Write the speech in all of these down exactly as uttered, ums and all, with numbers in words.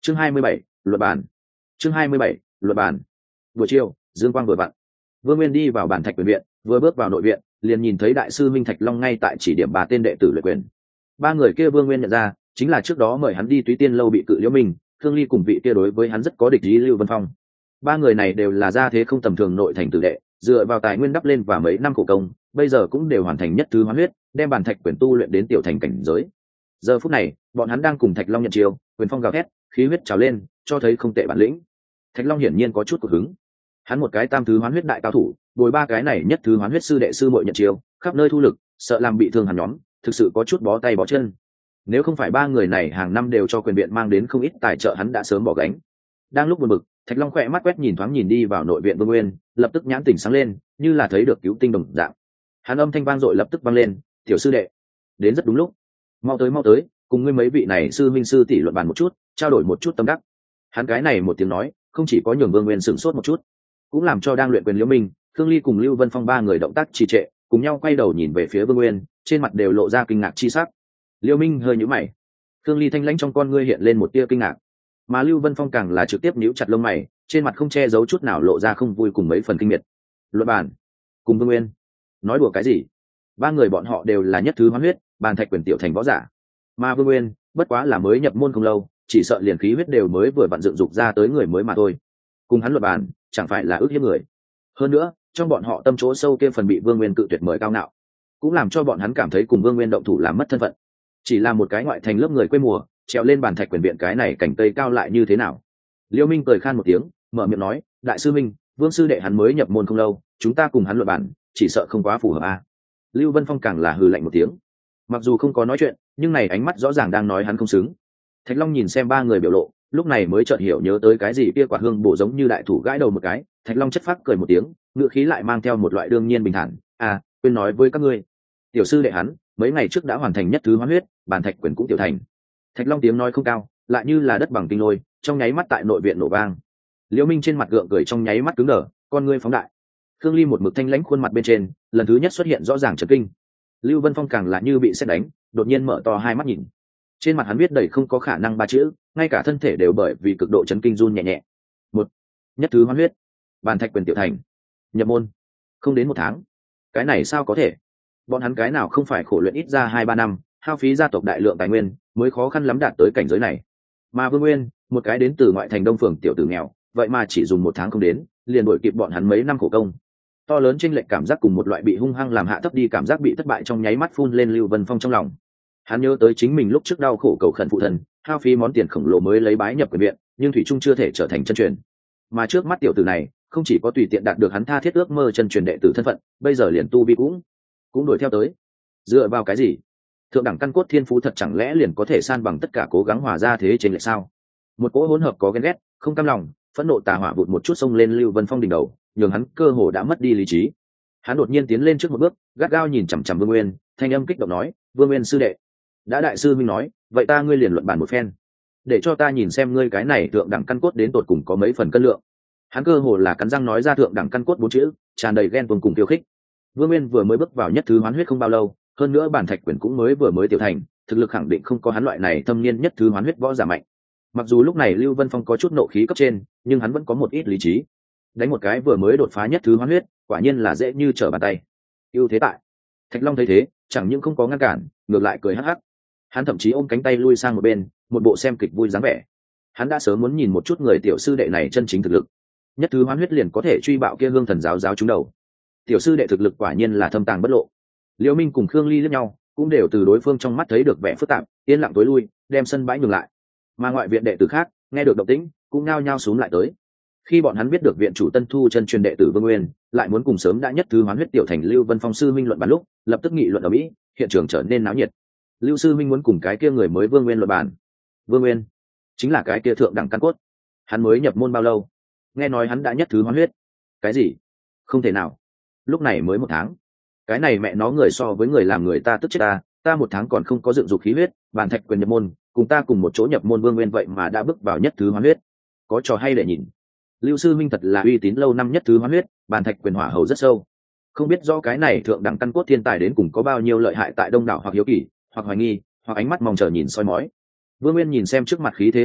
chương hai mươi bảy, luật bản. chương hai mươi bảy, luật bản. Buổi chiều, dương quang vừa vặn, Vương Nguyên đi vào bản thạch quyền viện, vừa bước vào nội viện liền nhìn thấy đại sư Minh Thạch Long ngay tại chỉ điểm bà tên đệ tử luyện quyền. Ba người kia Vương Nguyên nhận ra chính là trước đó mời hắn đi Túy Tiên lâu bị cự Liễu Minh, Thương Ly cùng vị kia đối với hắn rất có địch ý Lưu Vân Phong. Ba người này đều là gia thế không tầm thường nội thành tử đệ, dựa vào tài nguyên đắp lên và mấy năm khổ công, bây giờ cũng đều hoàn thành nhất thứ hoán huyết, đem bản thạch quyền tu luyện đến tiểu thành cảnh giới. Giờ phút này, bọn hắn đang cùng Thạch Long nhận chiêu, quyền phong gào thét, khí huyết trào lên, cho thấy không tệ bản lĩnh. Thạch Long hiển nhiên có chút cột hứng. Hắn một cái tam thứ hoán huyết đại cao thủ, bồi ba cái này nhất thứ hoán huyết sư đệ sư muội nhận chiêu, khắp nơi thu lực, sợ làm bị thương hắn nhóm, thực sự có chút bó tay bó chân. Nếu không phải ba người này hàng năm đều cho quyền viện mang đến không ít tài trợ, hắn đã sớm bỏ gánh. Đang lúc buồn bực, Thạch Long khỏe mắt quét nhìn thoáng nhìn đi vào nội viện Vương Nguyên, lập tức nhãn tỉnh sáng lên, như là thấy được cứu tinh đồng dạng. Hắn âm thanh vang dội lập tức vang lên, "Tiểu sư đệ, đến rất đúng lúc. Mau tới mau tới, cùng ngươi mấy vị này sư minh sư tỷ luận bàn một chút, trao đổi một chút tâm đắc." Hắn cái này một tiếng nói, không chỉ có nhường Vương Nguyên sửng sốt một chút, cũng làm cho đang luyện quyền Liễu Minh, Thương Ly cùng Lưu Vân Phong ba người động tác trì trệ, cùng nhau quay đầu nhìn về phía Vương Nguyên, trên mặt đều lộ ra kinh ngạc chi sắc. Liễu Minh hơi nhíu mày, Thương Ly thanh lãnh trong con ngươi hiện lên một tia kinh ngạc, mà Lưu Vân Phong càng là trực tiếp nhíu chặt lông mày, trên mặt không che giấu chút nào lộ ra không vui cùng mấy phần kinh miệt. Luận bàn cùng Vương Nguyên, nói đùa cái gì? Ba người bọn họ đều là nhất thứ hoán huyết, bàn thạch quyền tiểu thành võ giả, mà Vương Nguyên bất quá là mới nhập môn không lâu, chỉ sợ liền khí huyết đều mới vừa vặn dựng dục ra tới người mới mà thôi. Cùng hắn luận bàn, chẳng phải là ước hiếp người? Hơn nữa, trong bọn họ tâm chỗ sâu kia phần bị Vương Nguyên cự tuyệt mời cao ngạo, cũng làm cho bọn hắn cảm thấy cùng Vương Nguyên động thủ làm mất thân phận. Chỉ là một cái ngoại thành lớp người quê mùa, trèo lên bàn thạch quyền viện cái này cảnh tây cao lại như thế nào? Liêu Minh cười khan một tiếng, mở miệng nói, "Đại sư Minh, Vương sư đệ hắn mới nhập môn không lâu, chúng ta cùng hắn luận bàn, chỉ sợ không quá phù hợp a." À? Lưu Vân Phong càng là hừ lạnh một tiếng. Mặc dù không có nói chuyện, nhưng này ánh mắt rõ ràng đang nói hắn không xứng. Thạch Long nhìn xem ba người biểu lộ, lúc này mới chợt hiểu nhớ tới cái gì kia quả hương bổ giống như đại thủ gãi đầu một cái. Thạch Long chất phác cười một tiếng, ngựa khí lại mang theo một loại đương nhiên bình thản, "À, quên nói với các ngươi, tiểu sư đệ hắn mấy ngày trước đã hoàn thành nhất thứ hoán huyết, bàn thạch quyền cũng tiểu thành." Thạch Long tiếng nói không cao, lại như là đất bằng kinh lôi, trong nháy mắt tại nội viện nổ vang. Liễu Minh trên mặt gượng cười trong nháy mắt cứng đờ, con ngươi phóng đại. Khương Ly một mực thanh lãnh khuôn mặt bên trên, lần thứ nhất xuất hiện rõ ràng chấn kinh. Lưu Vân Phong càng là như bị sét đánh, đột nhiên mở to hai mắt nhìn. Trên mặt hắn viết đầy không có khả năng ba chữ, ngay cả thân thể đều bởi vì cực độ chấn kinh run nhẹ nhẹ. Một, nhất thứ hoán huyết, bàn thạch quyền tiểu thành, nhập môn, không đến một tháng. Cái này sao có thể? Bọn hắn cái nào không phải khổ luyện ít ra hai ba năm, hao phí gia tộc đại lượng tài nguyên, mới khó khăn lắm đạt tới cảnh giới này. Mà Vương Nguyên, một cái đến từ ngoại thành Đông Phường tiểu tử nghèo, vậy mà chỉ dùng một tháng không đến, liền đuổi kịp bọn hắn mấy năm khổ công. To lớn chênh lệch cảm giác cùng một loại bị hung hăng làm hạ thấp đi cảm giác bị thất bại trong nháy mắt phun lên Lưu Vân Phong trong lòng. Hắn nhớ tới chính mình lúc trước đau khổ cầu khẩn phụ thần, hao phí món tiền khổng lồ mới lấy bái nhập quyền viện, nhưng thủy trung chưa thể trở thành chân truyền. Mà trước mắt tiểu tử này, không chỉ có tùy tiện đạt được hắn tha thiết ước mơ chân truyền đệ tử thân phận, bây giờ liền tu vi cũng cũng đuổi theo tới. Dựa vào cái gì? Thượng đẳng căn cốt thiên phú thật chẳng lẽ liền có thể san bằng tất cả cố gắng hòa ra thế trên lệch sao? Một cỗ hỗn hợp có ghen ghét, không cam lòng, phẫn nộ tà hỏa vụt một chút xông lên Lưu Vân Phong đỉnh đầu, nhường hắn cơ hồ đã mất đi lý trí. Hắn đột nhiên tiến lên trước một bước, gắt gao nhìn chằm chằm Vương Nguyên, thanh âm kích động nói, "Vương Nguyên sư đệ, đã đại sư Minh nói, vậy ta ngươi liền luận bàn một phen, để cho ta nhìn xem ngươi cái này thượng đẳng căn cốt đến tột cùng có mấy phần cân lượng." Hắn cơ hồ là cắn răng nói ra thượng đẳng căn cốt bốn chữ, tràn đầy ghen tuông cùng khiêu khích. Vương Nguyên vừa mới bước vào nhất thứ hoán huyết không bao lâu, hơn nữa bản thạch quyền cũng mới vừa mới tiểu thành, thực lực khẳng định không có hắn loại này thâm niên nhất thứ hoán huyết võ giả mạnh. Mặc dù lúc này Lưu Vân Phong có chút nộ khí cấp trên, nhưng hắn vẫn có một ít lý trí. Đánh một cái vừa mới đột phá nhất thứ hoán huyết, quả nhiên là dễ như trở bàn tay. Ưu thế tại. Thạch Long thấy thế, chẳng những không có ngăn cản, ngược lại cười hắc hắc. Hắn thậm chí ôm cánh tay lui sang một bên, một bộ xem kịch vui dáng vẻ. Hắn đã sớm muốn nhìn một chút người tiểu sư đệ này chân chính thực lực. Nhất thứ hoán huyết liền có thể truy bạo kia hương thần giáo giáo chúng đầu. Tiểu sư đệ thực lực quả nhiên là thâm tàng bất lộ. Liễu Minh cùng Khương Ly liếc nhau, cũng đều từ đối phương trong mắt thấy được vẻ phức tạp, yên lặng tối lui, đem sân bãi nhường lại. Mà ngoại viện đệ tử khác, nghe được động tĩnh, cũng nao nhao xuống lại tới. Khi bọn hắn biết được viện chủ Tân Thu chân truyền đệ tử Vương Nguyên lại muốn cùng sớm đã nhất thứ hoán huyết tiểu thành Lưu Vân Phong sư minh luận bàn lúc, lập tức nghị luận ở mỹ, hiện trường trở nên náo nhiệt. Lưu sư minh muốn cùng cái kia người mới Vương Nguyên luận bàn. Vương Nguyên chính là cái kia thượng đẳng căn cốt. Hắn mới nhập môn bao lâu? Nghe nói hắn đã nhất thứ hoán huyết. Cái gì? Không thể nào. Lúc này mới một tháng. Cái này mẹ nó người so với người làm người ta tức chết ta, ta một tháng còn không có dựng dục khí huyết, bàn thạch quyền nhập môn, cùng ta cùng một chỗ nhập môn Vương Nguyên vậy mà đã bước vào nhất thứ hoán huyết. Có trò hay để nhìn. Lưu sư minh thật là uy tín lâu năm nhất thứ hoán huyết, bàn thạch quyền hỏa hầu rất sâu. Không biết do cái này thượng đẳng căn cốt thiên tài đến cùng có bao nhiêu lợi hại tại đông đảo hoặc hiếu kỳ, hoặc hoài nghi, hoặc ánh mắt mong chờ nhìn soi mói. Vương Nguyên nhìn xem trước mặt khí thế hùng hổ,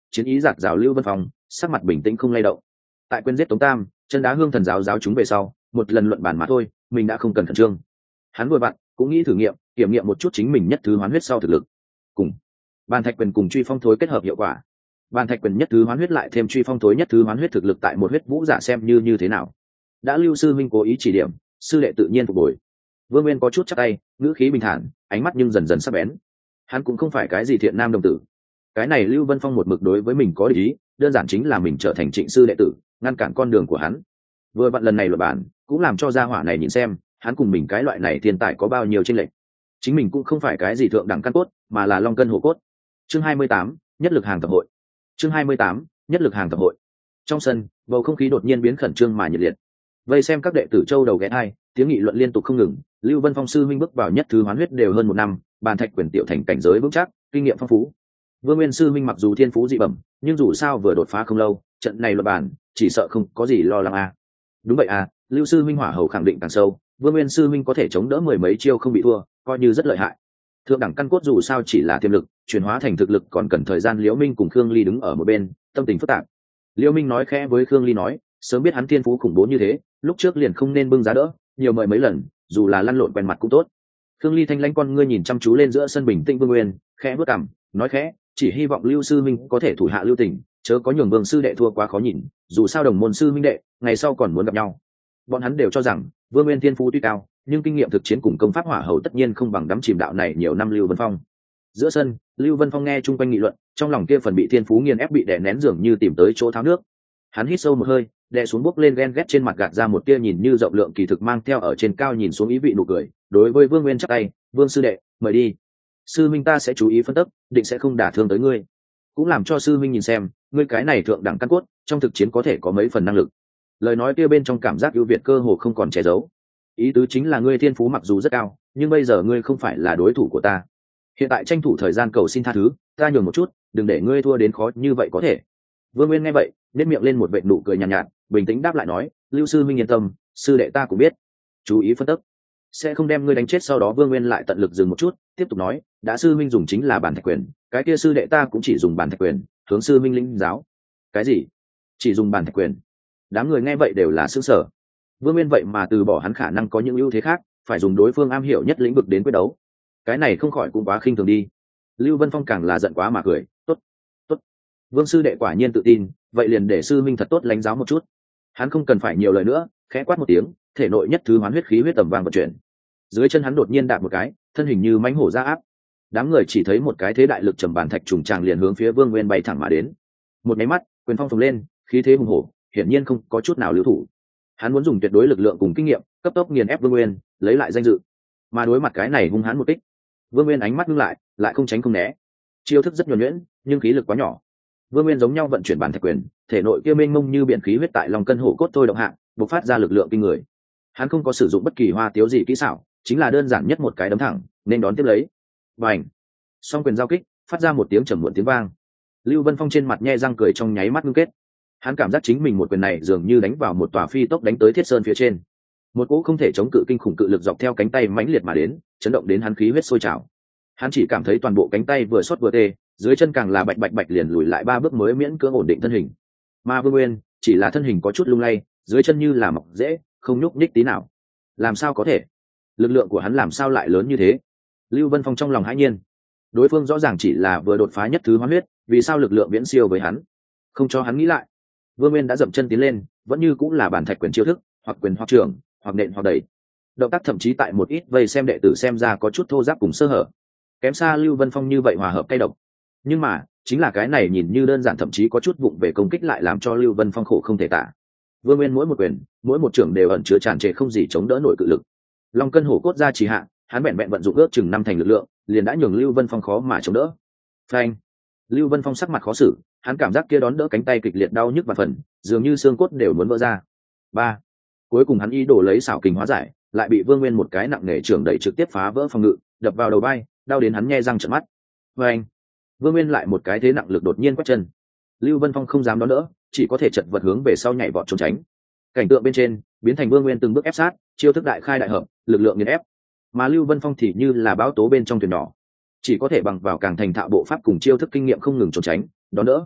chiến ý giạt rào lưu vân phong sắc mặt bình tĩnh không lay động. Tại quyền giết Tống Tam, chân đá hương thần giáo giáo chúng về sau, một lần luận bản mà thôi, mình đã không cần khẩn trương. Hắn vừa vặn cũng nghĩ thử nghiệm, kiểm nghiệm một chút chính mình nhất thứ hoán huyết sau thực lực. Cùng bàn thạch quyền cùng truy phong thối kết hợp hiệu quả. Bàn thạch quyền nhất thứ hoán huyết lại thêm truy phong thối nhất thứ hoán huyết thực lực tại một huyết vũ giả xem như như thế nào. Đã Lưu sư minh cố ý chỉ điểm, sư đệ tự nhiên phục hồi. Vương Nguyên có chút chắc tay, ngữ khí bình thản, ánh mắt nhưng dần dần sắc bén. Hắn cũng không phải cái gì thiện nam đồng tử. Cái này Lưu Vân Phong một mực đối với mình có địch ý, đơn giản chính là mình trở thành Trịnh sư đệ tử, ngăn cản con đường của hắn. Vừa vặn lần này luật bản, cũng làm cho gia hỏa này nhìn xem, hắn cùng mình cái loại này thiên tài có bao nhiêu chênh lệch. Chính mình cũng không phải cái gì thượng đẳng căn cốt, mà là long cân hổ cốt. Chương hai mươi tám, nhất lực hàng thập hội. Chương hai mươi tám, nhất lực hàng thập hội. Trong sân, bầu không khí đột nhiên biến khẩn trương mà nhiệt liệt. Vây xem các đệ tử châu đầu ghé hai, tiếng nghị luận liên tục không ngừng. Lưu Vân Phong sư huynh bước vào nhất thứ hoán huyết đều hơn một năm, bàn thạch quyền tiểu thành cảnh giới vững chắc, kinh nghiệm phong phú. Vương Nguyên sư huynh mặc dù thiên phú dị bẩm, nhưng dù sao vừa đột phá không lâu, trận này luật bản, chỉ sợ không có gì lo lắng à. Đúng vậy à, Lưu sư huynh hỏa hầu khẳng định càng sâu, Vương Nguyên sư huynh có thể chống đỡ mười mấy chiêu không bị thua, coi như rất lợi hại. Thượng đẳng căn cốt dù sao chỉ là tiềm lực, chuyển hóa thành thực lực còn cần thời gian. Liễu Minh cùng Khương Ly đứng ở một bên, tâm tình phức tạp. Liễu Minh nói khẽ với Khương Ly nói, sớm biết hắn thiên phú khủng bố như thế, lúc trước liền không nên bưng giá đỡ, nhiều mời mấy lần, dù là lăn lộn quen mặt cũng tốt. Khương Ly thanh lãnh con ngươi nhìn chăm chú lên giữa sân bình tĩnh Vương Nguyên, khẽ bước cằm, nói khẽ, chỉ hy vọng Lưu sư minh có thể thủ hạ lưu tình, chớ có nhường Vương sư đệ thua quá khó nhìn, dù sao đồng môn sư minh đệ, ngày sau còn muốn gặp nhau. Bọn hắn đều cho rằng Vương Nguyên thiên phú tuy cao, nhưng kinh nghiệm thực chiến cùng công pháp hỏa hầu tất nhiên không bằng đắm chìm đạo này nhiều năm. Lưu Vân Phong giữa sân, Lưu Vân Phong nghe chung quanh nghị luận, trong lòng kia phần bị thiên phú nghiền ép bị đè nén dường như tìm tới chỗ tháo nước. Hắn hít sâu một hơi, đè xuống bốc lên ghen ghét trên mặt, gạt ra một tia nhìn như rộng lượng kỳ thực mang theo ở trên cao nhìn xuống ý vị nụ cười, đối với Vương Nguyên chắp tay, Vương sư đệ, mời đi. Sư minh ta sẽ chú ý phân tích, định sẽ không đả thương tới ngươi, cũng làm cho sư minh nhìn xem ngươi cái này thượng đẳng căn cốt trong thực chiến có thể có mấy phần năng lực. Lời nói kia bên trong cảm giác ưu việt cơ hồ không còn che giấu, ý tứ chính là ngươi thiên phú mặc dù rất cao, nhưng bây giờ ngươi không phải là đối thủ của ta. Hiện tại tranh thủ thời gian cầu xin tha thứ, ta nhường một chút, đừng để ngươi thua đến khó như vậy có thể. Vương Nguyên nghe vậy, nếp miệng lên một vệt nụ cười nhàn nhạt, nhạt, bình tĩnh đáp lại nói, Lưu sư minh yên tâm, sư đệ ta cũng biết, chú ý phân tích, sẽ không đem ngươi đánh chết. Sau đó Vương Nguyên lại tận lực dừng một chút, tiếp tục nói, đã sư minh dùng chính là bản thạch quyền, cái kia sư đệ ta cũng chỉ dùng bản thạch quyền, hướng sư minh lĩnh giáo. Cái gì? Chỉ dùng bản thạch quyền? Đám người nghe vậy đều là sửng sở. Vương Nguyên vậy mà từ bỏ hắn khả năng có những ưu thế khác, phải dùng đối phương am hiểu nhất lĩnh vực đến quyết đấu, cái này không khỏi cũng quá khinh thường đi. Lưu Vân Phong càng là giận quá mà cười, tốt, tốt, Vương sư đệ quả nhiên tự tin, vậy liền để sư minh thật tốt lãnh giáo một chút. Hắn không cần phải nhiều lời nữa, khẽ quát một tiếng, thể nội nhất thứ hoán huyết khí huyết tầm vàng vận chuyển. Dưới chân hắn đột nhiên đạp một cái, thân hình như mãnh hổ ra áp. Đám người chỉ thấy một cái thế đại lực trầm bàn thạch trùng tràng liền hướng phía Vương Nguyên bay thẳng mà đến. Một máy mắt, quyền phong phồng lên, khí thế hùng hổ, hiển nhiên không có chút nào lưu thủ. Hắn muốn dùng tuyệt đối lực lượng cùng kinh nghiệm, cấp tốc nghiền ép Vương Nguyên, lấy lại danh dự. Mà đối mặt cái này hung hãn một kích, Vương Nguyên ánh mắt ngưng lại, lại không tránh không né. Chiêu thức rất nhuần nhuyễn, nhưng khí lực quá nhỏ. Vương Nguyên giống nhau vận chuyển bản thạch quyền, thể nội kia mênh mông như biển khí huyết tại lòng cân hổ cốt thôi động hạ, bộc phát ra lực lượng kinh người. Hắn không có sử dụng bất kỳ hoa tiếu gì kỹ xảo, chính là đơn giản nhất một cái đấm thẳng, nên đón tiếp lấy. Bành! Song quyền giao kích, phát ra một tiếng trầm muộn tiếng vang. Lưu Vân Phong trên mặt nhe răng cười trong nháy mắt ngưng kết. Hắn cảm giác chính mình một quyền này dường như đánh vào một tòa phi tốc đánh tới thiết sơn phía trên. Một cỗ không thể chống cự kinh khủng cự lực dọc theo cánh tay mãnh liệt mà đến, chấn động đến hắn khí huyết sôi trào. Hắn chỉ cảm thấy toàn bộ cánh tay vừa xót vừa tê, dưới chân càng là bạch bạch bạch liền lùi lại ba bước mới miễn cưỡng ổn định thân hình. Mà Vương Nguyên chỉ là thân hình có chút lung lay, dưới chân như là mọc dễ, không nhúc nhích tí nào. Làm sao có thể? Lực lượng của hắn làm sao lại lớn như thế? Lưu Vân Phong trong lòng hãi nhiên. Đối phương rõ ràng chỉ là vừa đột phá nhất thứ hoán huyết, vì sao lực lượng viễn siêu với hắn? Không cho hắn nghĩ lại, Vương Nguyên đã dậm chân tiến lên, vẫn như cũng là bản thạch quyền chiêu thức, hoặc quyền hoặc trường, hoặc nện hoặc đẩy. Động tác thậm chí tại một ít vây xem đệ tử xem ra có chút thô ráp cùng sơ hở. Kém xa Lưu Vân Phong như vậy hòa hợp cay độc. Nhưng mà, chính là cái này nhìn như đơn giản thậm chí có chút vụng về công kích lại làm cho Lưu Vân Phong khổ không thể tả. Vương Nguyên mỗi một quyền, mỗi một trường đều ẩn chứa tràn trề không gì chống đỡ nổi cự lực. Long cân hổ cốt ra chỉ hạ, hắn vẹn vẹn vận dụng ước chừng năm thành lực lượng, liền đã nhường Lưu Vân Phong khó mà chống đỡ. Phanh! Lưu Vân Phong sắc mặt khó xử, hắn cảm giác kia đón đỡ cánh tay kịch liệt đau nhức và phần, dường như xương cốt đều muốn vỡ ra. Ba. Cuối cùng hắn ý đồ lấy xảo kình hóa giải, lại bị Vương Nguyên một cái nặng nề trưởng đẩy trực tiếp phá vỡ phòng ngự, đập vào đầu vai, đau đến hắn nhe răng trợn mắt. Phanh! Vương Nguyên lại một cái thế nặng lực đột nhiên quét chân. Lưu Vân Phong không dám đón đỡ, chỉ có thể chật vật hướng về sau nhảy vọt trốn tránh. Cảnh tượng bên trên biến thành Vương Nguyên từng bước ép sát, chiêu thức đại khai đại hợp, lực lượng nghiền ép. Mà Lưu Vân Phong thì như là bão tố bên trong thuyền nhỏ, chỉ có thể bằng vào càng thành thạo bộ pháp cùng chiêu thức kinh nghiệm không ngừng trốn tránh, đón đỡ.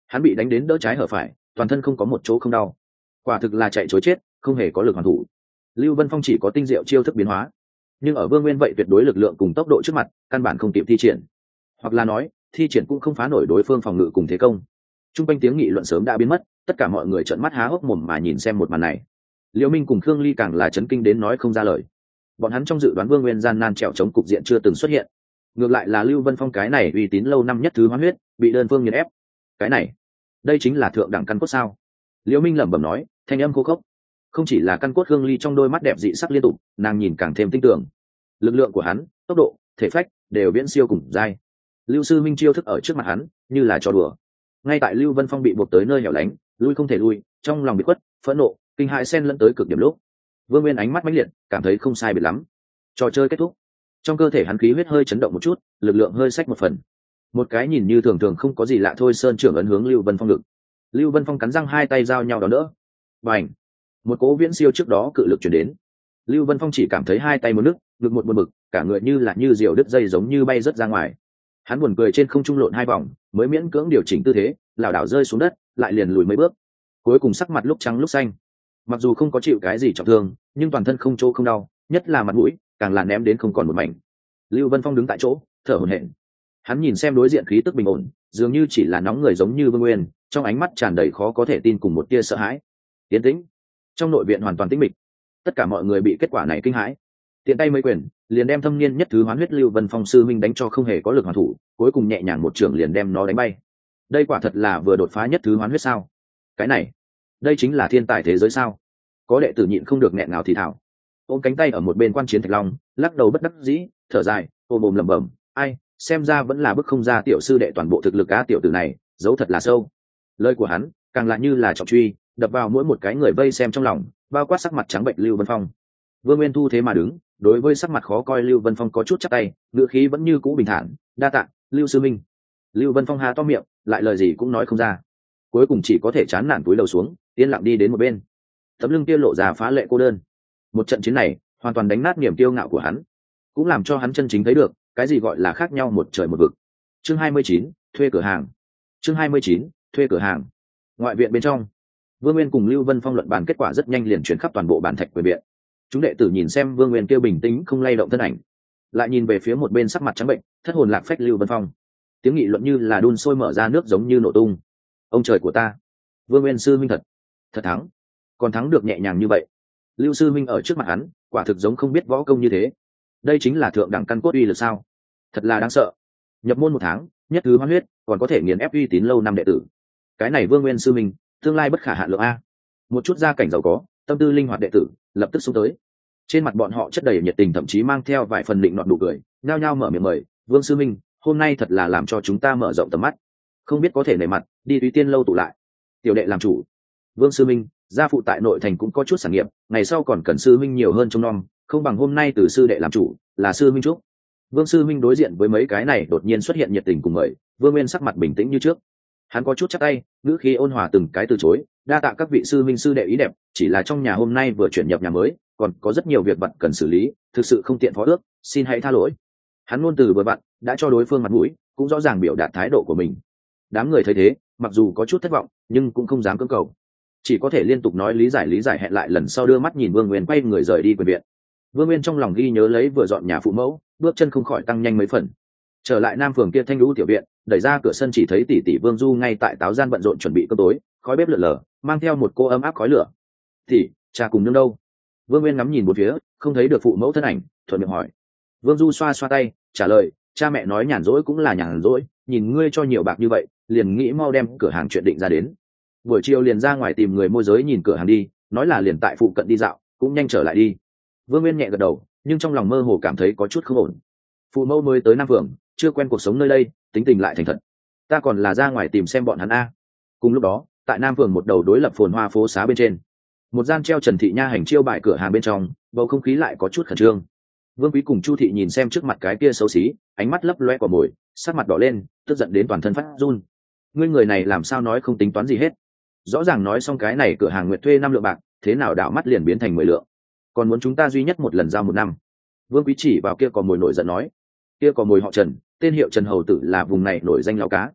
hắn bị đánh đến đỡ trái hở phải, toàn thân không có một chỗ không đau, quả thực là chạy chối chết, không hề có lực hoàn thủ. Lưu Vân Phong chỉ có tinh diệu chiêu thức biến hóa, nhưng ở Vương Nguyên vậy tuyệt đối lực lượng cùng tốc độ trước mặt, căn bản không kịp thi triển, hoặc là nói thi triển cũng không phá nổi đối phương phòng ngự cùng thế công. Trung quanh tiếng nghị luận sớm đã biến mất, tất cả mọi người trợn mắt há hốc mồm mà nhìn xem một màn này. Liễu Minh cùng Khương Ly càng là chấn kinh đến nói không ra lời. Bọn hắn trong dự đoán Vương Nguyên gian nan trèo chống cục diện chưa từng xuất hiện, ngược lại là Lưu Vân Phong cái này uy tín lâu năm nhất thứ hoán huyết, bị đơn phương nghiền ép. Cái này, đây chính là thượng đẳng căn cốt sao? Liễu Minh lẩm bẩm nói, thanh âm khô khốc. Không chỉ là căn cốt Khương Ly trong đôi mắt đẹp dị sắc liên tục, nàng nhìn càng thêm tinh tường. Lực lượng của hắn, tốc độ, thể phách đều viễn siêu cùng giai. Lưu Sư Minh chiêu thức ở trước mặt hắn, như là trò đùa. Ngay tại Lưu Vân Phong bị buộc tới nơi hẻo lánh, lui không thể lui, trong lòng bị quất, phẫn nộ, kinh hãi xen lẫn tới cực điểm lúc, Vương Nguyên ánh mắt mãnh liệt, cảm thấy không sai biệt lắm. Trò chơi kết thúc. Trong cơ thể hắn khí huyết hơi chấn động một chút, lực lượng hơi sách một phần. Một cái nhìn như thường thường không có gì lạ thôi, sơn trưởng ấn hướng Lưu Vân Phong ngực. Lưu Vân Phong cắn răng hai tay giao nhau đón đỡ. Bành! Một cỗ viễn siêu trước đó cự lực truyền đến. Lưu Vân Phong chỉ cảm thấy hai tay một nước, ngực một buồn bực, cả người như là như diều đứt dây giống như bay rớt ra ngoài. Hắn buồn cười trên không trung lộn hai vòng, mới miễn cưỡng điều chỉnh tư thế, lảo đảo rơi xuống đất, lại liền lùi mấy bước. Cuối cùng sắc mặt lúc trắng lúc xanh. Mặc dù không có chịu cái gì trọng thương, nhưng toàn thân không chỗ không đau, nhất là mặt mũi, càng là ném đến không còn một mảnh. Lưu Vân Phong đứng tại chỗ, thở hổn hển. Hắn nhìn xem đối diện khí tức bình ổn, dường như chỉ là nóng người giống như Vương Nguyên, trong ánh mắt tràn đầy khó có thể tin cùng một tia sợ hãi. Tiến tĩnh. Trong nội viện hoàn toàn tĩnh mịch. Tất cả mọi người bị kết quả này kinh hãi. Tiện tay mấy quyền, liền đem thâm niên nhất thứ hoán huyết Lưu Vân Phong sư minh đánh cho không hề có lực hoàn thủ, cuối cùng nhẹ nhàng một trường liền đem nó đánh bay. Đây quả thật là vừa đột phá nhất thứ hoán huyết sao? Cái này, đây chính là thiên tài thế giới sao? Có đệ tử nhịn không được nghẹn ngào thì thào. Ôm cánh tay ở một bên quan chiến Thạch Long, lắc đầu bất đắc dĩ, thở dài, ôm ôm lẩm bẩm, ai, xem ra vẫn là bức không ra tiểu sư đệ toàn bộ thực lực á, tiểu tử này, giấu thật là sâu. Lời của hắn, càng là như là trọng truy, đập vào mỗi một cái người vây xem trong lòng, bao quát sắc mặt trắng bệnh Lưu Vân Phong. Vương Nguyên thu thế mà đứng, đối với sắc mặt khó coi Lưu Vân Phong có chút chắp tay, ngữ khí vẫn như cũ bình thản, đa tạ, Lưu sư minh. Lưu Vân Phong há to miệng, lại lời gì cũng nói không ra, cuối cùng chỉ có thể chán nản túi đầu xuống, yên lặng đi đến một bên. Tấm lưng kia lộ ra phá lệ cô đơn. Một trận chiến này, hoàn toàn đánh nát niềm kiêu ngạo của hắn, cũng làm cho hắn chân chính thấy được cái gì gọi là khác nhau một trời một vực. Chương hai mươi chín, thuê cửa hàng. Chương hai mươi chín, thuê cửa hàng. Ngoại viện bên trong, Vương Nguyên cùng Lưu Vân Phong luận bàn kết quả rất nhanh liền truyền khắp toàn bộ bản thạch quyền viện. Chúng đệ tử nhìn xem Vương Nguyên kia bình tĩnh không lay động thân ảnh, lại nhìn về phía một bên sắc mặt trắng bệnh, thất hồn lạc phách Lưu Vân Phong. Tiếng nghị luận như là đun sôi mở ra nước giống như nổ tung. Ông trời của ta, Vương Nguyên sư minh thật, thật thắng, còn thắng được nhẹ nhàng như vậy. Lưu sư minh ở trước mặt hắn, quả thực giống không biết võ công như thế. Đây chính là thượng đẳng căn cốt uy lực sao? Thật là đáng sợ. Nhập môn một tháng, nhất thứ hoán huyết, còn có thể nghiền ép uy tín lâu năm đệ tử. Cái này Vương Nguyên sư minh, tương lai bất khả hạn lượng a. Một chút gia cảnh giàu có, tâm tư linh hoạt đệ tử, lập tức xuống tới. Trên mặt bọn họ chất đầy nhiệt tình, thậm chí mang theo vài phần định nọt nụ cười, nhao nhao mở miệng mời, Vương sư minh, hôm nay thật là làm cho chúng ta mở rộng tầm mắt, không biết có thể nể mặt đi Túy Tiên lâu tụ lại. Tiểu đệ làm chủ. Vương sư minh, gia phụ tại nội thành cũng có chút sản nghiệp, ngày sau còn cần sư minh nhiều hơn trông nom, không bằng hôm nay từ sư đệ làm chủ, là sư minh chúc. Vương sư minh đối diện với mấy cái này đột nhiên xuất hiện nhiệt tình cùng mời, Vương Nguyên sắc mặt bình tĩnh như trước. Hắn có chút chắp tay, ngữ khí ôn hòa từng cái từ chối, đa tạ các vị sư minh sư đệ ý đẹp, chỉ là trong nhà hôm nay vừa chuyển nhập nhà mới, còn có rất nhiều việc bận cần xử lý, thực sự không tiện phó ước, xin hãy tha lỗi. Hắn ngôn từ vừa vặn, đã cho đối phương mặt mũi, cũng rõ ràng biểu đạt thái độ của mình. Đám người thấy thế, mặc dù có chút thất vọng, nhưng cũng không dám cưỡng cầu, chỉ có thể liên tục nói lý giải lý giải, hẹn lại lần sau đưa mắt nhìn Vương Nguyên quay người rời đi quyền viện. Vương Nguyên trong lòng ghi nhớ lấy vừa dọn nhà phụ mẫu, bước chân không khỏi tăng nhanh mấy phần. Trở lại Nam phường kia thanh lũ tiểu viện, đẩy ra cửa sân chỉ thấy tỷ tỷ Vương Du ngay tại táo gian bận rộn chuẩn bị cơm tối, khói bếp lượn lờ, mang theo một cô ấm áp khói lửa. "Tỷ, cha cùng nương đâu?" Vương Nguyên ngắm nhìn một phía, không thấy được phụ mẫu thân ảnh, thuận miệng hỏi. Vương Du xoa xoa tay, trả lời, "Cha mẹ nói nhàn rỗi cũng là nhàn rỗi, nhìn ngươi cho nhiều bạc như vậy, liền nghĩ mau đem cửa hàng chuyện định ra đến. Buổi chiều liền ra ngoài tìm người môi giới nhìn cửa hàng đi, nói là liền tại phụ cận đi dạo, cũng nhanh trở lại đi." Vương Nguyên nhẹ gật đầu, nhưng trong lòng mơ hồ cảm thấy có chút không ổn. Phụ mẫu mới tới Nam phường, chưa quen cuộc sống nơi đây, tính tình lại thành thật. Ta còn là ra ngoài tìm xem bọn hắn a. Cùng lúc đó, tại Nam phường một đầu đối lập phồn hoa phố xá bên trên, một gian treo Trần Thị Nha hành chiêu bài cửa hàng bên trong, bầu không khí lại có chút khẩn trương. Vương Quý cùng Chu Thị nhìn xem trước mặt cái kia xấu xí, ánh mắt lấp loe quả mồi, sắc mặt đỏ lên, tức giận đến toàn thân phát run. Ngươi người này làm sao nói không tính toán gì hết? Rõ ràng nói xong cái này cửa hàng nguyện thuê năm lượng bạc, thế nào đảo mắt liền biến thành mười lượng, còn muốn chúng ta duy nhất một lần giao một năm. Vương Quý chỉ vào kia có mồi nổi giận nói, kia có mồi họ Trần, tên hiệu Trần Hầu Tử, là vùng này nổi danh lão cá.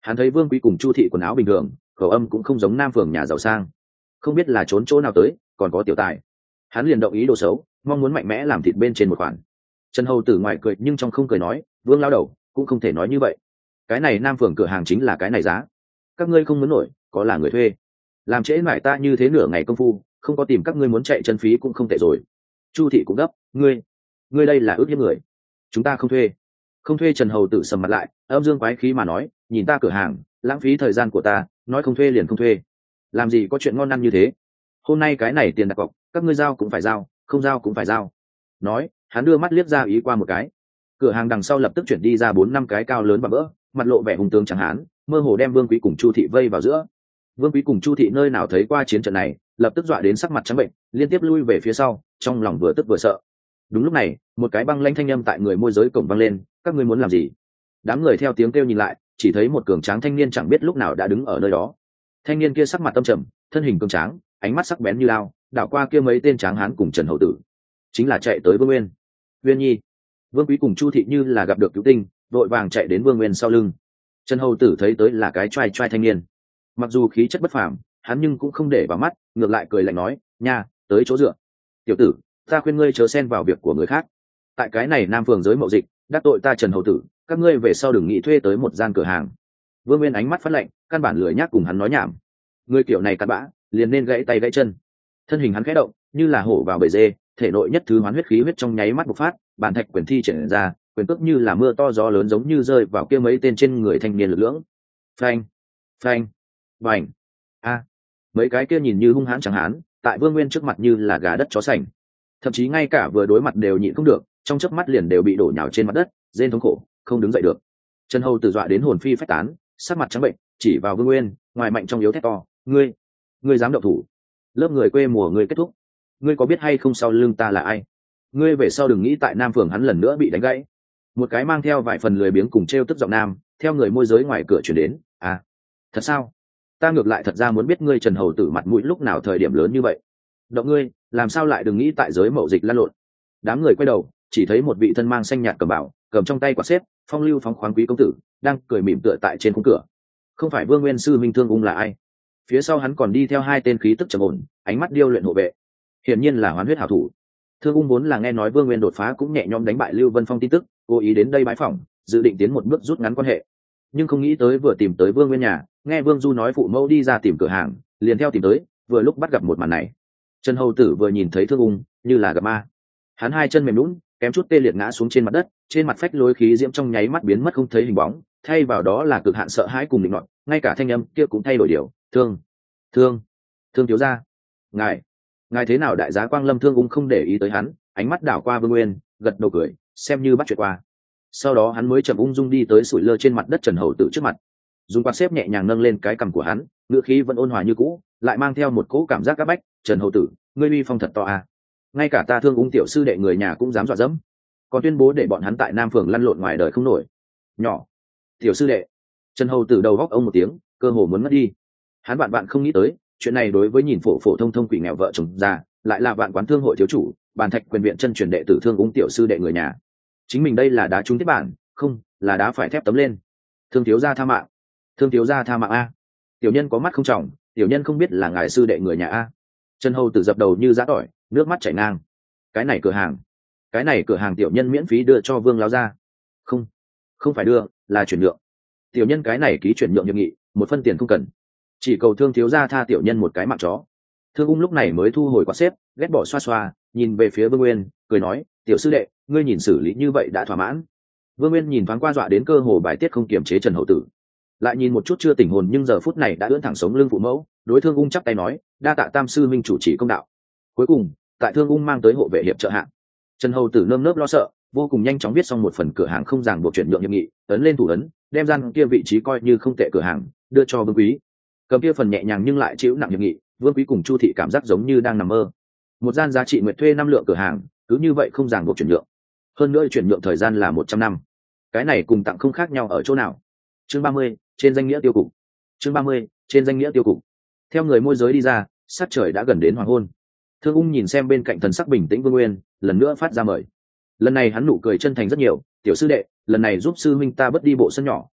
Hắn thấy Vương Quý cùng Chu thị quần áo bình thường, khẩu âm cũng không giống nam phường nhà giàu sang, không biết là trốn chỗ nào tới, còn có tiểu tài. Hắn liền động ý đồ xấu, mong muốn mạnh mẽ làm thịt bên trên một khoản. Trần Hầu Tử ngoài cười nhưng trong không cười nói, Vương lao đầu cũng không thể nói như vậy, cái này nam phường cửa hàng chính là cái này giá, các ngươi không muốn nổi, có là người thuê, làm trễ mãi ta như thế nửa ngày công phu, không có tìm các ngươi muốn chạy chân phí cũng không tệ rồi. Chu thị cũng gấp, ngươi ngươi đây là ước hiếp người, chúng ta không thuê. Không thuê. Trần Hầu Tử sầm mặt lại, âm dương quái khí mà nói, nhìn ta cửa hàng lãng phí thời gian của ta, nói không thuê liền không thuê, làm gì có chuyện ngon ăn như thế. Hôm nay cái này tiền đặt cọc, các ngươi giao cũng phải giao, không giao cũng phải giao. Nói, hắn đưa mắt liếc ra ý qua một cái, cửa hàng đằng sau lập tức chuyển đi ra bốn năm cái cao lớn và vỡ, mặt lộ vẻ hùng tướng chẳng hán, mơ hồ đem Vương Quý cùng Chu thị vây vào giữa. Vương Quý cùng Chu thị nơi nào thấy qua chiến trận này, lập tức dọa đến sắc mặt trắng bệnh, liên tiếp lui về phía sau, trong lòng vừa tức vừa sợ. Đúng lúc này, một cái băng lãnh thanh âm tại người môi giới cổng vang lên, các ngươi muốn làm gì? Đám người theo tiếng kêu nhìn lại, chỉ thấy một cường tráng thanh niên chẳng biết lúc nào đã đứng ở nơi đó. Thanh niên kia sắc mặt tâm trầm, thân hình cường tráng, ánh mắt sắc bén như lao, đảo qua kia mấy tên tráng hán cùng Trần Hầu Tử, chính là chạy tới Vương Nguyên. Nguyên Nhi. Vương Quý cùng Chu thị như là gặp được cứu tinh, vội vàng chạy đến Vương Nguyên sau lưng. Trần Hầu Tử thấy tới là cái trai trai thanh niên, mặc dù khí chất bất phàm, hắn nhưng cũng không để vào mắt, ngược lại cười lạnh nói, nha, tới chỗ dựa. Tiểu tử, ta khuyên ngươi chớ xen vào việc của người khác, tại cái này nam phường giới mậu dịch, đắc tội ta Trần Hầu Tử, các ngươi về sau đừng nghĩ thuê tới một gian cửa hàng. Vương Nguyên ánh mắt phát lạnh, căn bản lười nhác cùng hắn nói nhảm, người kiểu này cặn bã, liền nên gãy tay gãy chân. Thân hình hắn khẽ động, như là hổ vào bầy dê, thể nội nhất thứ hoán huyết khí huyết trong nháy mắt bộc phát, bản thạch quyền thi triển ra, quyền cước như là mưa to gió lớn giống như rơi vào kia mấy tên trên người thanh niên lực lưỡng. Phanh, phanh, vành. A, mấy cái kia nhìn như hung hãn chẳng hán, tại Vương Nguyên trước mặt như là gà đất chó sành, thậm chí ngay cả vừa đối mặt đều nhịn không được, trong chớp mắt liền đều bị đổ nhào trên mặt đất, rên thống khổ, không đứng dậy được. Trần Hầu Tử dọa đến hồn phi phách tán, sắc mặt trắng bệnh, chỉ vào Vương Nguyên, ngoài mạnh trong yếu thét to, ngươi, ngươi dám động thủ? Lớp người quê mùa ngươi kết thúc, ngươi có biết hay không sau lưng ta là ai? Ngươi về sau đừng nghĩ tại nam phường hắn lần nữa bị đánh gãy. Một cái mang theo vài phần lười biếng cùng trêu tức giọng nam theo người môi giới ngoài cửa chuyển đến. À, thật sao? Ta ngược lại thật ra muốn biết ngươi Trần Hầu Tử mặt mũi lúc nào thời điểm lớn như vậy. Động ngươi, làm sao lại đừng nghĩ tại giới mậu dịch lăn lộn? Đám người quay đầu, chỉ thấy một vị thân mang xanh nhạt cầm bảo, cầm trong tay quả xếp, phong lưu phóng khoáng quý công tử, đang cười mỉm tựa tại trên khung cửa. Không phải Vương Nguyên sư minh Thương Ung là ai? Phía sau hắn còn đi theo hai tên khí tức trầm ổn, ánh mắt điêu luyện hộ vệ, hiển nhiên là hoán huyết hảo thủ. Thương Ung vốn là nghe nói Vương Nguyên đột phá cũng nhẹ nhõm đánh bại Lưu Vân Phong tin tức, cố ý đến đây bái phỏng, dự định tiến một bước rút ngắn quan hệ, nhưng không nghĩ tới vừa tìm tới Vương Nguyên nhà, nghe Vương Du nói phụ mẫu đi ra tìm cửa hàng, liền theo tìm tới, vừa lúc bắt gặp một màn này. Trần Hầu Tử vừa nhìn thấy Thương Ung, như là gặp ma, hắn hai chân mềm lún, kém chút tê liệt ngã xuống trên mặt đất, trên mặt phách lối khí diễm trong nháy mắt biến mất không thấy hình bóng, thay vào đó là cực hạn sợ hãi cùng định nọt, ngay cả thanh âm kia cũng thay đổi điều, thương, thương, thương thiếu gia, ngài, ngài thế nào? Đại giá Quang Lâm. Thương Ung không để ý tới hắn, ánh mắt đảo qua Vương Nguyên, gật đầu cười, xem như bắt chuyện qua. Sau đó hắn mới chậm ung dung đi tới sủi lơ trên mặt đất Trần Hầu Tử trước mặt, dùng quạt xếp nhẹ nhàng nâng lên cái cằm của hắn, ngữ khí vẫn ôn hòa như cũ, lại mang theo một cỗ cảm giác áp bách. Trần Hầu Tử, ngươi uy phong thật to à? Ngay cả ta Thương Ung tiểu sư đệ người nhà cũng dám dọa dẫm, còn tuyên bố để bọn hắn tại Nam Phường lăn lộn ngoài đời không nổi. Nhỏ tiểu sư đệ. Trần Hầu Tử đầu góc ông một tiếng, cơ hồ muốn ngất đi. Hắn bạn bạn không nghĩ tới, chuyện này đối với nhìn phổ phổ thông thông quỷ nghèo vợ chồng già, lại là vạn quán thương hội thiếu chủ, bàn thạch quyền viện chân truyền đệ tử Thương Ung tiểu sư đệ người nhà. Chính mình đây là đá trúng tiếp bản, không, là đá phải thép tấm lên. Thương thiếu gia tha mạng, thương thiếu gia tha mạng a. Tiểu nhân có mắt không trọng, tiểu nhân không biết là ngài sư đệ người nhà a. Trần Hầu Tử dập đầu như giã tỏi, nước mắt chảy ngang. Cái này cửa hàng, cái này cửa hàng tiểu nhân miễn phí đưa cho Vương lão gia. Không, không phải đưa, là chuyển nhượng. Tiểu nhân cái này ký chuyển nhượng hiệp nghị, một phân tiền không cần, chỉ cầu thương thiếu gia tha tiểu nhân một cái mạng chó. Thương Ung lúc này mới thu hồi quạt xếp, ghét bỏ xoa xoa, nhìn về phía Vương Nguyên, cười nói, tiểu sư đệ, ngươi nhìn xử lý như vậy đã thỏa mãn. Vương Nguyên nhìn thoáng qua dọa đến cơ hồ bài tiết không kiềm chế Trần Hầu Tử, lại nhìn một chút chưa tỉnh hồn nhưng giờ phút này đã ưỡn thẳng sống lưng phụ mẫu, đối Thương Ung chắp tay nói, đa tạ tam sư minh chủ trì công đạo. Cuối cùng, tại Thương Ung mang tới hộ vệ hiệp trợ hạng, Trần Hầu Tử nơm nớp lo sợ, vô cùng nhanh chóng viết xong một phần cửa hàng không ràng buộc chuyển nhượng hiệp nghị, ấn lên thủ ấn, đem gian kia vị trí coi như không tệ cửa hàng đưa cho Vương Quý. Cầm kia phần nhẹ nhàng nhưng lại chịu nặng hiệp nghị, Vương Quý cùng Chu thị cảm giác giống như đang nằm mơ. Một gian giá trị nguyệt thuê năm lượng cửa hàng, cứ như vậy không ràng buộc chuyển nhượng, hơn nữa chuyển nhượng thời gian là một trăm năm. Cái này cùng tặng không khác nhau ở chỗ nào? Chương ba mươi, trên danh nghĩa tiêu cục. Chương ba mươi, trên danh nghĩa tiêu cục. Theo người môi giới đi ra, sát trời đã gần đến hoàng hôn. Thương Ung nhìn xem bên cạnh thần sắc bình tĩnh Vương Nguyên, lần nữa phát ra mời. Lần này hắn nụ cười chân thành rất nhiều, tiểu sư đệ, lần này giúp sư minh ta bớt đi bộ sân nhỏ,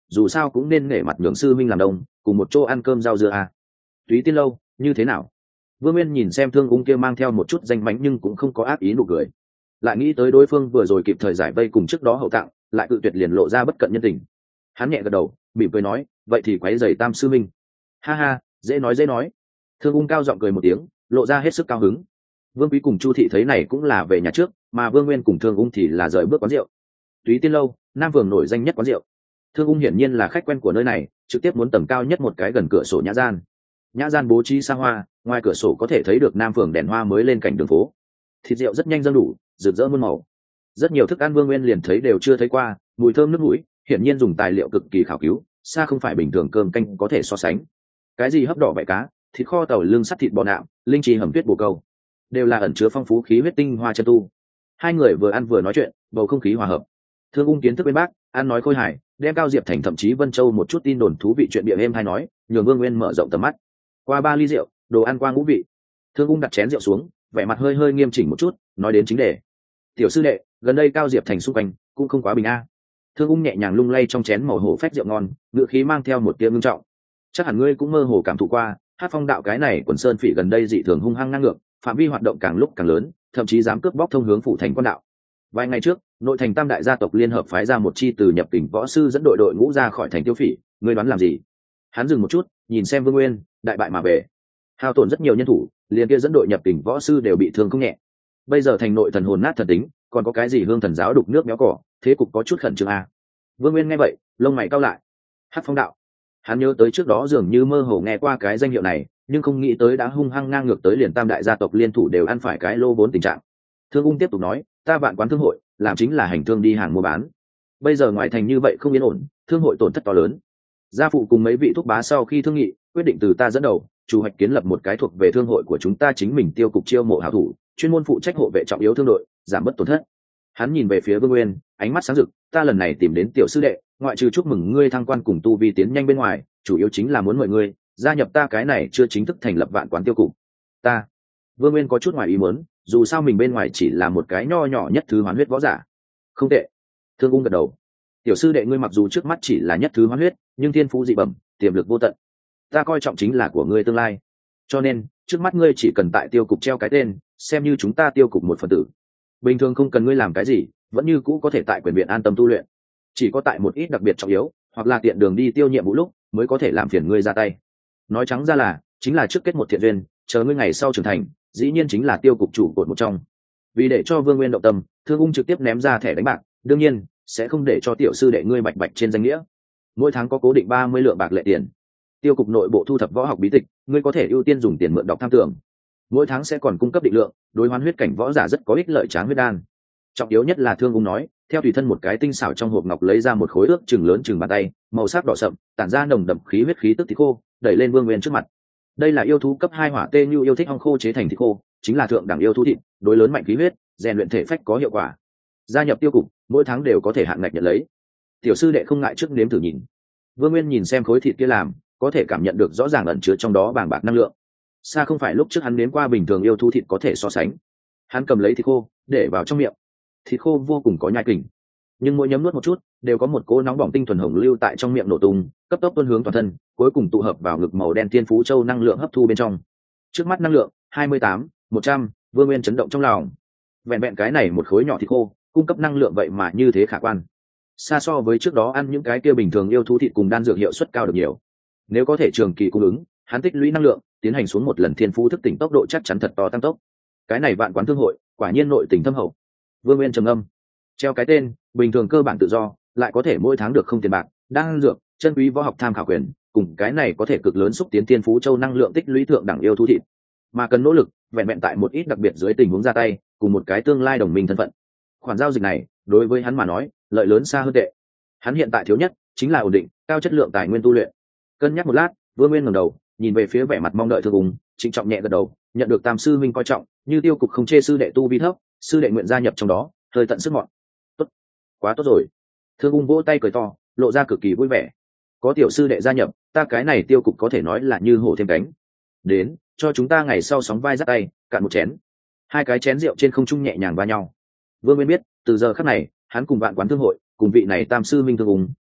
dù sao cũng nên nể mặt nhường sư minh làm đông, cùng một chỗ ăn cơm rau dưa à. Túy Tiên Lâu như thế nào? Vương Nguyên nhìn xem Thương Ung kia mang theo một chút danh mánh nhưng cũng không có ác ý nụ cười, lại nghĩ tới đối phương vừa rồi kịp thời giải vây cùng trước đó hậu tặng, lại cự tuyệt liền lộ ra bất cận nhân tình. Hắn nhẹ gật đầu, mỉm cười nói, vậy thì quấy rầy Tam sư minh. Ha ha, dễ nói dễ nói. Thương Ung cao giọng cười một tiếng, lộ ra hết sức cao hứng. Vương Quý cùng Chu thị thấy này cũng là về nhà trước, mà Vương Nguyên cùng Thương Ung thì là rời bước quán rượu. Túy Tiên Lâu, Nam Phường nổi danh nhất quán rượu. Thương Ung hiển nhiên là khách quen của nơi này, trực tiếp muốn tầng cao nhất một cái gần cửa sổ nhã gian. Nhã gian bố trí xa hoa, ngoài cửa sổ có thể thấy được Nam Phường đèn hoa mới lên cảnh đường phố. Thịt rượu rất nhanh dâng đủ, rực rỡ muôn màu. Rất nhiều thức ăn Vương Nguyên liền thấy đều chưa thấy qua, mùi thơm nước mũi, hiển nhiên dùng tài liệu cực kỳ khảo cứu, xa không phải bình thường cơm canh có thể so sánh. Cái gì hấp đỏ bẹ cá, thịt kho tàu lương sắt thịt bò nạm, linh chi hầm tuyết bồ câu, đều là ẩn chứa phong phú khí huyết tinh hoa chân tu. Hai người vừa ăn vừa nói chuyện, bầu không khí hòa hợp. Thương Ung kiến thức bên bác, ăn nói khôi hài, đem Cao Diệp Thành thậm chí Vân Châu một chút tin đồn thú vị chuyện bịa êm hay nói, nhường Vương Nguyên mở rộng tầm mắt. Qua ba ly rượu, đồ ăn qua ngũ vị. Thương Ung đặt chén rượu xuống, vẻ mặt hơi hơi nghiêm chỉnh một chút, nói đến chính đề. Tiểu sư đệ, gần đây Cao Diệp Thành xung quanh cũng không quá bình a. Thương Ung nhẹ nhàng lung lay trong chén màu hổ phách rượu ngon, ngựa khí mang theo một tia ngưng trọng. Chắc hẳn ngươi cũng mơ hồ cảm thụ qua, Hát Phong đạo cái này quần sơn phỉ gần đây dị thường hung hăng ngang ngược, phạm vi hoạt động càng lúc càng lớn, thậm chí dám cướp bóc thông hướng phủ thành quan đạo. Vài ngày trước, nội thành tam đại gia tộc liên hợp phái ra một chi từ nhập kình võ sư dẫn đội đội ngũ ra khỏi thành tiêu phỉ, ngươi đoán làm gì? Hắn dừng một chút, nhìn xem Vương Nguyên, đại bại mà về, hao tổn rất nhiều nhân thủ, liền kia dẫn đội nhập kình võ sư đều bị thương không nhẹ. Bây giờ thành nội thần hồn nát thần tính, còn có cái gì hương thần giáo đục nước méo cỏ, thế cục có chút khẩn trương a. Vương Nguyên nghe vậy, lông mày cau lại. Hát Phong đạo, hắn nhớ tới trước đó dường như mơ hồ nghe qua cái danh hiệu này, nhưng không nghĩ tới đã hung hăng ngang ngược tới liền tam đại gia tộc liên thủ đều ăn phải cái lô vốn tình trạng. Thương Ung tiếp tục nói, ta vạn quán thương hội làm chính là hành thương đi hàng mua bán, bây giờ ngoại thành như vậy không yên ổn, thương hội tổn thất to lớn. Gia phụ cùng mấy vị thúc bá sau khi thương nghị, quyết định từ ta dẫn đầu, chủ hoạch kiến lập một cái thuộc về thương hội của chúng ta chính mình tiêu cục chiêu mộ hảo thủ, chuyên môn phụ trách hộ vệ trọng yếu thương đội, giảm bớt tổn thất. Hắn nhìn về phía Vương Nguyên, ánh mắt sáng rực, ta lần này tìm đến tiểu sư đệ, ngoại trừ chúc mừng ngươi thăng quan cùng tu vi tiến nhanh bên ngoài, chủ yếu chính là muốn mời ngươi gia nhập ta cái này chưa chính thức thành lập vạn quán tiêu cục. Ta, Vương Nguyên có chút ngoài ý muốn, dù sao mình bên ngoài chỉ là một cái nho nhỏ nhất thứ hoán huyết võ giả. Không tệ. Thương Ung gật đầu. Tiểu sư đệ ngươi mặc dù trước mắt chỉ là nhất thứ hoán huyết, nhưng thiên phú dị bẩm, tiềm lực vô tận. Ta coi trọng chính là của ngươi tương lai, cho nên trước mắt ngươi chỉ cần tại tiêu cục treo cái tên, xem như chúng ta tiêu cục một phần tử. Bình thường không cần ngươi làm cái gì, vẫn như cũ có thể tại quyền viện an tâm tu luyện. Chỉ có tại một ít đặc biệt trọng yếu, hoặc là tiện đường đi tiêu nhiệm vụ lúc, mới có thể làm phiền ngươi ra tay. Nói trắng ra là, chính là trước kết một thiện duyên, chờ ngươi ngày sau trưởng thành, dĩ nhiên chính là tiêu cục chủ cột một trong. Vì để cho Vương Nguyên động tâm, Thương Ung trực tiếp ném ra thẻ đánh bạc, đương nhiên sẽ không để cho tiểu sư đệ ngươi bạch bạch trên danh nghĩa. Mỗi tháng có cố định ba mươi lượng bạc lệ tiền. Tiêu cục nội bộ thu thập võ học bí tịch, ngươi có thể ưu tiên dùng tiền mượn đọc tham tưởng. Mỗi tháng sẽ còn cung cấp định lượng, đối hoán huyết cảnh võ giả rất có ích lợi tráng huyết đan. Trọng yếu nhất là Thương Ung nói, theo tùy thân một cái tinh xảo trong hộp ngọc lấy ra một khối ước chừng lớn chừng bàn tay, màu sắc đỏ sậm, tản ra nồng đậm khí huyết khí tức thịt khô, đẩy lên Vương Nguyên trước mặt. Đây là yêu thú cấp hai hỏa tê như yêu thích ong khô chế thành thịt khô, chính là thượng đẳng yêu thú thịt, đối lớn mạnh khí huyết, rèn luyện thể phách có hiệu quả. Gia nhập tiêu cục, mỗi tháng đều có thể hạn ngạch nhận lấy. Tiểu sư đệ không ngại trước nếm thử nhìn. Vương Nguyên nhìn xem khối thịt kia làm, có thể cảm nhận được rõ ràng ẩn chứa trong đó bàng bạc năng lượng. Xa không phải lúc trước hắn nếm qua bình thường yêu thú thịt có thể so sánh. Hắn cầm lấy thịt khô, để vào trong miệng. Thịt khô vô cùng có nhai kình, nhưng mỗi nhấm nuốt một chút, đều có một cỗ nóng bỏng tinh thuần hồng lưu tại trong miệng nổ tung, cấp tốc tuôn hướng toàn thân, cuối cùng tụ hợp vào ngực màu đen thiên phú châu năng lượng hấp thu bên trong. Trước mắt năng lượng hai mươi tám, một trăm, Vương Nguyên chấn động trong lòng. Vẹn vẹn cái này một khối nhỏ thịt khô, cung cấp năng lượng vậy mà như thế khả quan. Xa so với trước đó ăn những cái kia bình thường yêu thú thịt cùng đan dược hiệu suất cao được nhiều. Nếu có thể trường kỳ cung ứng, hắn tích lũy năng lượng, tiến hành xuống một lần thiên phú thức tỉnh tốc độ chắc chắn thật to tăng tốc. Cái này vạn quán thương hội, quả nhiên nội tình thâm hậu. Vương Nguyên trầm âm, treo cái tên, bình thường cơ bản tự do, lại có thể mỗi tháng được không tiền bạc, đan dược, chân quý võ học tham khảo quyền, cùng cái này có thể cực lớn xúc tiến thiên phú châu năng lượng tích lũy thượng đẳng yêu thú thịt. Mà cần nỗ lực, vẹn vẹn tại một ít đặc biệt dưới tình huống ra tay, cùng một cái tương lai đồng minh thân phận. Khoản giao dịch này, đối với hắn mà nói, lợi lớn xa hơn tệ. Hắn hiện tại thiếu nhất chính là ổn định, cao chất lượng tài nguyên tu luyện. Cân nhắc một lát, Vương Nguyên ngẩng đầu, nhìn về phía vẻ mặt mong đợi Thương Ung, trịnh trọng nhẹ gật đầu, nhận được Tam sư minh coi trọng, như tiêu cục không chê sư đệ tu vi thấp, sư đệ nguyện gia nhập trong đó, hơi tận sức mọn. Tốt, quá tốt rồi. Thương Ung vỗ tay cười to, lộ ra cực kỳ vui vẻ. Có tiểu sư đệ gia nhập, ta cái này tiêu cục có thể nói là như hổ thêm cánh. Đến, cho chúng ta ngày sau sóng vai dắt tay, cạn một chén. Hai cái chén rượu trên không trung nhẹ nhàng va nhau. Vương Nguyên biết, từ giờ khắc này, hắn cùng vạn quán thương hội, cùng vị này Tam sư minh Thương Ung,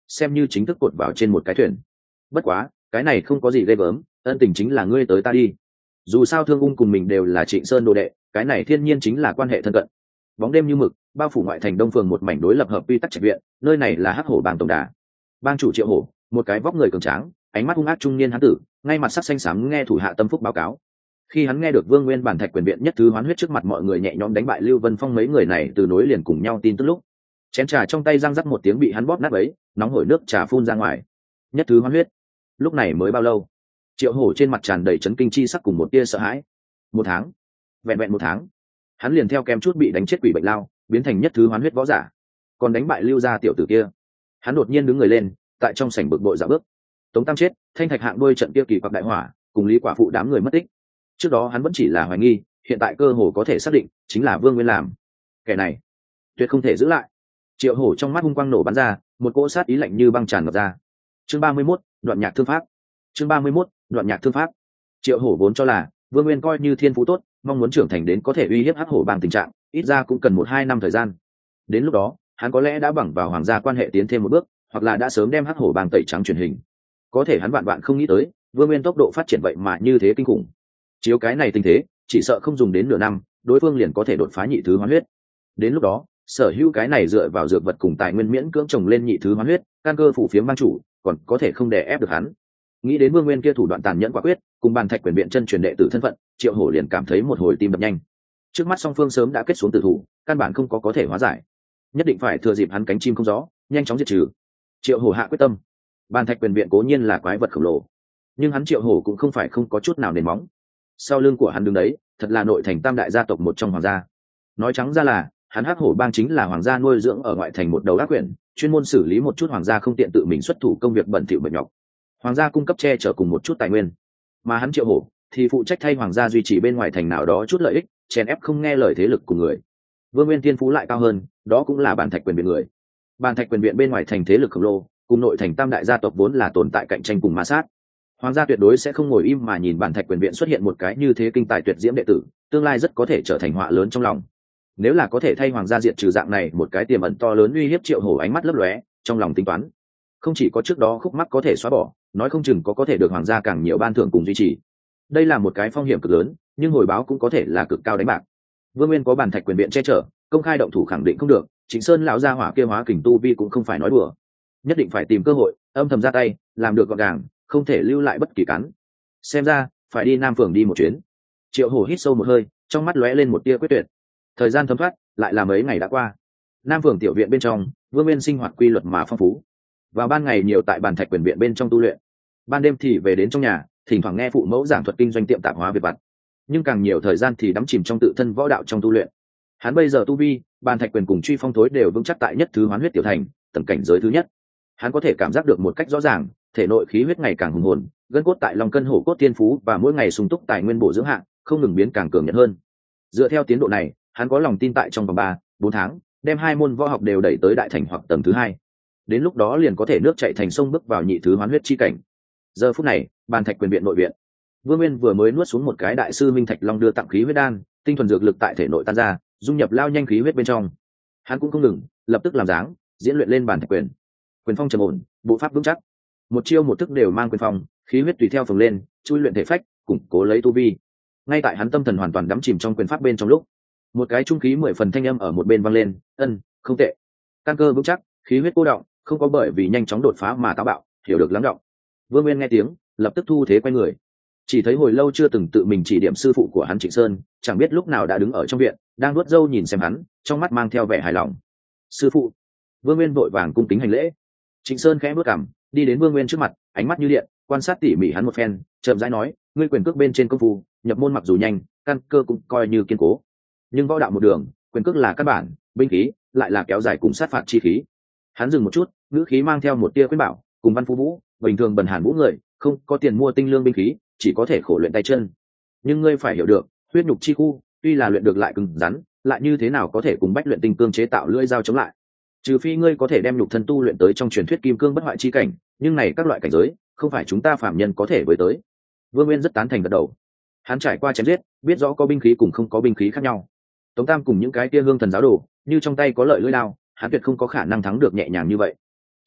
xem như chính thức cột vào trên một cái thuyền. Bất quá cái này không có gì ghê gớm, ân tình chính là ngươi tới ta đi, dù sao Thương Ung cùng mình đều là Trịnh Sơn đồ đệ, cái này thiên nhiên chính là quan hệ thân cận. Bóng đêm như mực bao phủ ngoại thành Đông Phường một mảnh đối lập hợp quy tắc trạch viện, nơi này là Hắc Hổ bang tổng đà. Bang chủ Triệu Hổ, một cái vóc người cường tráng, ánh mắt hung ác trung niên hán tử, ngay mặt sắc xanh xám nghe thủ hạ tâm phúc báo cáo. Khi hắn nghe được Vương Nguyên bản thạch quyền viện nhất thứ hoán huyết trước mặt mọi người nhẹ nhõm đánh bại Lưu Vân Phong mấy người này từ nối liền cùng nhau tin tức lúc, chén trà trong tay răng rắc một tiếng bị hắn bóp nát ấy, nóng hổi nước trà phun ra ngoài. Nhất thứ hoán huyết, lúc này mới bao lâu? Triệu Hổ trên mặt tràn đầy chấn kinh chi sắc cùng một tia sợ hãi. Một tháng, vẹn vẹn một tháng, hắn liền theo kém chút bị đánh chết quỷ bệnh lao, biến thành nhất thứ hoán huyết võ giả, còn đánh bại Lưu gia tiểu tử kia. Hắn đột nhiên đứng người lên, tại trong sảnh bực bội dạo bước. Tống Tam chết, Thanh Thạch hạng đôi trận kia kỳ quặc đại hỏa, cùng Lý Quả phụ đám người mất tích. Trước đó hắn vẫn chỉ là hoài nghi, hiện tại cơ hồ có thể xác định chính là Vương Nguyên làm. Kẻ này tuyệt không thể giữ lại. Triệu Hổ trong mắt hung quang nổ bắn ra, một cỗ sát ý lạnh như băng tràn ngập ra. Chương ba mươi mốt, đoạn nhạc thương pháp. Chương ba mươi mốt, đoạn nhạc thương pháp. Triệu Hổ vốn cho là Vương Nguyên coi như thiên phú tốt, mong muốn trưởng thành đến có thể uy hiếp Hắc Hổ bang tình trạng, ít ra cũng cần một hai năm thời gian. Đến lúc đó, hắn có lẽ đã bằng vào hoàng gia quan hệ tiến thêm một bước, hoặc là đã sớm đem Hắc Hổ bang tẩy trắng truyền hình. Có thể hắn vạn vạn không nghĩ tới, Vương Nguyên tốc độ phát triển vậy mà như thế kinh khủng. Chiếu cái này tình thế, chỉ sợ không dùng đến nửa năm, đối phương liền có thể đột phá nhị thứ hoán huyết. Đến lúc đó, sở hữu cái này dựa vào dược vật cùng tài nguyên miễn cưỡng trồng lên nhị thứ hoán huyết, căn cơ phủ phiếm bang chủ, còn có thể không đè ép được hắn. Nghĩ đến Vương Nguyên kia thủ đoạn tàn nhẫn quả quyết, cùng bàn thạch quyền viện chân truyền đệ tử thân phận, Triệu Hổ liền cảm thấy một hồi tim đập nhanh. Trước mắt song phương sớm đã kết xuống tử thủ, căn bản không có có thể hóa giải, nhất định phải thừa dịp hắn cánh chim không gió, nhanh chóng diệt trừ. Triệu Hổ hạ quyết tâm. Bàn thạch quyền viện cố nhiên là quái vật khổng lồ, nhưng hắn Triệu Hổ cũng không phải không có chút nào nền móng. Sau lưng của hắn đứng đấy, thật là nội thành tam đại gia tộc một trong hoàng gia. Nói trắng ra là, hắn Hắc Hổ bang chính là hoàng gia nuôi dưỡng ở ngoại thành một đầu ác quyển, chuyên môn xử lý một chút hoàng gia không tiện tự mình xuất thủ công việc bẩn thỉu bẩn nhọc. Hoàng gia cung cấp che chở cùng một chút tài nguyên, mà hắn Triệu Hổ thì phụ trách thay hoàng gia duy trì bên ngoài thành nào đó chút lợi ích, chèn ép không nghe lời thế lực của người. Vương Nguyên thiên phú lại cao hơn, đó cũng là bản thạch quyền viện người. Bản thạch quyền viện bên ngoài thành thế lực khổng lồ, cùng nội thành tam đại gia tộc vốn là tồn tại cạnh tranh cùng ma sát. Hoàng gia tuyệt đối sẽ không ngồi im mà nhìn bản thạch quyền viện xuất hiện một cái như thế kinh tài tuyệt diễm đệ tử, tương lai rất có thể trở thành họa lớn trong lòng. Nếu là có thể thay hoàng gia diệt trừ dạng này một cái tiềm ẩn to lớn uy hiếp, Triệu Hổ ánh mắt lấp lóe, trong lòng tính toán. Không chỉ có trước đó khúc mắc có thể xóa bỏ, nói không chừng có có thể được hoàng gia càng nhiều ban thưởng cùng duy trì. Đây là một cái phong hiểm cực lớn, nhưng hồi báo cũng có thể là cực cao đánh bạc. Vương Nguyên có bản thạch quyền viện che chở, công khai động thủ khẳng định không được, Trịnh Sơn lão gia hỏa kia hóa kình tu vi cũng không phải nói đùa. Nhất định phải tìm cơ hội, âm thầm ra tay, làm được gọn gàng, không thể lưu lại bất kỳ cắn. Xem ra, phải đi Nam Phường đi một chuyến. Triệu Hổ hít sâu một hơi, trong mắt lóe lên một tia quyết tuyệt. Thời gian thấm thoát, lại là mấy ngày đã qua. Nam Phường tiểu viện bên trong, Vương Nguyên sinh hoạt quy luật mà phong phú. Vào ban ngày nhiều tại bàn thạch quyền viện bên trong tu luyện, ban đêm thì về đến trong nhà, thỉnh thoảng nghe phụ mẫu giảng thuật kinh doanh tiệm tạp hóa việc vặt, nhưng càng nhiều thời gian thì đắm chìm trong tự thân võ đạo trong tu luyện. Hắn bây giờ tu vi, bàn thạch quyền cùng truy phong thối đều vững chắc tại nhất thứ hoán huyết tiểu thành, tầng cảnh giới thứ nhất. Hắn có thể cảm giác được một cách rõ ràng, thể nội khí huyết ngày càng hùng hồn, gân cốt tại long cân hổ cốt tiên phú và mỗi ngày sung túc tài nguyên bổ dưỡng hạng, không ngừng biến càng cường nhật hơn. Dựa theo tiến độ này, hắn có lòng tin tại trong vòng ba, bốn tháng, đem hai môn võ học đều đẩy tới đại thành hoặc tầng thứ hai. Đến lúc đó liền có thể nước chảy thành sông bước vào nhị thứ hoán huyết chi cảnh. Giờ phút này, bàn thạch quyền viện nội viện, Vương Nguyên vừa mới nuốt xuống một cái đại sư Minh Thạch Long đưa tặng khí huyết đan, tinh thuần dược lực tại thể nội tan ra, dung nhập lao nhanh khí huyết bên trong. Hắn cũng không ngừng, lập tức làm dáng, diễn luyện lên bàn thạch quyền. Quyền phong trầm ổn, bộ pháp vững chắc, một chiêu một thức đều mang quyền phong, khí huyết tùy theo phồng lên, chui luyện thể phách, củng cố lấy tu vi. Ngay tại hắn tâm thần hoàn toàn đắm chìm trong quyền pháp bên trong lúc, một cái trung khí mười phần thanh âm ở một bên vang lên, "Ân, không tệ." Căn cơ vững chắc, khí huyết cô động, không có bởi vì nhanh chóng đột phá mà táo bạo, hiểu được lắng đọng. Vương Nguyên nghe tiếng, lập tức thu thế quay người. Chỉ thấy hồi lâu chưa từng tự mình chỉ điểm sư phụ của hắn Trịnh Sơn, chẳng biết lúc nào đã đứng ở trong viện, đang nuốt râu nhìn xem hắn, trong mắt mang theo vẻ hài lòng. "Sư phụ." Vương Nguyên vội vàng cung kính hành lễ. Trịnh Sơn khẽ bước cằm, đi đến Vương Nguyên trước mặt, ánh mắt như điện, quan sát tỉ mỉ hắn một phen, chậm rãi nói, "Ngươi quyền cước bên trên công phu, nhập môn mặc dù nhanh, căn cơ cũng coi như kiên cố. Nhưng võ đạo một đường, quyền cước là căn bản, binh khí lại là kéo dài cùng sát phạt chi khí." Hắn dừng một chút, ngữ khí mang theo một tia khuyên bảo, "Cùng Văn Phú Vũ, bình thường bần hàn vũ người, không có tiền mua tinh lương binh khí, chỉ có thể khổ luyện tay chân. Nhưng ngươi phải hiểu được, huyết nhục chi khu, tuy là luyện được lại cứng rắn, lại như thế nào có thể cùng bách luyện tinh cương chế tạo lưỡi dao chống lại? Trừ phi ngươi có thể đem nhục thân tu luyện tới trong truyền thuyết kim cương bất hoại chi cảnh, nhưng này các loại cảnh giới, không phải chúng ta phàm nhân có thể với tới." Vương Nguyên rất tán thành gật đầu. Hắn trải qua chém giết, biết rõ có binh khí cùng không có binh khí khác nhau. Tống Tam cùng những cái kia hương thần giáo đồ, như trong tay có lợi lưỡi đao, hắn tuyệt không có khả năng thắng được nhẹ nhàng như vậy.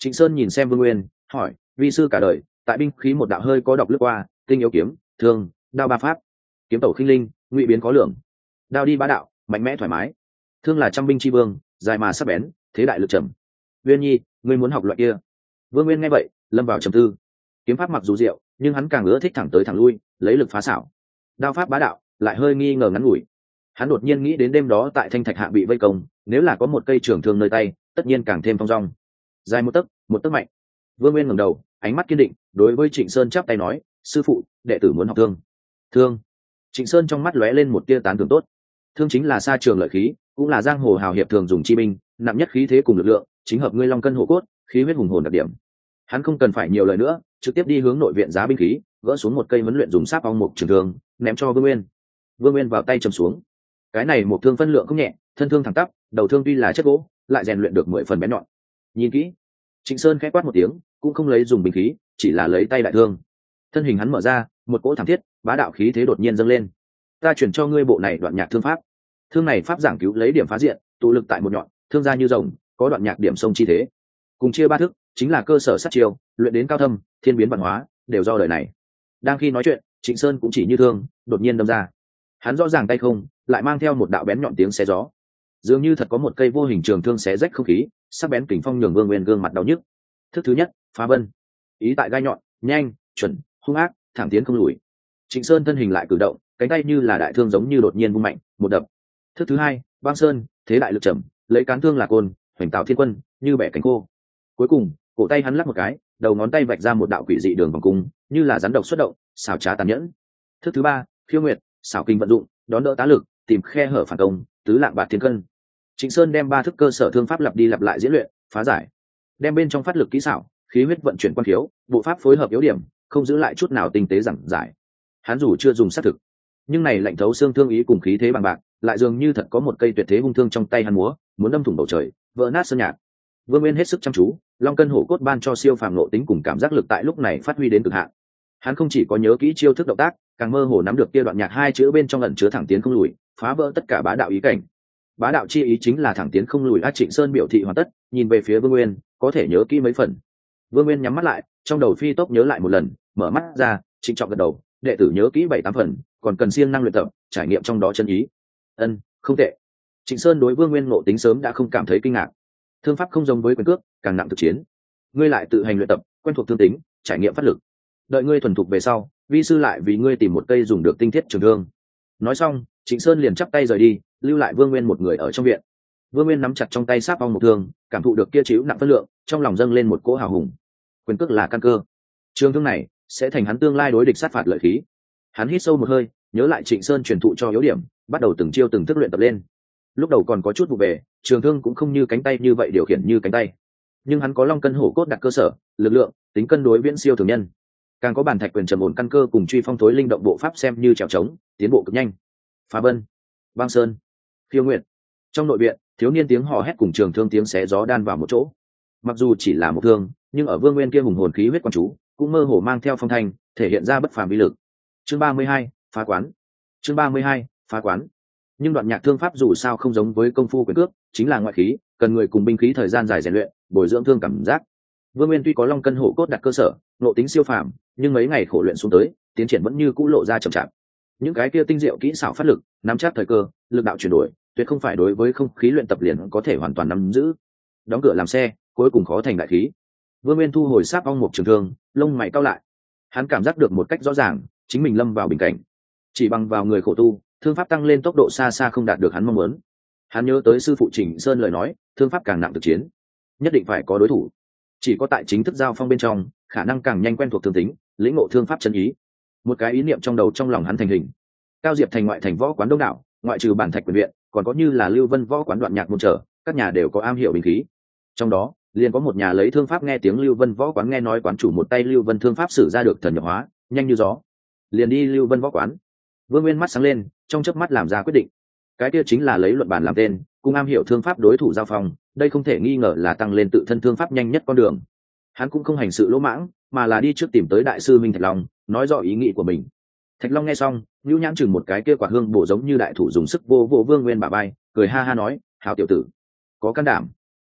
Trịnh Sơn nhìn xem Vương Nguyên, hỏi: vi sư cả đời tại binh khí một đạo hơi có độc lướt qua, tinh yếu kiếm, thương, đao ba pháp, kiếm tẩu khinh linh, ngụy biến có lượng, đao đi bá đạo, mạnh mẽ thoải mái, thương là trăm binh chi vương, dài mà sắc bén, thế đại lực trầm. Nguyên Nhi, ngươi muốn học loại kia? Vương Nguyên nghe vậy lâm vào trầm tư. Kiếm pháp mặc dù diệu, nhưng hắn càng ưa thích thẳng tới thẳng lui, lấy lực phá xảo. Đao pháp bá đạo lại hơi nghi ngờ ngắn ngủi. Hắn đột nhiên nghĩ đến đêm đó tại Thanh Thạch Hạ bị vây công, nếu là có một cây trường thương nơi tay, tất nhiên càng thêm thong dong. Dài một tấc, một tấc mạnh. Vương Nguyên ngẩng đầu, ánh mắt kiên định, đối với Trịnh Sơn chắp tay nói: sư phụ, đệ tử muốn học thương. Thương? Trịnh Sơn trong mắt lóe lên một tia tán thưởng tốt. Thương chính là sa trường lợi khí, cũng là giang hồ hào hiệp thường dùng chi binh, nặng nhất khí thế cùng lực lượng, chính hợp ngươi long cân hổ cốt, khí huyết hùng hồn đặc điểm. Hắn không cần phải nhiều lời nữa, trực tiếp đi hướng nội viện giá binh khí, gỡ xuống một cây huấn luyện dùng sáp ong mục trường thương, ném cho Vương Nguyên. Vương Nguyên vào tay chầm xuống. Cái này một thương phân lượng không nhẹ, thân thương thẳng tắp, đầu thương tuy là chất gỗ, lại rèn luyện được mười phần bén nhọn. Nhìn kỹ. Trịnh Sơn khẽ quát một tiếng, cũng không lấy dùng binh khí, chỉ là lấy tay đại thương. Thân hình hắn mở ra, một cỗ thẳng thiết, bá đạo khí thế đột nhiên dâng lên. Ta chuyển cho ngươi bộ này đoạn nhạc thương pháp. Thương này pháp giảng cứu lấy điểm phá diện, tụ lực tại một nhọn, thương ra như rồng, có đoạn nhạc điểm sông chi thế. Cùng chia ba thức, chính là cơ sở sát chiêu, luyện đến cao thâm, thiên biến văn hóa, đều do đời này. Đang khi nói chuyện, Trịnh Sơn cũng chỉ như thương, đột nhiên đâm ra. Hắn rõ ràng tay không, lại mang theo một đạo bén nhọn tiếng xé gió. Dường như thật có một cây vô hình trường thương xé rách không khí, sắc bén kình phong nhường Vương Nguyên gương mặt đau nhức. Thức thứ nhất, phá vân. Ý tại gai nhọn, nhanh, chuẩn, hung ác, thẳng tiến không lùi. Trịnh Sơn thân hình lại cử động, cánh tay như là đại thương giống như đột nhiên vung mạnh, một đập. Thức thứ hai, băng sơn, thế đại lực trầm, lấy cán thương là côn, hoành tạo thiên quân, như bẻ cánh khô. Cuối cùng, cổ tay hắn lắc một cái, đầu ngón tay vạch ra một đạo quỷ dị đường vòng cung, như là rắn độc xuất động, xảo trá tàn nhẫn. Thức thứ ba, khiêu nguyệt, xảo kinh vận dụng, đón đỡ tá lực, tìm khe hở phản công, tứ lạng bạt thiên cân. Trịnh Sơn đem ba thức cơ sở thương pháp lặp đi lặp lại diễn luyện, phá giải, đem bên trong phát lực kỹ xảo, khí huyết vận chuyển quan khiếu, bộ pháp phối hợp yếu điểm, không giữ lại chút nào tinh tế giảng giải. Hắn dù chưa dùng sát thực, nhưng này lạnh thấu xương thương ý cùng khí thế bằng bạc, lại dường như thật có một cây tuyệt thế hung thương trong tay hắn múa, muốn đâm thủng bầu trời, vỡ nát sơn nhạc. Vương Nguyên hết sức chăm chú, long cân hổ cốt ban cho siêu phàm nội tính cùng cảm giác lực tại lúc này phát huy đến cực hạn. Hắn không chỉ có nhớ kỹ chiêu thức động tác, càng mơ hồ nắm được kia đoạn nhạc hai chữ bên trong ẩn chứa thẳng tiến không lùi, phá vỡ tất cả bá đạo ý cảnh. Bá đạo chi ý chính là thẳng tiến không lùi. A Trịnh Sơn biểu thị hoàn tất, nhìn về phía Vương Nguyên, có thể nhớ kỹ mấy phần. Vương Nguyên nhắm mắt lại, trong đầu phi tốc nhớ lại một lần, mở mắt ra, trịnh trọng gật đầu, đệ tử nhớ kỹ bảy tám phần, còn cần siêng năng luyện tập, trải nghiệm trong đó chân ý. Ân, không tệ. Trịnh Sơn đối Vương Nguyên ngộ tính sớm đã không cảm thấy kinh ngạc. Thương pháp không giống với quyền cước, càng nặng thực chiến. Ngươi lại tự hành luyện tập, quen thuộc thương tính, trải nghiệm phát lực. Đợi ngươi thuần thục về sau, vi sư lại vì ngươi tìm một cây dùng được tinh thiết trường thương. Nói xong, Trịnh Sơn liền chắp tay rời đi, lưu lại Vương Nguyên một người ở trong viện. Vương Nguyên nắm chặt trong tay sáp ong một thương, cảm thụ được kia chịu nặng phân lượng, trong lòng dâng lên một cỗ hào hùng. Quyền cước là căn cơ, trường thương này sẽ thành hắn tương lai đối địch sát phạt lợi khí. Hắn hít sâu một hơi, nhớ lại Trịnh Sơn truyền thụ cho yếu điểm, bắt đầu từng chiêu từng thức luyện tập lên. Lúc đầu còn có chút vụ về, trường thương cũng không như cánh tay như vậy điều khiển như cánh tay, nhưng hắn có long cân hổ cốt đặt cơ sở, lực lượng, tính cân đối viễn siêu thường nhân, càng có bản thạch quyền trầm ổn căn cơ cùng truy phong thối linh động bộ pháp xem như trèo trống, tiến bộ cực nhanh. Phá vân, băng sơn, khiêu nguyện. Trong nội viện, thiếu niên tiếng hò hét cùng trường thương tiếng xé gió đan vào một chỗ. Mặc dù chỉ là một thương, nhưng ở Vương Nguyên kia hùng hồn khí huyết quan chú, cũng mơ hồ mang theo phong thanh, thể hiện ra bất phàm uy lực. Chương ba mươi hai, phá quán. Chương ba mươi hai, phá quán. Nhưng đoạn nhạc thương pháp dù sao không giống với công phu quyền cước, chính là ngoại khí, cần người cùng binh khí thời gian dài rèn luyện, bồi dưỡng thương cảm giác. Vương Nguyên tuy có long cân hổ cốt đặt cơ sở, nội tính siêu phàm, nhưng mấy ngày khổ luyện xuống tới, tiến triển vẫn như cũ lộ ra chậm chạp. Những cái kia tinh diệu kỹ xảo phát lực, nắm chắc thời cơ, lực đạo chuyển đổi, tuyệt không phải đối với không khí luyện tập liền có thể hoàn toàn nắm giữ. Đóng cửa làm xe, cuối cùng khó thành đại khí. Vương Nguyên thu hồi sáp ong một trường thương, lông mày cau lại. Hắn cảm giác được một cách rõ ràng, chính mình lâm vào bình cảnh. Chỉ bằng vào người khổ tu, thương pháp tăng lên tốc độ xa xa không đạt được hắn mong muốn. Hắn nhớ tới sư phụ Trịnh Sơn lời nói, thương pháp càng nặng thực chiến, nhất định phải có đối thủ. Chỉ có tại chính thức giao phong bên trong, khả năng càng nhanh quen thuộc thương tính, lĩnh ngộ thương pháp chân ý. Một cái ý niệm trong đầu trong lòng hắn thành hình. Cao Diệp thành ngoại thành võ quán đông đảo, ngoại trừ bản thạch quyền viện, còn có như là Lưu Vân võ quán đoạn nhạc môn trở, các nhà đều có am hiểu binh khí. Trong đó, liền có một nhà lấy thương pháp nghe tiếng Lưu Vân võ quán, nghe nói quán chủ một tay Lưu Vân thương pháp sử ra được thần nhập hóa, nhanh như gió. Liền đi Lưu Vân võ quán. Vương Nguyên mắt sáng lên, trong chớp mắt làm ra quyết định. Cái kia chính là lấy luận bàn làm tên, cùng am hiểu thương pháp đối thủ giao phong, đây không thể nghi ngờ là tăng lên tự thân thương pháp nhanh nhất con đường. Hắn cũng không hành sự lỗ mãng, mà là đi trước tìm tới đại sư Minh Thạch Long, nói rõ ý nghĩ của mình. Thạch Long nghe xong, nhu nhãn chừng một cái kia quả hương bổ giống như đại thủ dùng sức vô vô Vương Nguyên bả vai, cười ha ha nói: "Hảo tiểu tử, có can đảm."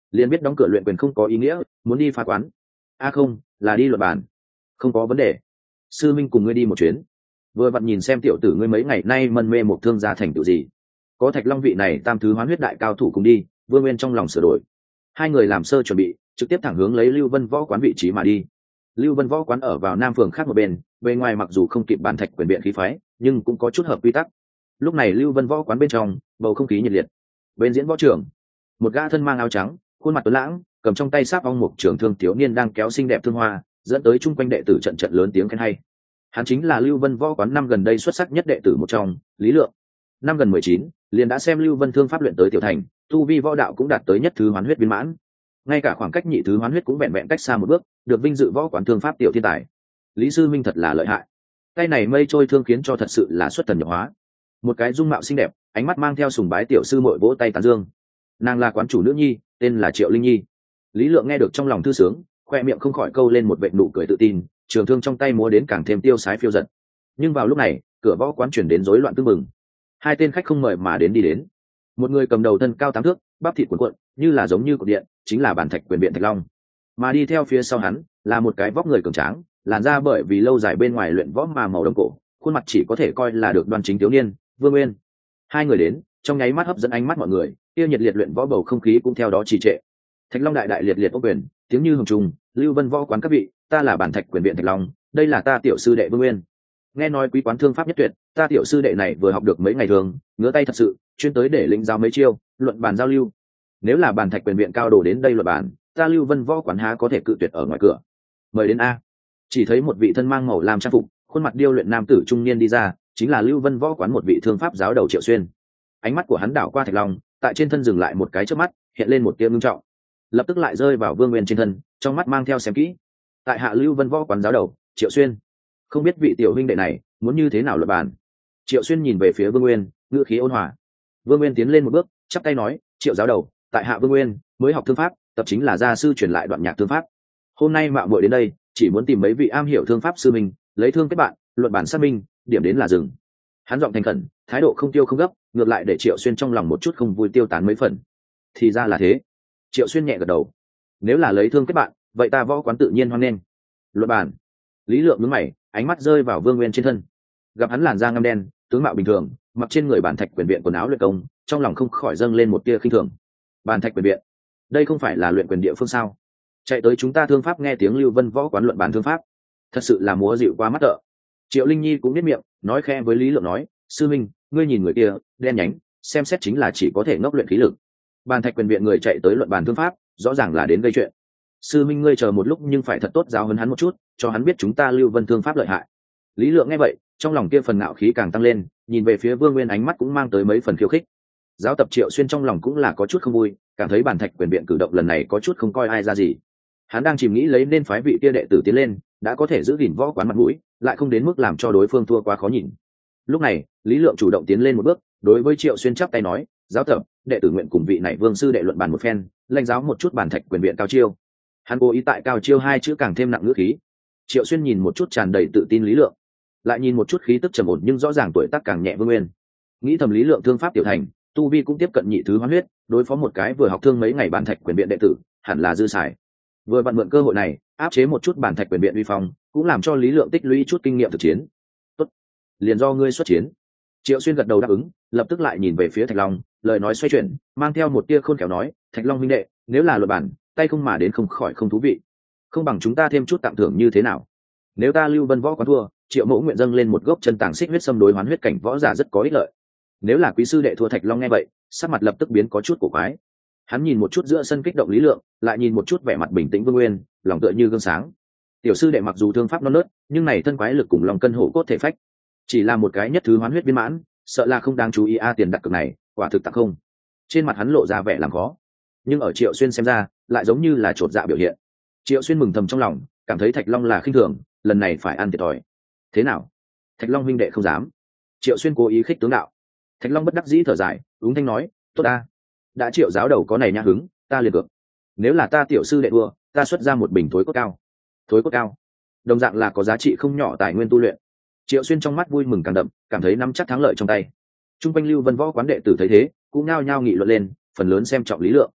liền biết đóng cửa luyện quyền không có ý nghĩa, muốn đi phá quán. A không, là đi luận bàn. Không có vấn đề, sư minh cùng ngươi đi một chuyến. Vừa vặn nhìn xem tiểu tử ngươi mấy ngày nay mân mê một thương gia thành tựu gì, có Thạch Long vị này tam thứ hoán huyết đại cao thủ cùng đi, Vương Nguyên trong lòng sửa đổi. Hai người làm sơ chuẩn bị, trực tiếp thẳng hướng lấy Lưu Vân Võ quán vị trí mà đi. Lưu Vân Võ quán ở vào nam phường khác một bên, bề ngoài mặc dù không kịp Bản Thạch quyền biện khí phái, nhưng cũng có chút hợp quy tắc. Lúc này Lưu Vân Võ quán bên trong, bầu không khí nhiệt liệt. Bên diễn võ trường, một gã thân mang áo trắng, khuôn mặt tuấn lãng, cầm trong tay sáp ong mục trường thương thiếu niên đang kéo xinh đẹp thương hoa, dẫn tới chung quanh đệ tử trận trận lớn tiếng khen hay. Hắn chính là Lưu Vân Võ quán năm gần đây xuất sắc nhất đệ tử một trong, Lý Lượng. Năm gần mười chín, liền đã xem Lưu Vân thương pháp luyện tới tiểu thành, tu vi võ đạo cũng đạt tới nhất thứ hoán huyết viên mãn. Ngay cả khoảng cách nhị thứ hoán huyết cũng vẹn vẹn cách xa một bước, được vinh dự võ quán thương pháp tiểu thiên tài. Lý sư minh thật là lợi hại. Cái này mây trôi thương khiến cho thật sự là xuất thần nhập hóa. Một cái dung mạo xinh đẹp, ánh mắt mang theo sùng bái tiểu sư muội vỗ tay tán dương. Nàng là quán chủ nữ nhi, tên là Triệu Linh Nhi. Lý Lượng nghe được trong lòng thư sướng, khoe miệng không khỏi câu lên một vệt nụ cười tự tin, trường thương trong tay múa đến càng thêm tiêu sái phiêu dật. Nhưng vào lúc này, cửa võ quán chuyển đến rối loạn tương mừng. Hai tên khách không mời mà đến đi đến. Một người cầm đầu thân cao tám thước, bắp thịt cuộn cuộn, như là giống như cột điện, chính là Bản Thạch quyền biện Thạch Long. Mà đi theo phía sau hắn, là một cái vóc người cường tráng, làn da bởi vì lâu dài bên ngoài luyện võ mà màu đồng cổ, khuôn mặt chỉ có thể coi là được đoan chính thiếu niên, Vương Nguyên. Hai người đến, trong nháy mắt hấp dẫn ánh mắt mọi người, kia nhiệt liệt luyện võ bầu không khí cũng theo đó trì trệ. Thạch Long đại đại liệt liệt ốc quyền, tiếng như hồng trùng, Lưu Vân Võ quán các vị, ta là Bản Thạch quyền biện Thạch Long, đây là ta tiểu sư đệ Vương Nguyên. Nghe nói quý quán thương pháp nhất tuyệt, ta tiểu sư đệ này vừa học được mấy ngày thường, ngứa tay thật sự, chuyên tới để lĩnh giáo mấy chiêu, luận bàn giao lưu. Nếu là Bản Thạch quyền biện cao đồ đến đây luận bàn, ta Lưu Vân Võ quán há có thể cự tuyệt ở ngoài cửa. Mời đến a. Chỉ thấy một vị thân mang màu lam trang phục, khuôn mặt điêu luyện nam tử trung niên đi ra, chính là Lưu Vân Võ quán một vị thương pháp giáo đầu Triệu Xuyên. Ánh mắt của hắn đảo qua Thạch Long, tại trên thân dừng lại một cái chớp mắt, hiện lên một tia ngưng trọng, lập tức lại rơi vào Vương Nguyên trên thân, trong mắt mang theo xem kỹ. Tại hạ Lưu Vân Võ quán giáo đầu Triệu Xuyên, không biết vị tiểu huynh đệ này muốn như thế nào luận bàn. Triệu Xuyên nhìn về phía Vương Nguyên, ngữ khí ôn hòa. Vương Nguyên tiến lên một bước, chắp tay nói, Triệu giáo đầu, tại hạ Vương Nguyên mới học thương pháp, tập chính là gia sư truyền lại đoạn nhạc thương pháp. Hôm nay mạo muội đến đây, chỉ muốn tìm mấy vị am hiểu thương pháp sư mình, lấy thương kết bạn, luận bản xác minh, điểm đến là dừng. Hắn giọng thành khẩn, thái độ không tiêu không gấp, ngược lại để Triệu Xuyên trong lòng một chút không vui tiêu tán mấy phần. Thì ra là thế. Triệu Xuyên nhẹ gật đầu. Nếu là lấy thương kết bạn, vậy ta võ quán tự nhiên hoan nghênh. Luận bản. Lý Lượng nhướng mày, ánh mắt rơi vào Vương Nguyên trên thân. Gặp hắn làn da ngăm đen, tướng mạo bình thường, mặc trên người Bản Thạch quyền viện quần áo luyện công, trong lòng không khỏi dâng lên một tia khinh thường. Bản Thạch quyền viện, đây không phải là luyện quyền địa phương sao? Chạy tới chúng ta thương pháp nghe tiếng Lưu Vân Võ quán luận bản thương pháp, thật sự là múa dịu quá mắt tợ. Triệu Linh Nhi cũng biết miệng, nói khẽ với Lý Lượng nói, sư minh, ngươi nhìn người kia, đen nhánh, xem xét chính là chỉ có thể ngốc luyện khí lực. Bản Thạch quyền viện người chạy tới luận bản thương pháp, rõ ràng là đến gây chuyện. Sư minh ngươi chờ một lúc nhưng phải thật tốt giáo huấn hắn một chút, cho hắn biết chúng ta Lưu Vân thương pháp lợi hại. Lý Lượng nghe vậy, trong lòng kia phần ngạo khí càng tăng lên, nhìn về phía Vương Nguyên ánh mắt cũng mang tới mấy phần khiêu khích. Giáo tập Triệu Xuyên trong lòng cũng là có chút không vui, cảm thấy Bản Thạch quyền viện cử động lần này có chút không coi ai ra gì. Hắn đang chìm nghĩ lấy nên phái vị kia đệ tử tiến lên, đã có thể giữ gìn võ quán mặt mũi, lại không đến mức làm cho đối phương thua quá khó nhìn. Lúc này, Lý Lượng chủ động tiến lên một bước, đối với Triệu Xuyên chắp tay nói, giáo tập, đệ tử nguyện cùng vị này Vương sư đệ luận bàn một phen, lãnh giáo một chút Bản Thạch quyền viện cao chiêu. Hắn cố ý tại cao chiêu hai chữ càng thêm nặng ngữ khí. Triệu Xuyên nhìn một chút tràn đầy tự tin Lý Lượng, lại nhìn một chút khí tức trầm ổn nhưng rõ ràng tuổi tác càng nhẹ Vương Nguyên, nghĩ thầm Lý Lượng thương pháp tiểu thành, tu vi cũng tiếp cận nhị thứ hoán huyết, đối phó một cái vừa học thương mấy ngày Bản Thạch quyền viện đệ tử, hẳn là dư xài. Vừa vặn mượn cơ hội này, áp chế một chút Bản Thạch quyền viện uy phong, cũng làm cho Lý Lượng tích lũy chút kinh nghiệm thực chiến. Tốt, liền do ngươi xuất chiến. Triệu Xuyên gật đầu đáp ứng, lập tức lại nhìn về phía Thạch Long, lời nói xoay chuyển, mang theo một tia khôn khéo nói, Thạch Long huynh đệ, nếu là luật bản, tay không mà đến không khỏi không thú vị, không bằng chúng ta thêm chút tặng thưởng như thế nào? Nếu ta Lưu Vân Võ quán thua, Triệu Mẫu nguyện dâng lên một gốc chân tàng xích huyết xâm đối hoán huyết cảnh võ giả rất có ích lợi. Nếu là quý sư đệ thua, Thạch Long nghe vậy, sắc mặt lập tức biến có chút cổ quái. Hắn nhìn một chút giữa sân kích động Lý Lượng, lại nhìn một chút vẻ mặt bình tĩnh Vương Nguyên, lòng tựa như gương sáng. Tiểu sư đệ mặc dù thương pháp non nớt, nhưng này thân quái lực cùng lòng cân hổ cốt thể phách, chỉ là một cái nhất thứ hoán huyết viên mãn, sợ là không đáng chú ý a tiền đặt cược này, quả thực tặng không. Trên mặt hắn lộ ra vẻ làm khó, nhưng ở Triệu Xuyên xem ra, lại giống như là chột dạ biểu hiện. Triệu Xuyên mừng thầm trong lòng, cảm thấy Thạch Long là khinh thường, lần này phải ăn thiệt thòi. Thế nào? Thạch Long huynh đệ không dám. Triệu Xuyên cố ý khích tướng đạo. Thạch Long bất đắc dĩ thở dài, ứng thanh nói, tốt ta, đã Triệu giáo đầu có này nhã hứng, ta liền cược. Nếu là ta tiểu sư đệ thua, ta xuất ra một bình thối cốt cao. Thối cốt cao, đồng dạng là có giá trị không nhỏ tài nguyên tu luyện. Triệu Xuyên trong mắt vui mừng càng đậm, cảm thấy nắm chắc thắng lợi trong tay. Trung quanh Lưu Vân Võ quán đệ tử thấy thế, cũng nhao nhao nghị luận lên, phần lớn xem trọng Lý Lượng.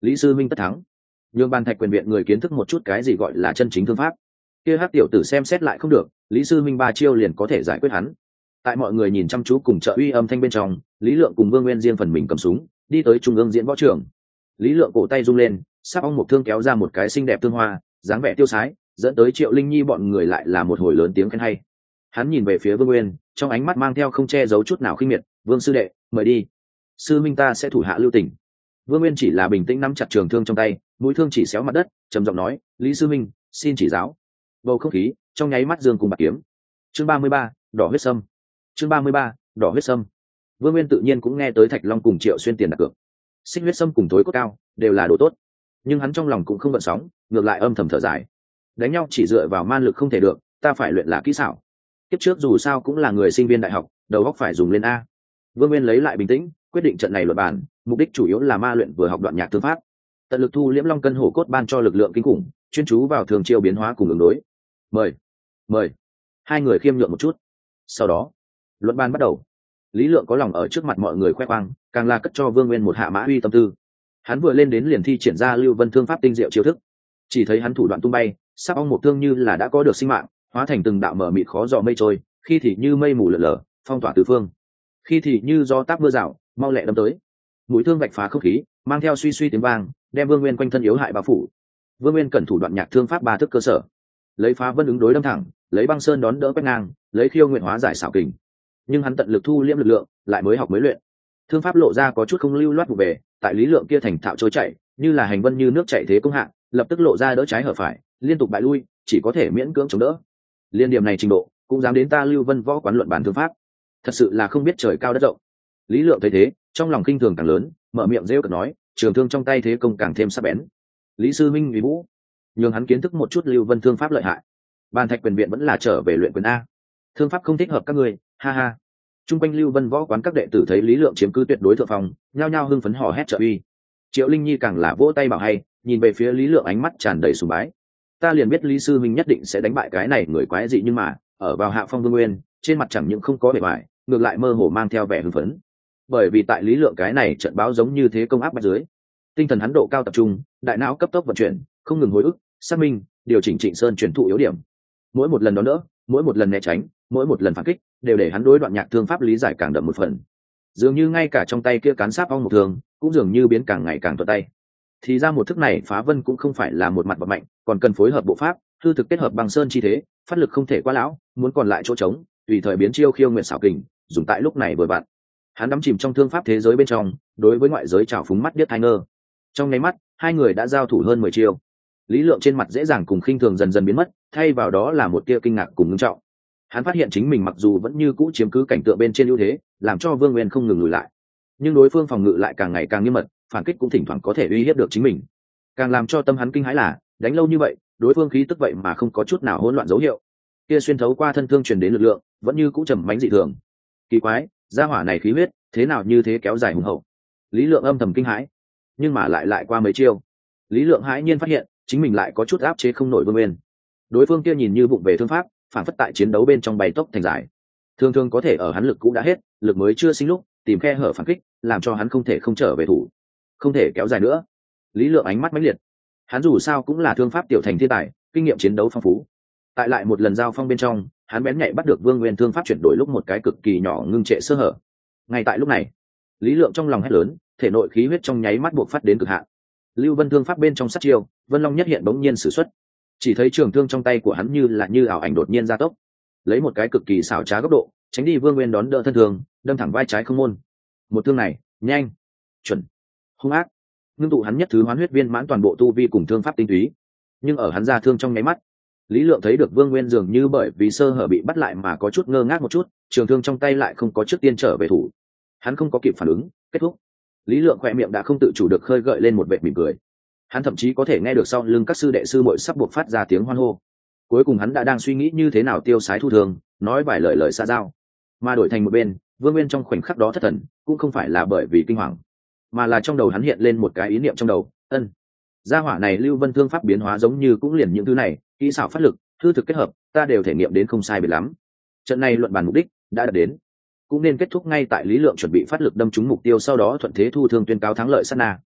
Lý sư minh tất thắng. Nhưng bàn thạch quyền viện người kiến thức một chút cái gì gọi là chân chính thương pháp. Kia hát tiểu tử xem xét lại không được, Lý sư minh ba chiêu liền có thể giải quyết hắn. Tại mọi người nhìn chăm chú cùng trợ uy âm thanh bên trong, Lý Lượng cùng Vương Nguyên riêng phần mình cầm súng đi tới trung ương diễn võ trường. Lý Lượng cổ tay rung lên, sắp ong một thương kéo ra một cái xinh đẹp thương hoa, dáng vẻ tiêu sái, dẫn tới Triệu Linh Nhi bọn người lại là một hồi lớn tiếng khen hay. Hắn nhìn về phía Vương Nguyên, trong ánh mắt mang theo không che giấu chút nào khinh miệt. Vương sư đệ, mời đi. Sư minh ta sẽ thủ hạ lưu tình. Vương Nguyên chỉ là bình tĩnh nắm chặt trường thương trong tay, mũi thương chỉ xéo mặt đất, trầm giọng nói, Lý sư minh, xin chỉ giáo. Bầu không khí trong nháy mắt dương cùng bạc kiếm. Chương ba mươi ba, đỏ huyết sâm. Chương ba mươi ba, đỏ huyết sâm. Vương Nguyên tự nhiên cũng nghe tới Thạch Long cùng Triệu Xuyên tiền đặt cược. Xích huyết sâm cùng tối cốt cao đều là đồ tốt, nhưng hắn trong lòng cũng không gợn sóng, ngược lại âm thầm thở dài. Đánh nhau chỉ dựa vào man lực không thể được, ta phải luyện là kỹ xảo. Kiếp trước dù sao cũng là người sinh viên đại học, đầu óc phải dùng lên a. Vương Nguyên lấy lại bình tĩnh, quyết định trận này luận bàn, mục đích chủ yếu là ma luyện vừa học đoạn nhạc thương pháp, tận lực thu liễm long cân hổ cốt ban cho lực lượng kinh khủng, chuyên chú vào thường chiêu biến hóa cùng ứng đối. Mời, mời. Hai người khiêm nhượng một chút. Sau đó, luận bàn bắt đầu. Lý Lượng có lòng ở trước mặt mọi người khoe khoang, càng là cất cho Vương Nguyên một hạ mã uy tâm tư. Hắn vừa lên đến liền thi triển ra Lưu Vân thương pháp tinh diệu chiêu thức. Chỉ thấy hắn thủ đoạn tung bay, sắc ong một thương như là đã có được sinh mạng, hóa thành từng đạo mờ mịt khó dò mây trôi, khi thì như mây mù lở lở, phong tỏa tứ phương, khi thì như gió táp mưa rào, mau lẹ đâm tới. Mũi thương vạch phá không khí, mang theo suy suy tiếng vang, đem Vương Nguyên quanh thân yếu hại bao phủ. Vương Nguyên cẩn thủ đoạn nhạc thương pháp ba thức cơ sở, lấy phá vân ứng đối đâm thẳng, lấy băng sơn đón đỡ quét ngang, lấy khiêu nguyện hóa giải xảo kình. Nhưng hắn tận lực thu liễm lực lượng, lại mới học mới luyện, thương pháp lộ ra có chút không lưu loát vụ về. Tại Lý Lượng kia thành thạo trôi chạy, như là hành vân như nước chảy thế công hạng, lập tức lộ ra đỡ trái hở phải, liên tục bại lui, chỉ có thể miễn cưỡng chống đỡ. Liên điểm này trình độ, cũng dám đến ta Lưu Vân võ quán luận bàn thương pháp, thật sự là không biết trời cao đất rộng. Lý Lượng thấy thế, trong lòng kinh thường càng lớn, mở miệng rêu cợt nói, trường thương trong tay thế công càng thêm sắc bén. Lý sư minh vì vũ, nhường hắn kiến thức một chút Lưu Vân thương pháp lợi hại. Bàn thạch quyền viện vẫn là trở về luyện quyền a, thương pháp không thích hợp các người, ha ha. Trung quanh Lưu Vân võ quán các đệ tử thấy Lý Lượng chiếm cứ tuyệt đối thượng phong, nhao nhao hưng phấn hò hét trợ uy. Triệu Linh Nhi càng là vỗ tay bảo hay, nhìn về phía Lý Lượng ánh mắt tràn đầy sùng bái. Ta liền biết Lý sư minh nhất định sẽ đánh bại cái này người quái dị, nhưng mà ở vào hạ phong Vương Nguyên, trên mặt chẳng những không có bề ngoài, ngược lại mơ hồ mang theo vẻ hưng phấn. Bởi vì tại Lý Lượng cái này trận báo giống như thế công áp bách dưới, tinh thần hắn độ cao tập trung, đại não cấp tốc vận chuyển, không ngừng hồi ức, xác minh, điều chỉnh Trịnh Sơn chuyển thụ yếu điểm. Mỗi một lần đón đỡ, mỗi một lần né tránh, mỗi một lần phản kích, đều để hắn đối đoạn nhạc thương pháp lý giải càng đậm một phần. Dường như ngay cả trong tay kia cán sáp ong một thường, cũng dường như biến càng ngày càng thuận tay. Thì ra một thức này phá vân cũng không phải là một mặt bật mạnh, còn cần phối hợp bộ pháp, hư thực kết hợp bằng sơn chi thế, phát lực không thể quá lão, muốn còn lại chỗ trống, tùy thời biến chiêu khiêu nguyện xảo kình, dùng tại lúc này vừa vặn. Hắn đắm chìm trong thương pháp thế giới bên trong, đối với ngoại giới trào phúng mắt điếc tai ngơ. Trong nháy mắt, hai người đã giao thủ hơn mười chiêu. Lý Lượng trên mặt dễ dàng cùng khinh thường dần dần biến mất, thay vào đó là một tia kinh ngạc cùng ngưng trọng. Hắn phát hiện chính mình mặc dù vẫn như cũ chiếm cứ cảnh tượng bên trên ưu thế, làm cho Vương Nguyên không ngừng lùi lại, nhưng đối phương phòng ngự lại càng ngày càng nghiêm mật, phản kích cũng thỉnh thoảng có thể uy hiếp được chính mình. Càng làm cho tâm hắn kinh hãi là, đánh lâu như vậy, đối phương khí tức vậy mà không có chút nào hỗn loạn dấu hiệu. Kia xuyên thấu qua thân thương truyền đến lực lượng, vẫn như cũ trầm mánh dị thường. Kỳ quái, gia hỏa này khí huyết, thế nào như thế kéo dài hùng hậu. Lý Lượng âm thầm kinh hãi, nhưng mà lại lại qua mấy chiêu, Lý Lượng hãi nhiên phát hiện, chính mình lại có chút áp chế không nổi Vương Nguyên. Đối phương kia nhìn như vụng về thương pháp, phản phất tại chiến đấu bên trong bay tốc thành giải, thường thường có thể ở hắn lực cũ đã hết, lực mới chưa sinh lúc tìm khe hở phản kích, làm cho hắn không thể không trở về thủ, không thể kéo dài nữa. Lý Lượng ánh mắt mãnh liệt, hắn dù sao cũng là thương pháp tiểu thành thiên tài, kinh nghiệm chiến đấu phong phú. Tại lại một lần giao phong bên trong, hắn bén nhạy bắt được Vương Nguyên thương pháp chuyển đổi lúc một cái cực kỳ nhỏ ngưng trệ sơ hở. Ngay tại lúc này, Lý Lượng trong lòng hét lớn, thể nội khí huyết trong nháy mắt buộc phát đến cực hạn. Lưu Vân thương pháp bên trong sát chiêu, Vân Long nhất hiện bỗng nhiên sử xuất. Chỉ thấy trường thương trong tay của hắn như là như ảo ảnh đột nhiên gia tốc, lấy một cái cực kỳ xảo trá góc độ, tránh đi Vương Nguyên đón đỡ thân thương, đâm thẳng vai trái không môn. Một thương này, nhanh, chuẩn, hung ác, ngưng tụ hắn nhất thứ hoán huyết viên mãn toàn bộ tu vi cùng thương pháp tinh túy. Nhưng ở hắn ra thương trong nháy mắt, Lý Lượng thấy được Vương Nguyên dường như bởi vì sơ hở bị bắt lại mà có chút ngơ ngác một chút, trường thương trong tay lại không có trước tiên trở về thủ. Hắn không có kịp phản ứng, kết thúc. Lý Lượng khỏe miệng đã không tự chủ được khơi gợi lên một vệt mỉm cười. Hắn thậm chí có thể nghe được sau lưng các sư đệ sư muội sắp buộc phát ra tiếng hoan hô. Cuối cùng hắn đã đang suy nghĩ như thế nào tiêu sái thu thường, nói vài lời lời xa giao, mà đổi thành một bên, Vương Nguyên trong khoảnh khắc đó thất thần, cũng không phải là bởi vì kinh hoàng, mà là trong đầu hắn hiện lên một cái ý niệm trong đầu, ân, gia hỏa này Lưu Vân thương pháp biến hóa giống như cũng liền những thứ này, kỹ xảo phát lực, hư thực kết hợp, ta đều thể nghiệm đến không sai biệt lắm. Trận này luận bàn mục đích đã đạt đến, cũng nên kết thúc ngay tại Lý Lượng chuẩn bị phát lực đâm trúng mục tiêu, sau đó thuận thế thu thương tuyên cáo thắng lợi sát na.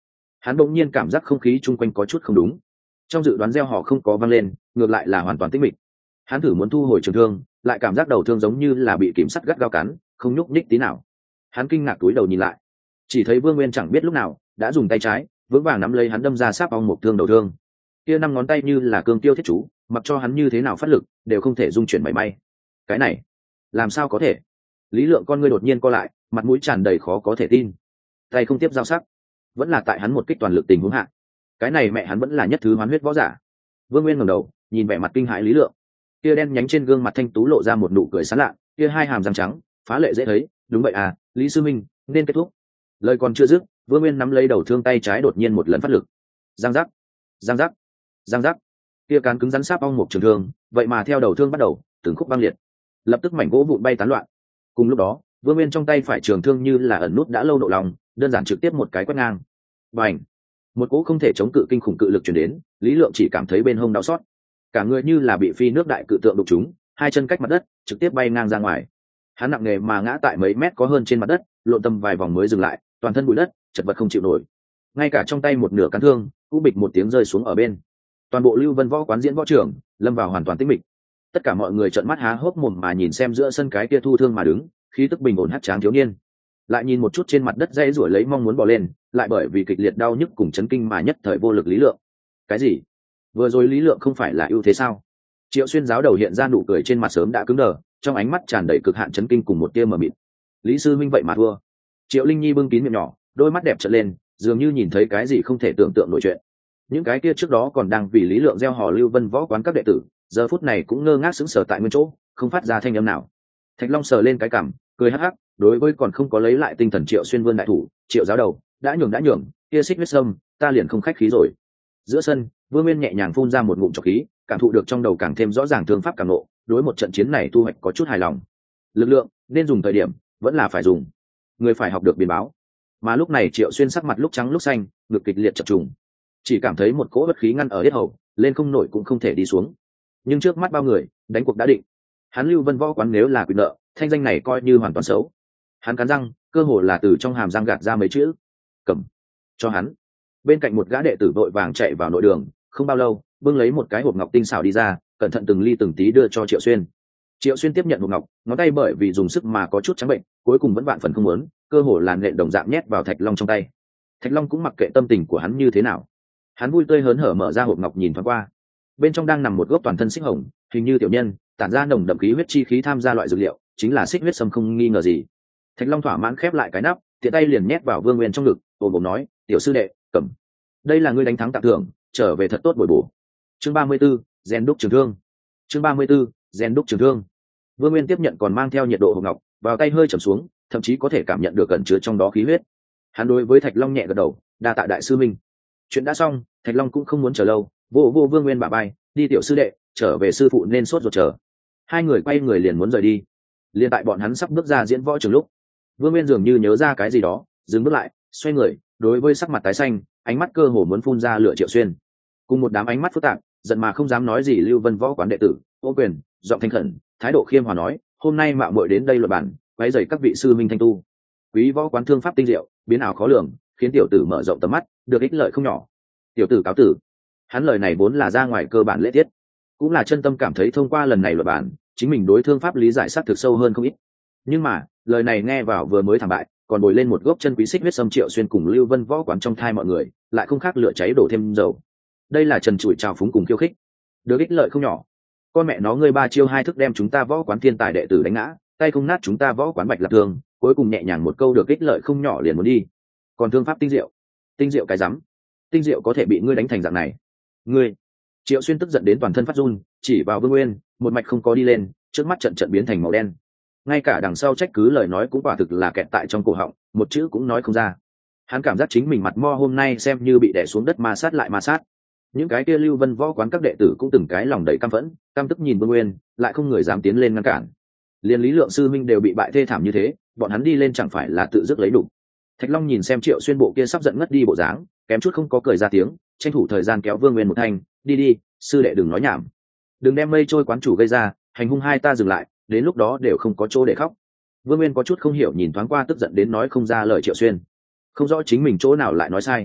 Hắn bỗng nhiên cảm giác không khí chung quanh có chút không đúng, trong dự đoán gieo họ không có vang lên, ngược lại là hoàn toàn tĩnh mịch. Hắn thử muốn thu hồi trường thương, lại cảm giác đầu thương giống như là bị kìm sắt gắt gao cắn, không nhúc nhích tí nào. Hắn kinh ngạc túi đầu nhìn lại, chỉ thấy Vương Nguyên chẳng biết lúc nào đã dùng tay trái vững vàng nắm lấy hắn đâm ra sáp ong một thương đầu thương. Kia năm ngón tay như là cương tiêu thiết chú, mặc cho hắn như thế nào phát lực đều không thể dung chuyển mảy may. Cái này làm sao có thể? Lý Lượng con ngươi đột nhiên co lại, mặt mũi tràn đầy khó có thể tin. Tay không tiếp giao sắc, vẫn là tại hắn một kích toàn lực tình huống hạ. Cái này mẹ hắn vẫn là nhất thứ hoán huyết võ giả. Vương Nguyên ngẩng đầu nhìn vẻ mặt kinh hãi Lý Lượng, kia đen nhánh trên gương mặt thanh tú lộ ra một nụ cười sán lạ, kia hai hàm răng trắng phá lệ dễ thấy. Đúng vậy à, Lý sư minh, nên kết thúc. Lời còn chưa dứt, Vương Nguyên nắm lấy đầu thương tay trái đột nhiên một lần phát lực. Giang giác, giang giác, giang giác, kia cán cứng rắn sáp ong một trường thương, vậy mà theo đầu thương bắt đầu từng khúc băng liệt, lập tức mảnh gỗ vụn bay tán loạn. Cùng lúc đó, Vương Nguyên trong tay phải trường thương như là ẩn nút đã lâu nộ lòng, đơn giản trực tiếp một cái quét ngang. Bành! Một cỗ không thể chống cự kinh khủng cự lực truyền đến, Lý Lượng chỉ cảm thấy bên hông đau xót, cả người như là bị phi nước đại cự tượng đụng trúng, hai chân cách mặt đất, trực tiếp bay ngang ra ngoài. Hắn nặng nề mà ngã tại mấy mét có hơn trên mặt đất, lộn tầm vài vòng mới dừng lại, toàn thân bụi đất, chật vật không chịu nổi. Ngay cả trong tay một nửa cán thương, cũng bịch một tiếng rơi xuống ở bên. Toàn bộ Lưu Vân Võ quán diễn võ trường lâm vào hoàn toàn tĩnh mịch. Tất cả mọi người trợn mắt há hốc mồm mà nhìn xem giữa sân cái kia thu thương mà đứng, khí tức bình ổn hắc tráng thiếu niên, lại nhìn một chút trên mặt đất dãy rủa lấy mong muốn bỏ lên, lại bởi vì kịch liệt đau nhức cùng chấn kinh mà nhất thời vô lực Lý Lượng. Cái gì? Vừa rồi Lý Lượng không phải là ưu thế sao? Triệu Xuyên giáo đầu hiện ra nụ cười trên mặt sớm đã cứng đờ, trong ánh mắt tràn đầy cực hạn chấn kinh cùng một tia mờ mịt. Lý sư minh vậy mà thua? Triệu Linh Nhi bưng kín miệng nhỏ, đôi mắt đẹp trợn lên, dường như nhìn thấy cái gì không thể tưởng tượng nổi chuyện. Những cái kia trước đó còn đang vì Lý Lượng gieo hò Lưu Vân Võ quán các đệ tử, giờ phút này cũng ngơ ngác sững sờ tại nguyên chỗ, không phát ra thanh âm nào. Thạch Long sờ lên cái cằm, cười hắc hắc, đối với còn không có lấy lại tinh thần Triệu Xuyên Vươn đại thủ, Triệu giáo đầu, đã nhường đã nhường, kia xích huyết sâm, ta liền không khách khí rồi. Giữa sân, Vương Nguyên nhẹ nhàng phun ra một ngụm trọc khí, cảm thụ được trong đầu càng thêm rõ ràng thương pháp càng ngộ, đối một trận chiến này thu hoạch có chút hài lòng. Lực lượng nên dùng thời điểm, vẫn là phải dùng. Người phải học được biến báo. Mà lúc này Triệu Xuyên sắc mặt lúc trắng lúc xanh, ngực kịch liệt chập trùng, chỉ cảm thấy một cỗ bất khí ngăn ở yết hầu, lên không nổi cũng không thể đi xuống. Nhưng trước mắt bao người, đánh cuộc đã định. Hắn Lưu Vân Võ quán nếu là quyền nợ, thanh danh này coi như hoàn toàn xấu. Hắn cắn răng, cơ hồ là từ trong hàm răng gạt ra mấy chữ: cầm cho hắn. Bên cạnh một gã đệ tử vội vàng chạy vào nội đường, không bao lâu bưng lấy một cái hộp ngọc tinh xảo đi ra, cẩn thận từng ly từng tí đưa cho Triệu Xuyên. Triệu Xuyên tiếp nhận hộp ngọc, ngón tay bởi vì dùng sức mà có chút trắng bệnh, cuối cùng vẫn vạn phần không muốn, cơ hồ là nện đồng dạng nhét vào Thạch Long trong tay. Thạch Long cũng mặc kệ tâm tình của hắn như thế nào, hắn vui tươi hớn hở mở ra hộp ngọc nhìn thoáng qua, bên trong đang nằm một gốc toàn thân xích hồng, hình như tiểu nhân, tản ra nồng đậm khí huyết chi khí tham gia loại dược liệu, chính là xích huyết sâm không nghi ngờ gì. Thạch Long thỏa mãn khép lại cái nắp, tiện tay liền nhét vào Vương Nguyên trong ngực, ôm ôm nói: "Tiểu sư đệ, cầm. Đây là ngươi đánh thắng tặng thưởng, trở về thật tốt bồi bổ." Chương ba mươi 34, rèn đúc trường thương. Chương ba mươi 34, rèn đúc trường thương. Vương Nguyên tiếp nhận còn mang theo nhiệt độ hộp ngọc, vào tay hơi trầm xuống, thậm chí có thể cảm nhận được cẩn chứa trong đó khí huyết. Hắn đối với Thạch Long nhẹ gật đầu, đa tạ đại sư minh. Chuyện đã xong, Thạch Long cũng không muốn chờ lâu, vô vô Vương Nguyên bả vai, đi tiểu sư đệ, trở về sư phụ nên sốt ruột chờ. Hai người quay người liền muốn rời đi. Liên tại bọn hắn sắp bước ra diễn võ trường lúc, Vương Nguyên dường như nhớ ra cái gì đó, dừng bước lại, xoay người, đối với sắc mặt tái xanh, ánh mắt cơ hồ muốn phun ra lửa Triệu Xuyên, cùng một đám ánh mắt phức tạp, giận mà không dám nói gì Lưu Vân Võ quán đệ tử, ô quyền, giọng thanh khẩn, thái độ khiêm hòa nói: "Hôm nay mạo muội đến đây luật bản, quấy rầy các vị sư minh thanh tu. Quý võ quán thương pháp tinh diệu, biến ảo khó lường, khiến tiểu tử mở rộng tầm mắt, được ích lợi không nhỏ. Tiểu tử cáo tử." Hắn lời này vốn là ra ngoài cơ bản lễ tiết, cũng là chân tâm cảm thấy thông qua lần này luật bản, chính mình đối thương pháp lý giải sát thực sâu hơn không ít. Nhưng mà lời này nghe vào vừa mới thảm bại, còn bồi lên một gốc chân quý xích huyết sâm Triệu Xuyên cùng Lưu Vân Võ quán trong thai mọi người, lại không khác lửa cháy đổ thêm dầu. Đây là trần trụi trào phúng cùng khiêu khích, được ích lợi không nhỏ. Con mẹ nó, ngươi ba chiêu hai thức đem chúng ta võ quán thiên tài đệ tử đánh ngã, tay không nát chúng ta võ quán Bạch Lạc Thương, cuối cùng nhẹ nhàng một câu được ích lợi không nhỏ liền muốn đi. Còn thương pháp tinh diệu, tinh diệu cái rắm, tinh diệu có thể bị ngươi đánh thành dạng này. Ngươi! Triệu Xuyên tức giận đến toàn thân phát run, chỉ vào Vương Nguyên, một mạch không có đi lên, trước mắt trận trận biến thành màu đen. Ngay cả đằng sau trách cứ lời nói cũng quả thực là kẹt tại trong cổ họng, một chữ cũng nói không ra. Hắn cảm giác chính mình mặt mo hôm nay xem như bị đè xuống đất ma sát lại ma sát. Những cái kia Lưu Vân Võ quán các đệ tử cũng từng cái lòng đầy căm phẫn, căm tức nhìn Vương Nguyên, lại không người dám tiến lên ngăn cản. Liên Lý Lượng sư minh đều bị bại thê thảm như thế, bọn hắn đi lên chẳng phải là tự dứt lấy đủ. Thạch Long nhìn xem Triệu Xuyên bộ kia sắp giận ngất đi bộ dáng, kém chút không có cười ra tiếng, tranh thủ thời gian kéo Vương Nguyên một thanh: "Đi đi, sư đệ đừng nói nhảm, đừng đem mây trôi quán chủ gây ra, hành hung hai ta dừng lại, đến lúc đó đều không có chỗ để khóc." Vương Nguyên có chút không hiểu nhìn thoáng qua tức giận đến nói không ra lời Triệu Xuyên, không rõ chính mình chỗ nào lại nói sai.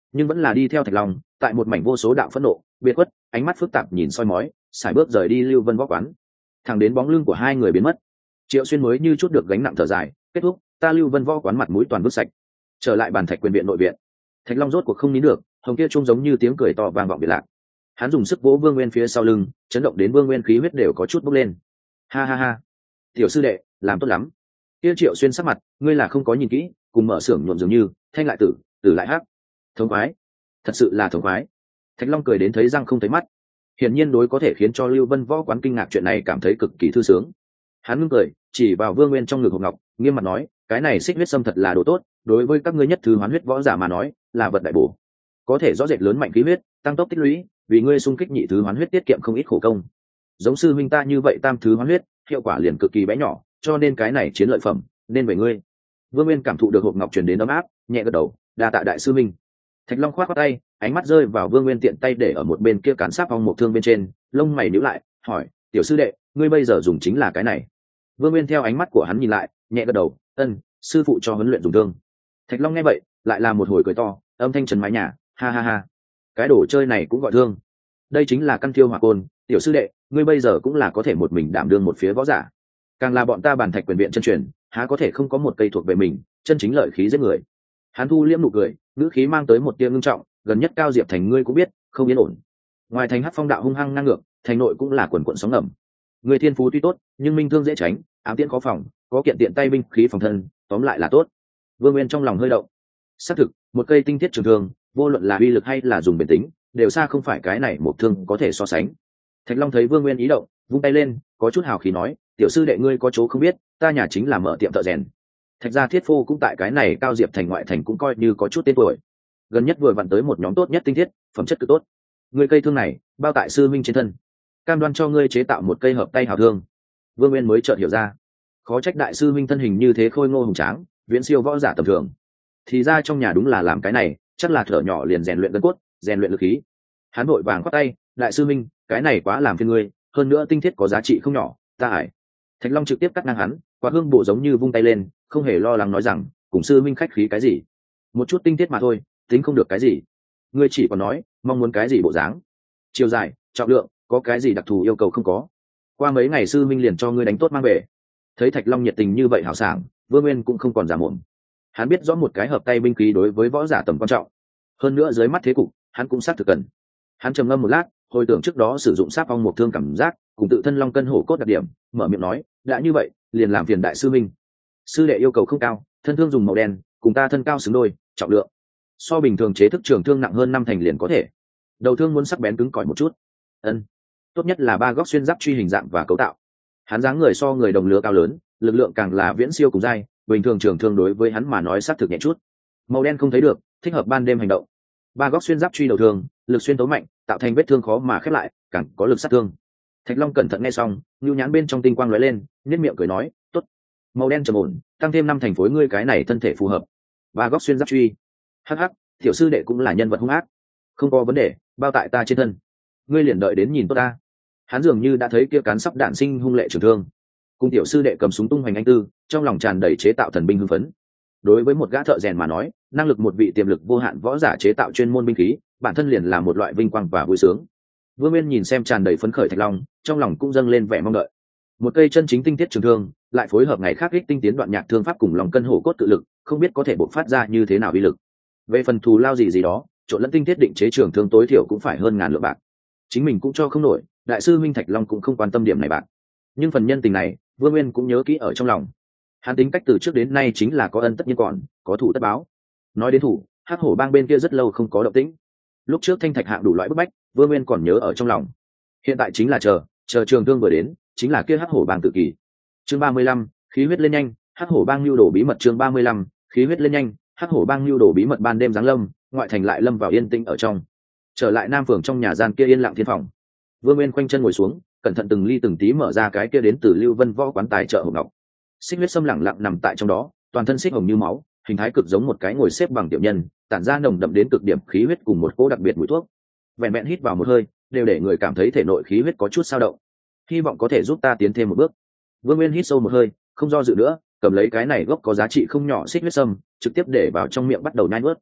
nhưng vẫn là đi theo Thạch Long, tại một mảnh vô số đạo phẫn nộ biệt khuất, ánh mắt phức tạp nhìn soi mói, sải bước rời đi Lưu Vân Võ Quán, thẳng đến bóng lưng của hai người biến mất. Triệu Xuyên mới như chút được gánh nặng thở dài, kết thúc, ta Lưu Vân Võ Quán mặt mũi toàn vứt sạch. Trở lại bàn thạch quyền viện nội viện, Thạch Long rốt cuộc không nín được, hồng kia trung giống như tiếng cười to vang vọng biệt lạc. Hắn dùng sức vỗ Vương Nguyên phía sau lưng, chấn động đến Vương Nguyên khí huyết đều có chút bốc lên. Ha ha ha, tiểu sư đệ, làm tốt lắm. Kia Triệu Xuyên sắc mặt, ngươi là không có nhìn kỹ, cùng mở xưởng nhuộm dường như, thanh lại tử, tử lại hắc. Thống khoái, thật sự là thống khoái. Thạch Long cười đến thấy răng không thấy mắt. Hiển nhiên đối có thể khiến cho Lưu Vân Võ Quán kinh ngạc chuyện này cảm thấy cực kỳ thư sướng. Hắn ngưng cười, chỉ vào Vương Nguyên trong ngực hộp ngọc, nghiêm mặt nói, cái này xích huyết sâm thật là đồ tốt, đối với các ngươi nhất thứ hoán huyết võ giả mà nói, là vật đại bổ, có thể rõ rệt lớn mạnh khí huyết, tăng tốc tích lũy, vì ngươi xung kích nhị thứ hoán huyết tiết kiệm không ít khổ công. Giống sư huynh ta như vậy tam thứ hoán huyết, hiệu quả liền cực kỳ bé nhỏ, cho nên cái này chiến lợi phẩm nên về ngươi. Vương Nguyên cảm thụ được hộp ngọc truyền đến ấm áp, nhẹ gật đầu, đa tạ đại sư huynh. Thạch Long khoát khoát tay, ánh mắt rơi vào Vương Nguyên tiện tay để ở một bên kia cán sáp ong một thương bên trên, lông mày nhíu lại, hỏi, tiểu sư đệ, ngươi bây giờ dùng chính là cái này? Vương Nguyên theo ánh mắt của hắn nhìn lại, nhẹ gật đầu, ân, sư phụ cho huấn luyện dùng thương. Thạch Long nghe vậy, lại là một hồi cười to, âm thanh trấn mái nhà, ha ha ha, cái đồ chơi này cũng gọi thương. Đây chính là căn thiêu hỏa côn, tiểu sư đệ, ngươi bây giờ cũng là có thể một mình đảm đương một phía võ giả. Càng là bọn ta bàn thạch quyền viện chân truyền, há có thể không có một cây thuộc về mình, chân chính lợi khí giết người. Hắn thu liễm nụ cười, ngữ khí mang tới một tia ngưng trọng, gần nhất Cao Diệp Thành ngươi cũng biết, không yên ổn. Ngoài thành Hắc Phong đạo hung hăng ngang ngược, thành nội cũng là quần quần sóng ngầm. Người thiên phú tuy tốt, nhưng minh thương dễ tránh, ám tiễn khó phòng, có kiện tiện tay binh khí phòng thân, tóm lại là tốt. Vương Nguyên trong lòng hơi động. Xác thực, một cây tinh thiết trường thương, vô luận là uy lực hay là dùng bền tính, đều xa không phải cái này một thương có thể so sánh. Thạch Long thấy Vương Nguyên ý động, vung tay lên, có chút hào khí nói, tiểu sư đệ ngươi có chỗ không biết, ta nhà chính là mở tiệm thợ rèn. Thạch gia thiết phô cũng tại cái này Cao Diệp Thành ngoại thành cũng coi như có chút tên tuổi. Gần nhất vừa vặn tới một nhóm tốt nhất tinh thiết, phẩm chất cực tốt. Ngươi cây thương này, bao tại sư minh trên thân, cam đoan cho ngươi chế tạo một cây hợp tay hảo thương. Vương Nguyên mới chợt hiểu ra, khó trách đại sư minh thân hình như thế khôi ngô hùng tráng, viễn siêu võ giả tầm thường. Thì ra trong nhà đúng là làm cái này, chắc là thở nhỏ liền rèn luyện gân cốt, rèn luyện lực khí. Hắn vội vàng quát tay, đại sư minh, cái này quá làm phiền ngươi, hơn nữa tinh thiết có giá trị không nhỏ, ta ải. Thạch Long trực tiếp cắt ngang hắn, quạt hương bộ giống như vung tay lên, không hề lo lắng nói rằng, cùng sư minh khách khí cái gì, một chút tinh thiết mà thôi, tính không được cái gì. Ngươi chỉ còn nói, mong muốn cái gì bộ dáng, chiều dài, trọng lượng, có cái gì đặc thù yêu cầu không có. Qua mấy ngày sư minh liền cho ngươi đánh tốt mang về. Thấy Thạch Long nhiệt tình như vậy hào sảng, Vương Nguyên cũng không còn giả mồm. Hắn biết rõ một cái hợp tay binh khí đối với võ giả tầm quan trọng, hơn nữa dưới mắt thế cục, hắn cũng xác thực cần. Hắn trầm ngâm một lát, hồi tưởng trước đó sử dụng sáp ong một thương cảm giác, cùng tự thân long cân hổ cốt đặc điểm, mở miệng nói, đã như vậy, liền làm phiền đại sư minh. Sư đệ yêu cầu không cao, thân thương dùng màu đen, cùng ta thân cao xứng đôi, trọng lượng so bình thường chế thức trường thương nặng hơn năm thành liền có thể. Đầu thương muốn sắc bén cứng cỏi một chút. Ân, tốt nhất là ba góc xuyên giáp truy hình dạng và cấu tạo. Hắn dáng người so người đồng lứa cao lớn, lực lượng càng là viễn siêu cùng dai, bình thường trường thương đối với hắn mà nói sát thực nhẹ chút. Màu đen không thấy được, thích hợp ban đêm hành động. Ba góc xuyên giáp truy đầu thương, lực xuyên tấu mạnh, tạo thành vết thương khó mà khép lại, càng có lực sát thương. Thạch Long cẩn thận nghe xong, nhu nhãn bên trong tinh quang lóe lên, nhếch miệng cười nói, tốt. Màu đen trầm ổn, tăng thêm năm thành phối ngươi cái này thân thể phù hợp. Ba góc xuyên giáp truy. Hắc hắc, tiểu sư đệ cũng là nhân vật hung ác, không có vấn đề, bao tại ta trên thân. Ngươi liền đợi đến nhìn tốt ta. Hắn dường như đã thấy kia cán sắp đạn sinh hung lệ trường thương, cùng tiểu sư đệ cầm súng tung hoành anh tư, trong lòng tràn đầy chế tạo thần binh hưng phấn. Đối với một gã thợ rèn mà nói, năng lực một vị tiềm lực vô hạn võ giả chế tạo chuyên môn binh khí, bản thân liền là một loại vinh quang và vui sướng. Vương Nguyên nhìn xem tràn đầy phấn khởi Thạch Long, trong lòng cũng dâng lên vẻ mong đợi. Một cây chân chính tinh thiết trường thương, lại phối hợp ngày khác ích tinh tiến đoạn nhạc thương pháp cùng lòng cân hổ cốt tự lực, không biết có thể bộc phát ra như thế nào uy lực. Về phần thù lao gì gì đó, trộn lẫn tinh thiết định chế trường thương tối thiểu cũng phải hơn ngàn lượng bạc. Chính mình cũng cho không nổi, đại sư Minh Thạch Long cũng không quan tâm điểm này bạc. Nhưng phần nhân tình này, Vương Nguyên cũng nhớ kỹ ở trong lòng. Hắn tính cách từ trước đến nay chính là có ân tất nhiên còn, có thủ tất báo. Nói đến thủ, Hắc Hổ Bang bên kia rất lâu không có động tĩnh. Lúc trước thanh thạch hạng đủ loại bức bách, Vương Nguyên còn nhớ ở trong lòng. Hiện tại chính là chờ, chờ trường thương vừa đến, chính là kia Hắc Hổ Bang tự kỷ. Chương ba mươi lăm, khí huyết lên nhanh, Hắc Hổ Bang lưu đồ bí mật. Chương ba mươi lăm, khí huyết lên nhanh, Hắc Hổ Bang lưu đồ bí mật. Ban đêm giáng lâm, ngoại thành lại lâm vào yên tĩnh ở trong. Trở lại Nam Phường trong nhà gian kia yên lặng thiên phòng, Vương Nguyên khoanh chân ngồi xuống, cẩn thận từng ly từng tí mở ra cái kia đến từ Lưu Vân Võ quán tài trợ hộp ngọc. Xích huyết sâm lẳng lặng nằm tại trong đó, toàn thân xích hồng như máu, hình thái cực giống một cái ngồi xếp bằng tiểu nhân, tản ra nồng đậm đến cực điểm khí huyết cùng một cỗ đặc biệt mùi thuốc. Vẹn vẹn hít vào một hơi, đều để người cảm thấy thể nội khí huyết có chút dao động. Hy vọng có thể giúp ta tiến thêm một bước. Vương Nguyên hít sâu một hơi, không do dự nữa, cầm lấy cái này gốc có giá trị không nhỏ xích huyết sâm, trực tiếp để vào trong miệng bắt đầu nhai nuốt.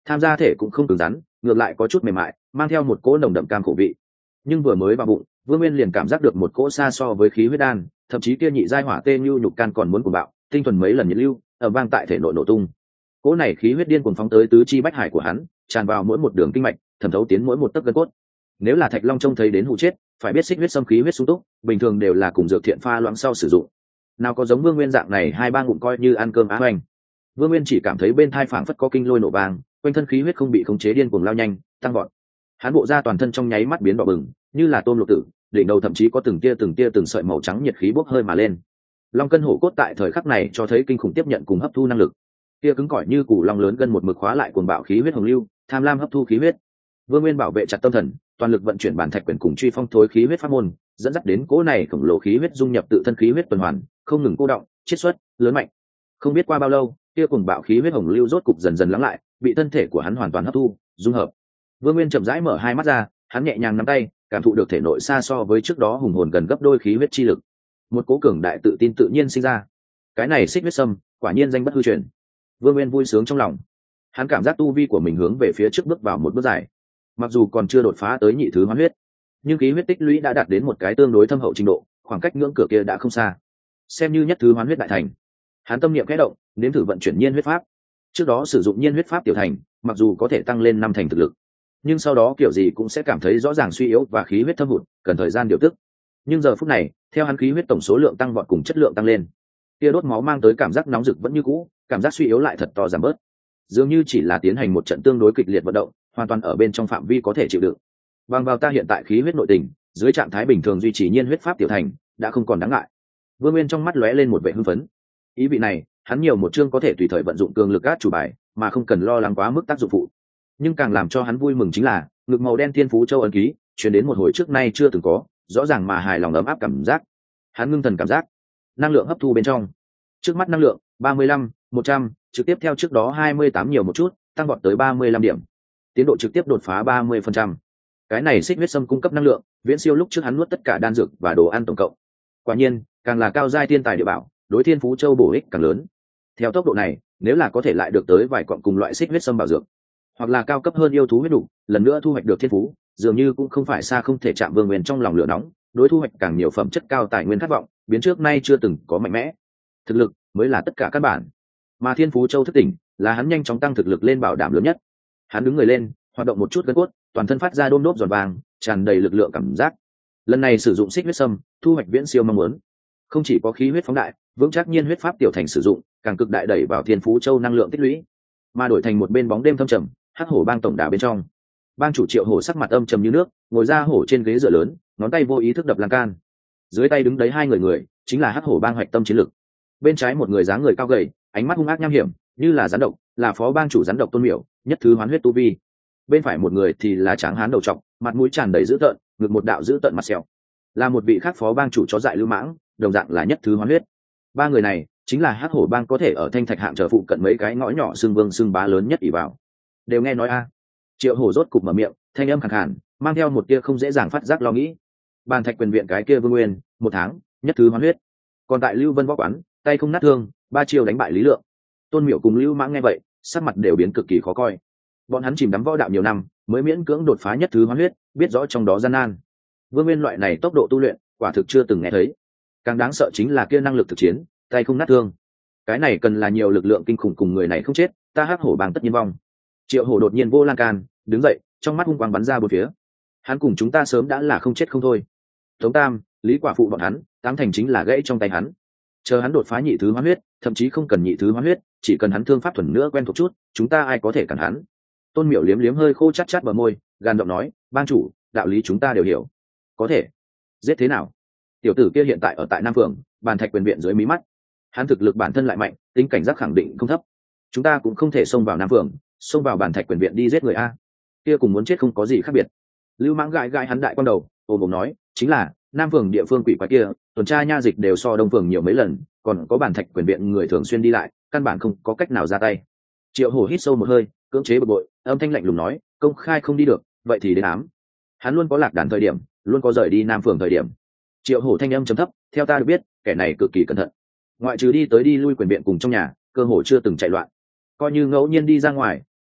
tham gia thể cũng không cứng rắn, ngược lại có chút mềm mại, mang theo một cỗ nồng đậm cam khổ vị. Nhưng vừa mới vào bụng, Vương Nguyên liền cảm giác được một cỗ xa so với khí huyết đan, thậm chí kia nhị giai hỏa tê nhu nhục can còn muốn cuồng bạo, tinh thuần mấy lần nhiệt lưu, ở vang tại thể nội nổ tung. Cỗ này khí huyết điên cuồng phóng tới tứ chi bách hải của hắn, tràn vào mỗi một đường kinh mạch, thẩm thấu tiến mỗi một tấc gân cốt. Nếu là Thạch Long trông thấy đến hụ chết, phải biết xích huyết xâm khí huyết sung túc, bình thường đều là cùng dược thiện pha loãng sau sử dụng. Nào có giống Vương Nguyên dạng này hai ba ngụm coi như ăn cơm á hoành. Vương Nguyên chỉ cảm thấy bên thai phảng phất có kinh lôi nổ vang, quanh thân khí huyết không bị khống chế điên cuồng lao nhanh, tăng vọt. Hắn bộ ra toàn thân trong nháy mắt biến đỏ bừng, như là tôm luộc tử, đỉnh đầu thậm chí có từng tia từng tia từng sợi màu trắng nhiệt khí bốc hơi mà lên. Long cân hổ cốt tại thời khắc này cho thấy kinh khủng tiếp nhận cùng hấp thu năng lực. Kia cứng cỏi như củ long lớn gân một mực khóa lại cuồng bạo khí huyết hồng lưu, tham lam hấp thu khí huyết. Vương Nguyên bảo vệ chặt tâm thần, toàn lực vận chuyển bản thạch quyền cùng truy phong thối khí huyết pháp môn, dẫn dắt đến cỗ này khổng lồ khí huyết dung nhập tự thân khí huyết tuần hoàn, không ngừng cô động, chiết xuất, lớn mạnh. Không biết qua bao lâu, kia cuồng bạo khí huyết hồng lưu rốt cục dần dần lắng lại, bị thân thể của hắn hoàn toàn hấp thu, dung hợp. Vương Nguyên chậm rãi mở hai mắt ra, hắn nhẹ nhàng nắm tay, cảm thụ được thể nội xa so với trước đó hùng hồn gần gấp đôi khí huyết chi lực. Một cố cường đại tự tin tự nhiên sinh ra. Cái này xích huyết sâm, quả nhiên danh bất hư truyền. Vương Nguyên vui sướng trong lòng. Hắn cảm giác tu vi của mình hướng về phía trước bước vào một bước dài. Mặc dù còn chưa đột phá tới nhị thứ hoán huyết, nhưng khí huyết tích lũy đã đạt đến một cái tương đối thâm hậu trình độ, khoảng cách ngưỡng cửa kia đã không xa. Xem như nhất thứ hoán huyết đại thành. Hắn tâm niệm khẽ động, nếm thử vận chuyển nhiên huyết pháp. Trước đó sử dụng nhiên huyết pháp tiểu thành, mặc dù có thể tăng lên năm thành thực lực, nhưng sau đó kiểu gì cũng sẽ cảm thấy rõ ràng suy yếu và khí huyết thâm hụt, cần thời gian điều tức. Nhưng giờ phút này, theo hắn khí huyết tổng số lượng tăng vọt cùng chất lượng tăng lên, kia đốt máu mang tới cảm giác nóng rực vẫn như cũ, cảm giác suy yếu lại thật to giảm bớt. Dường như chỉ là tiến hành một trận tương đối kịch liệt vận động, hoàn toàn ở bên trong phạm vi có thể chịu đựng. Bằng vào ta hiện tại khí huyết nội tình, dưới trạng thái bình thường duy trì nhiên huyết pháp tiểu thành, đã không còn đáng ngại. Vương Nguyên trong mắt lóe lên một vẻ hưng phấn. Ý vị này, hắn nhiều một chương có thể tùy thời vận dụng cường lực át chủ bài, mà không cần lo lắng quá mức tác dụng phụ. Nhưng càng làm cho hắn vui mừng chính là, ngực màu đen thiên phú châu ấn ký, truyền đến một hồi trước nay chưa từng có, rõ ràng mà hài lòng ấm áp cảm giác. Hắn ngưng thần cảm giác, năng lượng hấp thu bên trong. Trước mắt năng lượng ba mươi lăm, một trăm, trực tiếp theo trước đó hai mươi tám nhiều một chút, tăng vọt tới ba mươi lăm điểm. Tiến độ trực tiếp đột phá ba mươi phần trăm. Cái này xích huyết sâm cung cấp năng lượng, viễn siêu lúc trước hắn nuốt tất cả đan dược và đồ ăn tổng cộng. Quả nhiên, càng là cao giai thiên tài địa bảo, đối thiên phú châu bổ ích càng lớn. Theo tốc độ này, nếu là có thể lại được tới vài quặng cùng loại xích huyết sâm bảo dược, hoặc là cao cấp hơn yêu thú huyết đủ, lần nữa thu hoạch được thiên phú, dường như cũng không phải xa không thể chạm Vương Nguyên trong lòng lửa nóng, đối thu hoạch càng nhiều phẩm chất cao tài nguyên khát vọng, biến trước nay chưa từng có mạnh mẽ. Thực lực mới là tất cả căn bản, mà thiên phú châu thức tỉnh là hắn nhanh chóng tăng thực lực lên bảo đảm lớn nhất. Hắn đứng người lên, hoạt động một chút gân cốt, toàn thân phát ra đôm đốp giòn vàng, tràn đầy lực lượng cảm giác. Lần này sử dụng xích huyết sâm, thu hoạch viễn siêu mong muốn. Không chỉ có khí huyết phóng đại, vững chắc nhiên huyết pháp tiểu thành sử dụng, càng cực đại đẩy vào thiên phú châu năng lượng tích lũy, mà đổi thành một bên bóng đêm thâm trầm, hắc hổ bang tổng đà bên trong. Bang chủ Triệu Hổ sắc mặt âm trầm như nước, ngồi ra hổ trên ghế dựa lớn, ngón tay vô ý thức đập lan can. Dưới tay đứng đấy hai người người, chính là hắc hổ bang hoạch tâm chiến lực. Bên trái một người dáng người cao gầy, ánh mắt hung ác nham hiểm, như là rắn độc, là phó bang chủ rắn độc Tôn Miểu, nhất thứ hoán huyết tu vi. Bên phải một người thì là tráng hán đầu trọc, mặt mũi tràn đầy dữ tợn, ngực một đạo dữ tợn mặt sẹo, là một vị khác phó bang chủ chó dại Lưu Mãng, đồng dạng là nhất thứ hoán huyết. Ba người này chính là hắc hổ bang có thể ở thanh thạch hạng trở phụ cận mấy cái ngõ nhỏ xương vương xương bá lớn nhất ỷ vào. Đều nghe nói a. Triệu Hổ rốt cục mở miệng, thanh âm khàn khàn, mang theo một tia không dễ dàng phát giác lo nghĩ. Bàn thạch quyền viện cái kia Vương Nguyên, một tháng, nhất thứ hoán huyết. Còn tại Lưu Vân võ quán, tay không nát thương, ba chiêu đánh bại Lý Lượng. Tôn Miểu cùng Lưu Mãng nghe vậy, sắc mặt đều biến cực kỳ khó coi. Bọn hắn chìm đắm võ đạo nhiều năm, mới miễn cưỡng đột phá nhất thứ hoán huyết, biết rõ trong đó gian nan. Vương Nguyên loại này tốc độ tu luyện, quả thực chưa từng nghe thấy. Càng đáng sợ chính là kia năng lực thực chiến, tay không nát thương. Cái này cần là nhiều lực lượng kinh khủng cùng người này không chết, ta hắc hổ bang tất nhiên vong. Triệu Hổ đột nhiên vô lan can, đứng dậy, trong mắt hung quang bắn ra bốn phía. Hắn cùng chúng ta sớm đã là không chết không thôi. Tống Tam, Lý Quả Phụ bọn hắn, tám thành chính là gãy trong tay hắn. Chờ hắn đột phá nhị thứ hoán huyết, thậm chí không cần nhị thứ hoán huyết, chỉ cần hắn thương pháp thuần nữa quen thuộc chút, chúng ta ai có thể cản hắn. Tôn Miểu liếm liếm hơi khô chát chát bờ môi, gan giọng nói, bang chủ, đạo lý chúng ta đều hiểu. Có thể. Giết thế nào? Tiểu tử kia hiện tại ở tại Nam Phường, bàn thạch quyền viện dưới mí mắt. Hắn thực lực bản thân lại mạnh, tính cảnh giác khẳng định không thấp. Chúng ta cũng không thể xông vào Nam Phường, xông vào bàn thạch quyền viện đi giết người a. Kia cùng muốn chết không có gì khác biệt. Lưu Mãng gãi gãi hắn đại quan đầu, ôm ôm nói, chính là Nam Phường địa phương quỷ quái kia, tuần tra nha dịch đều so Đông Phường nhiều mấy lần, còn có bàn thạch quyền viện người thường xuyên đi lại, căn bản không có cách nào ra tay. Triệu Hổ hít sâu một hơi, cưỡng chế bực bội, âm thanh lạnh lùng nói, công khai không đi được, vậy thì đến ám. Hắn luôn có lạc đàn thời điểm, luôn có rời đi Nam Phường thời điểm. Triệu Hổ thanh âm trầm thấp, theo ta được biết, kẻ này cực kỳ cẩn thận, ngoại trừ đi tới đi lui quyền viện cùng trong nhà, cơ hồ chưa từng chạy loạn. Coi như ngẫu nhiên đi ra ngoài,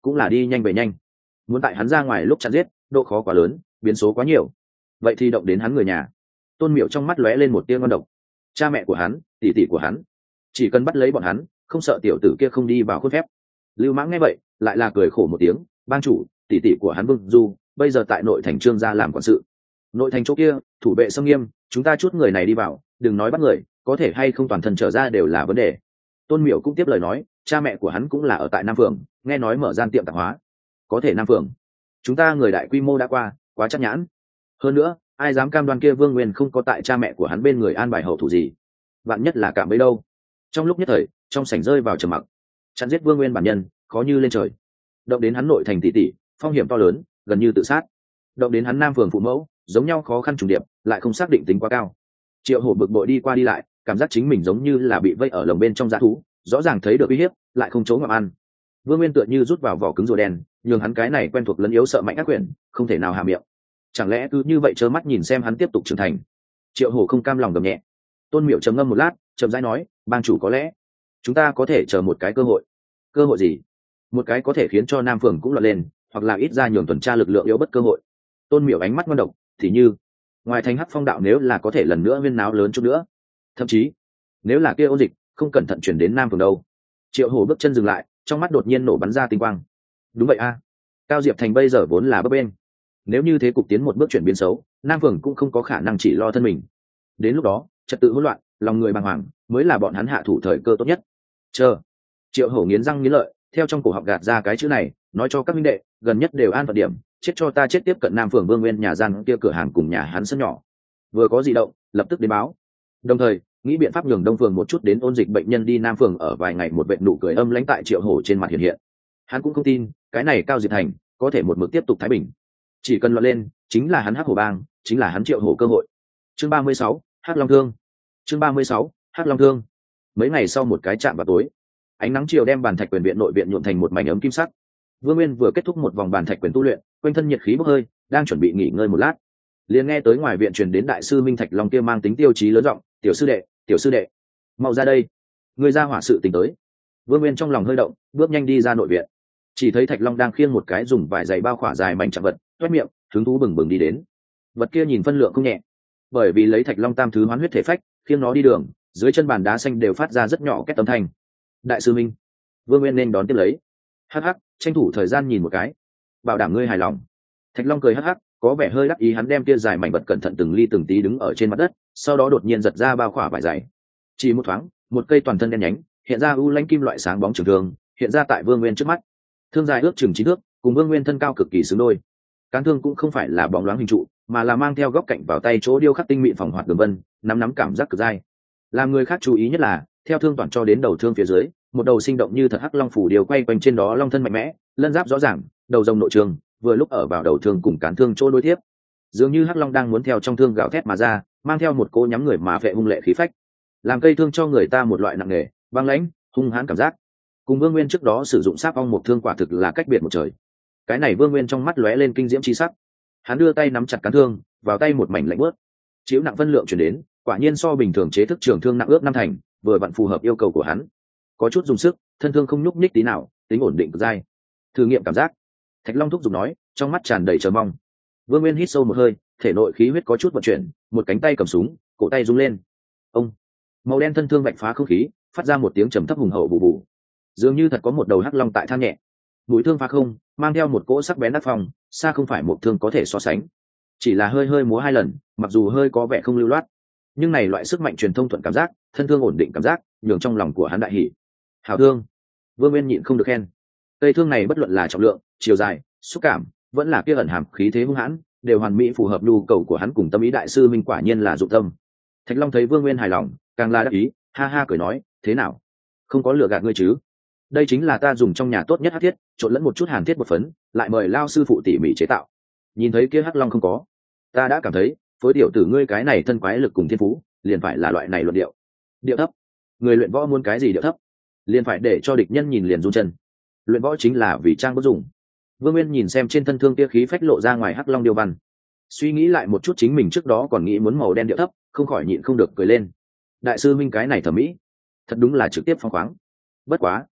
cũng là đi nhanh về nhanh. Muốn tại hắn ra ngoài lúc chặn giết, độ khó quá lớn, biến số quá nhiều. Vậy thì động đến hắn người nhà. Tôn Miểu trong mắt lóe lên một tia ngon độc. Cha mẹ của hắn, tỷ tỷ của hắn, chỉ cần bắt lấy bọn hắn, không sợ tiểu tử kia không đi vào khuôn phép. Lưu Mãng nghe vậy, lại là cười khổ một tiếng, bang chủ, tỷ tỷ của hắn Vương Du, bây giờ tại nội thành Trương gia làm quản sự. Nội thành chỗ kia, thủ vệ xâm nghiêm, chúng ta chút người này đi vào, đừng nói bắt người, có thể hay không toàn thân trở ra đều là vấn đề. Tôn Miểu cũng tiếp lời nói, cha mẹ của hắn cũng là ở tại Nam Phường, nghe nói mở gian tiệm tạp hóa. Có thể Nam Phường, chúng ta người đại quy mô đã qua, quá chắc nhãn. Hơn nữa, ai dám cam đoan kia Vương Nguyên không có tại cha mẹ của hắn bên người an bài hậu thủ gì? Vạn nhất là cạm bẫy đâu? Trong lúc nhất thời, trong sảnh rơi vào trầm mặc. Chặn giết Vương Nguyên bản nhân, khó như lên trời. Động đến hắn nội thành tỷ tỷ, phong hiểm to lớn, gần như tự sát. Động đến hắn Nam Phường phụ mẫu, giống nhau khó khăn trùng điệp, lại không xác định tính quá cao. Triệu Hổ bực bội đi qua đi lại, cảm giác chính mình giống như là bị vây ở lồng bên trong dã thú, rõ ràng thấy được uy hiếp, lại không chỗ ngậm ăn. Vương Nguyên tựa như rút vào vỏ cứng rùa đen, nhường hắn cái này quen thuộc lấn yếu sợ mạnh ác quyền, không thể nào hạ miệng. Chẳng lẽ cứ như vậy trơ mắt nhìn xem hắn tiếp tục trưởng thành? Triệu Hổ không cam lòng gầm nhẹ. Tôn Miểu trầm ngâm một lát, chậm rãi nói, bang chủ có lẽ chúng ta có thể chờ một cái cơ hội. Cơ hội gì? Một cái có thể khiến cho Nam Phường cũng loạn lên, hoặc là ít ra nhường tuần tra lực lượng yếu bất cơ hội. Tôn Miểu ánh mắt ngoan độc, thì như ngoài thành Hắc Phong đạo nếu là có thể lần nữa viên náo lớn chút nữa, thậm chí nếu là kia ôn dịch không cẩn thận chuyển đến Nam Phường đâu. Triệu Hổ bước chân dừng lại, trong mắt đột nhiên nổ bắn ra tinh quang. Đúng vậy a, Cao Diệp Thành bây giờ vốn là bấp bênh, nếu như thế cục tiến một bước chuyển biến xấu, Nam Phường cũng không có khả năng chỉ lo thân mình. Đến lúc đó, trật tự hỗn loạn, lòng người bàng hoàng, mới là bọn hắn hạ thủ thời cơ tốt nhất. Chờ. Triệu Hổ nghiến răng nghiến lợi, theo trong cổ họng gạt ra cái chữ này, nói cho các minh đệ, gần nhất đều an phận điểm, chết cho ta chết tiếp cận Nam Phường Vương Nguyên nhà gian kia cửa hàng cùng nhà hắn sân nhỏ. Vừa có gì động, lập tức đến báo. Đồng thời, nghĩ biện pháp nhường Đông Phường một chút đến ôn dịch bệnh nhân đi Nam Phường ở vài ngày, một vệt nụ cười âm lãnh tại Triệu Hổ trên mặt hiện hiện. Hắn cũng không tin, cái này Cao Diệp Thành có thể một mực tiếp tục thái bình. Chỉ cần loạn lên, chính là hắn Hắc Hổ bang, chính là hắn Triệu Hổ cơ hội. Chương ba mươi sáu, Hắc Long Thương. Chương ba mươi sáu, Hắc Long Thương. Mấy ngày sau một cái chạm vào tối, ánh nắng chiều đem bàn thạch quyền viện nội viện nhuộm thành một mảnh ấm kim sắc. Vương Nguyên vừa kết thúc một vòng bàn thạch quyền tu luyện, quanh thân nhiệt khí bốc hơi, đang chuẩn bị nghỉ ngơi một lát, liền nghe tới ngoài viện truyền đến đại sư Minh Thạch Long kia mang tính tiêu chí lớn giọng, "Tiểu sư đệ, tiểu sư đệ, mau ra đây, người ra hỏa sự tình tới." Vương Nguyên trong lòng hơi động, bước nhanh đi ra nội viện, chỉ thấy Thạch Long đang khiêng một cái dùng vải dày bao khỏa dài mảnh chạm vật, toét miệng, hứng thú bừng bừng đi đến. Vật kia nhìn phân lượng không nhẹ, bởi vì lấy Thạch Long tam thứ hoán huyết thể phách, khiêng nó đi đường, dưới chân bàn đá xanh đều phát ra rất nhỏ két âm thanh. "Đại sư Minh." Vương Nguyên nên đón tiếp lấy. Hắc hắc, tranh thủ thời gian nhìn một cái, bảo đảm ngươi hài lòng. Thạch Long cười hắc hắc, có vẻ hơi đắc ý, hắn đem kia dài mảnh vật cẩn thận từng ly từng tí đứng ở trên mặt đất, sau đó đột nhiên giật ra bao khỏa vải dày. Chỉ một thoáng, một cây toàn thân đen nhánh, hiện ra u lãnh kim loại sáng bóng trường thương, hiện ra tại Vương Nguyên trước mắt. Thương dài ước chừng chín thước, cùng Vương Nguyên thân cao cực kỳ xứng đôi. Cán thương cũng không phải là bóng loáng hình trụ, mà là mang theo góc cạnh vào tay chỗ điêu khắc tinh mịn phỏng hoạt đường vân, nắm nắm cảm giác cực dai. Làm người khác chú ý nhất là, theo thương toàn cho đến đầu thương phía dưới, một đầu sinh động như thật hắc long phủ điều quay quanh trên đó, long thân mạnh mẽ, lân giáp rõ ràng, đầu rồng nội trường, vừa lúc ở vào đầu thương cùng cán thương chỗ đối tiếp, dường như hắc long đang muốn theo trong thương gào thét mà ra, mang theo một cỗ nhắm người mà vệ hung lệ khí phách, làm cây thương cho người ta một loại nặng nề, băng lãnh, hung hãn cảm giác. Cùng Vương Nguyên trước đó sử dụng sáp ong một thương quả thực là cách biệt một trời. Cái này Vương Nguyên trong mắt lóe lên kinh diễm chi sắc, hắn đưa tay nắm chặt cán thương, vào tay một mảnh lạnh bớt, chịu nặng phân lượng chuyển đến, quả nhiên so bình thường chế thức trường thương nặng ước năm thành, vừa vặn phù hợp yêu cầu của hắn. Có chút dùng sức, thân thương không nhúc nhích tí nào, tính ổn định cực dai. Thử nghiệm cảm giác. Thạch Long thúc giục nói, trong mắt tràn đầy chờ mong. Vương Nguyên hít sâu một hơi, thể nội khí huyết có chút vận chuyển, một cánh tay cầm súng, cổ tay rung lên. Ông, màu đen thân thương vạch phá không khí, phát ra một tiếng trầm thấp hùng hậu bù bù. Dường như thật có một đầu hắc long tại than nhẹ. Mũi thương phá không, mang theo một cỗ sắc bén đắc phòng, xa không phải một thương có thể so sánh. Chỉ là hơi hơi múa hai lần, mặc dù hơi có vẻ không lưu loát, nhưng này loại sức mạnh truyền thông thuận cảm giác, thân thương ổn định cảm giác, nhường trong lòng của hắn đại hỉ. Hảo thương. Vương Nguyên nhịn không được khen. Cây thương này bất luận là trọng lượng, chiều dài, xúc cảm, vẫn là kia ẩn hàm khí thế hung hãn, đều hoàn mỹ phù hợp nhu cầu của hắn cùng tâm ý. Đại sư Minh quả nhiên là dụng tâm. Thạch Long thấy Vương Nguyên hài lòng, càng là đắc ý, ha ha cười nói, thế nào, không có lừa gạt ngươi chứ? Đây chính là ta dùng trong nhà tốt nhất hắc thiết, trộn lẫn một chút hàn thiết bột phấn, lại mời lao sư phụ tỉ mỉ chế tạo. Nhìn thấy kia hắc long không có, ta đã cảm thấy, phối tiểu tử ngươi cái này thân quái lực cùng thiên phú, liền phải là loại này luận điệu. Điệu thấp. Người luyện võ muốn cái gì điệu thấp? Liền phải để cho địch nhân nhìn liền run chân. Luyện võ chính là vì trang bất dùng. Vương Nguyên nhìn xem trên thân thương kia khí phách lộ ra ngoài hắc long điêu văn, suy nghĩ lại một chút chính mình trước đó còn nghĩ muốn màu đen điệu thấp, không khỏi nhịn không được cười lên. Đại sư Minh cái này thẩm mỹ, thật đúng là trực tiếp phóng khoáng. Bất quá,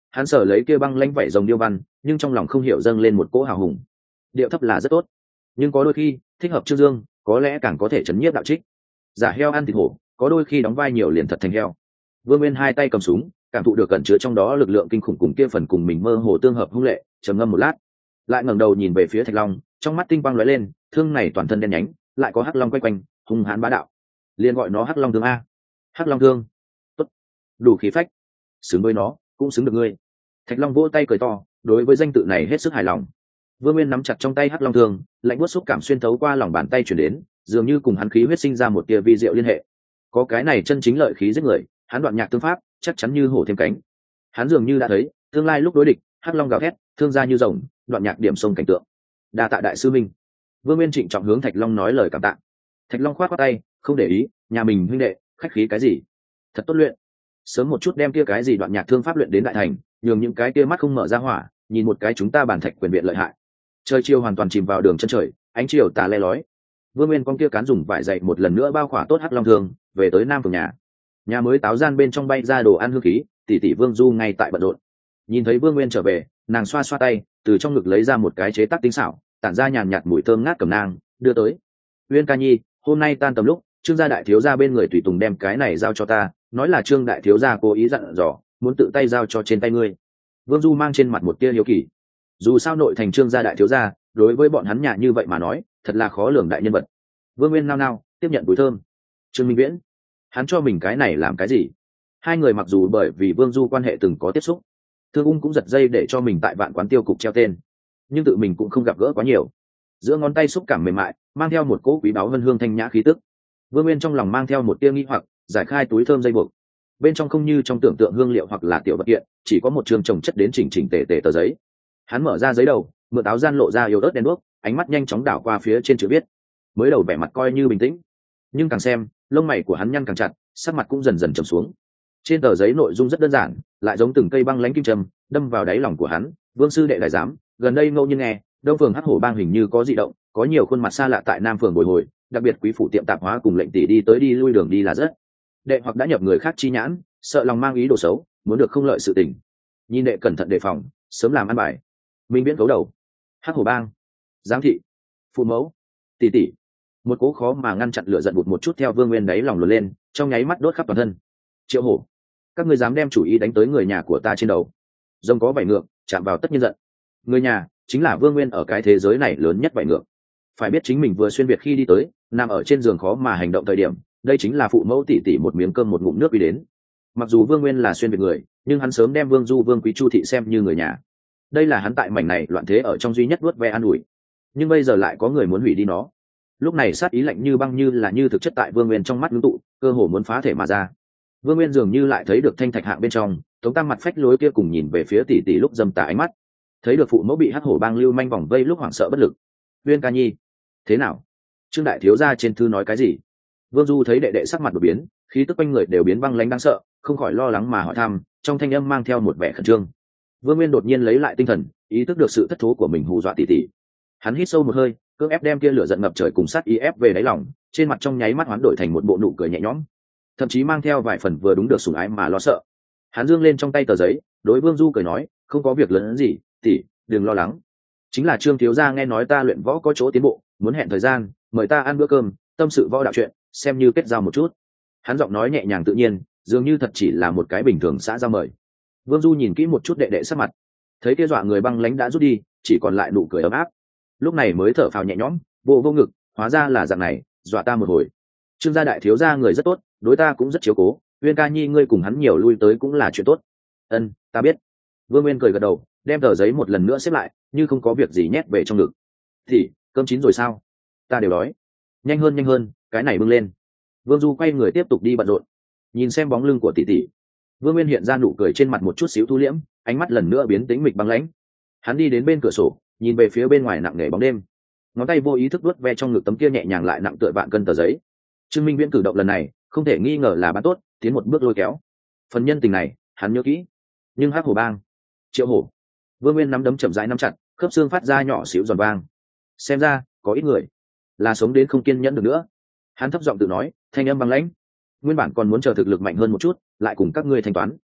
hắn sở lấy kia băng lãnh vảy rồng điêu văn, nhưng trong lòng không hiểu dâng lên một cỗ hào hùng. Điệu thấp là rất tốt, nhưng có đôi khi thích hợp Trương Dương, có lẽ càng có thể chấn nhiếp đạo trích. Giả heo ăn thịt hổ, có đôi khi đóng vai nhiều liền thật thành heo. Vương Nguyên hai tay cầm súng, cảm thụ được cẩn chứa trong đó lực lượng kinh khủng cùng kia phần cùng mình mơ hồ tương hợp hung lệ, trầm ngâm một lát, lại ngẩng đầu nhìn về phía Thạch Long, trong mắt tinh quang lóe lên, thương này toàn thân đen nhánh, lại có hắc long quay quanh, hung hãn bá đạo, liền gọi nó hắc long thương a. Hắc long thương, tốt, đủ khí phách, xứng với nó, cũng xứng được ngươi. Thạch Long vỗ tay cười to, đối với danh tự này hết sức hài lòng. Vương Nguyên nắm chặt trong tay hắc long thương, lạnh buốt xúc cảm xuyên thấu qua lòng bàn tay truyền đến, dường như cùng hắn khí huyết sinh ra một tia vi diệu liên hệ. Có cái này chân chính lợi khí giết người, hắn đoạn nhạc tương pháp, chắc chắn như hổ thêm cánh. Hắn dường như đã thấy, tương lai lúc đối địch, hắc long gào thét, thương ra như rồng, đoạn nhạc điểm sông cảnh tượng. Đa tạ đại sư minh. Vương Nguyên trịnh trọng hướng Thạch Long nói lời cảm tạ. Thạch Long khoát khoát tay, không để ý, nhà mình huynh đệ, khách khí cái gì? Thật tốt luyện. Sớm một chút đem kia cái gì đoạn nhạc thương pháp luyện đến đại thành, nhường những cái kia mắt không mở ra hỏa, nhìn một cái chúng ta bản thạch quyền viện lợi hại. Trời chiều hoàn toàn chìm vào đường chân trời, ánh chiều tà le lói. Vương Nguyên con kia cán dùng vải dày một lần nữa bao khỏa tốt hắc long thương, về tới nam phường nhà. Nhà mới táo gian bên trong bay ra đồ ăn hương khí, tỷ tỷ Vương Du ngay tại bận rộn. Nhìn thấy Vương Nguyên trở về, nàng xoa xoa tay, từ trong ngực lấy ra một cái chế tác tinh xảo, tản ra nhàn nhạt mùi thơm ngát cầm nang, đưa tới. Uyên ca nhi, hôm nay tan tầm lúc, Trương gia đại thiếu gia bên người tùy tùng đem cái này giao cho ta, nói là Trương đại thiếu gia cố ý dặn dò, muốn tự tay giao cho trên tay ngươi. Vương Du mang trên mặt một tia hiếu kỳ. Dù sao nội thành Trương gia đại thiếu gia, đối với bọn hắn nhà như vậy mà nói, thật là khó lường đại nhân vật. Vương Nguyên nao nao, tiếp nhận bùi thơm. Trương Minh Viễn, hắn cho mình cái này làm cái gì? Hai người mặc dù bởi vì Vương Du quan hệ từng có tiếp xúc, Thương Ung cũng giật dây để cho mình tại vạn quán tiêu cục treo tên, nhưng tự mình cũng không gặp gỡ quá nhiều. Giữa ngón tay xúc cảm mềm mại, mang theo một cỗ quý báu vân hương thanh nhã khí tức. Vương Nguyên trong lòng mang theo một tia nghi hoặc, giải khai túi thơm dây buộc. Bên trong không như trong tưởng tượng hương liệu hoặc là tiểu vật kiện, chỉ có một trường trồng chất đến chỉnh chỉnh tề tề tờ giấy. Hắn mở ra giấy đầu, mượn áo gian lộ ra yếu ớt đen đuốc, ánh mắt nhanh chóng đảo qua phía trên chữ viết. Mới đầu vẻ mặt coi như bình tĩnh, nhưng càng xem, lông mày của hắn nhăn càng chặt, sắc mặt cũng dần dần trầm xuống. Trên tờ giấy nội dung rất đơn giản, lại giống từng cây băng lãnh kim châm, đâm vào đáy lòng của hắn. Vương sư đệ đại giám, gần đây ngẫu nhiên nghe, Đông phường Hắc Hổ bang hình như có dị động, có nhiều khuôn mặt xa lạ tại Nam phường bồi hồi, đặc biệt quý phủ tiệm tạp hóa cùng lệnh tỷ đi tới đi lui đường đi là rất. Đệ hoặc đã nhập người khác chi nhãn, sợ lòng mang ý đồ xấu, muốn được không lợi sự tình. Nhìn đệ cẩn thận đề phòng, sớm làm ăn bài. Minh Viễn cấu đầu. Hắc Hổ bang, giám thị, phụ mẫu, tỷ tỷ. Một cố khó mà ngăn chặn lửa giận bụt một chút theo Vương Nguyên đáy lòng luồn lên, trong nháy mắt đốt khắp toàn thân. Triệu Hổ, các ngươi dám đem chủ ý đánh tới người nhà của ta trên đầu. Rồng có vảy ngược, chạm vào tất nhiên giận. Người nhà chính là Vương Nguyên ở cái thế giới này lớn nhất vảy ngược. Phải biết chính mình vừa xuyên việt khi đi tới, nằm ở trên giường khó mà hành động thời điểm, đây chính là phụ mẫu tỷ tỷ một miếng cơm một ngụm nước đi đến. Mặc dù Vương Nguyên là xuyên việt người, nhưng hắn sớm đem Vương Du, Vương Quý Chu thị xem như người nhà. Đây là hắn tại mảnh này loạn thế ở trong duy nhất vuốt ve an ủi. Nhưng bây giờ lại có người muốn hủy đi nó. Lúc này sát ý lạnh như băng như là như thực chất tại Vương Nguyên trong mắt ngưng tụ, cơ hồ muốn phá thể mà ra. Vương Nguyên dường như lại thấy được thanh thạch hạng bên trong, Tống Tam mặt phách lối kia cùng nhìn về phía tỷ tỷ lúc dâm tà ánh mắt, thấy được phụ mẫu bị Hắc Hổ bang lưu manh vòng vây lúc hoảng sợ bất lực. Uyên ca nhi, thế nào? Trương đại thiếu gia trên thư nói cái gì? Vương Du thấy đệ đệ sắc mặt đột biến, khí tức quanh người đều biến băng lãnh đáng sợ, không khỏi lo lắng mà hỏi thăm, trong thanh âm mang theo một vẻ khẩn trương. Vương Nguyên đột nhiên lấy lại tinh thần, ý thức được sự thất thố của mình hù dọa tỷ tỷ. Hắn hít sâu một hơi, cưỡng ép đem kia lửa giận ngập trời cùng sát ý ép về đáy lòng, trên mặt trong nháy mắt hoán đổi thành một bộ nụ cười nhẹ nhõm, thậm chí mang theo vài phần vừa đúng được sủng ái mà lo sợ. Hắn giương lên trong tay tờ giấy, đối Vương Du cười nói, không có việc lớn gì, tỷ, đừng lo lắng. Chính là Trương thiếu gia nghe nói ta luyện võ có chỗ tiến bộ, muốn hẹn thời gian, mời ta ăn bữa cơm, tâm sự võ đạo chuyện, xem như kết giao một chút. Hắn giọng nói nhẹ nhàng tự nhiên, dường như thật chỉ là một cái bình thường xã giao mời. Vương Du nhìn kỹ một chút đệ đệ sắc mặt, thấy kia dọa người băng lãnh đã rút đi, chỉ còn lại nụ cười ấm áp. Lúc này mới thở phào nhẹ nhõm, vô vô ngực, hóa ra là dạng này, dọa ta một hồi. Trương gia đại thiếu gia người rất tốt, đối ta cũng rất chiếu cố, Uyên ca nhi ngươi cùng hắn nhiều lui tới cũng là chuyện tốt. Ân, ta biết. Vương Nguyên cười gật đầu, đem tờ giấy một lần nữa xếp lại, như không có việc gì nhét về trong ngực. Thì cơm chín rồi sao? Ta đều đói. Nhanh hơn nhanh hơn, cái này bưng lên. Vương Du quay người tiếp tục đi bận rộn, nhìn xem bóng lưng của tỷ tỷ. Vương Nguyên hiện ra nụ cười trên mặt một chút xíu thu liễm, ánh mắt lần nữa biến tĩnh mịch băng lãnh. Hắn đi đến bên cửa sổ, nhìn về phía bên ngoài nặng nề bóng đêm, ngón tay vô ý thức vuốt ve trong ngực tấm kia nhẹ nhàng lại nặng tựa vạn cân tờ giấy. Trương Minh Viễn cử động lần này không thể nghi ngờ là bán tốt, tiến một bước lôi kéo. Phần nhân tình này hắn nhớ kỹ. Nhưng Hắc Hổ bang, Triệu Hổ, Vương Nguyên nắm đấm chậm rãi nắm chặt, khớp xương phát ra nhỏ xíu giòn vang. Xem ra có ít người là sống đến không kiên nhẫn được nữa. Hắn thấp giọng tự nói, thanh âm băng lãnh. Nguyên bản còn muốn chờ thực lực mạnh hơn một chút, lại cùng các ngươi thanh toán.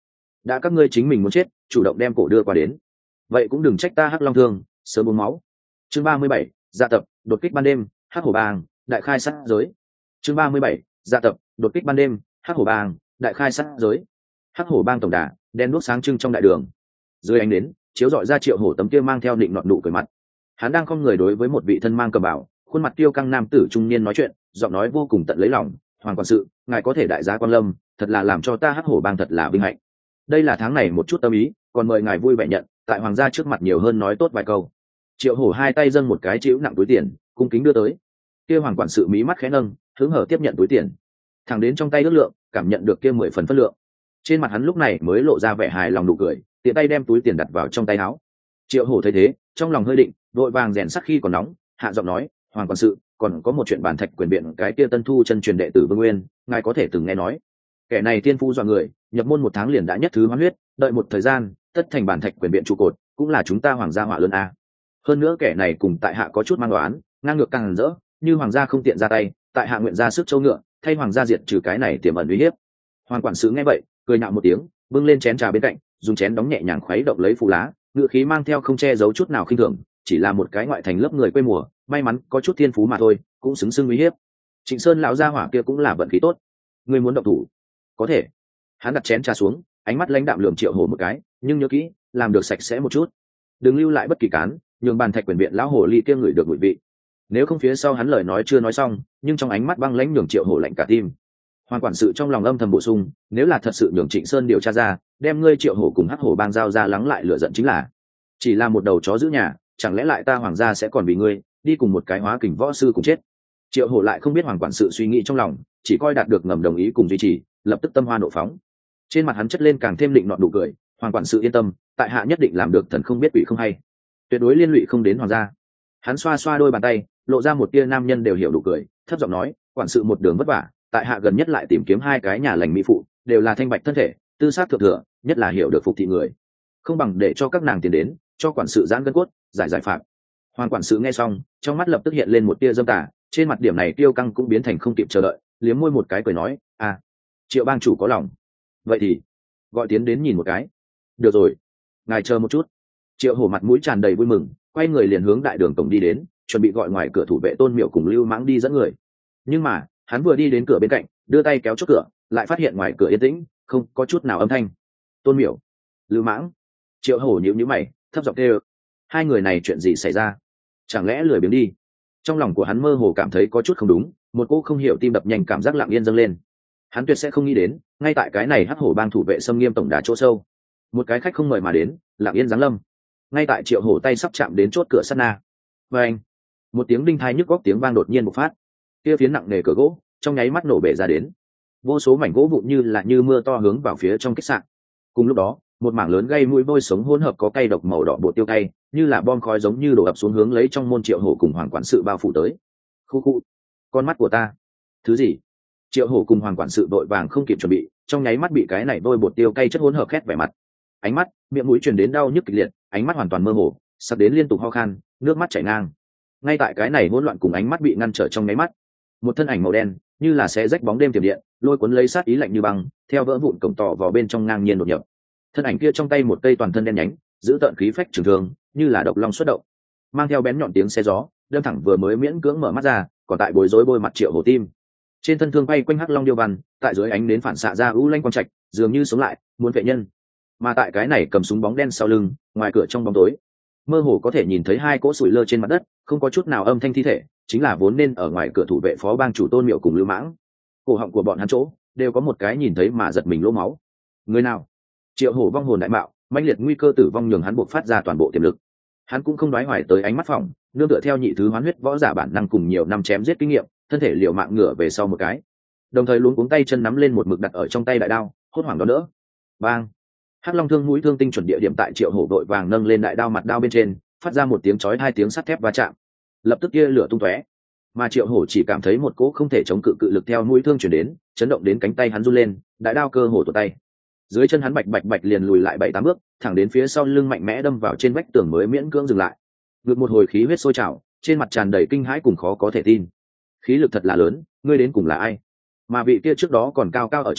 đã các ngươi chính mình muốn chết chủ động đem cổ đưa qua đến, vậy cũng đừng trách ta hắc long thương sớm uống máu. Chương ba mươi bảy, dạ tập đột kích ban đêm, hắc hổ bang đại khai sát giới. Chương ba mươi bảy, dạ tập đột kích ban đêm, hắc hổ bang đại khai sát giới. Hắc hổ bang tổng đà đen đuốc sáng trưng trong đại đường, dưới ánh đến chiếu dọi ra Triệu Hổ tấm kia mang theo định nọt nụ cười mặt. Hắn đang không người đối với một vị thân mang cầm bảo, khuôn mặt tiêu căng nam tử trung niên nói chuyện, giọng nói vô cùng tận lấy lòng. Hoàng quản sự, ngài có thể đại giá quan lâm, thật là làm cho ta hắc hổ bang thật là vinh hạnh. Đây là tháng này một chút tâm ý, còn mời ngài vui vẻ nhận, tại hoàng gia trước mặt nhiều hơn nói tốt vài câu. Triệu Hổ hai tay dâng một cái chịu nặng túi tiền, cung kính đưa tới. Kia hoàng quản sự mí mắt khẽ nâng, hứng hở tiếp nhận túi tiền, thẳng đến trong tay ước lượng, cảm nhận được kia mười phần phân lượng. Trên mặt hắn lúc này mới lộ ra vẻ hài lòng nụ cười, tiện tay đem túi tiền đặt vào trong tay áo. Triệu Hổ thấy thế, trong lòng hơi định, vội vàng rèn sắc khi còn nóng, hạ giọng nói, hoàng quản sự, còn có một chuyện bản thạch quyền biện cái kia tân thu chân truyền đệ tử Vương Nguyên, ngài có thể từng nghe nói. Kẻ này tiên phu dọa người, nhập môn một tháng liền đã nhất thứ hoán huyết, đợi một thời gian, tất thành bản thạch quyền biện trụ cột, cũng là chúng ta hoàng gia họa lớn a. Hơn nữa kẻ này cùng tại hạ có chút mang đoán, ngang ngược càng rỡ, như hoàng gia không tiện ra tay, tại hạ nguyện ra sức châu ngựa, thay hoàng gia diệt trừ cái này tiềm ẩn uy hiếp. Hoàng quản sự nghe vậy, cười nhạo một tiếng, bưng lên chén trà bên cạnh, dùng chén đóng nhẹ nhàng khuấy động lấy phù lá, ngựa khí mang theo không che giấu chút nào khinh thường, chỉ là một cái ngoại thành lớp người quê mùa, may mắn có chút thiên phú mà thôi, cũng xứng xưng uy hiếp. Trịnh Sơn lão gia hỏa kia cũng là vận khí tốt, ngươi muốn động thủ, có thể. Hắn đặt chén trà xuống, ánh mắt lãnh đạm lườm Triệu Hổ một cái, nhưng nhớ kỹ, làm được sạch sẽ một chút, đừng lưu lại bất kỳ cán, nhường bàn thạch quyền viện lão hồ ly kia ngửi được mùi vị. Nếu không phía sau hắn lời nói chưa nói xong, nhưng trong ánh mắt băng lãnh nhường Triệu Hổ lạnh cả tim. Hoàng quản sự trong lòng âm thầm bổ sung, nếu là thật sự nhường Trịnh Sơn điều tra ra, đem ngươi Triệu Hổ cùng hắc hổ bang giao ra lắng lại lửa giận chính là. Chỉ là một đầu chó giữ nhà, chẳng lẽ lại ta hoàng gia sẽ còn vì ngươi đi cùng một cái hóa kình võ sư cùng chết. Triệu Hổ lại không biết hoàng quản sự suy nghĩ trong lòng, chỉ coi đạt được ngầm đồng ý cùng duy trì, lập tức tâm hoa nộ phóng. Trên mặt hắn chất lên càng thêm định nọt nụ cười, hoàng quản sự yên tâm, tại hạ nhất định làm được thần không biết quỷ không hay, tuyệt đối liên lụy không đến hoàng gia. Hắn xoa xoa đôi bàn tay, lộ ra một tia nam nhân đều hiểu nụ cười, thấp giọng nói, quản sự một đường vất vả, tại hạ gần nhất lại tìm kiếm hai cái nhà lành mỹ phụ, đều là thanh bạch thân thể, tư sắc thượng thừa, nhất là hiểu được phục thị người, không bằng để cho các nàng tiền đến, cho quản sự giãn gân cốt, giải giải phạm. Hoàng quản sự nghe xong, trong mắt lập tức hiện lên một tia dâm tà, trên mặt điểm này tiêu căng cũng biến thành không kịp chờ đợi, liếm môi một cái cười nói, à, Triệu bang chủ có lòng, vậy thì gọi tiến đến nhìn một cái. Được rồi, ngài chờ một chút. Triệu Hổ mặt mũi tràn đầy vui mừng, quay người liền hướng đại đường cổng đi đến, chuẩn bị gọi ngoài cửa thủ vệ Tôn Miểu cùng Lưu Mãng đi dẫn người. Nhưng mà hắn vừa đi đến cửa bên cạnh, đưa tay kéo chốt cửa, lại phát hiện ngoài cửa yên tĩnh, không có chút nào âm thanh. Tôn Miểu, Lưu Mãng. Triệu Hổ nhíu nhíu mày, thấp giọng kêu, hai người này chuyện gì xảy ra? Chẳng lẽ lười biếng đi? Trong lòng của hắn mơ hồ cảm thấy có chút không đúng, một cô không hiểu tim đập nhanh cảm giác lặng yên dâng lên. Hắn tuyệt sẽ không nghĩ đến, ngay tại cái này hắc hổ bang thủ vệ xâm nghiêm tổng đà chỗ sâu, một cái khách không mời mà đến, lặng yên giáng lâm. Ngay tại Triệu Hổ tay sắp chạm đến chốt cửa sát na, và anh, một tiếng đinh thai nhức góc tiếng vang đột nhiên bộc phát, kia phiến nặng nề cửa gỗ trong nháy mắt nổ bể ra đến, vô số mảnh gỗ vụn như là như mưa to hướng vào phía trong khách sạn. Cùng lúc đó, một mảng lớn gây mũi vôi sống hỗn hợp có cay độc màu đỏ bột tiêu cay, như là bom khói giống như đổ ập xuống hướng lấy trong môn Triệu Hổ cùng hoàng quản sự bao phủ tới. Khu khu, con mắt của ta, thứ gì? Triệu Hổ cùng hoàng quản sự đội vàng không kịp chuẩn bị, trong nháy mắt bị cái này vôi bột tiêu cay chất hỗn hợp khét vẻ mặt, ánh mắt, miệng mũi truyền đến đau nhức kịch liệt, ánh mắt hoàn toàn mơ hồ, sắp đến liên tục ho khan, nước mắt chảy ngang. Ngay tại cái này hỗn loạn cùng ánh mắt bị ngăn trở trong nháy mắt, một thân ảnh màu đen như là xé rách bóng đêm tiềm điện, lôi cuốn lấy sát ý lạnh như băng, theo vỡ vụn cổng tỏ vào bên trong ngang nhiên đột nhập. Thân ảnh kia trong tay một cây toàn thân đen nhánh, giữ tợn khí phách trường thương, như là độc long xuất động, mang theo bén nhọn tiếng xé gió, đâm thẳng vừa mới miễn cưỡng mở mắt ra, còn tại bối rối bôi mặt Triệu Hổ tim. Trên thân thương bay quanh hắc long điêu văn, tại dưới ánh nến phản xạ ra u lanh quang trạch, dường như sống lại, muốn vệ nhân. Mà tại cái này cầm súng bóng đen sau lưng, ngoài cửa trong bóng tối, mơ hồ có thể nhìn thấy hai cỗ sủi lơ trên mặt đất, không có chút nào âm thanh thi thể, chính là vốn nên ở ngoài cửa thủ vệ phó bang chủ Tôn Miểu cùng Lưu Mãng. Cổ họng của bọn hắn chỗ đều có một cái nhìn thấy mà giật mình lỗ máu. Người nào? Triệu Hổ vong hồn đại mạo, mãnh liệt nguy cơ tử vong nhường hắn buộc phát ra toàn bộ tiềm lực. Hắn cũng không đoái hoài tới ánh mắt phòng, nương tựa theo nhị thứ hoán huyết võ giả bản năng cùng nhiều năm chém giết kinh nghiệm, thân thể liều mạng ngửa về sau một cái, đồng thời luống cuống tay chân nắm lên một mực đặt ở trong tay đại đao, hốt hoảng đó đỡ. Bang! Hắc long thương mũi thương tinh chuẩn địa điểm tại Triệu Hổ đội vàng nâng lên đại đao mặt đao bên trên, phát ra một tiếng chói hai tiếng sắt thép va chạm, lập tức kia lửa tung tóe. Mà Triệu Hổ chỉ cảm thấy một cỗ không thể chống cự cự lực theo mũi thương chuyển đến, chấn động đến cánh tay hắn run lên, đại đao cơ hồ tuột tay. Dưới chân hắn bạch bạch bạch liền lùi lại bảy tám bước, thẳng đến phía sau lưng mạnh mẽ đâm vào trên vách tường mới miễn cưỡng dừng lại. Ngực một hồi khí huyết sôi trào, trên mặt tràn đầy kinh hãi cùng khó có thể tin. Khí lực thật là lớn, ngươi đến cùng là ai? Mà vị kia trước đó còn cao cao ở trên,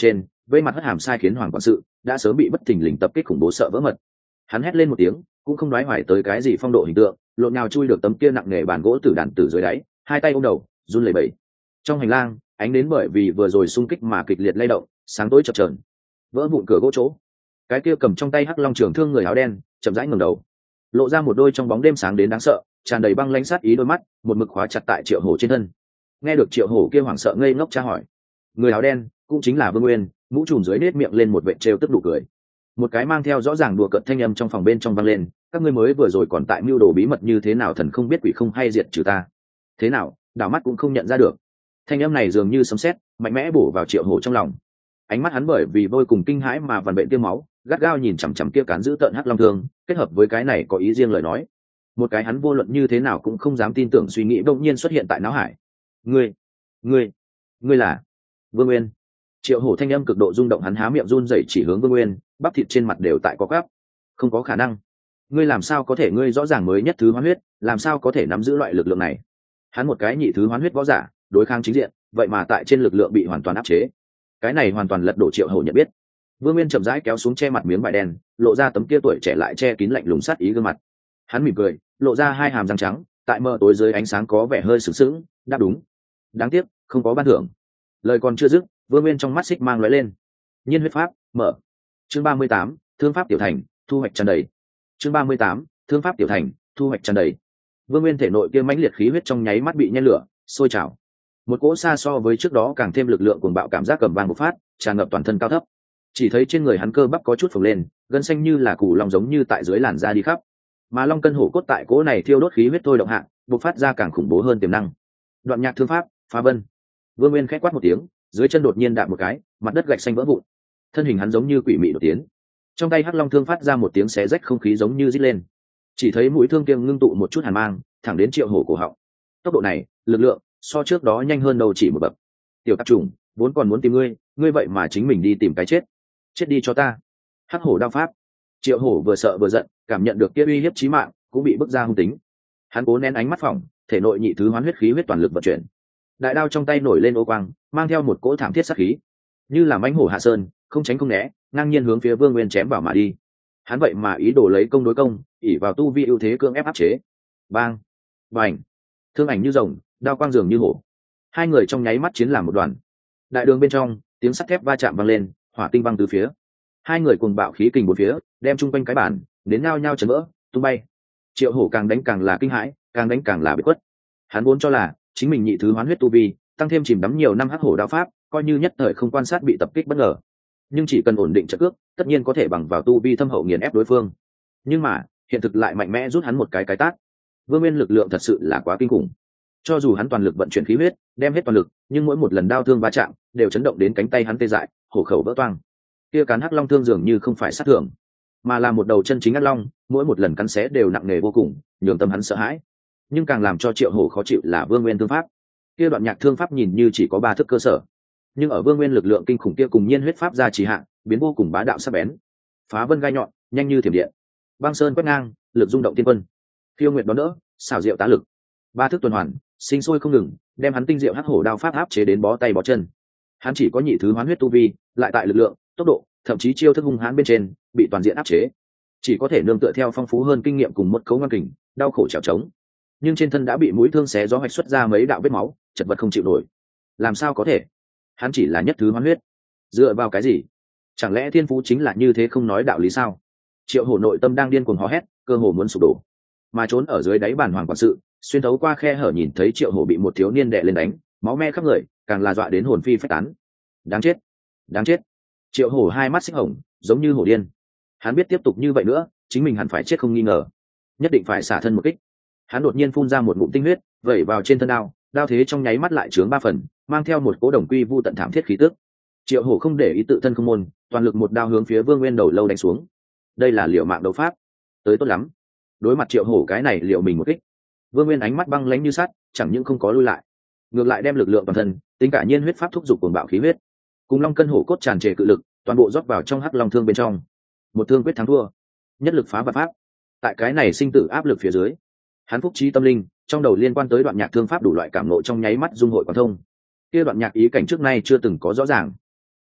vây mặt hất hàm sai khiến hoàng quản sự đã sớm bị bất thình lình tập kích khủng bố sợ vỡ mật. Hắn hét lên một tiếng, cũng không đoái hoài tới cái gì phong độ hình tượng, lộn nào chui được tấm kia nặng nề bàn gỗ tử đàn tử dưới đáy, hai tay ôm đầu run lẩy bẩy. Trong hành lang, ánh đến bởi vì vừa rồi xung kích mà kịch liệt lay động, sáng tối chập chờn. Vỡ vụn cửa gỗ chỗ, cái kia cầm trong tay hắc long trường thương người áo đen chậm rãi ngẩng đầu, lộ ra một đôi trong bóng đêm sáng đến đáng sợ, tràn đầy băng lãnh sát ý đôi mắt, một mực khóa chặt tại Triệu Hổ trên thân. Nghe được Triệu Hổ kia hoảng sợ ngây ngốc tra hỏi, người áo đen cũng chính là Vương Nguyên, mũ trùm dưới nết miệng lên một vệt trêu tức nụ cười. Một cái mang theo rõ ràng đùa cợt thanh âm trong phòng bên trong vang lên, các ngươi mới vừa rồi còn tại mưu đồ bí mật như thế nào, thần không biết quỷ không hay diệt trừ ta. Thế nào, đảo mắt cũng không nhận ra được. Thanh âm này dường như sấm sét, mạnh mẽ bổ vào Triệu Hổ trong lòng. Ánh mắt hắn bởi vì vô cùng kinh hãi mà vằn vện tiêm máu, gắt gao nhìn chằm chằm kia cán giữ tợn hắc long thương, kết hợp với cái này có ý riêng lời nói. Một cái hắn vô luận như thế nào cũng không dám tin tưởng suy nghĩ bỗng nhiên xuất hiện tại não hải. Ngươi, ngươi, ngươi là Vương Nguyên. Triệu Hổ thanh âm cực độ rung động, hắn há miệng run rẩy chỉ hướng Vương Nguyên, bắp thịt trên mặt đều tại có gắp. Không có khả năng. Ngươi làm sao có thể, ngươi rõ ràng mới nhất thứ hoán huyết, làm sao có thể nắm giữ loại lực lượng này? Hắn một cái nhị thứ hoán huyết võ giả, đối kháng chính diện, vậy mà tại trên lực lượng bị hoàn toàn áp chế. Cái này hoàn toàn lật đổ Triệu Hổ nhận biết. Vương Nguyên chậm rãi kéo xuống che mặt miếng vải đen, lộ ra tấm kia tuổi trẻ lại che kín lạnh lùng sát ý gương mặt. Hắn mỉm cười, lộ ra hai hàm răng trắng, tại mờ tối dưới ánh sáng có vẻ hơi sướng sướng, đáp đúng. Đáng tiếc, không có ban thưởng. Lời còn chưa dứt, Vương Nguyên trong mắt xích mang lóe lên. Nhiên huyết pháp, mở. Chương ba mươi tám, thương pháp tiểu thành, thu hoạch tràn đầy. Chương ba mươi tám, thương pháp tiểu thành, thu hoạch tràn đầy. Vương Nguyên thể nội kia mãnh liệt khí huyết trong nháy mắt bị nhen lửa, sôi trào. Một cỗ xa so với trước đó càng thêm lực lượng cuồng bạo cảm giác cầm vang bộc phát, tràn ngập toàn thân cao thấp. Chỉ thấy trên người hắn cơ bắp có chút phồng lên, gân xanh như là củ long giống như tại dưới làn da đi khắp. Mà long cân hổ cốt tại cỗ này thiêu đốt khí huyết thôi động hạ, bộc phát ra càng khủng bố hơn tiềm năng. Đoạn nhạc thương pháp, phá vân. Vương Nguyên khẽ quát một tiếng, dưới chân đột nhiên đạp một cái, mặt đất gạch xanh vỡ vụn. Thân hình hắn giống như quỷ mị đột tiến. Trong tay hắc long thương phát ra một tiếng xé rách không khí giống như rít lên. Chỉ thấy mũi thương kiêng ngưng tụ một chút hàn mang, thẳng đến Triệu Hổ cổ họng. Tốc độ này, lực lượng, so trước đó nhanh hơn đầu chỉ một bậc. Tiểu tạp trùng, vốn còn muốn tìm ngươi, ngươi vậy mà chính mình đi tìm cái chết. Chết đi cho ta. Hắc hổ đao pháp. Triệu Hổ vừa sợ vừa giận, cảm nhận được kia uy hiếp chí mạng, cũng bị bức ra hung tính. Hắn cố nén ánh mắt phỏng, thể nội nhị thứ hoán huyết khí huyết toàn lực vận chuyển. Đại đao trong tay nổi lên ô quang, mang theo một cỗ thảm thiết sát khí, như là mãnh hổ hạ sơn, không tránh không né, ngang nhiên hướng phía Vương Nguyên chém vào mà đi. Hắn vậy mà ý đồ lấy công đối công, ỷ vào tu vi ưu thế cưỡng ép áp chế. Bang, bành, thương ảnh như rồng, đao quang dường như hổ. Hai người trong nháy mắt chiến làm một đoàn. Đại đường bên trong, tiếng sắt thép va chạm vang lên, hỏa tinh văng từ phía. Hai người cùng bạo khí kình bốn phía, đem chung quanh cái bản, đến nhao nhao chấn vỡ, tung bay. Triệu Hổ càng đánh càng là kinh hãi, càng đánh càng là bị quất. Hắn vốn cho là chính mình nhị thứ hoán huyết tu vi, tăng thêm chìm đắm nhiều năm hắc hổ đạo pháp, coi như nhất thời không quan sát bị tập kích bất ngờ. Nhưng chỉ cần ổn định trận cước, tất nhiên có thể bằng vào tu vi thâm hậu nghiền ép đối phương. Nhưng mà, hiện thực lại mạnh mẽ rút hắn một cái cái tát. Vương Nguyên lực lượng thật sự là quá kinh khủng. Cho dù hắn toàn lực vận chuyển khí huyết, đem hết toàn lực, nhưng mỗi một lần đao thương va chạm, đều chấn động đến cánh tay hắn tê dại, hổ khẩu vỡ toang. Kia cán hắc long thương dường như không phải sát thương, mà là một đầu chân chính hắc long, mỗi một lần cắn xé đều nặng nề vô cùng, nhường tâm hắn sợ hãi. Nhưng càng làm cho Triệu Hổ khó chịu là Vương Nguyên thương pháp. Kia đoạn nhạc thương pháp nhìn như chỉ có ba thức cơ sở, nhưng ở Vương Nguyên lực lượng kinh khủng kia cùng nhiên huyết pháp ra trì hạn, biến vô cùng bá đạo sắc bén. Phá vân gai nhọn, nhanh như thiểm điện. Băng sơn quét ngang, lực rung động thiên quân. Phiêu nguyệt đón đỡ, xảo diệu tá lực. Ba thức tuần hoàn, sinh sôi không ngừng, đem hắn tinh diệu hắc hổ đao pháp áp chế đến bó tay bó chân. Hắn chỉ có nhị thứ hoán huyết tu vi, lại tại lực lượng, tốc độ, thậm chí chiêu thức hung hãn bên trên, bị toàn diện áp chế. Chỉ có thể nương tựa theo phong phú hơn kinh nghiệm cùng một cấu ngang kình, đau khổ trèo trống. Nhưng trên thân đã bị mũi thương xé gió hoạch xuất ra mấy đạo vết máu, chật vật không chịu nổi. Làm sao có thể? Hắn chỉ là nhất thứ hoán huyết, dựa vào cái gì? Chẳng lẽ thiên phú chính là như thế không nói đạo lý sao? Triệu Hổ nội tâm đang điên cuồng hò hét, cơ hồ muốn sụp đổ. Mà trốn ở dưới đáy bàn hoàng quản sự, xuyên thấu qua khe hở nhìn thấy Triệu Hổ bị một thiếu niên đè lên đánh, máu me khắp người, càng là dọa đến hồn phi phách tán. Đáng chết, đáng chết! Triệu Hổ hai mắt xích hồng, giống như hổ điên. Hắn biết tiếp tục như vậy nữa, chính mình hẳn phải chết không nghi ngờ, nhất định phải xả thân một kích. Hắn đột nhiên phun ra một ngụm tinh huyết, vẩy vào trên thân đao, đao thế trong nháy mắt lại trướng ba phần, mang theo một cỗ đồng quy vu tận thảm thiết khí tức. Triệu Hổ không để ý tự thân không môn, toàn lực một đao hướng phía Vương Nguyên đầu lâu đánh xuống. Đây là liều mạng đấu pháp, tới tốt lắm. Đối mặt Triệu Hổ cái này liệu mình một kích, Vương Nguyên ánh mắt băng lãnh như sắt, chẳng những không có lui lại, ngược lại đem lực lượng toàn thân, tính cả nhiên huyết pháp thúc giục cuồng bạo khí huyết, cùng long cân hổ cốt tràn trề cự lực, toàn bộ rót vào trong hắc long thương bên trong. Một thương quyết thắng thua, nhất lực phá vạn pháp. Tại cái này sinh tử áp lực phía dưới, hắn phúc trí tâm linh, trong đầu liên quan tới đoạn nhạc thương pháp đủ loại cảm ngộ trong nháy mắt dung hội quán thông. Kia đoạn nhạc ý cảnh trước nay chưa từng có rõ ràng,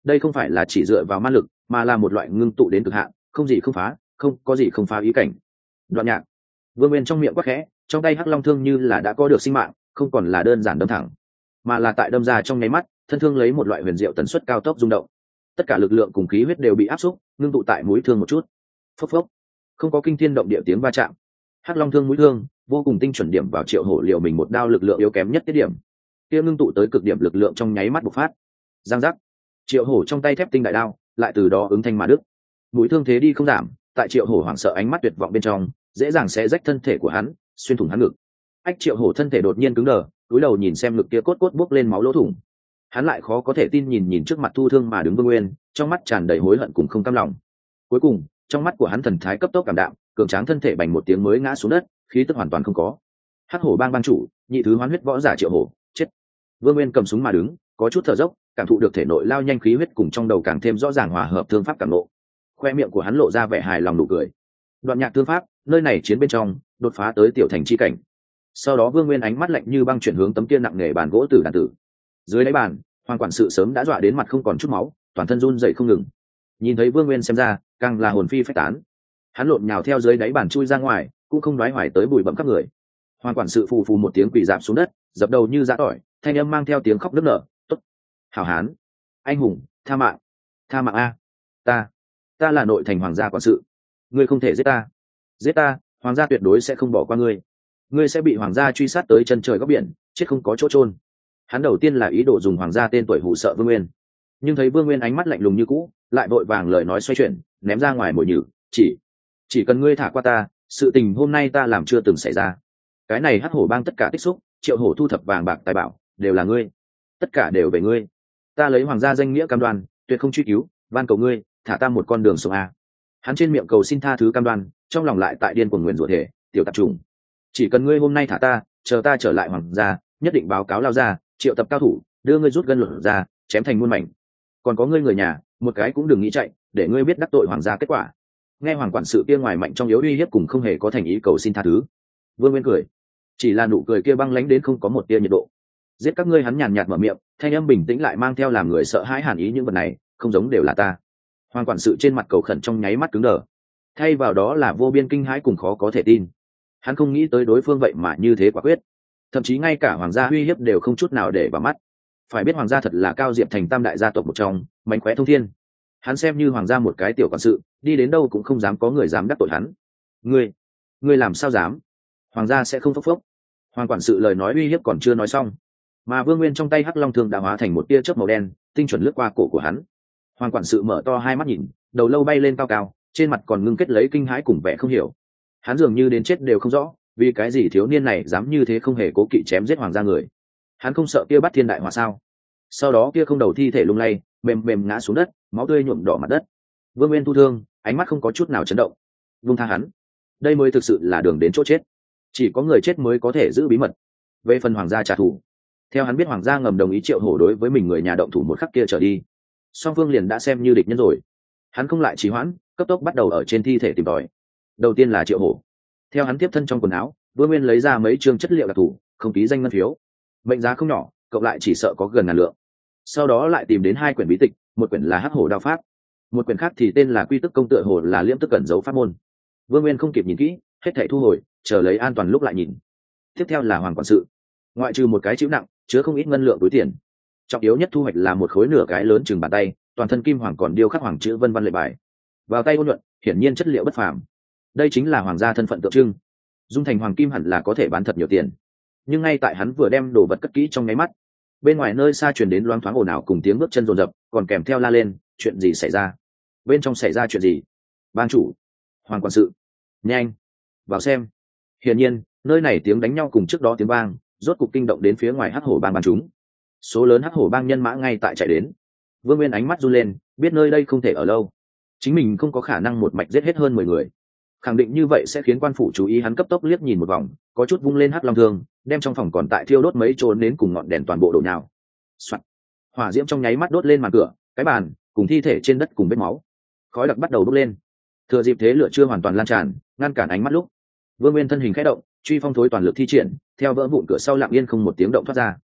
đây không phải là chỉ dựa vào ma lực, mà là một loại ngưng tụ đến cực hạn, không gì không phá, không có gì không phá ý cảnh. Đoạn nhạc. Vương Nguyên trong miệng quát khẽ, trong tay hắc long thương như là đã có được sinh mạng, không còn là đơn giản đâm thẳng, mà là tại đâm ra trong nháy mắt, thân thương lấy một loại huyền diệu tần suất cao tốc rung động. Tất cả lực lượng cùng khí huyết đều bị áp xúc, ngưng tụ tại mũi thương một chút. Phốc phốc. Không có kinh thiên động địa tiếng va chạm. Hắc long thương mũi thương vô cùng tinh chuẩn điểm vào Triệu Hổ liều mình một đao lực lượng yếu kém nhất tiết điểm. Kia ngưng tụ tới cực điểm lực lượng trong nháy mắt bộc phát. Giang giác. Triệu Hổ trong tay thép tinh đại đao, lại từ đó ứng thanh mà đứt. Mũi thương thế đi không giảm, tại Triệu Hổ hoảng sợ ánh mắt tuyệt vọng bên trong, dễ dàng sẽ rách thân thể của hắn, xuyên thủng hắn ngực. Ách Triệu Hổ thân thể đột nhiên cứng đờ, cúi đầu nhìn xem ngực kia cốt cốt bốc lên máu lỗ thủng. Hắn lại khó có thể tin nhìn nhìn trước mặt thu thương mà đứng Vương Nguyên, trong mắt tràn đầy hối hận cùng không cam lòng. Cuối cùng, trong mắt của hắn thần thái cấp tốc cảm đạm, cường tráng thân thể bành một tiếng mới ngã xuống đất, khí tức hoàn toàn không có. Hắc Hổ bang bang chủ, nhị thứ hoán huyết võ giả Triệu Hổ, chết. Vương Nguyên cầm súng mà đứng, có chút thở dốc, cảm thụ được thể nội lao nhanh khí huyết cùng trong đầu càng thêm rõ ràng hòa hợp thương pháp cảm nộ. Khoe miệng của hắn lộ ra vẻ hài lòng nụ cười. Đoạn nhạc thương pháp, nơi này chiến bên trong, đột phá tới tiểu thành chi cảnh. Sau đó Vương Nguyên ánh mắt lạnh như băng chuyển hướng tấm kia nặng nề bàn gỗ tử đàn tử. Dưới đáy bàn, Hoàng quản sự sớm đã dọa đến mặt không còn chút máu, toàn thân run rẩy không ngừng. Nhìn thấy Vương Nguyên xem ra, càng là hồn phi phách tán. Hắn lộn nhào theo dưới đáy bàn chui ra ngoài, cũng không đoái hoài tới bụi bặm khắp người. Hoàng quản sự phù phù một tiếng quỳ rạp xuống đất, dập đầu như giã tỏi, thanh âm mang theo tiếng khóc nức nở, "Tốt, hảo hán, anh hùng, tha mạng, tha mạng a, ta, ta là nội thành hoàng gia quản sự, ngươi không thể giết ta, giết ta, hoàng gia tuyệt đối sẽ không bỏ qua ngươi, ngươi sẽ bị hoàng gia truy sát tới chân trời góc biển, chết không có chỗ chôn." Hắn đầu tiên là ý đồ dùng hoàng gia tên tuổi hù sợ Vương Nguyên, nhưng thấy Vương Nguyên ánh mắt lạnh lùng như cũ, lại vội vàng lời nói xoay chuyển, ném ra ngoài mồi nhử, chỉ chỉ cần ngươi thả qua ta, sự tình hôm nay ta làm chưa từng xảy ra. Cái này Hắc Hổ bang tất cả tích xúc, Triệu Hổ thu thập vàng bạc tài bảo, đều là ngươi, tất cả đều về ngươi. Ta lấy hoàng gia danh nghĩa cam đoan, tuyệt không truy cứu, van cầu ngươi, thả ta một con đường sống a. Hắn trên miệng cầu xin tha thứ cam đoan, trong lòng lại tại điên cuồng nguyền rủa thể, tiểu tạp trùng. Chỉ cần ngươi hôm nay thả ta, chờ ta trở lại hoàng gia, nhất định báo cáo lao ra, triệu tập cao thủ, đưa ngươi rút gân luận ra, chém thành muôn mảnh. Còn có ngươi người nhà, một cái cũng đừng nghĩ chạy, để ngươi biết đắc tội hoàng gia kết quả. Nghe hoàng quản sự kia ngoài mạnh trong yếu uy hiếp cùng không hề có thành ý cầu xin tha thứ. Vương Nguyên cười, chỉ là nụ cười kia băng lãnh đến không có một tia nhiệt độ. Giết các ngươi, hắn nhàn nhạt mở miệng, thanh âm bình tĩnh lại mang theo làm người sợ hãi hàn ý, những vật này không giống đều là ta. Hoàng quản sự trên mặt cầu khẩn trong nháy mắt cứng đờ, thay vào đó là vô biên kinh hãi cùng khó có thể tin. Hắn không nghĩ tới đối phương vậy mà như thế quả quyết, thậm chí ngay cả hoàng gia uy hiếp đều không chút nào để vào mắt. Phải biết hoàng gia thật là cao diệp thành tam đại gia tộc một trong, mánh khóe thông thiên. Hắn xem như hoàng gia một cái tiểu quản sự, đi đến đâu cũng không dám có người dám đắc tội hắn. Ngươi, ngươi làm sao dám? Hoàng gia sẽ không phốc phốc. Hoàng quản sự lời nói uy hiếp còn chưa nói xong, mà Vương Nguyên trong tay hắc long thương đã hóa thành một tia chớp màu đen, tinh chuẩn lướt qua cổ của hắn. Hoàng quản sự mở to hai mắt nhìn, đầu lâu bay lên cao cao, trên mặt còn ngưng kết lấy kinh hãi cùng vẻ không hiểu. Hắn dường như đến chết đều không rõ, vì cái gì thiếu niên này dám như thế không hề cố kỵ chém giết hoàng gia người. Hắn không sợ kia bắt thiên đại hỏa sao? Sau đó kia không đầu thi thể lung lay, mềm mềm ngã xuống đất, máu tươi nhuộm đỏ mặt đất. Vương Nguyên thu thương, ánh mắt không có chút nào chấn động. Vung tha hắn, đây mới thực sự là đường đến chỗ chết. Chỉ có người chết mới có thể giữ bí mật. Về phần hoàng gia trả thù, theo hắn biết hoàng gia ngầm đồng ý Triệu Hổ đối với mình người nhà động thủ một khắc kia trở đi, song phương liền đã xem như địch nhân rồi. Hắn không lại trì hoãn, cấp tốc bắt đầu ở trên thi thể tìm tòi. Đầu tiên là Triệu Hổ, theo hắn tiếp thân trong quần áo, Vương Nguyên lấy ra mấy chương chất liệu đặc thù, không ký danh ngân phiếu, mệnh giá không nhỏ, cộng lại chỉ sợ có gần ngàn lượng. Sau đó lại tìm đến hai quyển bí tịch, một quyển là Hắc Hổ đao pháp, một quyển khác thì tên là Quy tức công tựa hồ là liễm tức cẩn giấu pháp môn. Vương Nguyên không kịp nhìn kỹ, hết thảy thu hồi, chờ lấy an toàn lúc lại nhìn. Tiếp theo là hoàng quản sự, ngoại trừ một cái chịu nặng, chứa không ít ngân lượng túi tiền, trọng yếu nhất thu hoạch là một khối nửa cái lớn chừng bàn tay, toàn thân kim hoàng còn điêu khắc hoàng chữ vân văn lệ bài, vào tay ôn nhuận, hiển nhiên chất liệu bất phàm. Đây chính là hoàng gia thân phận tượng trưng. Dung thành hoàng kim hẳn là có thể bán thật nhiều tiền, nhưng ngay tại hắn vừa đem đồ vật cất kỹ trong nháy mắt, bên ngoài nơi xa truyền đến loáng thoáng ồn ào cùng tiếng bước chân rồn rập, còn kèm theo la lên, chuyện gì xảy ra? Bên trong xảy ra chuyện gì? Ban chủ, hoàng quản sự, nhanh vào xem. Hiển nhiên, nơi này tiếng đánh nhau cùng trước đó tiếng vang, rốt cục kinh động đến phía ngoài Hắc Hổ bang bang chúng. Số lớn Hắc Hổ bang nhân mã ngay tại chạy đến. Vương Nguyên ánh mắt run lên, biết nơi đây không thể ở lâu, chính mình không có khả năng một mạch giết hết hơn mười người. Khẳng định như vậy sẽ khiến quan phủ chú ý, hắn cấp tốc liếc nhìn một vòng, có chút vung lên hắc long thương, đem trong phòng còn tại thiêu đốt mấy trốn nến cùng ngọn đèn toàn bộ đổ nhào. Soạt. Hỏa diễm trong nháy mắt đốt lên màn cửa, cái bàn, cùng thi thể trên đất cùng vết máu. Khói đặc bắt đầu bốc lên. Thừa dịp thế lửa chưa hoàn toàn lan tràn, ngăn cản ánh mắt lúc, Vương Nguyên thân hình khẽ động, truy phong thối toàn lực thi triển, theo vỡ vụn cửa sau lặng yên không một tiếng động thoát ra.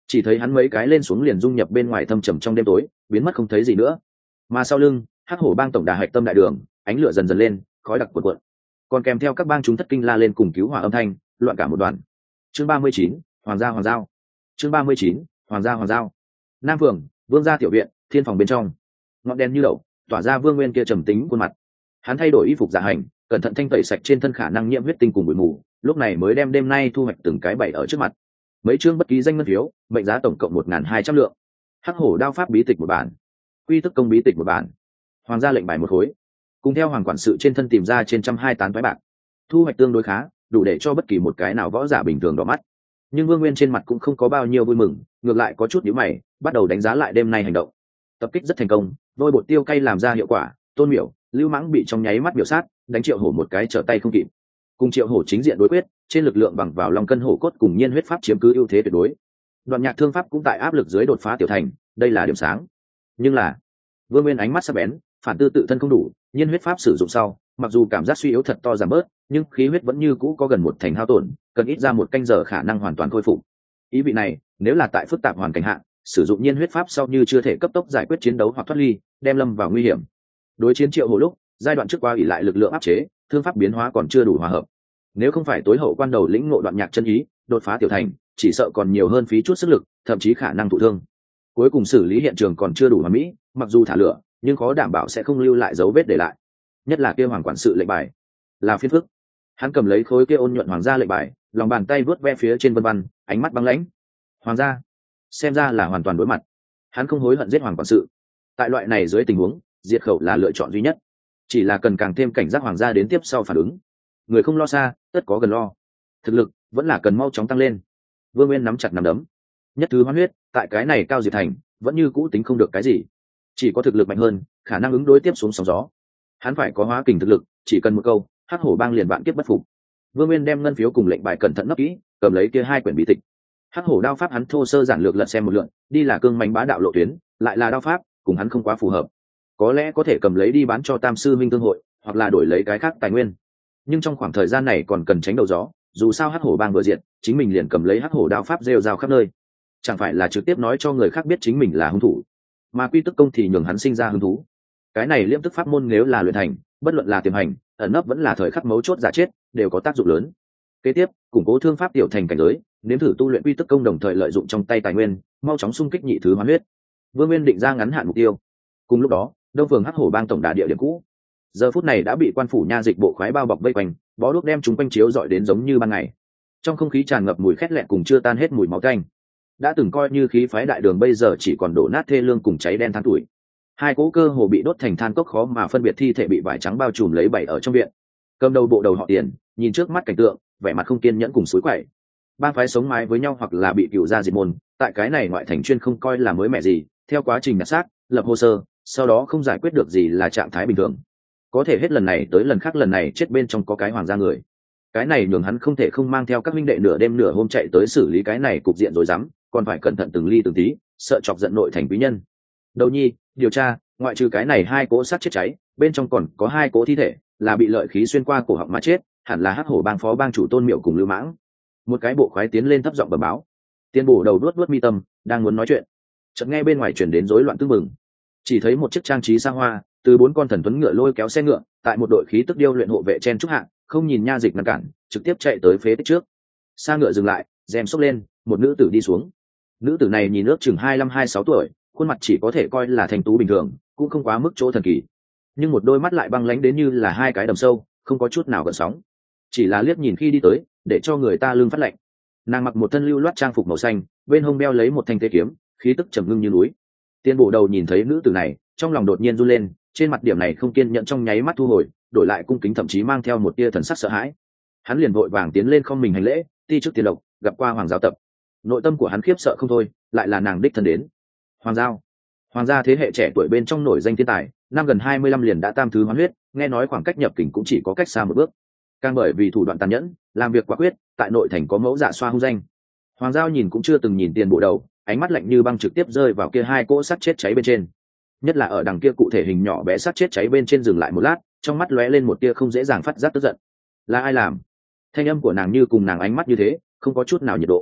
chỉ thấy hắn mấy cái lên xuống liền dung nhập bên ngoài thâm trầm trong đêm tối, biến mất không thấy gì nữa. Mà sau lưng hắc hổ bang tổng đà hạch tâm đại đường, ánh lửa dần dần lên, khói đặc cuộn cuộn, còn kèm theo các bang chúng thất kinh la lên cùng cứu hỏa âm thanh, loạn cả một đoàn. Chương ba mươi chín, hoàng gia hoàng giao. Chương ba mươi chín, hoàng gia hoàng giao. Nam phường, vương gia tiểu viện, thiên phòng bên trong, ngọn đèn như đậu tỏa ra vương nguyên kia trầm tính khuôn mặt. Hắn thay đổi y phục dạ hành, cẩn thận thanh tẩy sạch trên thân khả năng nhiễm huyết tinh cùng bụi mù, lúc này mới đem đêm nay thu hoạch từng cái bày ở trước mặt. Mấy chương bất ký danh ngân phiếu, mệnh giá tổng cộng một nghìn hai trăm lượng. Hắc hổ đao pháp bí tịch một bản, quy tức công bí tịch một bản, hoàng gia lệnh bài một khối, cùng theo hoàng quản sự trên thân tìm ra trên trăm hai tán toái bạc. Thu hoạch tương đối khá, đủ để cho bất kỳ một cái nào võ giả bình thường đỏ mắt. Nhưng vương nguyên trên mặt cũng không có bao nhiêu vui mừng, ngược lại có chút nhíu mày, bắt đầu đánh giá lại đêm nay hành động. Tập kích rất thành công, vôi bột tiêu cay làm ra hiệu quả, tôn miểu lưu mãng bị trong nháy mắt biểu sát, đánh triệu hổ một cái trở tay không kịp. Cùng triệu hổ chính diện đối quyết, trên lực lượng bằng vào long cân hổ cốt cùng nhiên huyết pháp chiếm cứ ưu thế tuyệt đối. Đoạn nhạc thương pháp cũng tại áp lực dưới đột phá tiểu thành, đây là điểm sáng. Nhưng là vương nguyên ánh mắt sắc bén, phản tư tự thân không đủ, nhiên huyết pháp sử dụng sau, mặc dù cảm giác suy yếu thật to giảm bớt, nhưng khí huyết vẫn như cũ có gần một thành hao tổn, cần ít ra một canh giờ khả năng hoàn toàn khôi phục. Ý vị này, nếu là tại phức tạp hoàn cảnh hạ, sử dụng nhiên huyết pháp sau như chưa thể cấp tốc giải quyết chiến đấu hoặc thoát ly, đem lâm vào nguy hiểm. Đối chiến triệu hổ lúc, giai đoạn trước qua ỷ lại lực lượng áp chế, thương pháp biến hóa còn chưa đủ hòa hợp. Nếu không phải tối hậu quan đầu lĩnh ngộ đoạn nhạc chân ý, đột phá tiểu thành, chỉ sợ còn nhiều hơn phí chút sức lực, thậm chí khả năng thụ thương. Cuối cùng xử lý hiện trường còn chưa đủ hoàn mỹ, mặc dù thả lửa, nhưng khó đảm bảo sẽ không lưu lại dấu vết để lại. Nhất là kia hoàng quản sự lệnh bài, là phiền phức. Hắn cầm lấy khối kia ôn nhuận hoàng gia lệnh bài, lòng bàn tay vớt ve phía trên vân vân, ánh mắt băng lãnh. Hoàng gia, xem ra là hoàn toàn đối mặt. Hắn không hối hận giết hoàng quản sự. Tại loại này dưới tình huống, diệt khẩu là lựa chọn duy nhất. Chỉ là cần càng thêm cảnh giác hoàng gia đến tiếp sau phản ứng. Người không lo xa, tất có gần lo. Thực lực vẫn là cần mau chóng tăng lên. Vương Nguyên nắm chặt nắm đấm. Nhất thứ hoán huyết, tại cái này cao diệt thành, vẫn như cũ tính không được cái gì. Chỉ có thực lực mạnh hơn, khả năng ứng đối tiếp xuống sóng gió. Hắn phải có hóa kình thực lực, chỉ cần một câu, hắc hổ bang liền vạn kiếp bất phục. Vương Nguyên đem ngân phiếu cùng lệnh bài cẩn thận nấp kỹ, cầm lấy kia hai quyển bí tịch. Hắc hổ đao pháp hắn thô sơ giản lược lật xem một lượt, đi là cương mãnh bá đạo lộ tuyến, lại là đao pháp, cùng hắn không quá phù hợp. Có lẽ có thể cầm lấy đi bán cho Tam sư minh tương hội, hoặc là đổi lấy cái khác tài nguyên. Nhưng trong khoảng thời gian này còn cần tránh đầu gió, dù sao hắc hổ bang vừa diện, chính mình liền cầm lấy hắc hổ đao pháp rêu rao khắp nơi. Chẳng phải là trực tiếp nói cho người khác biết chính mình là hung thủ, mà quy tức công thì nhường hắn sinh ra hứng thú. Cái này liêm tức pháp môn nếu là luyện thành, bất luận là tiềm hành, ẩn nấp vẫn là thời khắc mấu chốt giả chết, đều có tác dụng lớn. Kế tiếp, củng cố thương pháp tiểu thành cảnh giới, nếm thử tu luyện quy tức công đồng thời lợi dụng trong tay tài nguyên, mau chóng xung kích nhị thứ hoán huyết. Vương Nguyên định ra ngắn hạn mục tiêu. Cùng lúc đó, đông phường hắc hổ bang tổng đà địa điểm cũ, giờ phút này đã bị quan phủ nha dịch bộ khoái bao bọc vây quanh, bó đuốc đem chúng quanh chiếu dọi đến giống như ban ngày. Trong không khí tràn ngập mùi khét lẹn cùng chưa tan hết mùi máu tanh. Đã từng coi như khí phái đại đường bây giờ chỉ còn đổ nát thê lương cùng cháy đen than tuổi. Hai cỗ cơ hồ bị đốt thành than cốc, khó mà phân biệt thi thể bị vải trắng bao trùm lấy bày ở trong viện. Cầm đầu bộ đầu họ Tiền, nhìn trước mắt cảnh tượng, vẻ mặt không kiên nhẫn cùng suối quậy. Ba phái sống mái với nhau hoặc là bị cựu gia diệt môn, tại cái này ngoại thành chuyên không coi là mới mẻ gì, theo quá trình nhặt xác, lập hồ sơ, sau đó không giải quyết được gì là trạng thái bình thường. Có thể hết lần này tới lần khác lần này chết bên trong có cái hoàng gia người. Cái này nhường hắn không thể không mang theo các minh đệ nửa đêm nửa hôm chạy tới xử lý cái này cục diện rồi dám, còn phải cẩn thận từng ly từng tí, sợ chọc giận nội thành quý nhân. Đầu nhi, điều tra, ngoại trừ cái này hai cỗ xác chết cháy, bên trong còn có hai cỗ thi thể, là bị lợi khí xuyên qua cổ họng mà chết, hẳn là hắc hổ bang phó bang chủ Tôn Miệu cùng Lưu Mãng. Một cái bộ khoái tiến lên thấp giọng bẩm báo. Tiên bổ đầu đuốt đuốt mi tâm, đang muốn nói chuyện, chợt nghe bên ngoài truyền đến rối loạn tương mừng. Chỉ thấy một chiếc trang trí xa hoa, từ bốn con thần tuấn ngựa lôi kéo xe ngựa, tại một đội khí tức điêu luyện hộ vệ chen trúc hạng, không nhìn nha dịch ngăn cản, trực tiếp chạy tới phế tích trước. Xa ngựa dừng lại, rèm xốc lên, một nữ tử đi xuống. Nữ tử này nhìn ước chừng hai lăm hai sáu tuổi, khuôn mặt chỉ có thể coi là thành tú bình thường, cũng không quá mức chỗ thần kỳ. Nhưng một đôi mắt lại băng lãnh đến như là hai cái đầm sâu, không có chút nào gợn sóng. Chỉ là liếc nhìn khi đi tới, để cho người ta lưng phát lạnh. Nàng mặc một thân lưu loát trang phục màu xanh, bên hông đeo lấy một thanh tế kiếm, khí tức trầm ngưng như núi. Tiên bộ đầu nhìn thấy nữ tử này, trong lòng đột nhiên run lên, trên mặt điểm này không kiên nhẫn trong nháy mắt thu hồi, đổi lại cung kính thậm chí mang theo một tia thần sắc sợ hãi. Hắn liền vội vàng tiến lên không mình hành lễ, ti trước tiền lộc, gặp qua hoàng giáo tập. Nội tâm của hắn khiếp sợ không thôi, lại là nàng đích thân đến. Hoàng giao, hoàng gia thế hệ trẻ tuổi bên trong nổi danh thiên tài, năm gần hai mươi lăm liền đã tam thứ hoán huyết, nghe nói khoảng cách nhập kình cũng chỉ có cách xa một bước. Càng bởi vì thủ đoạn tàn nhẫn, làm việc quả quyết, tại nội thành có mẫu dạ xoa hung danh. Hoàng giao nhìn cũng chưa từng nhìn tiền bộ đầu, ánh mắt lạnh như băng trực tiếp rơi vào kia hai cỗ sắt chết cháy bên trên. Nhất là ở đằng kia cụ thể hình nhỏ bé sắt chết cháy bên trên dừng lại một lát, trong mắt lóe lên một tia không dễ dàng phát giác tức giận. Là ai làm? Thanh âm của nàng như cùng nàng ánh mắt như thế, không có chút nào nhiệt độ.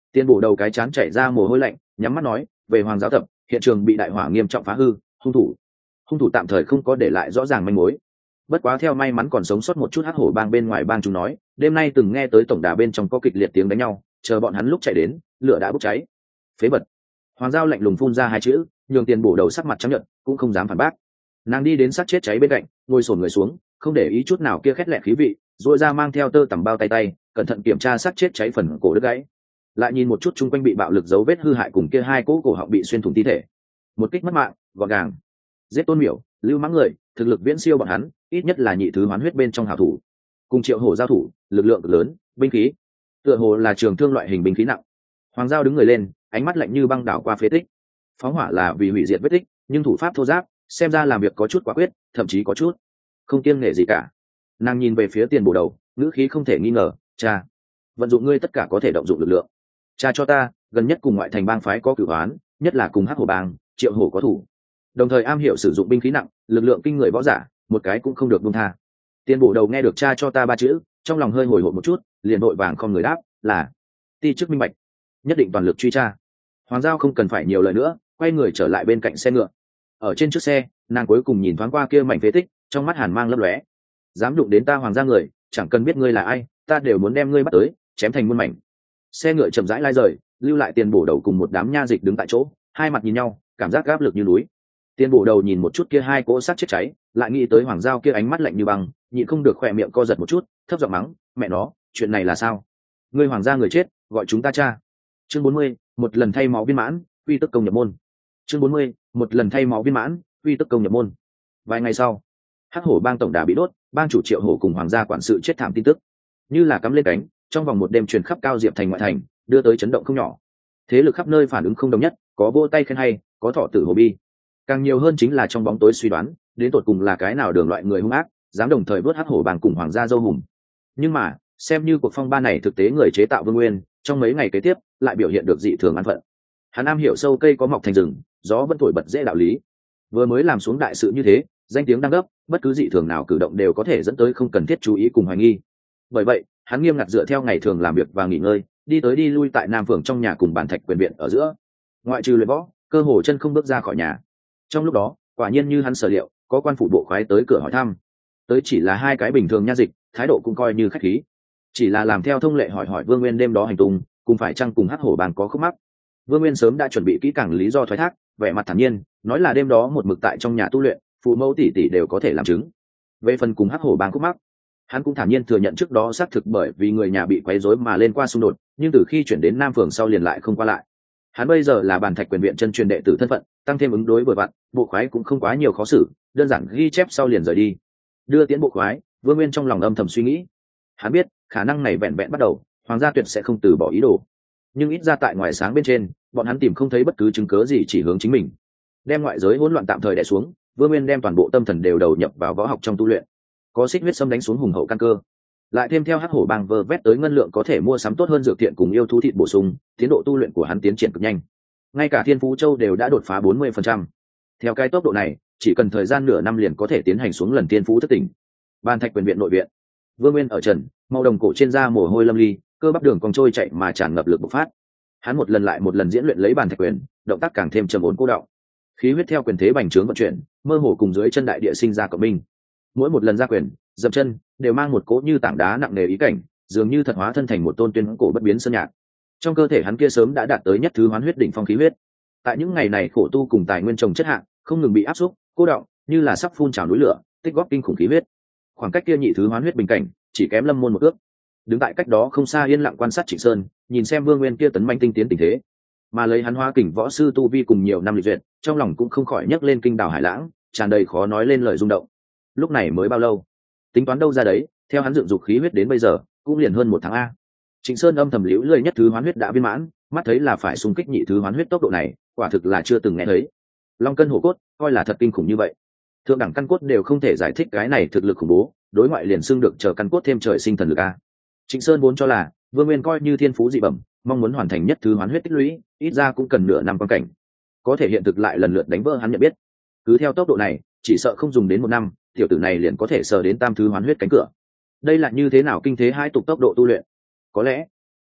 Tiền bổ đầu cái chán chảy ra mồ hôi lạnh, nhắm mắt nói, về Hoàng giáo tập, hiện trường bị đại hỏa nghiêm trọng phá hư, hung thủ hung thủ tạm thời không có để lại rõ ràng manh mối. Bất quá theo may mắn còn sống sót một chút hắc hổ bang bên ngoài bang chúng nói, đêm nay từng nghe tới tổng đà bên trong có kịch liệt tiếng đánh nhau, chờ bọn hắn lúc chạy đến, lửa đã bốc cháy. Phế vật. Hoàng Giao lạnh lùng phun ra hai chữ, nhường Tiền bổ đầu sắc mặt trắng nhợt, cũng không dám phản bác. Nàng đi đến sát chết cháy bên cạnh, ngồi xổm người xuống, không để ý chút nào kia khét lẹt khí vị, rồi ra mang theo tơ tằm bao tay tay, cẩn thận kiểm tra sát chết cháy phần cổ đứt gãy. Lại nhìn một chút chung quanh bị bạo lực dấu vết hư hại cùng kia hai cỗ cổ họng bị xuyên thủng thi thể. Một kích mất mạng, gọn gàng. Giết Tôn Miểu, lưu mãng người, thực lực viễn siêu bọn hắn, ít nhất là nhị thứ hoán huyết bên trong hảo thủ. Cùng Triệu Hổ giao thủ, lực lượng cực lớn, binh khí tựa hồ là trường thương loại hình binh khí nặng. Hoàng Giao đứng người lên, ánh mắt lạnh như băng đảo qua phế tích. Phóng hỏa là vì hủy diệt vết tích, nhưng thủ pháp thô giáp, xem ra làm việc có chút quả quyết, thậm chí có chút không kiêng nể gì cả. Nàng nhìn về phía Tiền bổ đầu, ngữ khí không thể nghi ngờ, cha, vận dụng ngươi tất cả có thể động dụng lực lượng. Cha cho ta, gần nhất cùng ngoại thành bang phái có cửu oán, nhất là cùng hắc hổ bang, Triệu Hổ có thủ, đồng thời am hiểu sử dụng binh khí nặng, lực lượng kinh người võ giả, một cái cũng không được buông tha. Tiền bổ đầu nghe được cha cho ta ba chữ, trong lòng hơi hồi hộp một chút, liền vội vàng không người đáp, là ti chức minh bạch, nhất định toàn lực truy tra. Hoàng Giao không cần phải nhiều lời nữa, quay người trở lại bên cạnh xe ngựa. Ở trên chiếc xe, nàng cuối cùng nhìn thoáng qua kia mảnh phế tích, trong mắt hàn mang lấp lóe. Dám đụng đến ta Hoàng gia người, chẳng cần biết ngươi là ai, ta đều muốn đem ngươi bắt tới, chém thành muôn mảnh. Xe ngựa chậm rãi lai rời, lưu lại Tiền bổ đầu cùng một đám nha dịch đứng tại chỗ, hai mặt nhìn nhau, cảm giác áp lực như núi. Tiền bổ đầu nhìn một chút kia hai cỗ xác chết cháy, lại nghĩ tới Hoàng Giao kia ánh mắt lạnh như băng, nhịn không được khỏe miệng co giật một chút, thấp giọng mắng, mẹ nó, chuyện này là sao? Ngươi Hoàng gia người chết, gọi chúng ta cha. Chương bốn mươi, một lần thay máu viên mãn, uy tức công nhập môn. Chương bốn mươi, một lần thay máu viên mãn, uy tức công nhập môn. Vài ngày sau, hắc hổ bang tổng đà bị đốt, bang chủ Triệu Hổ cùng Hoàng gia quản sự chết thảm tin tức, như là cắm lên cánh, trong vòng một đêm truyền khắp cao diệp thành ngoại thành, đưa tới chấn động không nhỏ. Thế lực khắp nơi phản ứng không đồng nhất, có vỗ tay khen hay, có thọ tử hồ bi. Càng nhiều hơn chính là trong bóng tối suy đoán, đến tột cùng là cái nào đường loại người hung ác, dám đồng thời vớt hắc hổ bang cùng Hoàng gia dâu hùng. Nhưng mà, xem như cuộc phong ba này thực tế người chế tạo Vương Nguyên, trong mấy ngày kế tiếp, lại biểu hiện được dị thường an phận. Hắn am hiểu sâu cây có mọc thành rừng, gió vẫn thổi bật dễ đạo lý. Vừa mới làm xuống đại sự như thế, danh tiếng đang gấp, bất cứ dị thường nào cử động đều có thể dẫn tới không cần thiết chú ý cùng hoài nghi. Bởi vậy, hắn nghiêm ngặt dựa theo ngày thường làm việc và nghỉ ngơi, đi tới đi lui tại Nam Phường trong nhà cùng bàn thạch quyền viện ở giữa. Ngoại trừ luyện võ, cơ hồ chân không bước ra khỏi nhà. Trong lúc đó, quả nhiên như hắn sở liệu, có quan phủ bộ khoái tới cửa hỏi thăm. Tới chỉ là hai cái bình thường nha dịch, thái độ cũng coi như khách khí. Chỉ là làm theo thông lệ hỏi hỏi Vương Nguyên đêm đó hành tung, cùng phải chăng cùng hắc hổ bang có khúc mắc. Vương Nguyên sớm đã chuẩn bị kỹ càng lý do thoái thác, vẻ mặt thản nhiên, nói là đêm đó một mực tại trong nhà tu luyện, phụ mẫu tỷ tỷ đều có thể làm chứng. Về phần cùng hắc hổ bang khúc mắc, hắn cũng thản nhiên thừa nhận trước đó xác thực bởi vì người nhà bị quấy rối mà lên qua xung đột, nhưng từ khi chuyển đến Nam Phường sau liền lại không qua lại. Hắn bây giờ là bàn thạch quyền viện chân truyền đệ tử thân phận, tăng thêm ứng đối vừa vặn, bộ khoái cũng không quá nhiều khó xử, đơn giản ghi chép sau liền rời đi. Đưa tiến bộ khoái, Vương Nguyên trong lòng âm thầm suy nghĩ. Hắn biết, khả năng này vẹn vẹn bắt đầu, Hoàng gia tuyệt sẽ không từ bỏ ý đồ. Nhưng ít ra tại ngoài sáng bên trên, bọn hắn tìm không thấy bất cứ chứng cớ gì chỉ hướng chính mình. Đem ngoại giới hỗn loạn tạm thời đè xuống, Vương Nguyên đem toàn bộ tâm thần đều đầu nhập vào võ học trong tu luyện. Có xích huyết xâm đánh xuống hùng hậu căn cơ, lại thêm theo hắc hổ bang vơ vét tới ngân lượng có thể mua sắm tốt hơn dược thiện cùng yêu thú thịt bổ sung, tiến độ tu luyện của hắn tiến triển cực nhanh. Ngay cả Thiên Phú Châu đều đã đột phá bốn mươi phần trăm. Theo cái tốc độ này, chỉ cần thời gian nửa năm liền có thể tiến hành xuống lần Thiên Phú thất tỉnh. Ban thạch quyền viện nội viện, Vương Nguyên ở trần, màu đồng cổ trên da mồ hôi lâm ly, cơ bắp đường cong trôi chạy mà tràn ngập lực bộc phát. Hắn một lần lại một lần diễn luyện lấy bàn thạch quyền, động tác càng thêm trầm ổn cố động. Khí huyết theo quyền thế bành trướng vận chuyển, mơ hồ cùng dưới chân đại địa sinh ra cộng minh. Mỗi một lần ra quyền, dậm chân, đều mang một cỗ như tảng đá nặng nề ý cảnh, dường như thật hóa thân thành một tôn tuyên cổ bất biến sơn nhạc. Trong cơ thể hắn kia sớm đã đạt tới nhất thứ hoán huyết đỉnh phong khí huyết. Tại những ngày này khổ tu cùng tài nguyên trồng chất hạng, không ngừng bị áp xúc, cô động, như là sắp phun trào núi lửa, tích góp kinh khủng khí huyết. Khoảng cách kia nhị thứ hoán huyết bình cảnh, chỉ kém Lâm Môn một ước. Đứng tại cách đó không xa yên lặng quan sát Trịnh Sơn, nhìn xem Vương Nguyên kia tấn manh tinh tiến tình thế, mà lấy hắn hóa kình võ sư tu vi cùng nhiều năm lịch duyệt, trong lòng cũng không khỏi nhấc lên kinh đảo hải lãng, tràn đầy khó nói lên lời rung động. Lúc này mới bao lâu? Tính toán đâu ra đấy, theo hắn dựng dục khí huyết đến bây giờ, cũng liền hơn một tháng a. Trịnh Sơn âm thầm liễu lười nhất thứ hoán huyết đã viên mãn, mắt thấy là phải xung kích nhị thứ hoán huyết tốc độ này, quả thực là chưa từng nghe thấy. Long cân hổ cốt, coi là thật kinh khủng như vậy. Thượng đẳng căn cốt đều không thể giải thích cái này thực lực khủng bố, đối ngoại liền xưng được chờ căn cốt thêm trời sinh thần lực a. Trịnh Sơn vốn cho là Vương Nguyên coi như thiên phú dị bẩm, mong muốn hoàn thành nhất thứ hoán huyết tích lũy, ít ra cũng cần nửa năm quan cảnh. Có thể hiện thực lại lần lượt đánh vỡ hắn nhận biết. Cứ theo tốc độ này, chỉ sợ không dùng đến một năm, tiểu tử này liền có thể sờ đến tam thứ hoán huyết cánh cửa. Đây là như thế nào kinh thế hai tục tốc độ tu luyện? Có lẽ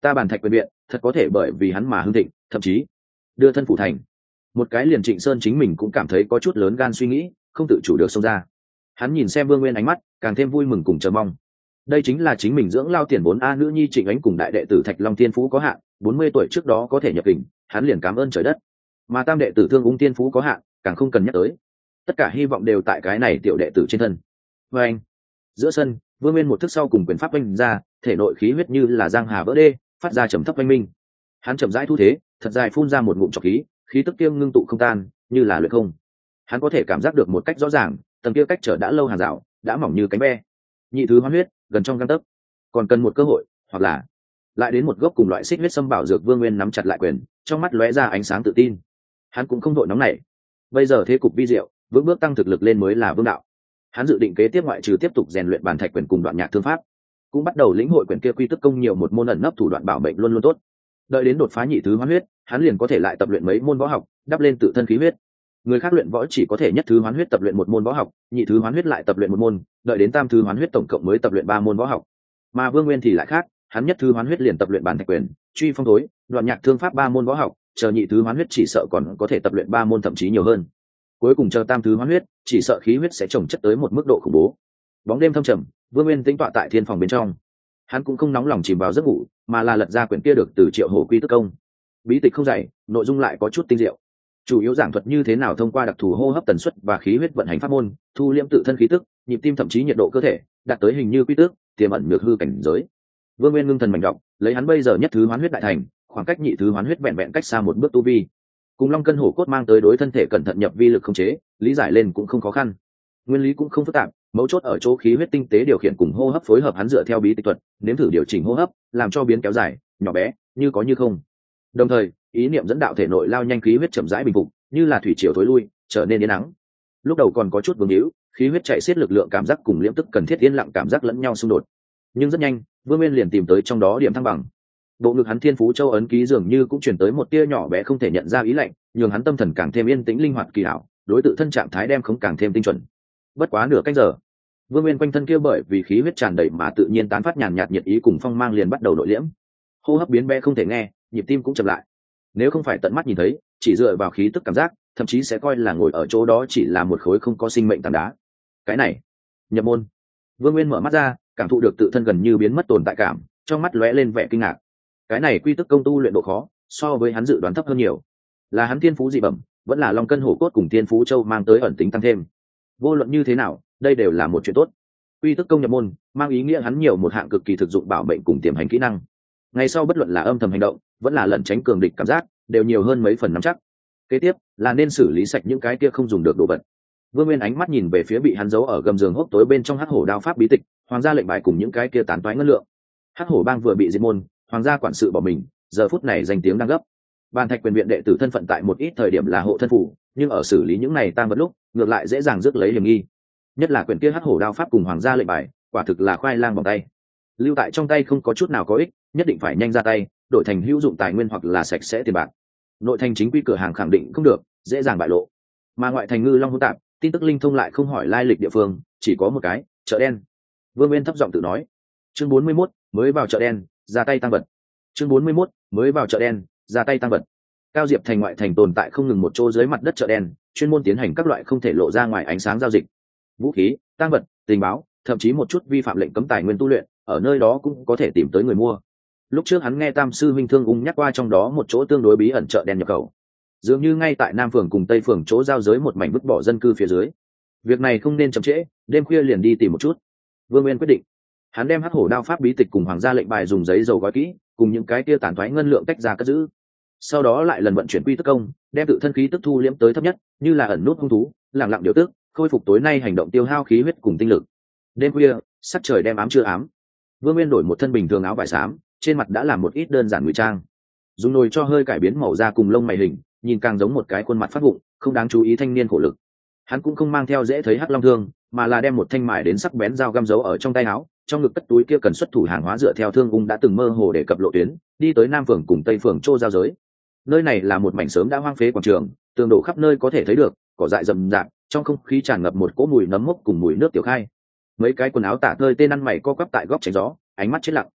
ta bàn thạch quyền viện thật có thể bởi vì hắn mà hưng thịnh, thậm chí đưa thân phủ thành. Một cái liền Trịnh Sơn chính mình cũng cảm thấy có chút lớn gan suy nghĩ, không tự chủ được xông ra. Hắn nhìn xem Vương Nguyên ánh mắt càng thêm vui mừng cùng chờ mong. Đây chính là chính mình dưỡng lao tiền vốn a, nữ nhi Trịnh Ánh cùng đại đệ tử Thạch Long Tiên Phú có hạn, bốn mươi tuổi trước đó có thể nhập kình, hắn liền cảm ơn trời đất. Mà tam đệ tử Thương Ung Tiên Phú có hạn, càng không cần nhắc tới. Tất cả hy vọng đều tại cái này tiểu đệ tử trên thân. Và anh, giữa sân, Vương Nguyên một thức sau cùng quyền pháp oanh ra, thể nội khí huyết như là giang hà vỡ đê, phát ra trầm thấp oanh minh. Hắn chậm rãi thu thế, thật dài phun ra một ngụm trọc khí, khí tức kiêng ngưng tụ không tan, như là luyện không. Hắn có thể cảm giác được một cách rõ ràng, tầng kia cách trở đã lâu hàng rào, đã mỏng như cánh ve. Nhị thứ hoán huyết, gần trong gang tấc. Còn cần một cơ hội, hoặc là lại đến một gốc cùng loại xích huyết xâm bảo dược. Vương Nguyên nắm chặt lại quyền, trong mắt lóe ra ánh sáng tự tin. Hắn cũng không đội nóng nảy. Bây giờ thế cục vi diệu, vững bước tăng thực lực lên mới là vương đạo. Hắn dự định kế tiếp ngoại trừ tiếp tục rèn luyện bàn thạch quyền cùng đoạn nhạc thương pháp, cũng bắt đầu lĩnh hội quyền kia quy tức công nhiều một môn ẩn nấp thủ đoạn bảo mệnh luôn luôn tốt. Đợi đến đột phá nhị thứ hoán huyết, hắn liền có thể lại tập luyện mấy môn võ học, đắp lên tự thân khí huyết. Người khác luyện võ chỉ có thể nhất thứ hoán huyết tập luyện một môn võ học, nhị thứ hoán huyết lại tập luyện một môn, đợi đến tam thứ hoán huyết tổng cộng mới tập luyện ba môn võ học. Mà Vương Nguyên thì lại khác, hắn nhất thứ hoán huyết liền tập luyện bàn thạch quyền, truy phong thối, đoạn nhạc thương pháp ba môn võ học, chờ nhị thứ hoán huyết chỉ sợ còn có thể tập luyện ba môn thậm chí nhiều hơn. Cuối cùng chờ tam thứ hoán huyết, chỉ sợ khí huyết sẽ chồng chất tới một mức độ khủng bố. Bóng đêm thâm trầm, Vương Nguyên tĩnh tọa tại thiên phòng bên trong. Hắn cũng không nóng lòng chìm vào giấc ngủ, mà là lật ra quyển kia được từ Triệu Hổ Quy Tức Công. Bí tịch không dày, nội dung lại có chút tinh diệu. Chủ yếu giảng thuật như thế nào thông qua đặc thù hô hấp tần suất và khí huyết vận hành pháp môn, thu liễm tự thân khí tức, nhịp tim thậm chí nhiệt độ cơ thể, đạt tới hình như quy tước, tiềm ẩn nhược hư cảnh giới. Vương Nguyên ngưng thần mạnh đọc, lấy hắn bây giờ nhất thứ hoán huyết đại thành, khoảng cách nhị thứ hoán huyết vẹn vẹn cách xa một bước tu vi. Cùng Long Cân Hổ Cốt mang tới đối thân thể cẩn thận nhập vi lực không chế, lý giải lên cũng không khó khăn. Nguyên lý cũng không phức tạp, mấu chốt ở chỗ khí huyết tinh tế điều khiển cùng hô hấp phối hợp. Hắn dựa theo bí tịch thuật, nếm thử điều chỉnh hô hấp, làm cho biến kéo dài, nhỏ bé, như có như không. Đồng thời, ý niệm dẫn đạo thể nội lao nhanh khí huyết chậm rãi bình phục, như là thủy triều tối lui, trở nên yên nắng. Lúc đầu còn có chút vương hữu, khí huyết chạy xiết lực lượng cảm giác cùng liễm tức cần thiết yên lặng cảm giác lẫn nhau xung đột. Nhưng rất nhanh, Vương Nguyên liền tìm tới trong đó điểm thăng bằng. Bộ ngực hắn Thiên Phú Châu ấn ký dường như cũng chuyển tới một tia nhỏ bé không thể nhận ra ý lạnh, nhường hắn tâm thần càng thêm yên tĩnh linh hoạt kỳ hảo, đối tự thân trạng thái đem không càng thêm tinh chuẩn. Bất quá nửa canh giờ, Vương Nguyên quanh thân kia bởi vì khí huyết tràn đầy mà tự nhiên tán phát nhàn nhạt nhiệt ý cùng phong mang liền bắt đầu nội liễm. Hô hấp biến bé không thể nghe, nhịp tim cũng chậm lại. Nếu không phải tận mắt nhìn thấy, chỉ dựa vào khí tức cảm giác, thậm chí sẽ coi là ngồi ở chỗ đó chỉ là một khối không có sinh mệnh tảng đá. Cái này, nhập môn. Vương Nguyên mở mắt ra, cảm thụ được tự thân gần như biến mất tồn tại cảm, trong mắt lóe lên vẻ kinh ngạc. Cái này quy tức công tu luyện độ khó, so với hắn dự đoán thấp hơn nhiều. Là hắn thiên phú dị bẩm, vẫn là Long Cân Hổ Cốt cùng Thiên Phú Châu mang tới ẩn tính tăng thêm. Vô luận như thế nào, đây đều là một chuyện tốt. Quy tức công nhập môn, mang ý nghĩa hắn nhiều một hạng cực kỳ thực dụng bảo mệnh cùng tiềm hành kỹ năng. Ngày sau bất luận là âm thầm hành động, vẫn là lẩn tránh cường địch cảm giác, đều nhiều hơn mấy phần nắm chắc. Kế tiếp là nên xử lý sạch những cái kia không dùng được đồ vật. Vương Nguyên ánh mắt nhìn về phía bị hắn giấu ở gầm giường hốc tối bên trong hắc hổ đao pháp bí tịch, hoàng gia lệnh bài cùng những cái kia tán toái ngân lượng. Hắc hổ bang vừa bị diệt môn, hoàng gia quản sự bỏ mình, giờ phút này danh tiếng đang gấp. Bàn thạch quyền viện đệ tử thân phận tại một ít thời điểm là hộ thân phủ, nhưng ở xử lý những này tang vật lúc, ngược lại dễ dàng rước lấy hiểm nghi. Nhất là quyển kia hắc hổ đao pháp cùng hoàng gia lệnh bài, quả thực là khoai lang bằng tay. Lưu tại trong tay không có chút nào có ích, nhất định phải nhanh ra tay, đổi thành hữu dụng tài nguyên hoặc là sạch sẽ tiền bạc. Nội thành chính quy cửa hàng khẳng định không được, dễ dàng bại lộ. Mà ngoại thành ngư long hỗn tạp, tin tức linh thông lại không hỏi lai lịch địa phương, chỉ có một cái, chợ đen. Vương Nguyên thấp giọng tự nói. Chương bốn mươi mốt, mới vào chợ đen, ra tay tăng vật. Chương bốn mươi mốt, mới vào chợ đen, ra tay tăng vật. Cao Diệp thành ngoại thành tồn tại không ngừng một chỗ dưới mặt đất chợ đen, chuyên môn tiến hành các loại không thể lộ ra ngoài ánh sáng giao dịch. Vũ khí, tăng vật, tình báo, thậm chí một chút vi phạm lệnh cấm tài nguyên tu luyện, ở nơi đó cũng có thể tìm tới người mua. Lúc trước hắn nghe Tam sư huynh Thương Ung nhắc qua trong đó một chỗ tương đối bí ẩn chợ đen nhập khẩu, dường như ngay tại Nam phường cùng Tây phường chỗ giao giới một mảnh vứt bỏ dân cư phía dưới. Việc này không nên chậm trễ, đêm khuya liền đi tìm một chút. Vương Nguyên quyết định. Hắn đem hắc hổ đao pháp bí tịch cùng hoàng gia lệnh bài dùng giấy dầu gói kỹ, cùng những cái kia tàn thoái ngân lượng tách ra cất giữ. Sau đó lại lần vận chuyển quy tức công, đem tự thân khí tức thu liễm tới thấp nhất, như là ẩn nút hung thú, lặng lặng điều tức, khôi phục tối nay hành động tiêu hao khí huyết cùng tinh lực. Đêm khuya, sắc trời đem ám chưa ám. Vương Nguyên đổi một thân bình thường áo vải xám, trên mặt đã làm một ít đơn giản ngụy trang, dùng nồi cho hơi cải biến màu da cùng lông mày hình, nhìn càng giống một cái khuôn mặt phát vụng, không đáng chú ý thanh niên khổ lực. Hắn cũng không mang theo dễ thấy hắc long thương, mà là đem một thanh mài đến sắc bén dao găm giấu ở trong tay áo, trong ngực cất túi kia cần xuất thủ hàng hóa dựa theo Thương Ung đã từng mơ hồ để cập lộ tuyến, đi tới Nam phường cùng Tây phường chỗ giao giới. Nơi này là một mảnh sớm đã hoang phế quảng trường, tường đổ khắp nơi có thể thấy được, cỏ dại rậm rạp, trong không khí tràn ngập một cỗ mùi nấm mốc cùng mùi nước tiểu khai. Mấy cái quần áo tả tơi tên ăn mày co quắp tại góc tránh gió, ánh mắt chết lặng.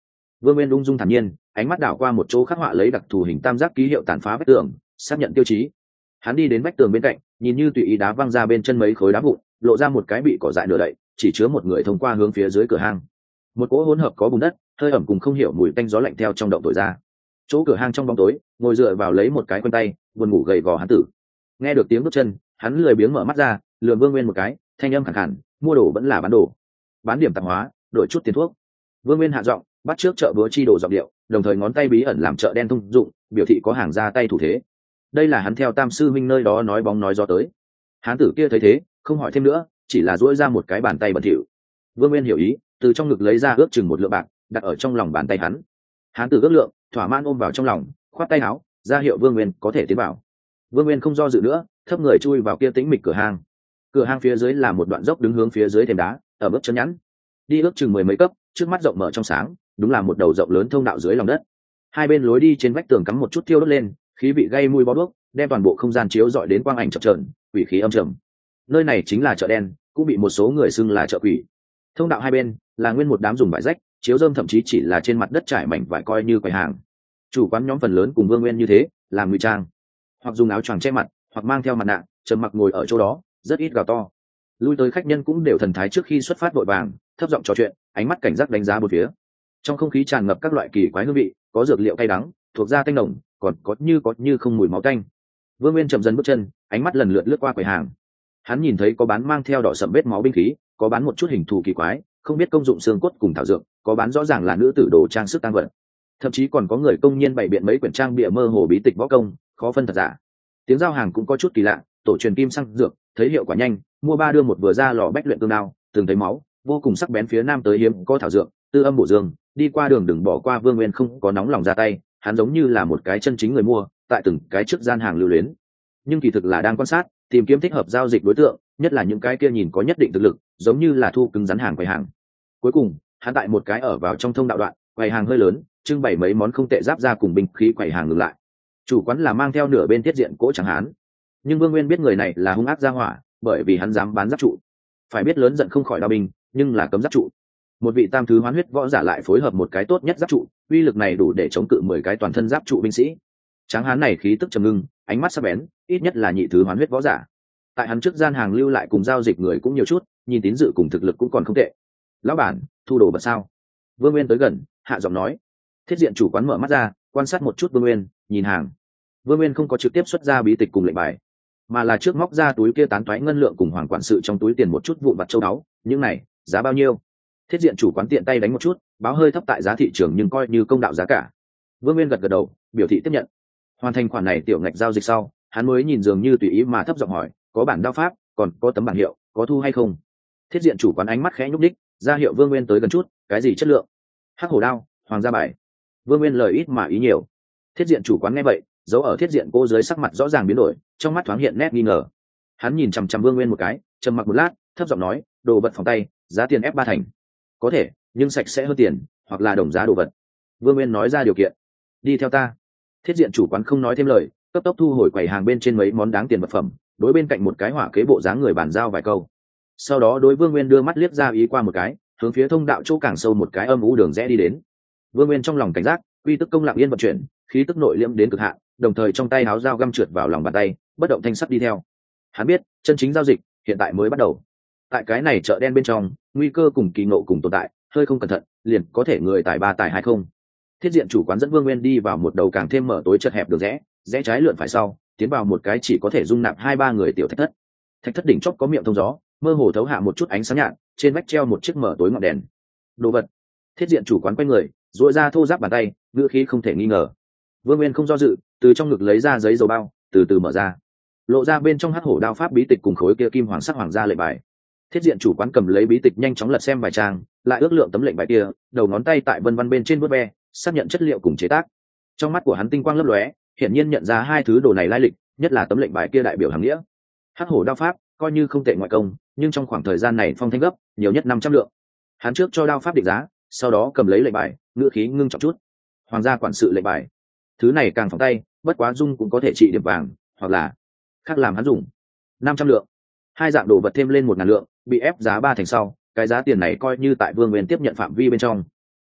Vương Nguyên ung dung thản nhiên, ánh mắt đảo qua một chỗ khắc họa lấy đặc thù hình tam giác ký hiệu tàn phá vách tường, xác nhận tiêu chí. Hắn đi đến vách tường bên cạnh, nhìn như tùy ý đá văng ra bên chân mấy khối đá vụn, lộ ra một cái bị cỏ dại nửa đậy, chỉ chứa một người thông qua hướng phía dưới cửa hang. Một cỗ hỗn hợp có bùn đất, hơi ẩm cùng không hiểu mùi tanh gió lạnh theo trong động thổi ra. Chỗ cửa hang trong bóng tối, ngồi dựa vào lấy một cái quanh tay, buồn ngủ gầy gò hắn tử. Nghe được tiếng bước chân, hắn lười biếng mở mắt ra, lườm Vương Nguyên một cái, thanh âm khàn khàn, mua đồ vẫn là bán đồ, bán điểm tạp hóa, đổi chút tiền thuốc. Vương Nguyên hạ giọng, bắt trước chợ búa chi đồ giọng điệu, đồng thời ngón tay bí ẩn làm chợ đen thông dụng, biểu thị có hàng ra tay thủ thế. Đây là hắn theo Tam sư minh nơi đó nói bóng nói gió tới. Hán tử kia thấy thế, không hỏi thêm nữa, chỉ là duỗi ra một cái bàn tay bẩn thỉu. Vương Nguyên hiểu ý, từ trong ngực lấy ra ước chừng một lượng bạc, đặt ở trong lòng bàn tay hắn. Hán tử ước lượng, thỏa mãn ôm vào trong lòng, khoát tay áo, ra hiệu Vương Nguyên có thể tiến vào. Vương Nguyên không do dự nữa, thấp người chui vào kia tĩnh mịch cửa hang. Cửa hang phía dưới là một đoạn dốc đứng hướng phía dưới thềm đá, ở bước chân nhẵn. Đi ước chừng mười mấy cấp, trước mắt rộng mở trong sáng, đúng là một đầu rộng lớn thông đạo dưới lòng đất. Hai bên lối đi trên vách tường cắm một chút thiêu đốt lên, khí vị gây mùi bó đuốc, đem toàn bộ không gian chiếu rọi đến quang ảnh chập chờn, quỷ khí âm trầm. Nơi này chính là chợ đen, cũng bị một số người xưng là chợ quỷ. Thông đạo hai bên là nguyên một đám dùng vải rách, chiếu rơm thậm chí chỉ là trên mặt đất trải mảnh vải coi như quầy hàng. Chủ quán nhóm phần lớn cùng Vương Nguyên như thế, làm ngụy trang, hoặc dùng áo choàng che mặt, hoặc mang theo mặt nạ, trầm mặc ngồi ở chỗ đó, rất ít gào to. Lui tới khách nhân cũng đều thần thái trước khi xuất phát vội vàng, thấp giọng trò chuyện, ánh mắt cảnh giác đánh giá bốn phía. Trong không khí tràn ngập các loại kỳ quái hương vị, có dược liệu cay đắng, thuộc da tanh nồng, còn có như có như không mùi máu tanh. Vương Nguyên chậm dần bước chân, ánh mắt lần lượt lướt qua quầy hàng. Hắn nhìn thấy có bán mang theo đỏ sẫm vết máu binh khí, có bán một chút hình thù kỳ quái, không biết công dụng xương cốt cùng thảo dược, có bán rõ ràng là nữ tử đồ trang sức tăng vật. Thậm chí còn có người công nhiên bày biện mấy quyển trang bìa mơ hồ bí tịch võ công, khó phân thật giả. Tiếng giao hàng cũng có chút kỳ lạ, tổ truyền kim xăng dược, thấy hiệu quả nhanh, mua ba đưa một vừa ra lò bách luyện cương đao, từng thấy máu, vô cùng sắc bén phía nam tới hiếm có thảo dược, tư âm bổ dương, đi qua đường đừng bỏ qua. Vương Nguyên không có nóng lòng ra tay, hắn giống như là một cái chân chính người mua, tại từng cái trước gian hàng lưu luyến, nhưng kỳ thực là đang quan sát, tìm kiếm thích hợp giao dịch đối tượng, nhất là những cái kia nhìn có nhất định thực lực, giống như là thu cứng rắn hàng quầy hàng. Cuối cùng, hắn tại một cái ở vào trong thông đạo đoạn, quầy hàng hơi lớn, trưng bày mấy món không tệ giáp ra cùng binh khí, quầy hàng ngừng lại. Chủ quán là mang theo nửa bên tiết diện cỗ chẳng hán, nhưng Vương Nguyên biết người này là hung ác gia hỏa, bởi vì hắn dám bán giáp trụ. Phải biết lớn giận không khỏi đao binh, nhưng là cấm giáp trụ. Một vị tam thứ hoán huyết võ giả lại phối hợp một cái tốt nhất giáp trụ, uy lực này đủ để chống cự mười cái toàn thân giáp trụ binh sĩ. Tráng hán này khí tức trầm ngưng, ánh mắt sắc bén, ít nhất là nhị thứ hoán huyết võ giả. Tại hắn trước gian hàng lưu lại cùng giao dịch người cũng nhiều chút, nhìn tín dự cùng thực lực cũng còn không tệ. Lão bản, thu đồ vật sao? Vương Nguyên tới gần, hạ giọng nói. Thiết diện chủ quán mở mắt ra, quan sát một chút Vương Nguyên, nhìn hàng. Vương Nguyên không có trực tiếp xuất ra bí tịch cùng lệnh bài, mà là trước móc ra túi kia tán toái ngân lượng cùng hoàng quản sự trong túi tiền một chút vụn vặt châu báu. Những này giá bao nhiêu? Thiết diện chủ quán tiện tay đánh một chút, báo hơi thấp tại giá thị trường nhưng coi như công đạo giá cả. Vương Nguyên gật gật đầu, biểu thị tiếp nhận. Hoàn thành khoản này tiểu ngạch giao dịch sau, hắn mới nhìn dường như tùy ý mà thấp giọng hỏi, có bản đao pháp, còn có tấm bảng hiệu, có thu hay không? Thiết diện chủ quán ánh mắt khẽ nhúc đích, ra hiệu Vương Nguyên tới gần chút. Cái gì chất lượng? Hắc hổ đao, hoàng gia bài. Vương Nguyên lời ít mà ý nhiều. Thiết diện chủ quán nghe vậy, dấu ở thiết diện cô dưới sắc mặt rõ ràng biến đổi, trong mắt thoáng hiện nét nghi ngờ. Hắn nhìn chằm chằm Vương Nguyên một cái, trầm mặc một lát, thấp giọng nói, đồ vật phòng tay, giá tiền ép ba thành. Có thể, nhưng sạch sẽ hơn tiền, hoặc là đồng giá đồ vật. Vương Nguyên nói ra điều kiện. Đi theo ta. Thiết diện chủ quán không nói thêm lời, cấp tốc thu hồi quầy hàng bên trên mấy món đáng tiền vật phẩm, đối bên cạnh một cái hỏa kế bộ dáng người bàn giao vài câu. Sau đó đối Vương Nguyên đưa mắt liếc ra ý qua một cái, hướng phía thông đạo chỗ càng sâu một cái âm u đường rẽ đi đến. Vương Nguyên trong lòng cảnh giác, quy tức công lặng yên vận chuyển, khí tức nội liễm đến cực hạn, đồng thời trong tay háo dao găm trượt vào lòng bàn tay, bất động thanh sắc đi theo. Hắn biết, chân chính giao dịch hiện tại mới bắt đầu. Tại cái này chợ đen bên trong, nguy cơ cùng kỳ ngộ cùng tồn tại, hơi không cẩn thận, liền có thể người tài ba tài hai không. Thiết diện chủ quán dẫn Vương Nguyên đi vào một đầu càng thêm mở tối chật hẹp đường rẽ, rẽ trái lượn phải sau, tiến vào một cái chỉ có thể dung nạp hai ba người tiểu thạch thất. Thạch thất đỉnh chóp có miệng thông gió, mơ hồ thấu hạ một chút ánh sáng nhạt, trên vách treo một chiếc mở tối ngọn đèn. Đồ vật. Thiết diện chủ quán quay người, duỗi ra thô ráp bàn tay, ngữ khí không thể nghi ngờ. Vương Nguyên không do dự, từ trong ngực lấy ra giấy dầu bao, từ từ mở ra, lộ ra bên trong hắc hổ đao pháp bí tịch cùng khối kia kim hoàng sắc hoàng gia lệnh bài. Thiết diện chủ quán cầm lấy bí tịch nhanh chóng lật xem vài trang, lại ước lượng tấm lệnh bài kia, đầu ngón tay tại vân vân bên trên vuốt ve, xác nhận chất liệu cùng chế tác. Trong mắt của hắn tinh quang lấp lóe, hiển nhiên nhận ra hai thứ đồ này lai lịch, nhất là tấm lệnh bài kia đại biểu hàng nghĩa. Hắc hổ đao pháp coi như không tệ ngoại công, nhưng trong khoảng thời gian này phong thanh gấp, nhiều nhất năm trăm lượng. Hắn trước cho đao pháp định giá, sau đó cầm lấy lệnh bài, ngữ khí ngưng trọng chút. Hoàng gia quản sự lệnh bài, thứ này càng phòng tay, bất quá dung cũng có thể trị điểm vàng, hoặc là khác làm hắn dùng. Năm trăm lượng, hai dạng đồ vật thêm lên một ngàn lượng, bị ép giá ba thành sau, cái giá tiền này coi như tại Vương Nguyên tiếp nhận phạm vi bên trong.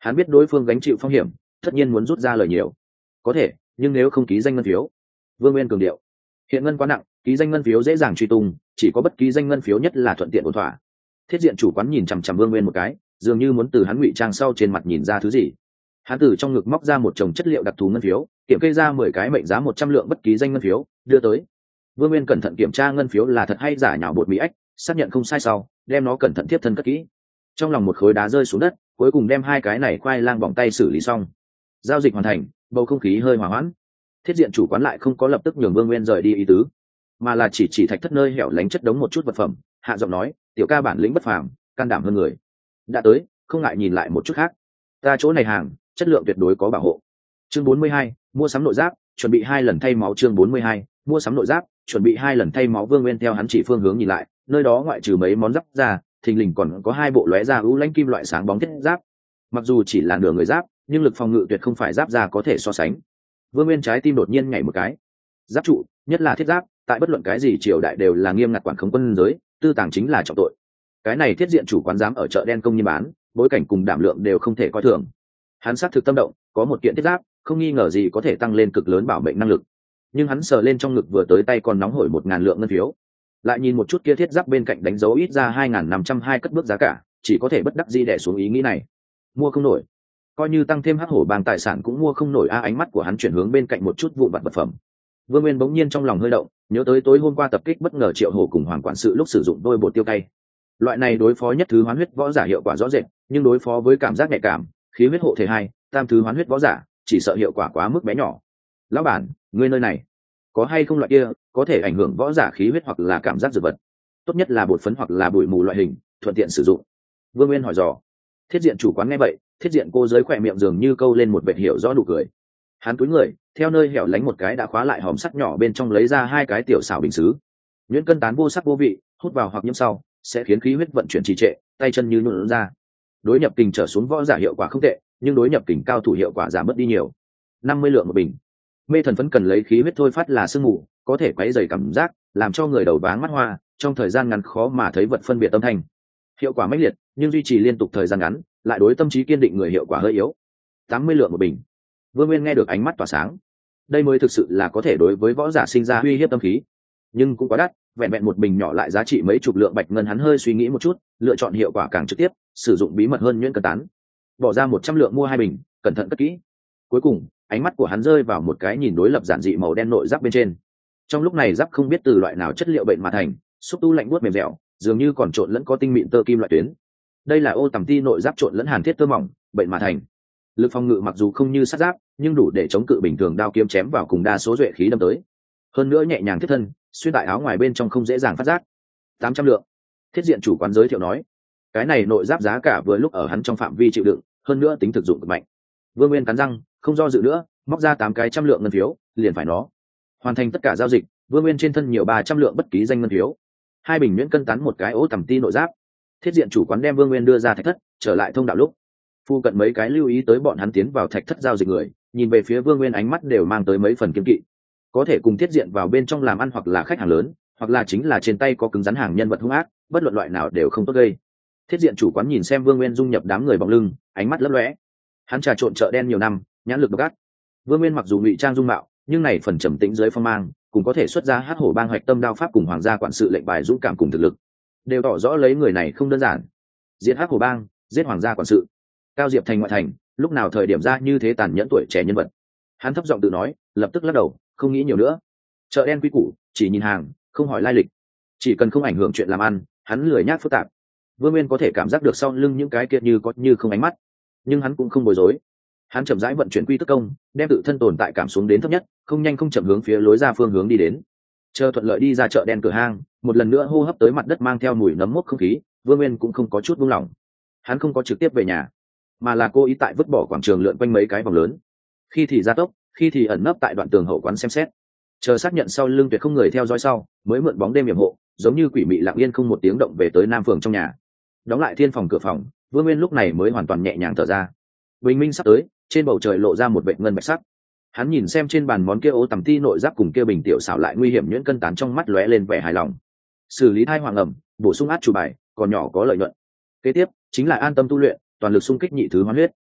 hắn biết đối phương gánh chịu phong hiểm, tất nhiên muốn rút ra lời nhiều. Có thể, nhưng nếu không ký danh ngân phiếu. Vương Nguyên cường điệu, hiện ngân quá nặng, ký danh ngân phiếu dễ dàng truy tung, chỉ có bất ký danh ngân phiếu nhất là thuận tiện ổn thỏa. Thiết diện chủ quán nhìn chằm chằm Vương Nguyên một cái, dường như muốn từ hắn ngụy trang sau trên mặt nhìn ra thứ gì. Hắn từ trong ngực móc ra một chồng chất liệu đặc thù ngân phiếu, kiểm kê ra mười cái mệnh giá một trăm lượng bất ký danh ngân phiếu, đưa tới. Vương Nguyên cẩn thận kiểm tra ngân phiếu là thật hay giả nhạo bột mỹ ếch, xác nhận không sai sau, đem nó cẩn thận tiếp thân cất kỹ. Trong lòng một khối đá rơi xuống đất, cuối cùng đem hai cái này khoai lang bỏng tay xử lý xong. Giao dịch hoàn thành, bầu không khí hơi hòa hoãn. Thiết diện chủ quán lại không có lập tức nhường Vương Nguyên rời đi ý tứ, mà là chỉ chỉ thạch thất nơi hẻo lánh chất đống một chút vật phẩm, hạ giọng nói, tiểu ca bản lĩnh bất phàm, can đảm hơn người. Đã tới, không ngại nhìn lại một chút khác. Ta chỗ này hàng, chất lượng tuyệt đối có bảo hộ. Chương bốn mươi hai, mua sắm nội giáp, chuẩn bị hai lần thay máu. Chương bốn mươi hai, mua sắm nội giáp, chuẩn bị hai lần thay máu. Vương Nguyên theo hắn chỉ phương hướng nhìn lại, nơi đó ngoại trừ mấy món giáp ra, thình lình còn có hai bộ lóe ra ưu lãnh kim loại sáng bóng thiết giáp. Mặc dù chỉ là nửa người giáp, nhưng lực phòng ngự tuyệt không phải giáp ra có thể so sánh. Vương Nguyên trái tim đột nhiên nhảy một cái. Giáp trụ, nhất là thiết giáp, tại bất luận cái gì triều đại đều là nghiêm ngặt quản khống quân giới, tư tàng chính là trọng tội. Cái này thiết diện chủ quán dám ở chợ đen công nhiên bán, bối cảnh cùng đảm lượng đều không thể coi thường. Hắn xác thực tâm động, có một kiện thiết giáp, không nghi ngờ gì có thể tăng lên cực lớn bảo mệnh năng lực. Nhưng hắn sờ lên trong ngực vừa tới tay còn nóng hổi một ngàn lượng ngân phiếu. Lại nhìn một chút kia thiết giáp bên cạnh đánh dấu ít ra hai nghìn năm trăm hai cất bước giá cả, chỉ có thể bất đắc dĩ đè xuống ý nghĩ này. Mua không nổi. Coi như tăng thêm hắc hổ bang tài sản cũng mua không nổi a. Ánh mắt của hắn chuyển hướng bên cạnh một chút vụn vặt vật phẩm. Vương Nguyên bỗng nhiên trong lòng hơi động, nhớ tới tối hôm qua tập kích bất ngờ Triệu Hổ cùng Hoàng quản sự lúc sử dụng đôi bột tiêu cay. Loại này đối phó nhất thứ hoán huyết võ giả hiệu quả rõ rệt, nhưng đối phó với cảm giác nhạy cảm, khí huyết hộ thể hai, tam thứ hoán huyết võ giả, chỉ sợ hiệu quả quá mức bé nhỏ. Lão bản, ngươi nơi này có hay không loại kia có thể ảnh hưởng võ giả khí huyết hoặc là cảm giác dược vật? Tốt nhất là bột phấn hoặc là bụi mù loại hình, thuận tiện sử dụng. Vương Nguyên hỏi dò. Thiết diện chủ quán nghe vậy, thiết diện cô dưới khỏe miệng dường như câu lên một vệt hiểu rõ nụ cười. Hắn cúi người, theo nơi hẻo lánh một cái đã khóa lại hòm sắt nhỏ bên trong lấy ra hai cái tiểu xảo bình sứ. Nhuyễn cân tán vô sắc vô vị, hút vào hoặc nhiễm sau sẽ khiến khí huyết vận chuyển trì trệ, tay chân như nhũn ra. Đối nhập kình trở xuống võ giả hiệu quả không tệ, nhưng đối nhập kình cao thủ hiệu quả giảm mất đi nhiều. năm mươi lượng một bình. Mê thần phấn cần lấy khí huyết thôi phát là sương mù, có thể quấy rầy cảm giác, làm cho người đầu váng mắt hoa, trong thời gian ngắn khó mà thấy vật phân biệt âm thanh. Hiệu quả mãnh liệt, nhưng duy trì liên tục thời gian ngắn, lại đối tâm trí kiên định người hiệu quả hơi yếu. tám mươi lượng một bình. Vương Nguyên nghe được ánh mắt tỏa sáng. Đây mới thực sự là có thể đối với võ giả sinh ra uy hiếp tâm khí. Nhưng cũng quá đắt, vẹn vẹn một bình nhỏ lại giá trị mấy chục lượng bạch ngân. Hắn hơi suy nghĩ một chút, lựa chọn hiệu quả càng trực tiếp, sử dụng bí mật hơn nhuyễn cân tán. Bỏ ra một trăm lượng mua hai bình, cẩn thận cất kỹ. Cuối cùng, ánh mắt của hắn rơi vào một cái nhìn đối lập giản dị màu đen nội giáp bên trên. Trong lúc này giáp không biết từ loại nào chất liệu bệnh mà thành, xúc tu lạnh buốt mềm dẻo, dường như còn trộn lẫn có tinh mịn tơ kim loại tuyến. Đây là ô tầm ti nội giáp trộn lẫn hàn thiết tơ mỏng, bệnh mà thành. Lực phòng ngự mặc dù không như sắt giáp, nhưng đủ để chống cự bình thường đao kiếm chém vào cùng đa số duệ khí đâm tới. Hơn nữa nhẹ nhàng thiết thân, xuyên tại áo ngoài bên trong không dễ dàng phát giác. tám trăm lượng. Thiết diện chủ quán giới thiệu nói, cái này nội giáp giá cả vừa lúc ở hắn trong phạm vi chịu đựng, hơn nữa tính thực dụng cực mạnh. Vương Nguyên cắn răng, không do dự nữa, móc ra tám cái trăm lượng ngân phiếu, liền phải nó. Hoàn thành tất cả giao dịch, Vương Nguyên trên thân nhiều ba trăm lượng bất ký danh ngân phiếu, hai bình nhuyễn cân tán, một cái ố tầm ti nội giáp. Thiết diện chủ quán đem Vương Nguyên đưa ra thạch thất, trở lại thông đạo lúc. Phu cận mấy cái lưu ý tới bọn hắn tiến vào thạch thất giao dịch người, nhìn về phía Vương Nguyên ánh mắt đều mang tới mấy phần kiêng kỵ. Có thể cùng thiết diện vào bên trong làm ăn hoặc là khách hàng lớn, hoặc là chính là trên tay có cứng rắn hàng nhân vật hung ác, bất luận loại nào đều không tốt gây. Thiết diện chủ quán nhìn xem Vương Nguyên dung nhập đám người bóng lưng, ánh mắt lấp lóe. Hắn trà trộn chợ đen nhiều năm, nhãn lực độc ác. Vương Nguyên mặc dù ngụy trang dung mạo, nhưng này phần trầm tĩnh dưới phong mang, cũng có thể xuất ra hắc hổ bang hoạch tâm đao pháp cùng hoàng gia quản sự lệnh bài dũng cảm cùng thực lực, đều tỏ rõ lấy người này không đơn giản. Giết hắc hổ bang, giết hoàng gia quản sự. Cao Diệp Thành ngoại thành, lúc nào thời điểm ra như thế tàn nhẫn tuổi trẻ nhân vật. Hắn thấp giọng tự nói, lập tức lắc đầu, không nghĩ nhiều nữa. Chợ đen quy củ, chỉ nhìn hàng, không hỏi lai lịch. Chỉ cần không ảnh hưởng chuyện làm ăn, hắn lười nhác phức tạp. Vương Nguyên có thể cảm giác được sau lưng những cái kia như có như không ánh mắt, nhưng hắn cũng không bối rối. Hắn chậm rãi vận chuyển quy tức công, đem tự thân tồn tại cảm xuống đến thấp nhất, không nhanh không chậm hướng phía lối ra phương hướng đi đến. Chờ thuận lợi đi ra chợ đen cửa hang, một lần nữa hô hấp tới mặt đất mang theo mùi nấm mốc không khí, Vương Nguyên cũng không có chút buông lỏng. Hắn không có trực tiếp về nhà, mà là cố ý tại vứt bỏ quảng trường lượn quanh mấy cái vòng lớn, khi thì gia tốc, khi thì ẩn nấp tại đoạn tường hậu quán xem xét, chờ xác nhận sau lưng tuyệt không người theo dõi sau, mới mượn bóng đêm yểm hộ, giống như quỷ mị lặng yên không một tiếng động về tới nam phường trong nhà. Đóng lại thiên phòng cửa phòng, Vương Nguyên lúc này mới hoàn toàn nhẹ nhàng thở ra. Bình minh sắp tới, trên bầu trời lộ ra một vệt ngân bạch sắc. Hắn nhìn xem trên bàn món kia ô tầm ti nội giáp cùng kia bình tiểu xảo lại nguy hiểm nhuyễn cân tán, trong mắt lóe lên vẻ hài lòng. Xử lý thai hoàng ẩm, bổ sung át chủ bài, còn nhỏ có lợi nhuận. Kế tiếp chính là an tâm tu luyện, toàn lực xung kích nhị thứ hoán huyết.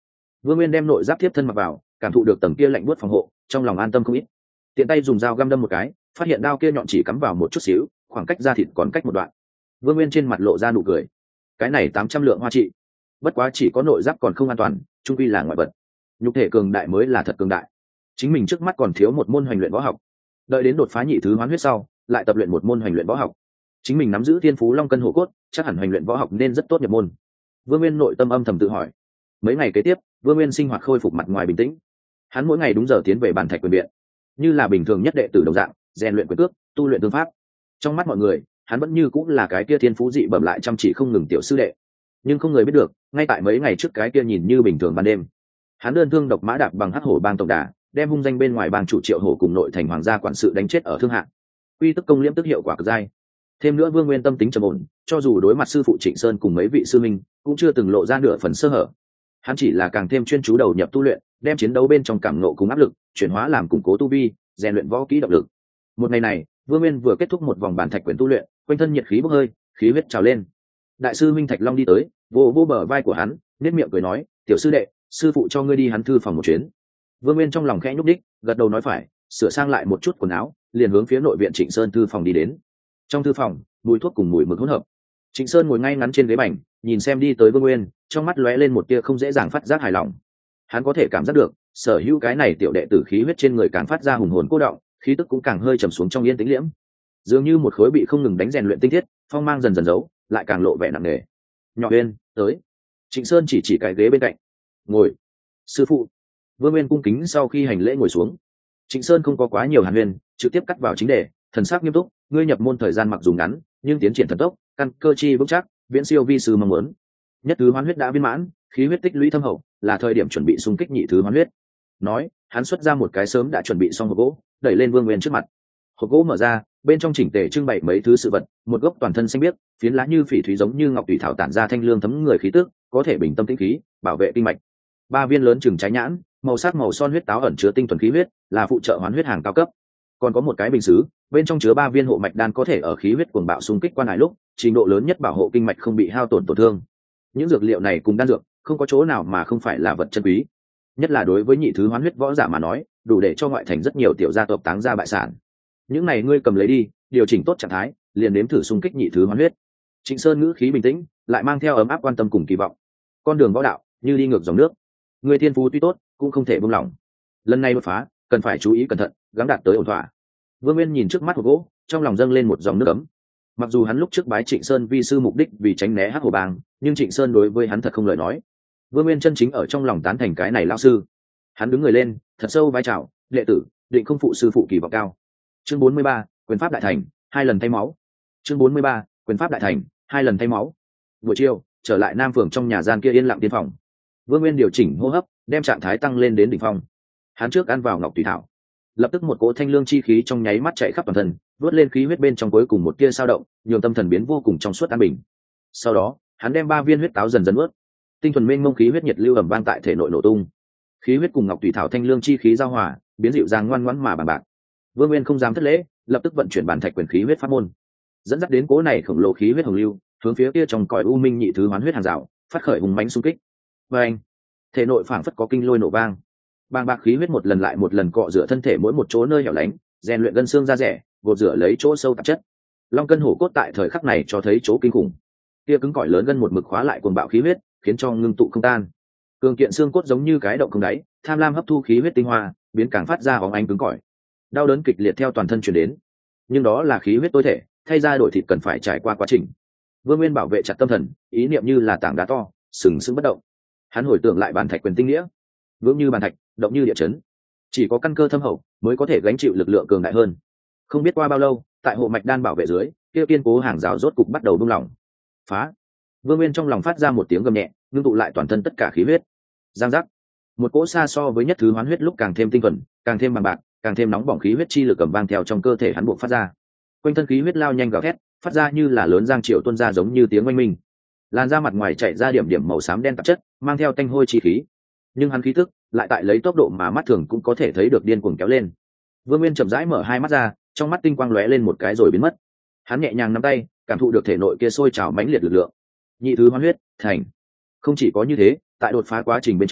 Vương Nguyên đem nội giáp tiếp thân mặc vào, cảm thụ được tầng kia lạnh buốt phòng hộ, trong lòng an tâm không ít. Tiện tay dùng dao găm đâm một cái, phát hiện đao kia nhọn chỉ cắm vào một chút xíu, khoảng cách da thịt còn cách một đoạn. Vương Nguyên trên mặt lộ ra nụ cười. Cái này tám trăm lượng hoa trị, bất quá chỉ có nội giáp còn không an toàn, chung quy là ngoại vật. Nhục thể cường đại mới là thật cường đại. Chính mình trước mắt còn thiếu một môn hoành luyện võ học, đợi đến đột phá nhị thứ hoán huyết sau, lại tập luyện một môn hoành luyện võ học. Chính mình nắm giữ thiên phú long cân hổ cốt, chắc hẳn hoành luyện võ học nên rất tốt nhập môn. Vương Nguyên nội tâm âm thầm tự hỏi. Mấy ngày kế tiếp, Vương Nguyên sinh hoạt khôi phục mặt ngoài bình tĩnh. Hắn mỗi ngày đúng giờ tiến về bàn thạch quyền viện, như là bình thường nhất đệ tử đồng dạng, rèn luyện quyền cước, tu luyện tương pháp. Trong mắt mọi người, hắn vẫn như cũng là cái kia thiên phú dị bẩm lại chăm chỉ không ngừng tiểu sư đệ. Nhưng không người biết được, ngay tại mấy ngày trước cái kia nhìn như bình thường ban đêm, hắn đơn thương độc mã đạp bằng hắc hổ bang tổng đà, đem hung danh bên ngoài bang chủ Triệu Hổ cùng nội thành hoàng gia quản sự đánh chết ở thương hạ. Uy tức công liễm tức hiệu quả cực dai. Thêm nữa Vương Nguyên tâm tính trầm ổn, cho dù đối mặt sư phụ Trịnh Sơn cùng mấy vị sư minh, cũng chưa từng lộ ra nửa phần sơ hở. Hắn chỉ là càng thêm chuyên chú đầu nhập tu luyện, đem chiến đấu bên trong cảm nộ cùng áp lực chuyển hóa làm củng cố tu vi, rèn luyện võ kỹ động lực. Một ngày này, Vương Nguyên vừa kết thúc một vòng bản thạch quyền tu luyện, quanh thân nhiệt khí bốc hơi, khí huyết trào lên. Đại sư Minh Thạch Long đi tới, vô vô bờ vai của hắn, nét miệng cười nói, "Tiểu sư đệ, sư phụ cho ngươi đi hắn thư phòng một chuyến." Vương Nguyên trong lòng khẽ nhúc đích, gật đầu nói phải, sửa sang lại một chút quần áo, liền hướng phía nội viện Trịnh Sơn thư phòng đi đến. Trong thư phòng, mùi thuốc cùng mùi mực hỗn hợp. Trịnh Sơn ngồi ngay ngắn trên ghế bành, nhìn xem đi tới Vương Nguyên, trong mắt lóe lên một tia không dễ dàng phát giác hài lòng. Hắn có thể cảm giác được, sở hữu cái này tiểu đệ tử khí huyết trên người càng phát ra hùng hồn cô động, khí tức cũng càng hơi trầm xuống trong yên tĩnh liễm. Dường như một khối bị không ngừng đánh rèn luyện tinh thiết, phong mang dần dần giấu, lại càng lộ vẻ nặng nề. "Nhỏ Uyên, tới." Trịnh Sơn chỉ chỉ cái ghế bên cạnh. "Ngồi." "Sư phụ." Vương Nguyên cung kính sau khi hành lễ ngồi xuống. Trịnh Sơn không có quá nhiều hàn huyên, trực tiếp cắt vào chính đề, thần sắc nghiêm túc, "Ngươi nhập môn thời gian mặc dù ngắn, nhưng tiến triển thần tốc, căn cơ chi vững chắc, viễn siêu vi sư mong muốn. Nhất thứ hoán huyết đã viên mãn, khí huyết tích lũy thâm hậu, là thời điểm chuẩn bị xung kích nhị thứ hoán huyết." Nói, hắn xuất ra một cái sớm đã chuẩn bị xong hộp gỗ, đẩy lên Vương Nguyên trước mặt. Hộp gỗ mở ra, bên trong chỉnh tề trưng bày mấy thứ sự vật, một gốc toàn thân xanh biếc, phiến lá như phỉ thúy giống như ngọc thủy thảo tản ra thanh lương thấm người khí tức, có thể bình tâm tĩnh khí, bảo vệ kinh mạch. Ba viên lớn chừng trái nhãn, màu sắc màu son huyết táo ẩn chứa tinh thuần khí huyết, là phụ trợ hoán huyết hàng cao cấp. Còn có một cái bình sứ, bên trong chứa ba viên hộ mạch đan có thể ở khí huyết cuồng bạo xung kích quan hải lúc, trình độ lớn nhất bảo hộ kinh mạch không bị hao tổn tổn thương. Những dược liệu này cùng đan dược, không có chỗ nào mà không phải là vật chân quý. Nhất là đối với nhị thứ hoán huyết võ giả mà nói, đủ để cho ngoại thành rất nhiều tiểu gia tộc táng ra bại sản. Những này ngươi cầm lấy đi, điều chỉnh tốt trạng thái, liền nếm thử xung kích nhị thứ hoán huyết. Trịnh Sơn ngữ khí bình tĩnh, lại mang theo ấm áp quan tâm cùng kỳ vọng. Con đường võ đạo như đi ngược dòng nước, người thiên phú tuy tốt, cũng không thể buông lỏng. Lần này đột phá, cần phải chú ý cẩn thận, gắng đạt tới ổn thỏa. Vương Nguyên nhìn trước mắt hộp gỗ, trong lòng dâng lên một dòng nước ấm. Mặc dù hắn lúc trước bái Trịnh Sơn vi sư mục đích vì tránh né Hắc Hồ Bang, nhưng Trịnh Sơn đối với hắn thật không lời nói. Vương Nguyên chân chính ở trong lòng tán thành cái này lão sư. Hắn đứng người lên, thật sâu vái chào, "Đệ tử, định không phụ sư phụ kỳ vọng cao." Chương bốn mươi ba, quyền pháp đại thành, hai lần thay máu. Chương bốn mươi ba, quyền pháp đại thành, hai lần thay máu. Buổi chiều, trở lại Nam Phường trong nhà gian kia yên lặng tiên phòng. Vương Nguyên điều chỉnh hô hấp, đem trạng thái tăng lên đến đỉnh phong. Hắn trước ăn vào ngọc thủy thảo, lập tức một cỗ thanh lương chi khí trong nháy mắt chạy khắp toàn thân, vớt lên khí huyết bên trong cuối cùng một tia sao động, nhường tâm thần biến vô cùng trong suốt an bình. Sau đó, hắn đem ba viên huyết táo dần dần ướt, tinh thuần mênh mông khí huyết nhiệt lưu ẩm vang tại thể nội nổ tung. Khí huyết cùng ngọc thủy thảo thanh lương chi khí giao hòa, biến dịu dàng ngoan ngoãn mà bằng bạc. Vương Nguyên không dám thất lễ, lập tức vận chuyển bản thạch quyền khí huyết pháp môn, dẫn dắt đến cỗ này khổng lồ khí huyết hồng lưu, hướng phía kia trong cõi u minh nhị thứ hoán huyết hàng rào, phát khởi hùng mãnh xung kích. Và anh, thể nội phảng phất có kinh lôi nổ vang, bàng bạc khí huyết một lần lại một lần cọ rửa thân thể mỗi một chỗ nơi hẻo lánh, rèn luyện gân xương da rẻ, gột rửa lấy chỗ sâu tạp chất. Long cân hổ cốt tại thời khắc này cho thấy chỗ kinh khủng. Kia cứng cỏi lớn gân một mực khóa lại cuồng bạo khí huyết, khiến cho ngưng tụ không tan. Cường kiện xương cốt giống như cái động không đáy, tham lam hấp thu khí huyết tinh hoa, biến càng phát ra óng ánh cứng cỏi. Đau đớn kịch liệt theo toàn thân truyền đến, nhưng đó là khí huyết tối thể, thay ra đổi thịt cần phải trải qua quá trình. Vương Nguyên bảo vệ chặt tâm thần, ý niệm như là tảng đá to, sừng sững bất động. Hắn hồi tưởng lại bản thạch quyền tinh nghĩa, vững như bàn thạch, động như địa chấn. Chỉ có căn cơ thâm hậu mới có thể gánh chịu lực lượng cường đại hơn. Không biết qua bao lâu, tại hộ mạch đan bảo vệ dưới, kia kiên cố hàng rào rốt cục bắt đầu buông lỏng. Phá! Vương Nguyên trong lòng phát ra một tiếng gầm nhẹ, ngưng tụ lại toàn thân tất cả khí huyết. Giang giác! Một cỗ xa so với nhất thứ hoán huyết lúc càng thêm tinh thuần, càng thêm bằng bạc, càng thêm nóng bỏng khí huyết chi lực cầm vang theo trong cơ thể hắn buộc phát ra. Quanh thân khí huyết lao nhanh gào thét, phát ra như là lớn giang triệu tuôn ra giống như tiếng oanh minh. Làn da mặt ngoài chảy ra điểm điểm màu xám đen tạp chất, mang theo tanh hôi chi khí. Nhưng hắn khí tức lại tại lấy tốc độ mà mắt thường cũng có thể thấy được điên cuồng kéo lên. Vương Nguyên chậm rãi mở hai mắt ra, trong mắt tinh quang lóe lên một cái rồi biến mất. Hắn nhẹ nhàng nắm tay, cảm thụ được thể nội kia sôi trào mãnh liệt lực lượng. Nhị thứ hoán huyết thành. Không chỉ có như thế, tại đột phá quá trình bên trong,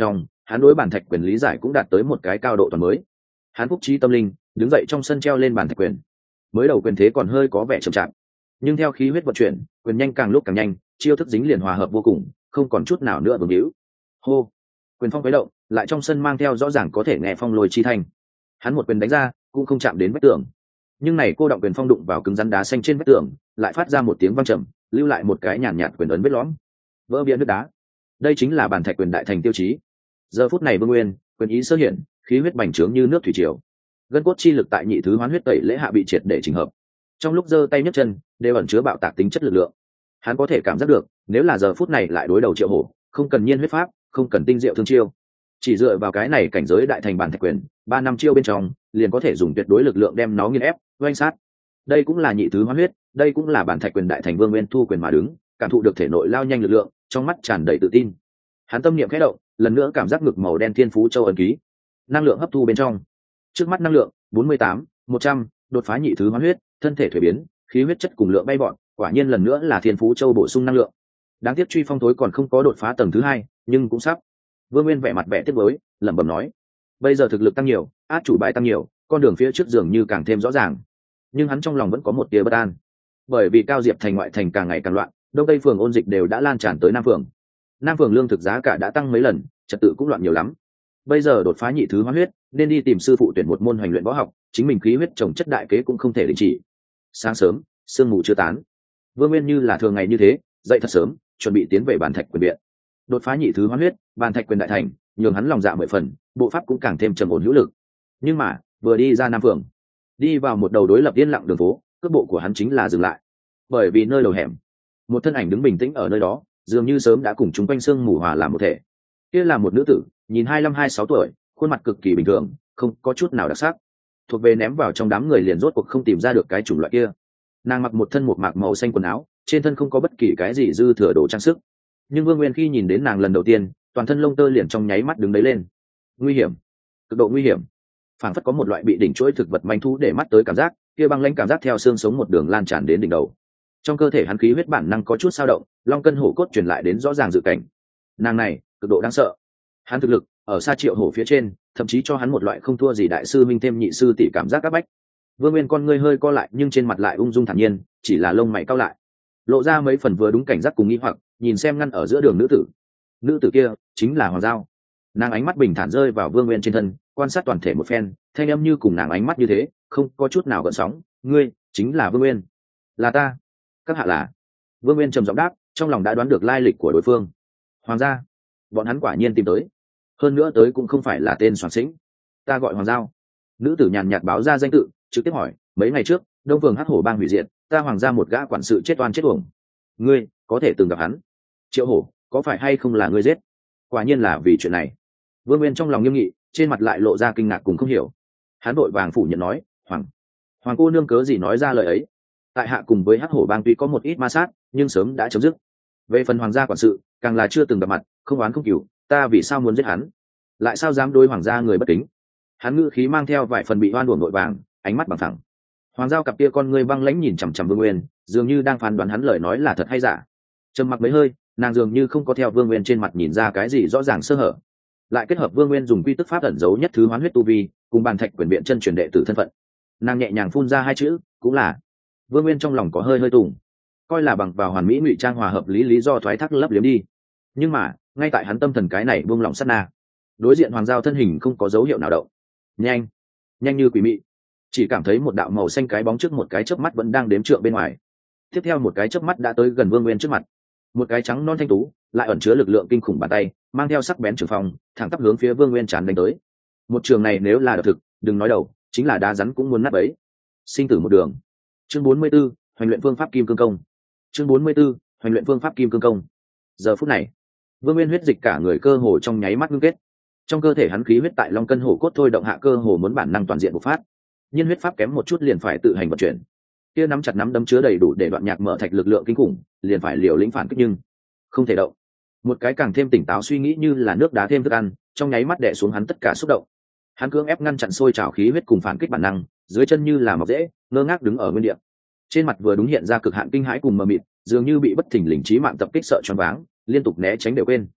hắn đối bản thạch quyền lý giải cũng đạt tới một cái cao độ toàn mới. Hắn phúc trí tâm linh, đứng dậy trong sân treo lên bản thạch quyền. Mới đầu quyền thế còn hơi có vẻ chậm chạp, nhưng theo khí huyết vận chuyển, quyền nhanh càng lúc càng nhanh, chiêu thức dính liền hòa hợp vô cùng, không còn chút nào nữa vương hữu. Hô, quyền phong quấy động, lại trong sân mang theo rõ ràng có thể nghe phong lôi chi thanh. Hắn một quyền đánh ra, cũng không chạm đến vách tường, nhưng này cô động quyền phong đụng vào cứng rắn đá xanh trên vách tường, lại phát ra một tiếng vang trầm, lưu lại một cái nhàn nhạt, nhạt quyền ấn vết lõm, vỡ bia nước đá. Đây chính là bản thạch quyền đại thành tiêu chí. Giờ phút này Vương Nguyên, quyền ý sơ hiện, khí huyết bành trướng như nước thủy triều, gân cốt chi lực tại nhị thứ hoán huyết tẩy lễ hạ bị triệt để chỉnh hợp. Trong lúc giơ tay nhấc chân, đều ẩn chứa bạo tạc tính chất lực lượng. Hắn có thể cảm giác được, nếu là giờ phút này lại đối đầu Triệu Hổ, không cần nhiên huyết pháp, không cần tinh diệu thương chiêu, chỉ dựa vào cái này cảnh giới đại thành bản thạch quyền, ba năm chiêu bên trong, liền có thể dùng tuyệt đối lực lượng đem nó nghiền ép, oanh sát. Đây cũng là nhị thứ hoán huyết, đây cũng là bản thạch quyền đại thành Vương Nguyên thu quyền mà đứng, cảm thụ được thể nội lao nhanh lực lượng, trong mắt tràn đầy tự tin. Hắn tâm niệm khẽ động, lần nữa cảm giác ngực màu đen thiên phú châu ấn ký, năng lượng hấp thu bên trong. Trước mắt năng lượng bốn mươi tám, một trăm, đột phá nhị thứ hoán huyết, thân thể thuế biến, khí huyết chất cùng lượng bay bọn, quả nhiên lần nữa là thiên phú châu bổ sung năng lượng. Đáng tiếc truy phong thối còn không có đột phá tầng thứ hai, nhưng cũng sắp. Vương Nguyên vẻ mặt vẻ tiếc nuối, lẩm bẩm nói: bây giờ thực lực tăng nhiều, át chủ bài tăng nhiều, con đường phía trước dường như càng thêm rõ ràng. Nhưng hắn trong lòng vẫn có một tia bất an, bởi vì Cao Diệp thành ngoại thành càng ngày càng loạn, đông tây phường ôn dịch đều đã lan tràn tới nam phường. Nam phường lương thực giá cả đã tăng mấy lần, trật tự cũng loạn nhiều lắm. Bây giờ đột phá nhị thứ hoán huyết, nên đi tìm sư phụ tuyển một môn hành luyện võ học, chính mình khí huyết trồng chất đại kế cũng không thể đình chỉ. Sáng sớm, sương mù chưa tán, Vương Nguyên như là thường ngày như thế, dậy thật sớm, chuẩn bị tiến về bàn thạch quyền viện. Đột phá nhị thứ hoán huyết, bàn thạch quyền đại thành, nhường hắn lòng dạ mười phần, bộ pháp cũng càng thêm trầm ổn hữu lực. Nhưng mà, vừa đi ra nam phường, đi vào một đầu đối lập yên lặng đường phố, cước bộ của hắn chính là dừng lại, bởi vì nơi đầu hẻm, một thân ảnh đứng bình tĩnh ở nơi đó, dường như sớm đã cùng chúng quanh sương mù hòa làm một thể. Kia là một nữ tử, nhìn hai mươi lăm hai sáu tuổi, khuôn mặt cực kỳ bình thường, không có chút nào đặc sắc, thuộc về ném vào trong đám người liền rốt cuộc không tìm ra được cái chủng loại kia. Nàng mặc một thân một mạc màu xanh quần áo, trên thân không có bất kỳ cái gì dư thừa đồ trang sức, nhưng Vương Nguyên khi nhìn đến nàng lần đầu tiên, toàn thân lông tơ liền trong nháy mắt đứng đấy lên. Nguy hiểm, cực độ nguy hiểm, phảng phất có một loại bị đỉnh chuỗi thực vật manh thú để mắt tới cảm giác, kia băng lãnh cảm giác theo xương sống một đường lan tràn đến đỉnh đầu. Trong cơ thể hắn khí huyết bản năng có chút dao động, long cân hổ cốt truyền lại đến rõ ràng dự cảnh. Nàng này cực độ đáng sợ, hắn thực lực ở xa Triệu Hổ phía trên, thậm chí cho hắn một loại không thua gì đại sư minh thêm nhị sư tỷ cảm giác áp bách. Vương Nguyên con ngươi hơi co lại, nhưng trên mặt lại ung dung thản nhiên, chỉ là lông mày cau lại, lộ ra mấy phần vừa đúng cảnh giác cùng nghi hoặc, nhìn xem ngăn ở giữa đường nữ tử. Nữ tử kia chính là Hoàng Giao. Nàng ánh mắt bình thản rơi vào Vương Nguyên trên thân, quan sát toàn thể một phen, thanh âm như cùng nàng ánh mắt như thế, không có chút nào gợn sóng. Ngươi chính là Vương Nguyên? Là ta. Các hạ là? Vương Nguyên trầm giọng đáp, trong lòng đã đoán được lai lịch của đối phương. Hoàng gia, bọn hắn quả nhiên tìm tới, hơn nữa tới cũng không phải là tên soạn sĩnh. Ta gọi Hoàng Giao. Nữ tử nhàn nhạt báo ra danh tự, trực tiếp hỏi: mấy ngày trước đông vương hắc hổ bang hủy diệt, ta Hoàng gia một gã quản sự chết oan chết uổng, ngươi có thể từng gặp hắn? Triệu Hổ, có phải hay không là ngươi giết? Quả nhiên là vì chuyện này. Vương Nguyên trong lòng nghiêm nghị, trên mặt lại lộ ra kinh ngạc cùng không hiểu. Hắn vội vàng phủ nhận nói: Hoàng, Hoàng cô nương cớ gì nói ra lời ấy? Tại hạ cùng với hắc hổ bang tuy có một ít ma sát, nhưng sớm đã chấm dứt. Về phần Hoàng gia quản sự, càng là chưa từng gặp mặt, không oán không cừu, ta vì sao muốn giết hắn? Lại sao dám đối Hoàng gia người bất kính? Hắn ngữ khí mang theo vài phần bị oan uổng nội vàng, ánh mắt bằng thẳng. Hoàng Giao cặp kia con ngươi băng lãnh nhìn chằm chằm Vương Nguyên, dường như đang phán đoán hắn lời nói là thật hay giả. Trầm mặc mấy hơi, nàng dường như không có theo Vương Nguyên trên mặt nhìn ra cái gì rõ ràng sơ hở, lại kết hợp Vương Nguyên dùng quy tức pháp ẩn giấu nhất thứ hoán huyết tu vi, cùng bàn thạch quyền biện chân truyền đệ tử thân phận, nàng nhẹ nhàng phun ra hai chữ, cũng là. Vương Nguyên trong lòng có hơi hơi tùng, coi là bằng vào hoàn mỹ ngụy trang hòa hợp lý lý do thoái thác lấp liếm đi. Nhưng mà ngay tại hắn tâm thần cái này buông lỏng sát na, đối diện Hoàng Giao thân hình không có dấu hiệu nào động, nhanh nhanh như quỷ mị, chỉ cảm thấy một đạo màu xanh cái bóng trước một cái chớp mắt vẫn đang đếm trượng bên ngoài, tiếp theo một cái chớp mắt đã tới gần Vương Nguyên trước mặt. Một cái trắng non thanh tú, lại ẩn chứa lực lượng kinh khủng bàn tay, mang theo sắc bén trường phong, thẳng tắp hướng phía Vương Nguyên tràn đánh tới. Một trường này nếu là độc thực, đừng nói đầu, chính là đá rắn cũng muốn nát bấy. Sinh tử một đường. Chương bốn mươi 44, hoành luyện phương pháp kim cương công. Chương bốn mươi 44, hoành luyện phương pháp kim cương công. Giờ phút này, Vương Nguyên huyết dịch cả người cơ hồ trong nháy mắt ngưng kết. Trong cơ thể hắn khí huyết tại long cân hổ cốt thôi động hạ cơ hồ muốn bản năng toàn diện bộc phát. Nhưng huyết pháp kém một chút liền phải tự hành vận chuyển. Kia nắm chặt nắm đấm chứa đầy đủ để đoạn nhạc mở thạch lực lượng kinh khủng, liền phải liều lĩnh phản kích nhưng không thể động. Một cái càng thêm tỉnh táo suy nghĩ như là nước đá thêm thức ăn, trong nháy mắt đè xuống hắn tất cả xúc động. Hắn cưỡng ép ngăn chặn sôi trào khí huyết cùng phản kích bản năng, dưới chân như là mọc rễ, ngơ ngác đứng ở nguyên địa. Trên mặt vừa đúng hiện ra cực hạn kinh hãi cùng mờ mịt, dường như bị bất thình lình chí mạng tập kích sợ choáng váng, liên tục né tránh đều quên.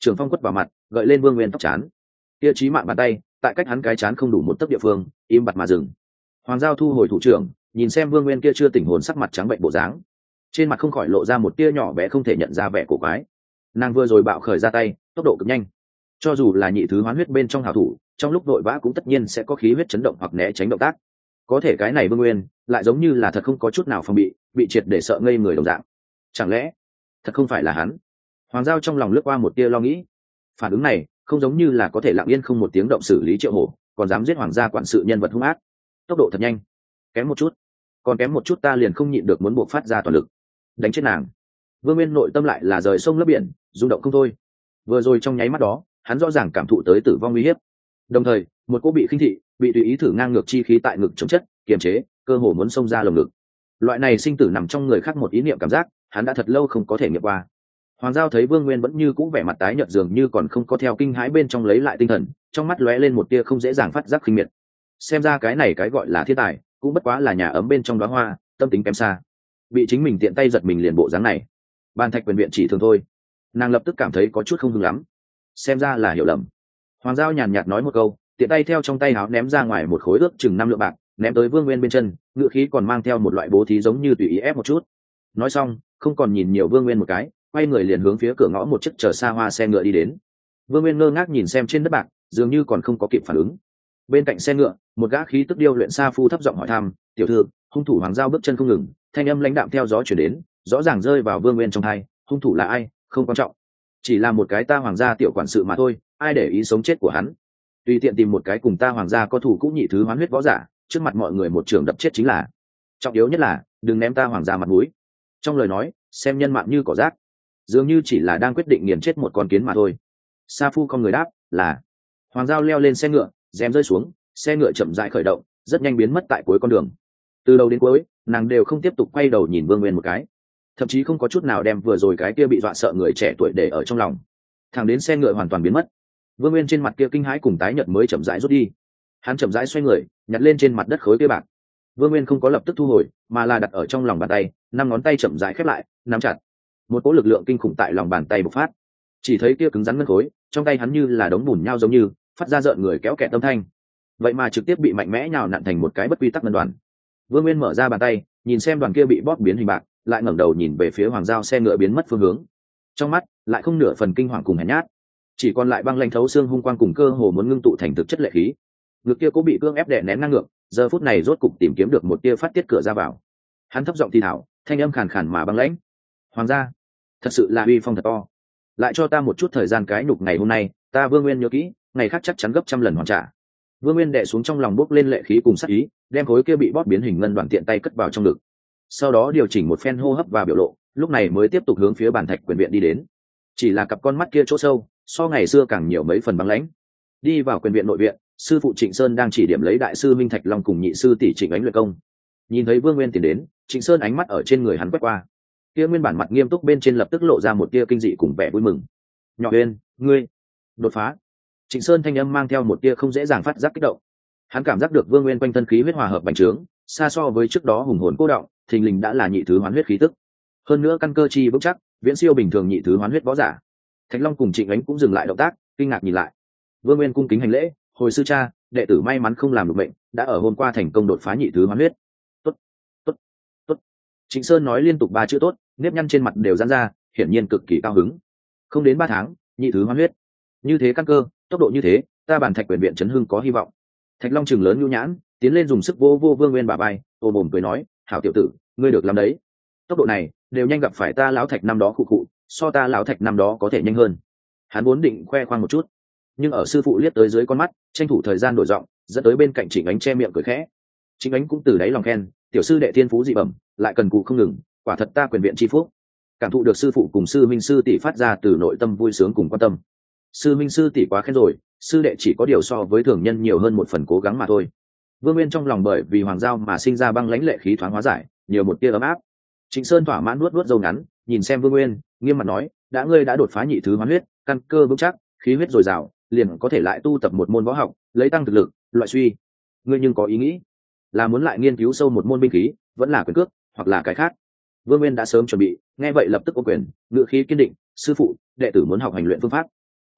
Trường phong quất vào mặt gợi lên Vương Nguyên tóc chán, kia chí mạng bàn tay tại cách hắn cái chán không đủ một tấc địa phương im bặt mà dừng. Hoàng Giao thu hồi thủ trưởng, nhìn xem Vương Nguyên kia chưa tỉnh hồn sắc mặt trắng bệnh bộ dáng, trên mặt không khỏi lộ ra một tia nhỏ bé không thể nhận ra vẻ cổ quái. Nàng vừa rồi bạo khởi ra tay tốc độ cực nhanh, cho dù là nhị thứ hoán huyết bên trong hảo thủ trong lúc vội vã cũng tất nhiên sẽ có khí huyết chấn động hoặc né tránh động tác, có thể cái này Vương Nguyên lại giống như là thật không có chút nào phòng bị, bị triệt để sợ ngây người đồng dạng. Chẳng lẽ thật không phải là hắn? Hoàng Giao trong lòng lướt qua một tia lo nghĩ. Phản ứng này không giống như là có thể lặng yên không một tiếng động xử lý Triệu Hổ, còn dám giết hoàng gia quản sự nhân vật hung ác. Tốc độ thật nhanh, kém một chút, còn kém một chút ta liền không nhịn được muốn buộc phát ra toàn lực đánh chết nàng. Vương Nguyên nội tâm lại là rời sông lấp biển, rung động không thôi. Vừa rồi trong nháy mắt đó hắn rõ ràng cảm thụ tới tử vong uy hiếp, đồng thời một cô bị khinh thị, bị tùy ý thử ngang ngược chi khí tại ngực chống chất kiềm chế, cơ hồ muốn xông ra lồng ngực. Loại này sinh tử nằm trong người khác một ý niệm cảm giác hắn đã thật lâu không có thể nghiệm qua. Hoàng Giao thấy Vương Nguyên vẫn như cũ vẻ mặt tái nhợt, dường như còn không có theo kinh hãi bên trong lấy lại tinh thần, trong mắt lóe lên một tia không dễ dàng phát giác khinh miệt. Xem ra cái này cái gọi là thiên tài cũng bất quá là nhà ấm bên trong đóa hoa, tâm tính kém xa, bị chính mình tiện tay giật mình liền bộ dáng này. Ban Thạch quyền viện chỉ thường thôi. Nàng lập tức cảm thấy có chút không hứng lắm, xem ra là hiểu lầm. Hoàng Giao nhàn nhạt nói một câu, tiện tay theo trong tay áo ném ra ngoài một khối ước chừng năm lượng bạc, ném tới Vương Nguyên bên chân, ngựa khí còn mang theo một loại bố thí giống như tùy ý ép một chút. Nói xong không còn nhìn nhiều Vương Nguyên một cái, quay người liền hướng phía cửa ngõ một chiếc chở xa hoa xe ngựa đi đến. Vương Nguyên ngơ ngác nhìn xem trên đất bạc, dường như còn không có kịp phản ứng. Bên cạnh xe ngựa một gã khí tức điêu luyện sa phu thấp giọng hỏi thăm, tiểu thư, hung thủ Hoàng Giao bước chân không ngừng, thanh âm lãnh đạm theo gió chuyển đến, rõ ràng rơi vào Vương Nguyên trong tai. Hung thủ là ai không quan trọng, chỉ là một cái ta Hoàng gia tiểu quản sự mà thôi, ai để ý sống chết của hắn. Tùy tiện tìm một cái cùng ta Hoàng gia có thủ cũng nhị thứ hoán huyết võ giả, trước mặt mọi người một trường đập chết chính là. Trọng yếu nhất là đừng ném ta Hoàng gia mặt mũi. Trong lời nói xem nhân mạng như cỏ rác, dường như chỉ là đang quyết định nghiền chết một con kiến mà thôi. Sa phu con người đáp là. Hoàng Giao leo lên xe ngựa, rèm rơi xuống, xe ngựa chậm rãi khởi động, rất nhanh biến mất tại cuối con đường. Từ đầu đến cuối nàng đều không tiếp tục quay đầu nhìn Vương Nguyên một cái, thậm chí không có chút nào đem vừa rồi cái kia bị dọa sợ người trẻ tuổi để ở trong lòng. Thẳng đến xe ngựa hoàn toàn biến mất, Vương Nguyên trên mặt kia kinh hãi cùng tái nhợt mới chậm rãi rút đi. Hắn chậm rãi xoay người, nhặt lên trên mặt đất khối kia bạc. Vương Nguyên không có lập tức thu hồi, mà là đặt ở trong lòng bàn tay, năm ngón tay chậm rãi khép lại, nắm chặt. Một cỗ lực lượng kinh khủng tại lòng bàn tay bộc phát. Chỉ thấy kia cứng rắn ngân khối, trong tay hắn như là đống bùn nhau giống như, phát ra rợn người kéo kẹt âm thanh. Vậy mà trực tiếp bị mạnh mẽ nhào nặn thành một cái bất quy tắc ngân đoàn. Vương Nguyên mở ra bàn tay, nhìn xem đoàn kia bị bóp biến hình bạc, lại ngẩng đầu nhìn về phía Hoàng Giao xe ngựa biến mất phương hướng. Trong mắt lại không nửa phần kinh hoàng cùng hèn nhát, chỉ còn lại băng lãnh thấu xương hung quang cùng cơ hồ muốn ngưng tụ thành thực chất lệ khí. Ngực kia cố bị cương ép đè nén ngang ngược, giờ phút này rốt cục tìm kiếm được một tia phát tiết cửa ra vào. Hắn thấp giọng thì thào, thanh âm khàn khàn mà băng lãnh. Hoàng gia, thật sự là uy phong thật to. Lại cho ta một chút thời gian, cái nhục ngày hôm nay ta Vương Nguyên nhớ kỹ, ngày khác chắc chắn gấp trăm lần hoàn trả. Vương Nguyên đè xuống trong lòng bốc lên lệ khí cùng sát ý, đem khối kia bị bóp biến hình ngân đoàn tiện tay cất vào trong ngực. Sau đó điều chỉnh một phen hô hấp và biểu lộ, lúc này mới tiếp tục hướng phía Bàn Thạch quyền viện đi đến. Chỉ là cặp con mắt kia chỗ sâu, so ngày xưa càng nhiều mấy phần băng lãnh. Đi vào quyền viện nội viện, sư phụ Trịnh Sơn đang chỉ điểm lấy đại sư Minh Thạch Long cùng nhị sư tỷ Trịnh Ánh luyện công. Nhìn thấy Vương Nguyên tiến đến, Trịnh Sơn ánh mắt ở trên người hắn quét qua. Kia nguyên bản mặt nghiêm túc bên trên lập tức lộ ra một tia kinh dị cùng vẻ vui mừng. Nhỏ Uyên, ngươi đột phá. Trịnh Sơn thanh âm mang theo một tia không dễ dàng phát giác kích động. Hắn cảm giác được Vương Nguyên quanh thân khí huyết hòa hợp bành trướng, xa so với trước đó hùng hồn cô động, thình lình đã là nhị thứ hoán huyết khí tức. Hơn nữa căn cơ chi vững chắc, viễn siêu bình thường nhị thứ hoán huyết võ giả. Thạch Long cùng Trịnh Ánh cũng dừng lại động tác, kinh ngạc nhìn lại. Vương Nguyên cung kính hành lễ, hồi sư cha, đệ tử may mắn không làm được bệnh, đã ở hôm qua thành công đột phá nhị thứ hoán huyết. Tốt, tốt, tốt. Trịnh Sơn nói liên tục ba chữ tốt, nếp nhăn trên mặt đều giãn ra, hiển nhiên cực kỳ cao hứng. Không đến ba tháng, nhị thứ hoán huyết. Như thế căn cơ, tốc độ như thế, ta Bàn Thạch quyền viện chấn hưng có hy vọng. Thạch Long trừng lớn nhu nhãn, tiến lên dùng sức vô vô Vương Nguyên bả vai, ôm mồm cười nói, hảo tiểu tử, ngươi được làm đấy. Tốc độ này, đều nhanh gặp phải ta lão Thạch năm đó khụ khụ, so ta lão Thạch năm đó có thể nhanh hơn. Hắn vốn định khoe khoang một chút, nhưng ở sư phụ liếc tới dưới con mắt, tranh thủ thời gian đổi giọng, dẫn tới bên cạnh Trịnh Ánh che miệng cười khẽ. Trịnh Ánh cũng từ đáy lòng khen, tiểu sư đệ thiên phú dị bẩm, lại cần cù không ngừng, quả thật ta quyền viện chi phúc. Cảm thụ được sư phụ cùng sư minh sư tỷ phát ra từ nội tâm vui sướng cùng quan tâm. Sư minh sư tỷ quá khen rồi, sư đệ chỉ có điều so với thường nhân nhiều hơn một phần cố gắng mà thôi. Vương Nguyên trong lòng bởi vì Hoàng Giao mà sinh ra băng lãnh lệ khí thoáng hóa giải, nhiều một tia ấm áp. Trịnh Sơn thỏa mãn nuốt nuốt râu ngắn, nhìn xem Vương Nguyên, nghiêm mặt nói, đã ngươi đã đột phá nhị thứ hoán huyết, căn cơ vững chắc, khí huyết dồi dào, liền có thể lại tu tập một môn võ học, lấy tăng thực lực, loại suy. Ngươi nhưng có ý nghĩ, là muốn lại nghiên cứu sâu một môn binh khí, vẫn là quyền cước, hoặc là cái khác? Vương Nguyên đã sớm chuẩn bị, nghe vậy lập tức ô quyền, ngữ khí kiên định, sư phụ, đệ tử muốn học hành luyện phương pháp.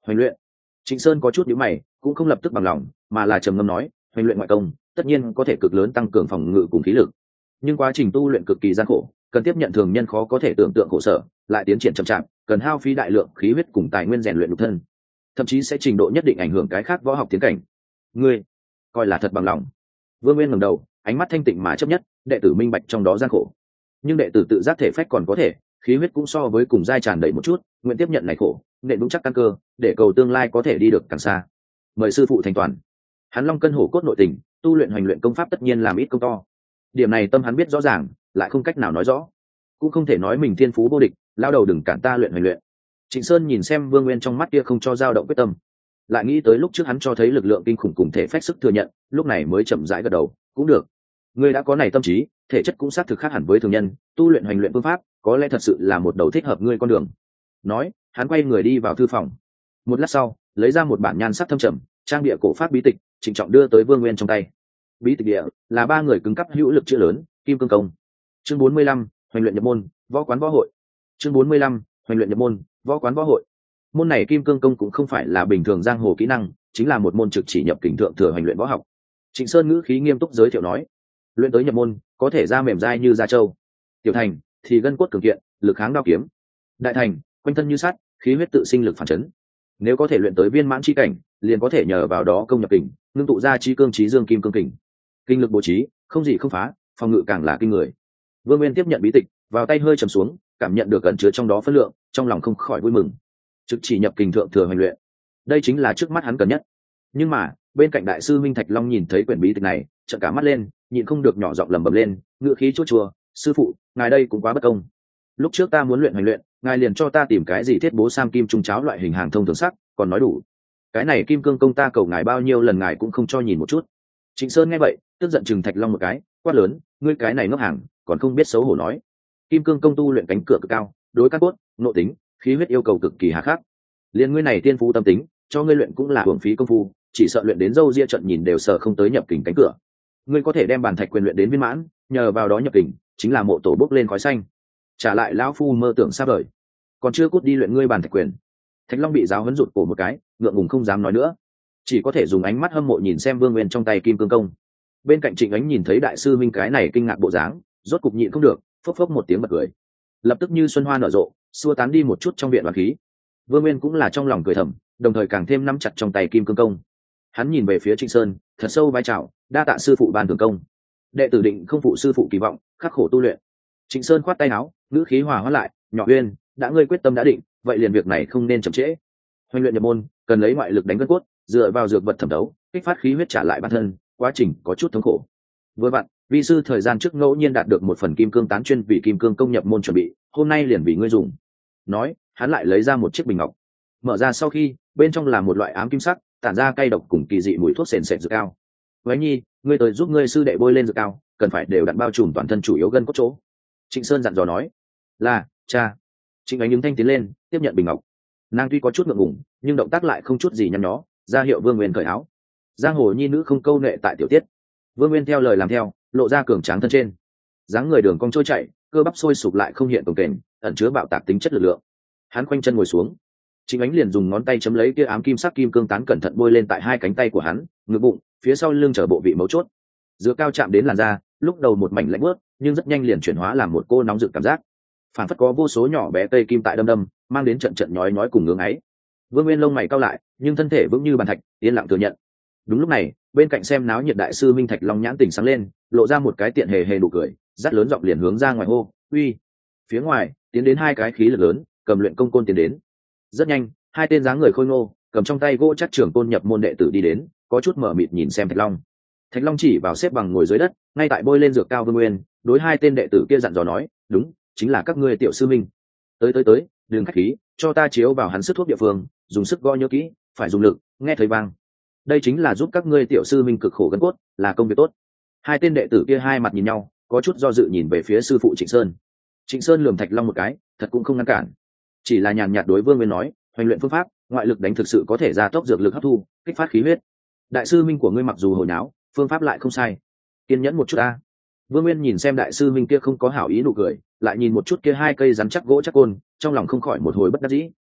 Hoành luyện. Trịnh Sơn có chút nhíu mày, cũng không lập tức bằng lòng, mà là trầm ngâm nói, hoành luyện ngoại công, tất nhiên có thể cực lớn tăng cường phòng ngự cùng khí lực, nhưng quá trình tu luyện cực kỳ gian khổ, cần tiếp nhận thường nhân khó có thể tưởng tượng khổ sở, lại tiến triển chậm chạp, cần hao phí đại lượng khí huyết cùng tài nguyên rèn luyện nhục thân, thậm chí sẽ trình độ nhất định ảnh hưởng cái khác võ học tiến cảnh. Ngươi coi là thật bằng lòng? Vương Nguyên ngẩng đầu, ánh mắt thanh tịnh mà chấp nhất, đệ tử minh bạch trong đó gian khổ, nhưng đệ tử tự giác thể phách còn có thể, khí huyết cũng so với cùng giai tràn đầy một chút, nguyện tiếp nhận này khổ, nện vững chắc căn cơ, để cầu tương lai có thể đi được càng xa. Mời sư phụ thành toàn. Hắn long cân hổ cốt nội tình, tu luyện hoành luyện công pháp tất nhiên làm ít công to. Điểm này tâm hắn biết rõ ràng, lại không cách nào nói rõ, cũng không thể nói mình thiên phú vô địch, lao đầu đừng cản ta luyện hoành luyện. Trịnh Sơn nhìn xem Vương Nguyên trong mắt kia không cho dao động quyết tâm, lại nghĩ tới lúc trước hắn cho thấy lực lượng kinh khủng cùng thể phách sức thừa nhận, lúc này mới chậm rãi gật đầu, cũng được. Ngươi đã có này tâm trí, thể chất cũng xác thực khác hẳn với thường nhân, tu luyện hoành luyện phương pháp, có lẽ thật sự là một đầu thích hợp ngươi con đường. Nói, hắn quay người đi vào thư phòng. Một lát sau, lấy ra một bản nhan sắc thâm trầm, trang địa cổ pháp bí tịch, trịnh trọng đưa tới Vương Nguyên trong tay. Bí tịch địa là ba người cứng cắp hữu lực chữ lớn, Kim Cương Công. Chương bốn mươi lăm, hoành luyện nhập môn, võ quán võ hội. Chương bốn mươi lăm, hoành luyện nhập môn, võ quán võ hội. Môn này Kim Cương Công cũng không phải là bình thường giang hồ kỹ năng, chính là một môn trực chỉ nhập kình thượng thừa hoành luyện võ học. Trịnh Sơn ngữ khí nghiêm túc giới thiệu nói, luyện tới nhập môn, có thể ra mềm dai như da trâu. Tiểu thành thì gân cốt cường kiện, lực kháng đao kiếm. Đại thành, quanh thân như sắt, khí huyết tự sinh lực phản chấn. Nếu có thể luyện tới viên mãn chi cảnh, liền có thể nhờ vào đó công nhập kình, ngưng tụ ra chi cương chí dương kim cương kình. Kinh lực bố trí, không gì không phá, phòng ngự càng là kinh người. Vương Nguyên tiếp nhận bí tịch, vào tay hơi trầm xuống, cảm nhận được ẩn chứa trong đó phân lượng, trong lòng không khỏi vui mừng. Trực chỉ nhập kình thượng thừa hoành luyện, đây chính là trước mắt hắn cần nhất. Nhưng mà, bên cạnh đại sư Minh Thạch Long nhìn thấy quyển bí tịch này, trợn cả mắt lên, nhịn không được nhỏ giọng lẩm bẩm lên, ngữ khí chốt chùa, sư phụ, ngài đây cũng quá bất công. Lúc trước ta muốn luyện hoành luyện, ngài liền cho ta tìm cái gì thiết bố sam kim trung cháo loại hình hàng thông thường sắc, còn nói đủ. Cái này Kim Cương Công ta cầu ngài bao nhiêu lần ngài cũng không cho nhìn một chút. Trịnh Sơn nghe vậy, tức giận chừng Thạch Long một cái, quát lớn, ngươi cái này ngốc hàng, còn không biết xấu hổ nói. Kim Cương Công tu luyện cánh cửa cực cao, đối các cốt, nội tính, khí huyết yêu cầu cực kỳ hà khắc. Liên ngươi này tiên phú tâm tính, cho ngươi luyện cũng là hưởng phí công phu, chỉ sợ luyện đến dâu ria trận nhìn đều sợ không tới nhập kình cánh cửa. Ngươi có thể đem bản thạch quyền luyện đến viên mãn, nhờ vào đó nhập kình, chính là mộ tổ bốc lên khói xanh. Trả lại lão phu mơ tưởng xa vời, còn chưa cút đi luyện ngươi bản thạch quyền. Thạch Long bị giáo huấn rụt cổ một cái, ngượng ngùng không dám nói nữa, chỉ có thể dùng ánh mắt hâm mộ nhìn xem Vương Nguyên trong tay Kim Cương Công. Bên cạnh Trịnh Ánh nhìn thấy đại sư Minh cái này kinh ngạc bộ dáng, rốt cục nhịn không được, phốc phốc một tiếng bật cười, lập tức như xuân hoa nở rộ, xua tán đi một chút trong viện oán khí. Vương Nguyên cũng là trong lòng cười thầm, đồng thời càng thêm nắm chặt trong tay Kim Cương Công. Hắn nhìn về phía Trịnh Sơn, thật sâu vai chào, đa tạ sư phụ ban thưởng công, đệ tử định không phụ sư phụ kỳ vọng, khắc khổ tu luyện. Trịnh Sơn khoát tay áo, ngữ khí hòa hóa lại, nhỏ Uyên, đã ngươi quyết tâm đã định, vậy liền việc này không nên chậm trễ. Hoành luyện nhập môn, cần lấy ngoại lực đánh gân cốt, dựa vào dược vật thẩm thấu, kích phát khí huyết trả lại bản thân, quá trình có chút thống khổ. Vừa vặn, vi sư thời gian trước ngẫu nhiên đạt được một phần kim cương tán chuyên vì Kim Cương Công nhập môn chuẩn bị, hôm nay liền vì ngươi dùng. Nói, hắn lại lấy ra một chiếc bình ngọc, mở ra sau khi, bên trong là một loại ám kim sắc, tản ra cay độc cùng kỳ dị mùi thuốc sền sệt dược cao. Vái nhi, ngươi tới giúp ngươi sư đệ bôi lên dược cao, cần phải đều đặn bao trùm toàn thân chủ yếu gân cốt chỗ. Trịnh Sơn dặn dò nói. Là, cha. Trịnh Ánh đứng thanh tiến lên, tiếp nhận bình ngọc. Nàng tuy có chút ngượng ngùng, nhưng động tác lại không chút gì nhăn nhó, ra hiệu Vương Nguyên cởi áo. Giang hồ nhi nữ không câu nệ tại tiểu tiết. Vương Nguyên theo lời làm theo, lộ ra cường tráng thân trên, dáng người đường cong trôi chạy, cơ bắp sôi sục lại không hiện cồng kềnh, ẩn chứa bạo tạc tính chất lực lượng. Hắn khoanh chân ngồi xuống, Trịnh Ánh liền dùng ngón tay chấm lấy kia ám kim sắc kim cương tán cẩn thận bôi lên tại hai cánh tay của hắn, ngực bụng, phía sau lưng trở bộ vị mấu chốt. Dựa cao chạm đến làn da, lúc đầu một mảnh lạnh bớt, nhưng rất nhanh liền chuyển hóa làm một cô nóng rực cảm giác. Phản phất có vô số nhỏ bé cây kim tại đâm đâm, mang đến trận trận nhói nhói cùng ngưỡng ấy. Vương Nguyên lông mày cau lại, nhưng thân thể vững như bàn thạch, yên lặng thừa nhận. Đúng lúc này, bên cạnh xem náo nhiệt đại sư Minh Thạch Long nhãn tỉnh sáng lên, lộ ra một cái tiện hề hề nụ cười, dắt lớn giọng liền hướng ra ngoài hô, uy. Phía ngoài, tiến đến hai cái khí lực lớn, cầm luyện công côn tiến đến. Rất nhanh, hai tên dáng người khôi ngô, cầm trong tay gỗ chắc trưởng côn nhập môn đệ tử đi đến, có chút mở mịt nhìn xem Thạch Long. Thạch Long chỉ vào xếp bằng ngồi dưới đất, ngay tại bôi lên dược cao Vương Nguyên, đối hai tên đệ tử kia dặn dò nói, đúng, chính là các ngươi tiểu sư Minh. Tới tới tới, đừng khách khí, cho ta chiếu vào hắn sức thuốc địa phương, dùng sức gõ nhớ kỹ, phải dùng lực, nghe thấy vang. Đây chính là giúp các ngươi tiểu sư Minh cực khổ gân cốt, là công việc tốt. Hai tên đệ tử kia hai mặt nhìn nhau, có chút do dự nhìn về phía sư phụ Trịnh Sơn. Trịnh Sơn lườm Thạch Long một cái, thật cũng không ngăn cản, chỉ là nhàn nhạt đối Vương Nguyên nói, hoành luyện phương pháp, ngoại lực đánh thực sự có thể gia tốc dược lực hấp thu, kích phát khí huyết. Đại sư Minh của ngươi mặc dù hồi náo, phương pháp lại không sai, kiên nhẫn một chút a. Vương Nguyên nhìn xem đại sư Minh kia không có hảo ý nụ cười, lại nhìn một chút kia hai cây rắn chắc gỗ chắc côn, trong lòng không khỏi một hồi bất đắc dĩ.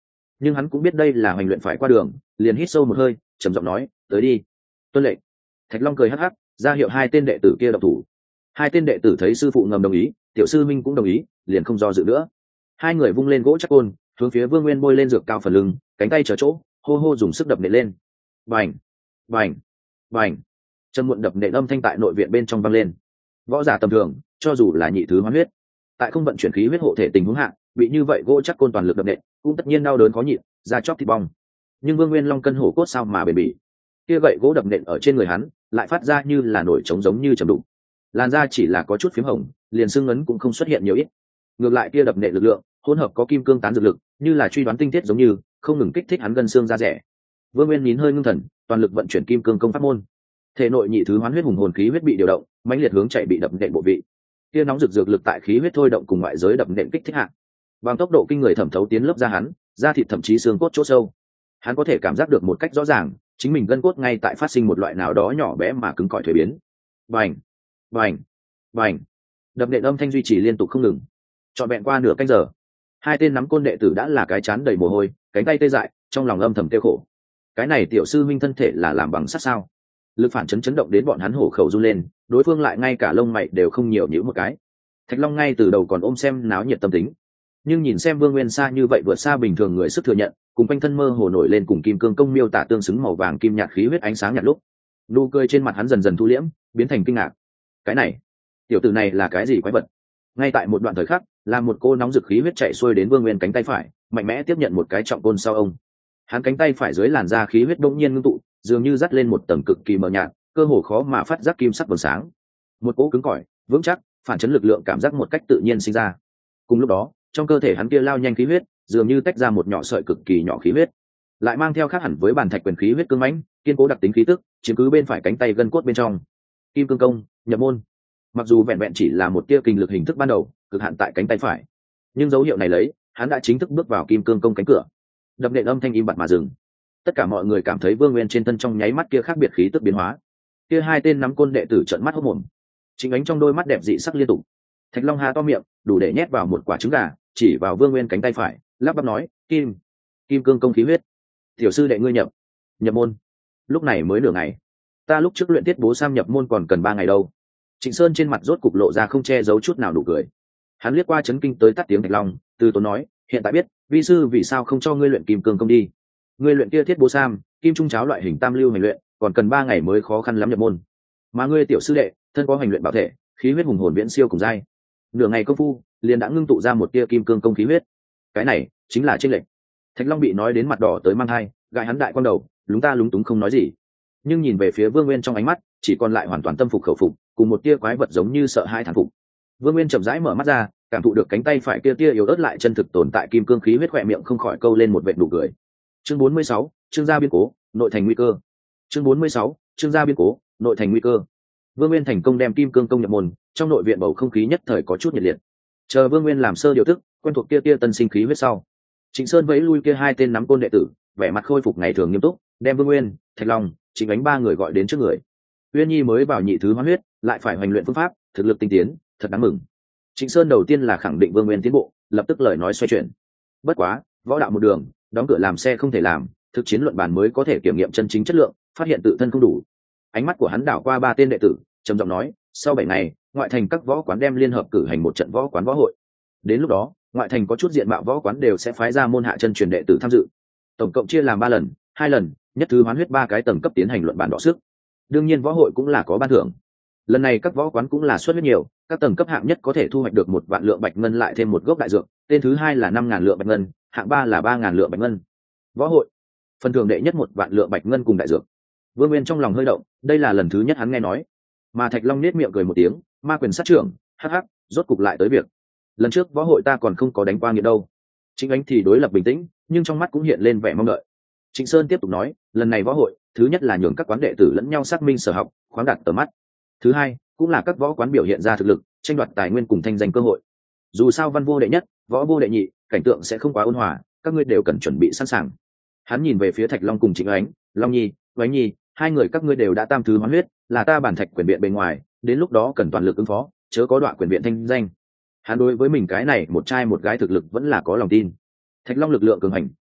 nhưng hắn cũng biết đây là hoành luyện phải qua đường, liền hít sâu một hơi, trầm giọng nói, tới đi. Tuân lệnh. Thạch Long cười hắc hắc, ra hiệu hai tên đệ tử kia động thủ. Hai tên đệ tử thấy sư phụ ngầm đồng ý, tiểu sư minh cũng đồng ý, liền không do dự nữa. Hai người vung lên gỗ chắc côn, hướng phía Vương Nguyên bôi lên dược cao phần lưng, cánh tay trở chỗ, hô hô dùng sức đập nện lên. Bành, bành, bành. Trầm muộn đập nện âm thanh tại nội viện bên trong vang lên. Võ giả tầm thường, cho dù là nhị thứ hoán huyết, tại không vận chuyển khí huyết hộ thể tình huống hạ, bị như vậy gỗ chắc côn toàn lực đập nện, cũng tất nhiên đau đớn khó nhịn, da chóc thịt bong. Nhưng Vương Nguyên Long cân hổ cốt sao mà bền bỉ, kia gậy gỗ đập nện ở trên người hắn, lại phát ra như là nổi trống giống như trầm đụng. Làn da chỉ là có chút phím hồng, liền xương ấn cũng không xuất hiện nhiều ít. Ngược lại kia đập nện lực lượng, hỗn hợp có kim cương tán dược lực, như là truy đoán tinh thiết giống như, không ngừng kích thích hắn gân xương da rẻ. Vương Nguyên nín hơi ngưng thần, toàn lực vận chuyển kim cương công pháp môn. Thể nội nhị thứ hoán huyết hùng hồn khí huyết bị điều động, mãnh liệt hướng chạy bị đập nện bộ vị. Kia nóng rực dược lực tại khí huyết thôi động cùng ngoại giới đập nện kích thích hạ, bằng tốc độ kinh người thẩm thấu tiến lớp da hắn, da thịt thậm chí xương cốt chỗ sâu. Hắn có thể cảm giác được một cách rõ ràng, chính mình gân cốt ngay tại phát sinh một loại nào đó nhỏ bé mà cứng cỏi thuế biến. Bành, bành, bành. Đập nện âm thanh duy trì liên tục không ngừng. Trọn vẹn qua nửa canh giờ, hai tên nắm côn đệ tử đã là cái chán đầy mồ hôi, cánh tay tê dại, trong lòng âm thầm tiêu khổ. Cái này tiểu sư minh thân thể là làm bằng sắt sao? Lực phản chấn chấn động đến bọn hắn hổ khẩu run lên, đối phương lại ngay cả lông mày đều không nhiều nhíu một cái. Thạch Long ngay từ đầu còn ôm xem náo nhiệt tâm tính, nhưng nhìn xem Vương Nguyên xa như vậy vượt xa bình thường người sức thừa nhận, cùng quanh thân mơ hồ nổi lên cùng kim cương công miêu tả tương xứng màu vàng kim nhạt khí huyết ánh sáng nhạt lúc, nụ cười trên mặt hắn dần dần thu liễm, biến thành kinh ngạc. Cái này, tiểu tử này là cái gì quái vật? Ngay tại một đoạn thời khắc, là một cô nóng dực khí huyết chạy xuôi đến Vương Nguyên cánh tay phải, mạnh mẽ tiếp nhận một cái trọng côn sau ông. Hắn cánh tay phải dưới làn da khí huyết bỗng nhiên ngưng tụ, dường như dắt lên một tầng cực kỳ mờ nhạt, cơ hồ khó mà phát giác kim sắc vầng sáng. Một cỗ cứng cỏi, vững chắc, phản chấn lực lượng cảm giác một cách tự nhiên sinh ra. Cùng lúc đó, trong cơ thể hắn kia lao nhanh khí huyết, dường như tách ra một nhỏ sợi cực kỳ nhỏ khí huyết, lại mang theo khác hẳn với bản thạch quyền khí huyết cương mãnh, kiên cố đặc tính khí tức, chiếm cứ bên phải cánh tay gân cốt bên trong. Kim cương công, nhập môn. Mặc dù vẹn vẹn chỉ là một tia kinh lực hình thức ban đầu, cực hạn tại cánh tay phải, nhưng dấu hiệu này lấy, hắn đã chính thức bước vào kim cương công cánh cửa. Đập nện âm thanh im bặt mà dừng. Tất cả mọi người cảm thấy Vương Nguyên trên thân trong nháy mắt kia khác biệt khí tức biến hóa. Kia hai tên nắm côn đệ tử trợn mắt hốt mồm. Chính ánh trong đôi mắt đẹp dị sắc liên tục. Thạch Long há to miệng, đủ để nhét vào một quả trứng gà, chỉ vào Vương Nguyên cánh tay phải, lắp bắp nói, "Kim, kim cương công khí huyết. Tiểu sư đệ ngươi nhập, nhập môn." Lúc này mới nửa ngày. Ta lúc trước luyện tiết bố sam nhập môn còn cần ba ngày đâu. Trịnh Sơn trên mặt rốt cục lộ ra không che giấu chút nào nụ cười. Hắn liếc qua chấn kinh tới tắt tiếng Thạch Long, từ tốn nói, "Hiện tại biết, vi sư vì sao không cho ngươi luyện kim cương công đi. Ngươi luyện kia thiết bố sam, kim trung cháo loại hình tam lưu hành luyện, còn cần ba ngày mới khó khăn lắm nhập môn. Mà ngươi tiểu sư đệ, thân có hành luyện bảo thể, khí huyết hùng hồn viễn siêu cùng giai. Nửa ngày công phu, liền đã ngưng tụ ra một tia kim cương công khí huyết. Cái này chính là chênh lệch." Thạch Long bị nói đến mặt đỏ tới mang hai, gãi hắn đại quan đầu, lúng ta lúng túng không nói gì. Nhưng nhìn về phía Vương Nguyên trong ánh mắt, chỉ còn lại hoàn toàn tâm phục khẩu phục, cùng một tia quái vật giống như sợ hãi thán phục. Vương Nguyên chậm rãi mở mắt ra, cảm thụ được cánh tay phải kia tia yếu ớt lại chân thực tồn tại kim cương khí huyết, khỏe miệng không khỏi câu lên một vệt nụ cười. Chương bốn mươi sáu, chương gia biên cố, nội thành nguy cơ. Chương bốn mươi sáu, chương gia biên cố, nội thành nguy cơ. Vương Nguyên thành công đem kim cương công nhập môn, trong nội viện bầu không khí nhất thời có chút nhiệt liệt. Chờ Vương Nguyên làm sơ điều tức, quen thuộc kia tia tân sinh khí huyết sau, Trịnh Sơn vẫy lui kia hai tên nắm côn đệ tử, vẻ mặt khôi phục ngày thường nghiêm túc, đem Vương Nguyên, Thạch Long, Trịnh Ánh ba người gọi đến trước người. Uyên Nhi mới vào nhị thứ hoán huyết, lại phải hoành luyện phương pháp, thực lực tinh tiến, thật đáng mừng. Trịnh Sơn đầu tiên là khẳng định Vương Nguyên tiến bộ, lập tức lời nói xoay chuyển. Bất quá, võ đạo một đường, đóng cửa làm xe không thể làm, thực chiến luận bàn mới có thể kiểm nghiệm chân chính chất lượng, phát hiện tự thân không đủ. Ánh mắt của hắn đảo qua ba tên đệ tử, trầm giọng nói, sau bảy ngày, ngoại thành các võ quán đem liên hợp cử hành một trận võ quán võ hội. Đến lúc đó, ngoại thành có chút diện mạo võ quán đều sẽ phái ra môn hạ chân truyền đệ tử tham dự. Tổng cộng chia làm ba lần, hai lần, nhất thứ hoán huyết ba cái tầng cấp tiến hành luận bàn đọ sức. Đương nhiên võ hội cũng là có ban thưởng. Lần này các võ quán cũng là xuất huyết nhiều, các tầng cấp hạng nhất có thể thu hoạch được một vạn lượng bạch ngân lại thêm một gốc đại dược, tên thứ hai là năm ngàn lượng bạch ngân, hạng ba là ba ngàn lượng bạch ngân. Võ hội, phần thưởng đệ nhất một vạn lượng bạch ngân cùng đại dược. Vương Nguyên trong lòng hơi động, đây là lần thứ nhất hắn nghe nói. Mà Thạch Long nết miệng cười một tiếng, ma quyền sát trưởng, hắc hắc, rốt cục lại tới việc. Lần trước võ hội ta còn không có đánh qua nghiệt đâu. Trịnh Ánh thì đối lập bình tĩnh, nhưng trong mắt cũng hiện lên vẻ mong đợi. Trịnh Sơn tiếp tục nói, lần này võ hội, thứ nhất là nhường các quán đệ tử lẫn nhau xác minh sở học, khoáng đạt tầm mắt. Thứ hai, cũng là các võ quán biểu hiện ra thực lực, tranh đoạt tài nguyên cùng thanh danh cơ hội. Dù sao văn vô đệ nhất, võ vô đệ nhị, cảnh tượng sẽ không quá ôn hòa, các ngươi đều cần chuẩn bị sẵn sàng. Hắn nhìn về phía Thạch Long cùng Trịnh Ánh, Long Nhi, Ánh Nhi, hai người các ngươi đều đã tam thứ hoán huyết, là ta bản thạch quyền viện bên ngoài, đến lúc đó cần toàn lực ứng phó, chớ có đọa quyền viện thanh danh. Hắn đối với mình cái này một trai một gái thực lực vẫn là có lòng tin. Thạch Long lực lượng cường hành,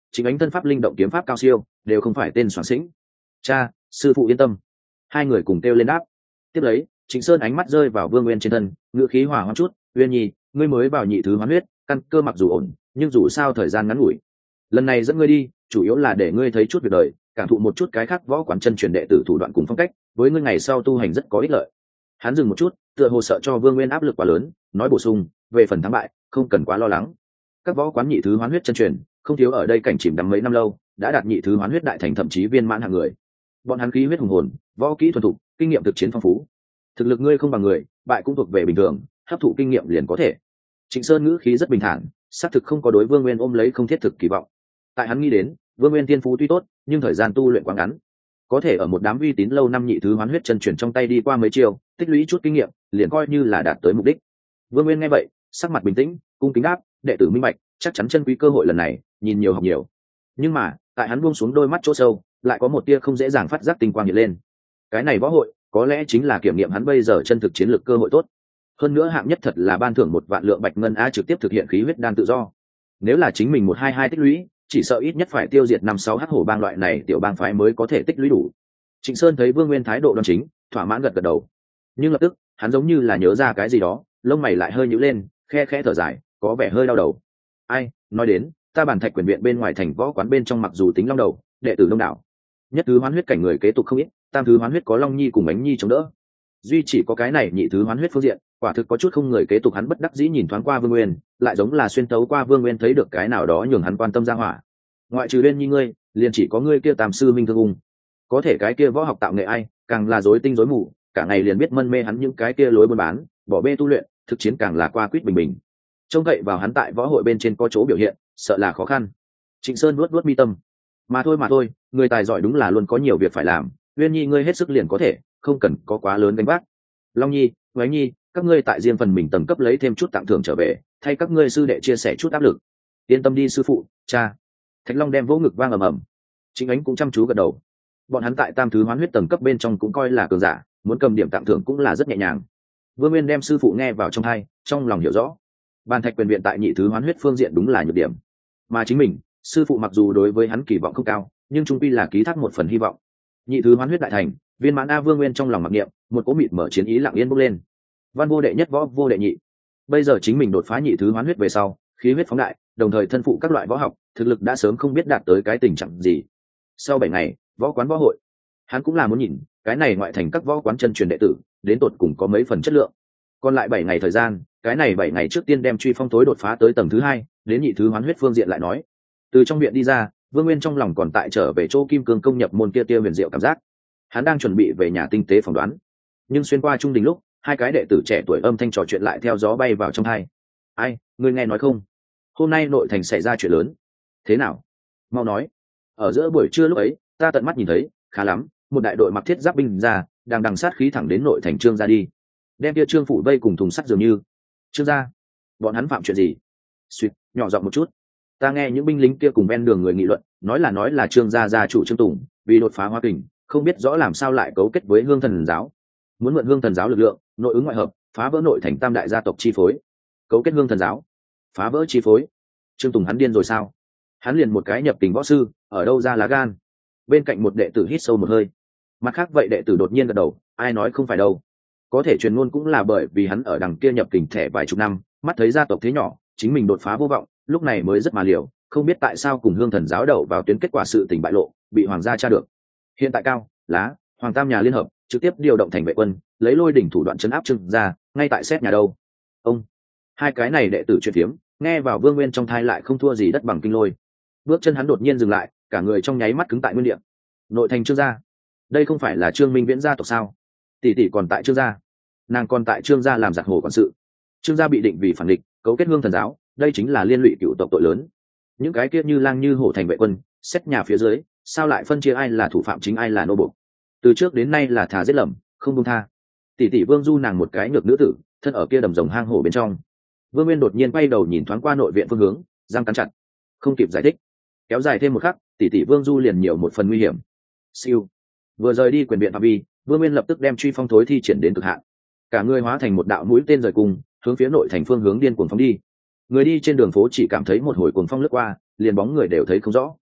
chính ánh thân pháp linh động kiếm pháp cao siêu đều không phải tên soạn sĩnh. Cha, sư phụ yên tâm. Hai người cùng kêu lên đáp. Tiếp lấy Trịnh Sơn ánh mắt rơi vào Vương Nguyên trên thân, ngữ khí hòa hoãn chút. Uyên Nhi, ngươi mới vào nhị thứ hoán huyết, căn cơ mặc dù ổn nhưng dù sao thời gian ngắn ngủi, lần này dẫn ngươi đi chủ yếu là để ngươi thấy chút việc đời, cảm thụ một chút cái khác võ quán chân truyền đệ tử thủ đoạn cùng phong cách, với ngươi ngày sau tu hành rất có ích lợi. Hắn dừng một chút, tựa hồ sợ cho Vương Nguyên áp lực quá lớn, nói bổ sung, về phần thắng bại không cần quá lo lắng. Các võ quán nhị thứ hoán huyết chân truyền không thiếu ở đây cảnh chìm đắm mấy năm lâu, đã đạt nhị thứ hoán huyết đại thành thậm chí viên mãn hạng người. Bọn hắn khí huyết hùng hồn, võ kỹ thuần thục, kinh nghiệm thực chiến phong phú. Thực lực ngươi không bằng người, bại cũng thuộc về bình thường, hấp thụ kinh nghiệm liền có thể. Trịnh Sơn ngữ khí rất bình thản, xác thực không có đối Vương Nguyên ôm lấy không thiết thực kỳ vọng. Tại hắn nghĩ đến, Vương Nguyên thiên phú tuy tốt, nhưng thời gian tu luyện quá ngắn, có thể ở một đám uy tín lâu năm nhị thứ hoán huyết chân truyền trong tay đi qua mấy chiêu, tích lũy chút kinh nghiệm, liền coi như là đạt tới mục đích. Vương Nguyên nghe vậy, sắc mặt bình tĩnh, cung kính đáp, đệ tử minh bạch, chắc chắn chân quý cơ hội lần này, nhìn nhiều học nhiều. Nhưng mà, tại hắn buông xuống đôi mắt chỗ sâu, lại có một tia không dễ dàng phát giác tinh quang hiện lên. Cái này võ hội, có lẽ chính là kiểm nghiệm hắn bây giờ chân thực chiến lược cơ hội tốt. Hơn nữa hạng nhất thật là ban thưởng một vạn lượng bạch ngân a trực tiếp thực hiện khí huyết đan tự do. Nếu là chính mình một hai hai tích lũy, chỉ sợ ít nhất phải tiêu diệt năm sáu hắc hổ bang loại này tiểu bang phái mới có thể tích lũy đủ. Trịnh Sơn thấy Vương Nguyên thái độ đoan chính, thỏa mãn gật gật đầu. Nhưng lập tức, hắn giống như là nhớ ra cái gì đó, lông mày lại hơi nhíu lên, khe khẽ thở dài, có vẻ hơi đau đầu. Ai, nói đến, ta bản thạch quyền viện bên ngoài thành võ quán bên trong mặc dù tính long đầu, đệ tử đông đảo, nhất thứ hoán huyết cảnh người kế tục không ít, tam thứ hoán huyết có Long Nhi cùng Ánh Nhi chống đỡ, duy chỉ có cái này nhị thứ hoán huyết phương diện, quả thực có chút không người kế tục. Hắn bất đắc dĩ nhìn thoáng qua Vương Nguyên, lại giống là xuyên tấu qua Vương Nguyên thấy được cái nào đó nhường hắn quan tâm ra hỏa. Ngoại trừ Uyên Nhi ngươi, liền chỉ có ngươi kia tam sư Minh Thương Ung, có thể cái kia võ học tạo nghệ ai, càng là rối tinh rối mù, cả ngày liền biết mân mê hắn những cái kia lối buôn bán, bỏ bê tu luyện, thực chiến càng là qua quýt bình bình. Trông cậy vào hắn tại võ hội bên trên có chỗ biểu hiện, sợ là khó khăn. Trịnh Sơn nuốt nuốt mi tâm, mà thôi mà thôi, người tài giỏi đúng là luôn có nhiều việc phải làm. Uyên Nhi ngươi hết sức liền có thể, không cần có quá lớn gánh vác. Long Nhi, Ngoái Nhi, các ngươi tại riêng phần mình tầng cấp lấy thêm chút tặng thưởng trở về, thay các ngươi sư đệ chia sẻ chút áp lực. Yên tâm đi sư phụ, cha. Thạch Long đem vỗ ngực vang ầm ầm. Chính Ánh cũng chăm chú gật đầu. Bọn hắn tại tam thứ hoán huyết tầng cấp bên trong cũng coi là cường giả, muốn cầm điểm tặng thưởng cũng là rất nhẹ nhàng. Vương Nguyên đem sư phụ nghe vào trong tai, trong lòng hiểu rõ. Bàn thạch quyền viện tại nhị thứ hoán huyết phương diện đúng là nhược điểm, mà chính mình, sư phụ mặc dù đối với hắn kỳ vọng không cao, nhưng trung quy là ký thác một phần hy vọng. Nhị thứ hoán huyết đại thành, viên mãn a. Vương Nguyên trong lòng mặc niệm, một cỗ mịt mở chiến ý lặng yên bốc lên. Văn vô đệ nhất, võ vô đệ nhị. Bây giờ chính mình đột phá nhị thứ hoán huyết về sau, khí huyết phóng đại, đồng thời thân phụ các loại võ học, thực lực đã sớm không biết đạt tới cái tình trạng gì. Sau bảy ngày, võ quán võ hội, hắn cũng là muốn nhìn cái này ngoại thành các võ quán chân truyền đệ tử đến tột cùng có mấy phần chất lượng. Còn lại bảy ngày thời gian, cái này bảy ngày trước tiên đem truy phong tối đột phá tới tầng thứ hai, đến nhị thứ hoán huyết phương diện lại nói. Từ trong viện đi ra, Vương Nguyên trong lòng còn tại trở về chỗ Kim Cương công nhập môn kia tia huyền diệu cảm giác. Hắn đang chuẩn bị về nhà tinh tế phỏng đoán, nhưng xuyên qua trung đình lúc, hai cái đệ tử trẻ tuổi âm thanh trò chuyện lại theo gió bay vào trong tai. Ai, ngươi nghe nói không? Hôm nay nội thành xảy ra chuyện lớn. Thế nào? Mau nói. Ở giữa buổi trưa lúc ấy, ta tận mắt nhìn thấy, khá lắm, một đại đội mặc thiết giáp binh ra, đang đằng sát khí thẳng đến nội thành Trương gia đi. Đem kia Trương phủ vây cùng thùng sắt dường như. Trương gia? Bọn hắn phạm chuyện gì? Xuyệt, nhỏ giọng một chút. Ta nghe những binh lính kia cùng ven đường người nghị luận, nói là nói là Trương gia gia chủ Trương Tùng, vì đột phá hóa kình, không biết rõ làm sao lại cấu kết với Hương Thần giáo, muốn mượn Hương Thần giáo lực lượng, nội ứng ngoại hợp, phá vỡ nội thành tam đại gia tộc chi phối. Cấu kết Hương Thần giáo, phá vỡ chi phối. Trương Tùng hắn điên rồi sao? Hắn liền một cái nhập tình võ sư, ở đâu ra lá gan? Bên cạnh một đệ tử hít sâu một hơi. Mặt khác vậy đệ tử đột nhiên gật đầu, ai nói không phải đâu. Có thể truyền ngôn cũng là bởi vì hắn ở đằng kia nhập kình thẻ vài chục năm, mắt thấy gia tộc thế nhỏ, chính mình đột phá vô vọng, lúc này mới rất mà liều, không biết tại sao cùng Hương Thần giáo đầu vào tuyến, kết quả sự tình bại lộ, bị hoàng gia tra được. Hiện tại Cao, Lá, Hoàng Tam nhà liên hợp, trực tiếp điều động thành vệ quân, lấy lôi đỉnh thủ đoạn trấn áp Trương gia, ngay tại xét nhà đâu. Ông, hai cái này đệ tử truyền phiếm, nghe vào Vương Nguyên trong thai lại không thua gì đất bằng kinh lôi. Bước chân hắn đột nhiên dừng lại, cả người trong nháy mắt cứng tại nguyên địa. Nội thành Trương gia, đây không phải là Trương Minh Viễn gia tộc sao? Tỷ tỷ còn tại Trương gia, nàng còn tại Trương gia làm giặc hồ quản sự. Trương gia bị định vì phản địch, cấu kết Hương Thần giáo, đây chính là liên lụy cựu tộc tội lớn. Những cái kia như lang như hổ thành vệ quân, xét nhà phía dưới, sao lại phân chia ai là thủ phạm chính ai là nô bộc? Từ trước đến nay là thà giết lầm, không buông tha. Tỷ tỷ Vương Du nàng một cái nhược nữ tử, thân ở kia đầm rồng hang hổ bên trong. Vương Nguyên đột nhiên quay đầu nhìn thoáng qua nội viện phương hướng, răng cắn chặt, không kịp giải thích. Kéo dài thêm một khắc, tỷ tỷ Vương Du liền nhiều một phần nguy hiểm. Siêu, vừa rời đi quyền viện phạm vi, Vương Nguyên lập tức đem truy phong thối thi triển đến cực hạn. Cả người hóa thành một đạo mũi tên rời cùng, hướng phía nội thành phương hướng điên cuồng phóng đi. Người đi trên đường phố chỉ cảm thấy một hồi cuồng phong lướt qua, liền bóng người đều thấy không rõ.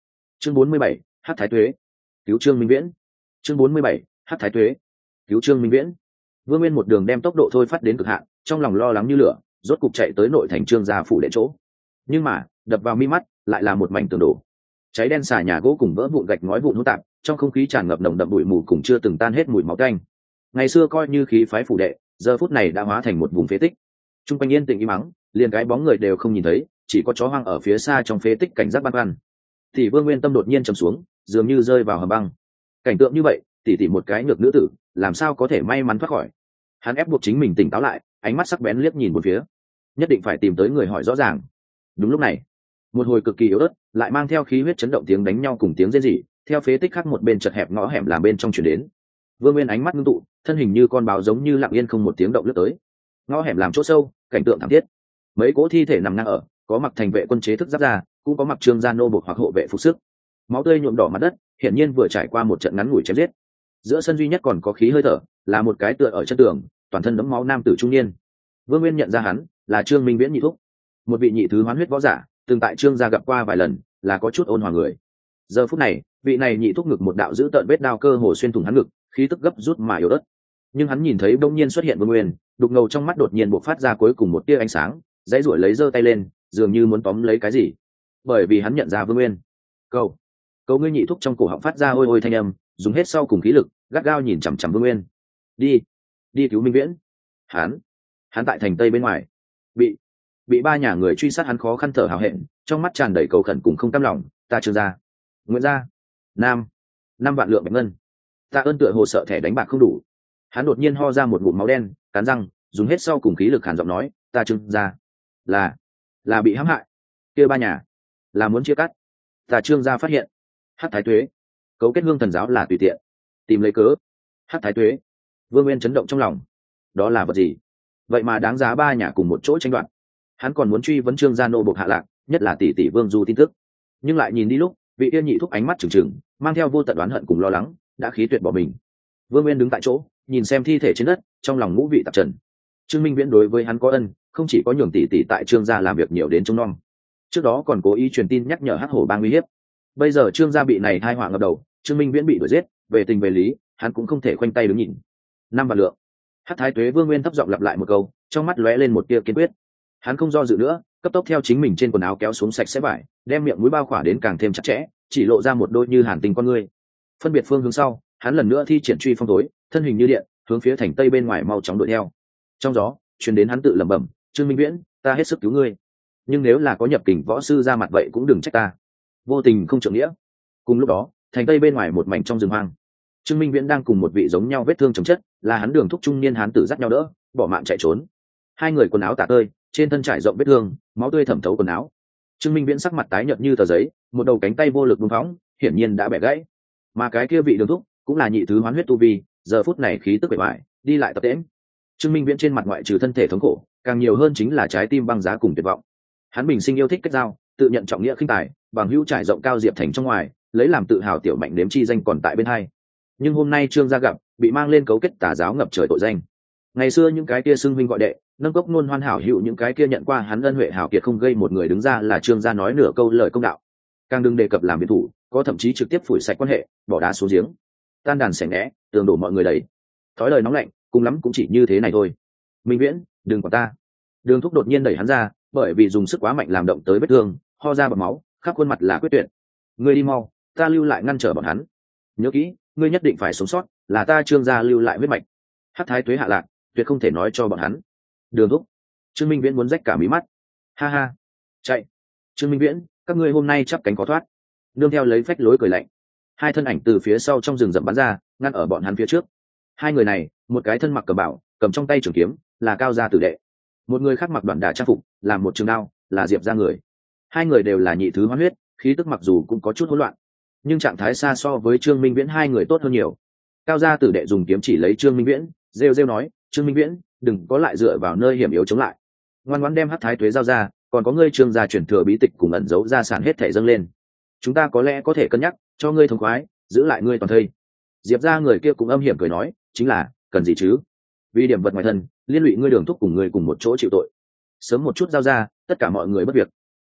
chương bốn mươi bảy, hát thái tuế cứu trương minh viễn. chương bốn mươi bảy, hát thái tuế cứu trương minh viễn. Vương Nguyên một đường đem tốc độ thôi phát đến cực hạn, trong lòng lo lắng như lửa, rốt cục chạy tới nội thành trương gia phủ đệ chỗ. Nhưng mà đập vào mi mắt lại là một mảnh tường đổ, cháy đen xà nhà gỗ cùng vỡ vụn gạch ngói vụn hỗn tạp, trong không khí tràn ngập nồng đậm bụi mù cùng chưa từng tan hết mùi máu tanh. Ngày xưa coi như khí phái phủ đệ, giờ phút này đã hóa thành một vùng phế tích. Trung quanh yên tĩnh im mắng, liền cái bóng người đều không nhìn thấy, chỉ có chó hoang ở phía xa trong phế tích cảnh giác băn khoăn. Thì Vương Nguyên tâm đột nhiên trầm xuống, dường như rơi vào hầm băng. Cảnh tượng như vậy, tỉ tỉ một cái nhược nữ tử, làm sao có thể may mắn thoát khỏi? Hắn ép buộc chính mình tỉnh táo lại, ánh mắt sắc bén liếc nhìn một phía, nhất định phải tìm tới người hỏi rõ ràng. Đúng lúc này, một hồi cực kỳ yếu ớt, lại mang theo khí huyết chấn động tiếng đánh nhau cùng tiếng rên rỉ, theo phế tích khác một bên chật hẹp ngõ hẻm làm bên trong chuyển đến. Vương Nguyên ánh mắt ngưng tụ, thân hình như con báo giống như lặng yên không một tiếng động lướt tới. Ngõ hẻm làm chỗ sâu, cảnh tượng thảm thiết. Mấy cỗ thi thể nằm ngang ở, có mặc thành vệ quân chế thức giáp ra, cũng có mặc trương gia nô buộc hoặc hộ vệ phục sức. Máu tươi nhuộm đỏ mặt đất, hiển nhiên vừa trải qua một trận ngắn ngủi chém giết. Giữa sân duy nhất còn có khí hơi thở, là một cái tựa ở chân tường, toàn thân đẫm máu nam tử trung niên. Vương Nguyên nhận ra hắn là Trương Minh Viễn nhị thúc, một vị nhị thứ hoán huyết võ giả, từng tại Trương gia gặp qua vài lần, là có chút ôn hòa người. Giờ phút này, vị này nhị thúc ngực một đạo dữ tợn vết đao cơ hồ xuyên thủng hắn ngực, khí tức gấp rút mà yếu ớt. Nhưng hắn nhìn thấy bỗng nhiên xuất hiện Vương Nguyên, đục ngầu trong mắt đột nhiên bộc phát ra cuối cùng một tia ánh sáng, dãy rủi lấy giơ tay lên, dường như muốn tóm lấy cái gì. Bởi vì hắn nhận ra Vương Nguyên. Cầu, cầu ngươi nhị thúc trong cổ họng phát ra ôi ôi thanh âm, dùng hết sau cùng khí lực, gắt gao nhìn chằm chằm Vương Nguyên. Đi, đi cứu Minh Viễn. Hắn, hắn tại thành Tây bên ngoài, bị bị ba nhà người truy sát, hắn khó khăn thở hào hẹn, trong mắt tràn đầy cầu khẩn cùng không cam lòng. Ta Trương gia, Nguyễn gia, Nam, năm vạn lượng bạch ngân. Ta ơn tựa hồ sợ thẻ đánh bạc không đủ. Hắn đột nhiên ho ra một ngụm máu đen, cắn răng, dùng hết sau cùng khí lực hàn giọng nói, ta Trương gia là là bị hãm hại, kia ba nhà là muốn chia cắt. Ta Trương gia phát hiện hắc thái tuế cấu kết hương thần giáo là tùy tiện tìm lấy cớ. Hắc thái tuế. Vương Nguyên chấn động trong lòng, đó là vật gì vậy mà đáng giá ba nhà cùng một chỗ tranh đoạt? Hắn còn muốn truy vấn Trương gia nô buộc hạ lạc, nhất là tỷ tỷ Vương Du tin tức, nhưng lại nhìn đi lúc vị tiên nhị thúc ánh mắt trừng trừng, mang theo vô tận đoán hận cùng lo lắng, đã khí tuyệt bỏ mình. Vương Nguyên đứng tại chỗ, nhìn xem thi thể trên đất, trong lòng ngũ vị tạp trần. Trương Minh Viễn đối với hắn có ân, không chỉ có nhường tỷ tỷ tại Trương gia làm việc nhiều đến trông nom, trước đó còn cố ý truyền tin nhắc nhở Hắc Hổ bang uy hiếp. Bây giờ Trương gia bị này tai họa ngập đầu, Trương Minh Viễn bị đuổi giết, về tình về lý, hắn cũng không thể khoanh tay đứng nhìn. Năm vạn lượng. Hắc thái tuế. Vương Nguyên thấp giọng lặp lại một câu, trong mắt lóe lên một tia kiên quyết. Hắn không do dự nữa, cấp tốc theo chính mình trên quần áo kéo xuống sạch sẽ vải, đem miệng mũi bao khỏa đến càng thêm chặt chẽ, chỉ lộ ra một đôi như hàn tình con ngươi. Phân biệt phương hướng sau, hắn lần nữa thi triển truy phong tối, thân hình như điện, hướng phía thành Tây bên ngoài mau chóng đuổi theo. Trong gió truyền đến hắn tự lẩm bẩm, Trương Minh Viễn, ta hết sức cứu ngươi, nhưng nếu là có nhập kình võ sư ra mặt vậy cũng đừng trách ta vô tình không trượng nghĩa. Cùng lúc đó, thành Tây bên ngoài một mảnh trong rừng hoang, Trương Minh Viễn đang cùng một vị giống nhau vết thương chồng chất, là hắn đường thúc trung niên hán tử dắt nhau đỡ, bỏ mạng chạy trốn. Hai người quần áo tả tơi, trên thân trải rộng vết thương, máu tươi thẩm thấu quần áo. Trương Minh Viễn sắc mặt tái nhợt như tờ giấy, một đầu cánh tay vô lực buông phóng, hiển nhiên đã bẻ gãy. Mà cái kia vị đường thúc cũng là nhị thứ hoán huyết tu vi, giờ phút này khí tức bề bại, đi lại tập tễnh. Trương Minh Viễn trên mặt ngoại trừ thân thể thống khổ, càng nhiều hơn chính là trái tim băng giá cùng tuyệt vọng. Hắn bình sinh yêu thích kết giao, tự nhận trọng nghĩa khinh tài, bằng hữu trải rộng cao diệp thành trong ngoài, lấy làm tự hào tiểu mạnh đếm chi danh còn tại bên hai. Nhưng hôm nay Trương gia gặp, bị mang lên cấu kết tà giáo ngập trời tội danh. Ngày xưa những cái kia xưng huynh gọi đệ, nâng cốc luôn hoan hảo hữu, những cái kia nhận qua hắn ân huệ hảo kiệt không gây một người đứng ra là Trương gia nói nửa câu lời công đạo. Càng đừng đề cập làm biệt thủ, có thậm chí trực tiếp phủi sạch quan hệ, bỏ đá xuống giếng. Tan đàn xẻ nghẽ, tường đổ mọi người đầy. Thói lời nóng lạnh, cùng lắm cũng chỉ như thế này thôi. Minh Viễn, đừng quản ta. Đường thúc đột nhiên đẩy hắn ra, bởi vì dùng sức quá mạnh làm động tới vết thương, ho ra bọt máu, khắp khuôn mặt là quyết tuyệt. Ngươi đi mau, ta lưu lại ngăn trở bọn hắn. Nhớ kỹ, ngươi nhất định phải sống sót, là ta Trương gia lưu lại huyết mạch. Hắc thái tuế hạ lạc, tuyệt không thể nói cho bọn hắn. Đường thúc. Trương Minh Viễn muốn rách cả mí mắt. Ha ha, chạy. Trương Minh Viễn, các ngươi hôm nay chắp cánh có thoát. Nương theo lấy phách lối cười lạnh, hai thân ảnh từ phía sau trong rừng rậm bắn ra, ngăn ở bọn hắn phía trước. Hai người này, một cái thân mặc cẩm bào, cầm trong tay trường kiếm, là Cao gia tử đệ. Một người khác mặc đoạn đả trang phục, làm một trường đao, là Diệp gia người. Hai người đều là nhị thứ hoán huyết, khí tức mặc dù cũng có chút hỗn loạn, nhưng trạng thái xa so với Trương Minh Viễn hai người tốt hơn nhiều. Cao gia tử đệ dùng kiếm chỉ lấy Trương Minh Viễn, rêu rêu nói, Trương Minh Viễn, đừng có lại dựa vào nơi hiểm yếu chống lại, ngoan ngoãn đem hắc thái tuế giao ra, còn có ngươi Trương gia chuyển thừa bí tịch cùng ẩn giấu gia sản hết thảy dâng lên, chúng ta có lẽ có thể cân nhắc cho ngươi thống khoái, giữ lại ngươi toàn thây. Diệp gia người kia cũng âm hiểm cười nói, chính là cần gì chứ, vì điểm vật ngoài thân liên lụy ngươi đường thúc cùng ngươi cùng một chỗ chịu tội, sớm một chút giao ra, tất cả mọi người bất việc.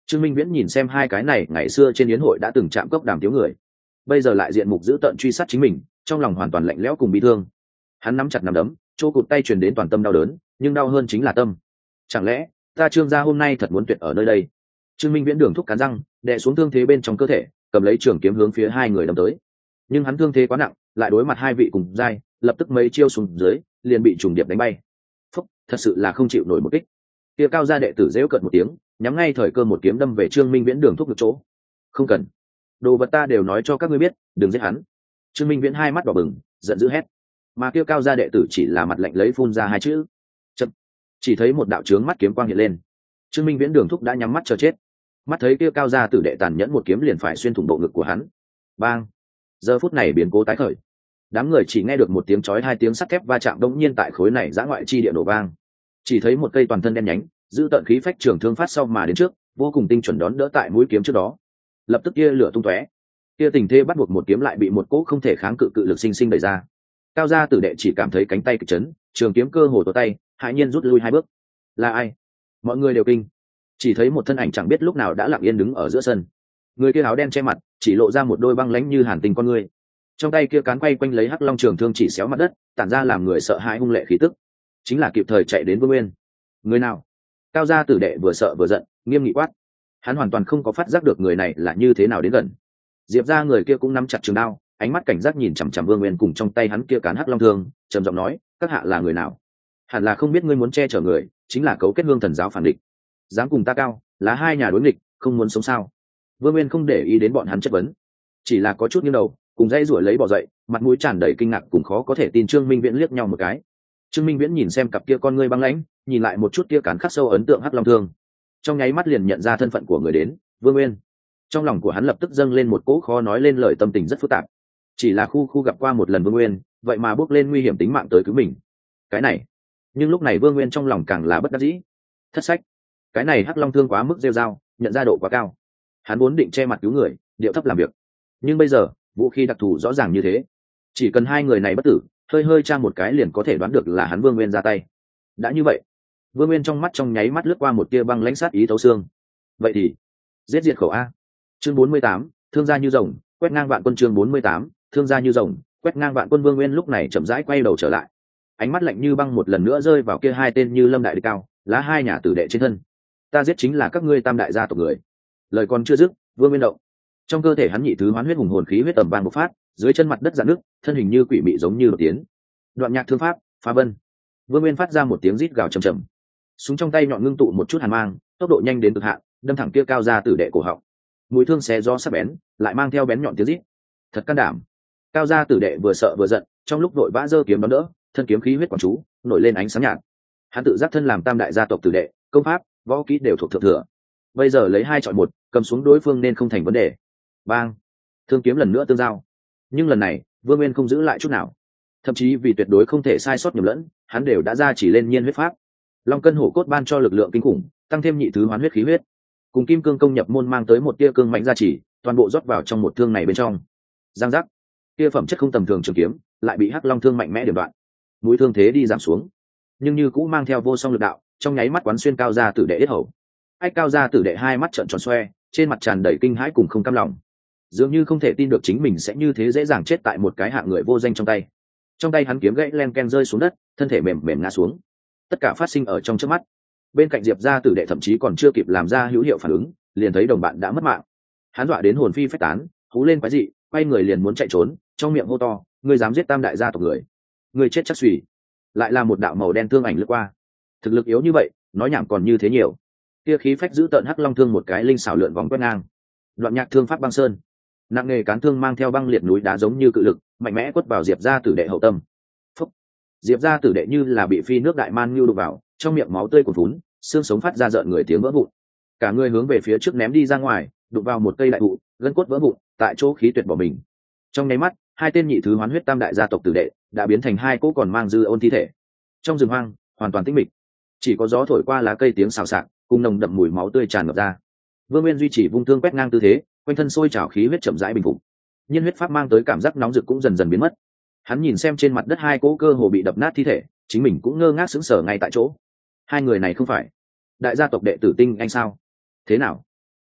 Trương Minh Viễn nhìn xem hai cái này ngày xưa trên yến hội đã từng chạm cốc đàm tiếu người, bây giờ lại diện mục dữ tợn truy sát chính mình, trong lòng hoàn toàn lạnh lẽo cùng bi thương. Hắn nắm chặt nắm đấm, chỗ cụt tay truyền đến toàn tâm đau đớn, nhưng đau hơn chính là tâm. Chẳng lẽ ta Trương gia hôm nay thật muốn tuyệt ở nơi đây? Trương Minh Viễn đường thúc cắn răng, đè xuống thương thế bên trong cơ thể, cầm lấy trường kiếm hướng phía hai người đâm tới. Nhưng hắn thương thế quá nặng, lại đối mặt hai vị cùng giai, lập tức mấy chiêu xuống dưới, liền bị trùng điệp đánh bay. Phúc, thật sự là không chịu nổi một kích. Kia cao gia đệ tử giễu cợt một tiếng, nhắm ngay thời cơ một kiếm đâm về Trương Minh Viễn đường thúc ngực chỗ. Không cần, đồ vật ta đều nói cho các ngươi biết, đừng giết hắn. Trương Minh Viễn hai mắt đỏ bừng, giận dữ hét. Mà kia cao gia đệ tử chỉ là mặt lạnh lấy phun ra hai chữ. Chậm. Chỉ thấy một đạo chướng mắt kiếm quang hiện lên. Trương Minh Viễn đường thúc đã nhắm mắt chờ chết. Mắt thấy kia cao gia tử đệ tàn nhẫn một kiếm liền phải xuyên thủng bộ ngực của hắn. Bang. Giờ phút này biến cố tái khởi. Đám người chỉ nghe được một tiếng chói hai tiếng sắt thép va chạm đống nhiên tại khối này giã ngoại chi địa nổ vang. Chỉ thấy một cây toàn thân đen nhánh, giữ tận khí phách trường thương phát sau mà đến trước, vô cùng tinh chuẩn đón đỡ tại mũi kiếm trước đó. Lập tức kia lửa tung tóe. Kia tình thế bắt buộc một kiếm lại bị một cỗ không thể kháng cự cự lực sinh sinh đẩy ra. Cao gia tử đệ chỉ cảm thấy cánh tay kịch chấn, trường kiếm cơ hồ tố tay, hãi nhiên rút lui hai bước. Là ai? Mọi người đều kinh. Chỉ thấy một thân ảnh chẳng biết lúc nào đã lặng yên đứng ở giữa sân. Người kia áo đen che mặt, chỉ lộ ra một đôi băng lãnh như hàn tinh con người. Trong tay kia cán quay quanh lấy hắc long trường thương chỉ xéo mặt đất, tản ra làm người sợ hãi hung lệ khí tức. Chính là kịp thời chạy đến Vương Nguyên. Người nào? Cao gia tử đệ vừa sợ vừa giận, nghiêm nghị quát. Hắn hoàn toàn không có phát giác được người này là như thế nào đến gần. Diệp gia người kia cũng nắm chặt trường đao, ánh mắt cảnh giác nhìn chằm chằm Vương Nguyên cùng trong tay hắn kia cán hắc long thương, trầm giọng nói, các hạ là người nào? Hẳn là không biết ngươi muốn che chở người, chính là cấu kết hương thần giáo phản địch. Dám cùng ta cao, là hai nhà đối nghịch, không muốn sống sao? Vương Nguyên không để ý đến bọn hắn chất vấn, chỉ là có chút nghiêng đầu, cùng dây rủi lấy bỏ dậy, mặt mũi tràn đầy kinh ngạc cùng khó có thể tin. Trương Minh Viễn liếc nhau một cái. Trương Minh Viễn nhìn xem cặp kia con ngươi băng lãnh, nhìn lại một chút kia cán khắc sâu ấn tượng hắc long thương, trong nháy mắt liền nhận ra thân phận của người đến, Vương Nguyên. Trong lòng của hắn lập tức dâng lên một cỗ khó nói lên lời tâm tình rất phức tạp. Chỉ là khu khu gặp qua một lần Vương Nguyên, vậy mà bước lên nguy hiểm tính mạng tới cứu mình. Cái này, nhưng lúc này Vương Nguyên trong lòng càng là bất đắc dĩ. Thất sách, cái này hắc long thương quá mức rêu rao, nhận ra độ quá cao. Hắn vốn định che mặt cứu người, điệu thấp làm việc, nhưng bây giờ vũ khí đặc thù rõ ràng như thế, chỉ cần hai người này bất tử, hơi hơi tra một cái liền có thể đoán được là hắn Vương Nguyên ra tay. Đã như vậy, Vương Nguyên trong mắt trong nháy mắt lướt qua một tia băng lãnh sát ý thấu xương. Vậy thì giết diệt khẩu a. Chương bốn mươi tám, thương gia như rồng, quét ngang vạn quân. Chương bốn mươi tám, thương gia như rồng, quét ngang vạn quân. Vương Nguyên lúc này chậm rãi quay đầu trở lại, ánh mắt lạnh như băng một lần nữa rơi vào kia hai tên như lâm đại địch cao lá hai nhà tử đệ trên thân. Ta giết chính là các ngươi tam đại gia tộc người. Lời còn chưa dứt, Vương Nguyên động, trong cơ thể hắn nhị thứ hoán huyết hùng hồn khí huyết tầm vàng bộc phát, dưới chân mặt đất dạn nước, thân hình như quỷ mị giống như đột tiến. Đoạn nhạc thương pháp, phá vân. Vương Nguyên phát ra một tiếng rít gào trầm trầm, súng trong tay nhọn ngưng tụ một chút hàn mang, tốc độ nhanh đến cực hạn, đâm thẳng kia cao gia tử đệ cổ họng. Mũi thương xé gió sắc bén, lại mang theo bén nhọn tiếng rít. Thật can đảm. Cao gia tử đệ vừa sợ vừa giận, trong lúc vội vã giơ kiếm đón đỡ, thân kiếm khí huyết quảng chú, nổi lên ánh sáng nhạt. Hắn tự giác thân làm tam đại gia tộc tử đệ, công pháp, võ kỹ đều thuộc thượng thừa. Bây giờ lấy hai chọi một, cầm xuống đối phương nên không thành vấn đề. Bang, thương kiếm lần nữa tương giao. Nhưng lần này, Vương Nguyên không giữ lại chút nào. Thậm chí vì tuyệt đối không thể sai sót nhầm lẫn, hắn đều đã ra chỉ lên nhiên huyết pháp. Long cân hổ cốt ban cho lực lượng kinh khủng, tăng thêm nhị thứ hoán huyết khí huyết, cùng kim cương công nhập môn mang tới một tia cương mạnh gia trì, toàn bộ rót vào trong một thương này bên trong. Giang giác, tia phẩm chất không tầm thường trường kiếm, lại bị hắc long thương mạnh mẽ điểm đoạn. Mũi thương thế đi giảm xuống, nhưng như cũng mang theo vô song lực đạo, trong nháy mắt quán xuyên cao gia tử đệ yết hầu. Ách cao gia tử đệ hai mắt trợn tròn xoe, trên mặt tràn đầy kinh hãi cùng không cam lòng, dường như không thể tin được chính mình sẽ như thế dễ dàng chết tại một cái hạng người vô danh trong tay. Trong tay hắn kiếm gãy len ken rơi xuống đất, thân thể mềm mềm ngã xuống. Tất cả phát sinh ở trong chớp mắt. Bên cạnh Diệp gia tử đệ thậm chí còn chưa kịp làm ra hữu hiệu phản ứng, liền thấy đồng bạn đã mất mạng. Hắn dọa đến hồn phi phách tán, hú lên quái dị, quay người liền muốn chạy trốn, trong miệng hô to, ngươi dám giết tam đại gia tộc người, ngươi chết chắc xùy. Lại là một đạo màu đen thương ảnh lướt qua. Thực lực yếu như vậy, nói nhảm còn như thế nhiều. Kia khí phách giữ tợn hắc long thương một cái linh xảo lượn vòng quét ngang. Đoạn nhạc thương pháp băng sơn, nặng nghề cán thương mang theo băng liệt núi đá giống như cự lực, mạnh mẽ quất vào Diệp gia tử đệ hậu tâm. Phúc. Diệp gia tử đệ như là bị phi nước đại man nhu đục vào, trong miệng máu tươi cuồn phún, xương sống phát ra rợn người tiếng vỡ vụn. Cả người hướng về phía trước ném đi ra ngoài, đụng vào một cây đại thụ, gân cốt vỡ vụn, tại chỗ khí tuyệt bỏ mình. Trong nháy mắt, hai tên nhị thứ hoán huyết tam đại gia tộc tử đệ đã biến thành hai cỗ còn mang dư ôn thi thể. Trong rừng hoang, hoàn toàn tĩnh mịch, chỉ có gió thổi qua lá cây tiếng xào xạc, cùng nồng đậm mùi máu tươi tràn ngập ra. Vương Nguyên duy trì vung thương quét ngang tư thế, quanh thân sôi trào khí huyết chậm rãi bình phục. Nhiên huyết pháp mang tới cảm giác nóng rực cũng dần dần biến mất. Hắn nhìn xem trên mặt đất hai cỗ cơ hồ bị đập nát thi thể, chính mình cũng ngơ ngác sững sờ ngay tại chỗ. Hai người này không phải đại gia tộc đệ tử Tinh Anh sao? Thế nào?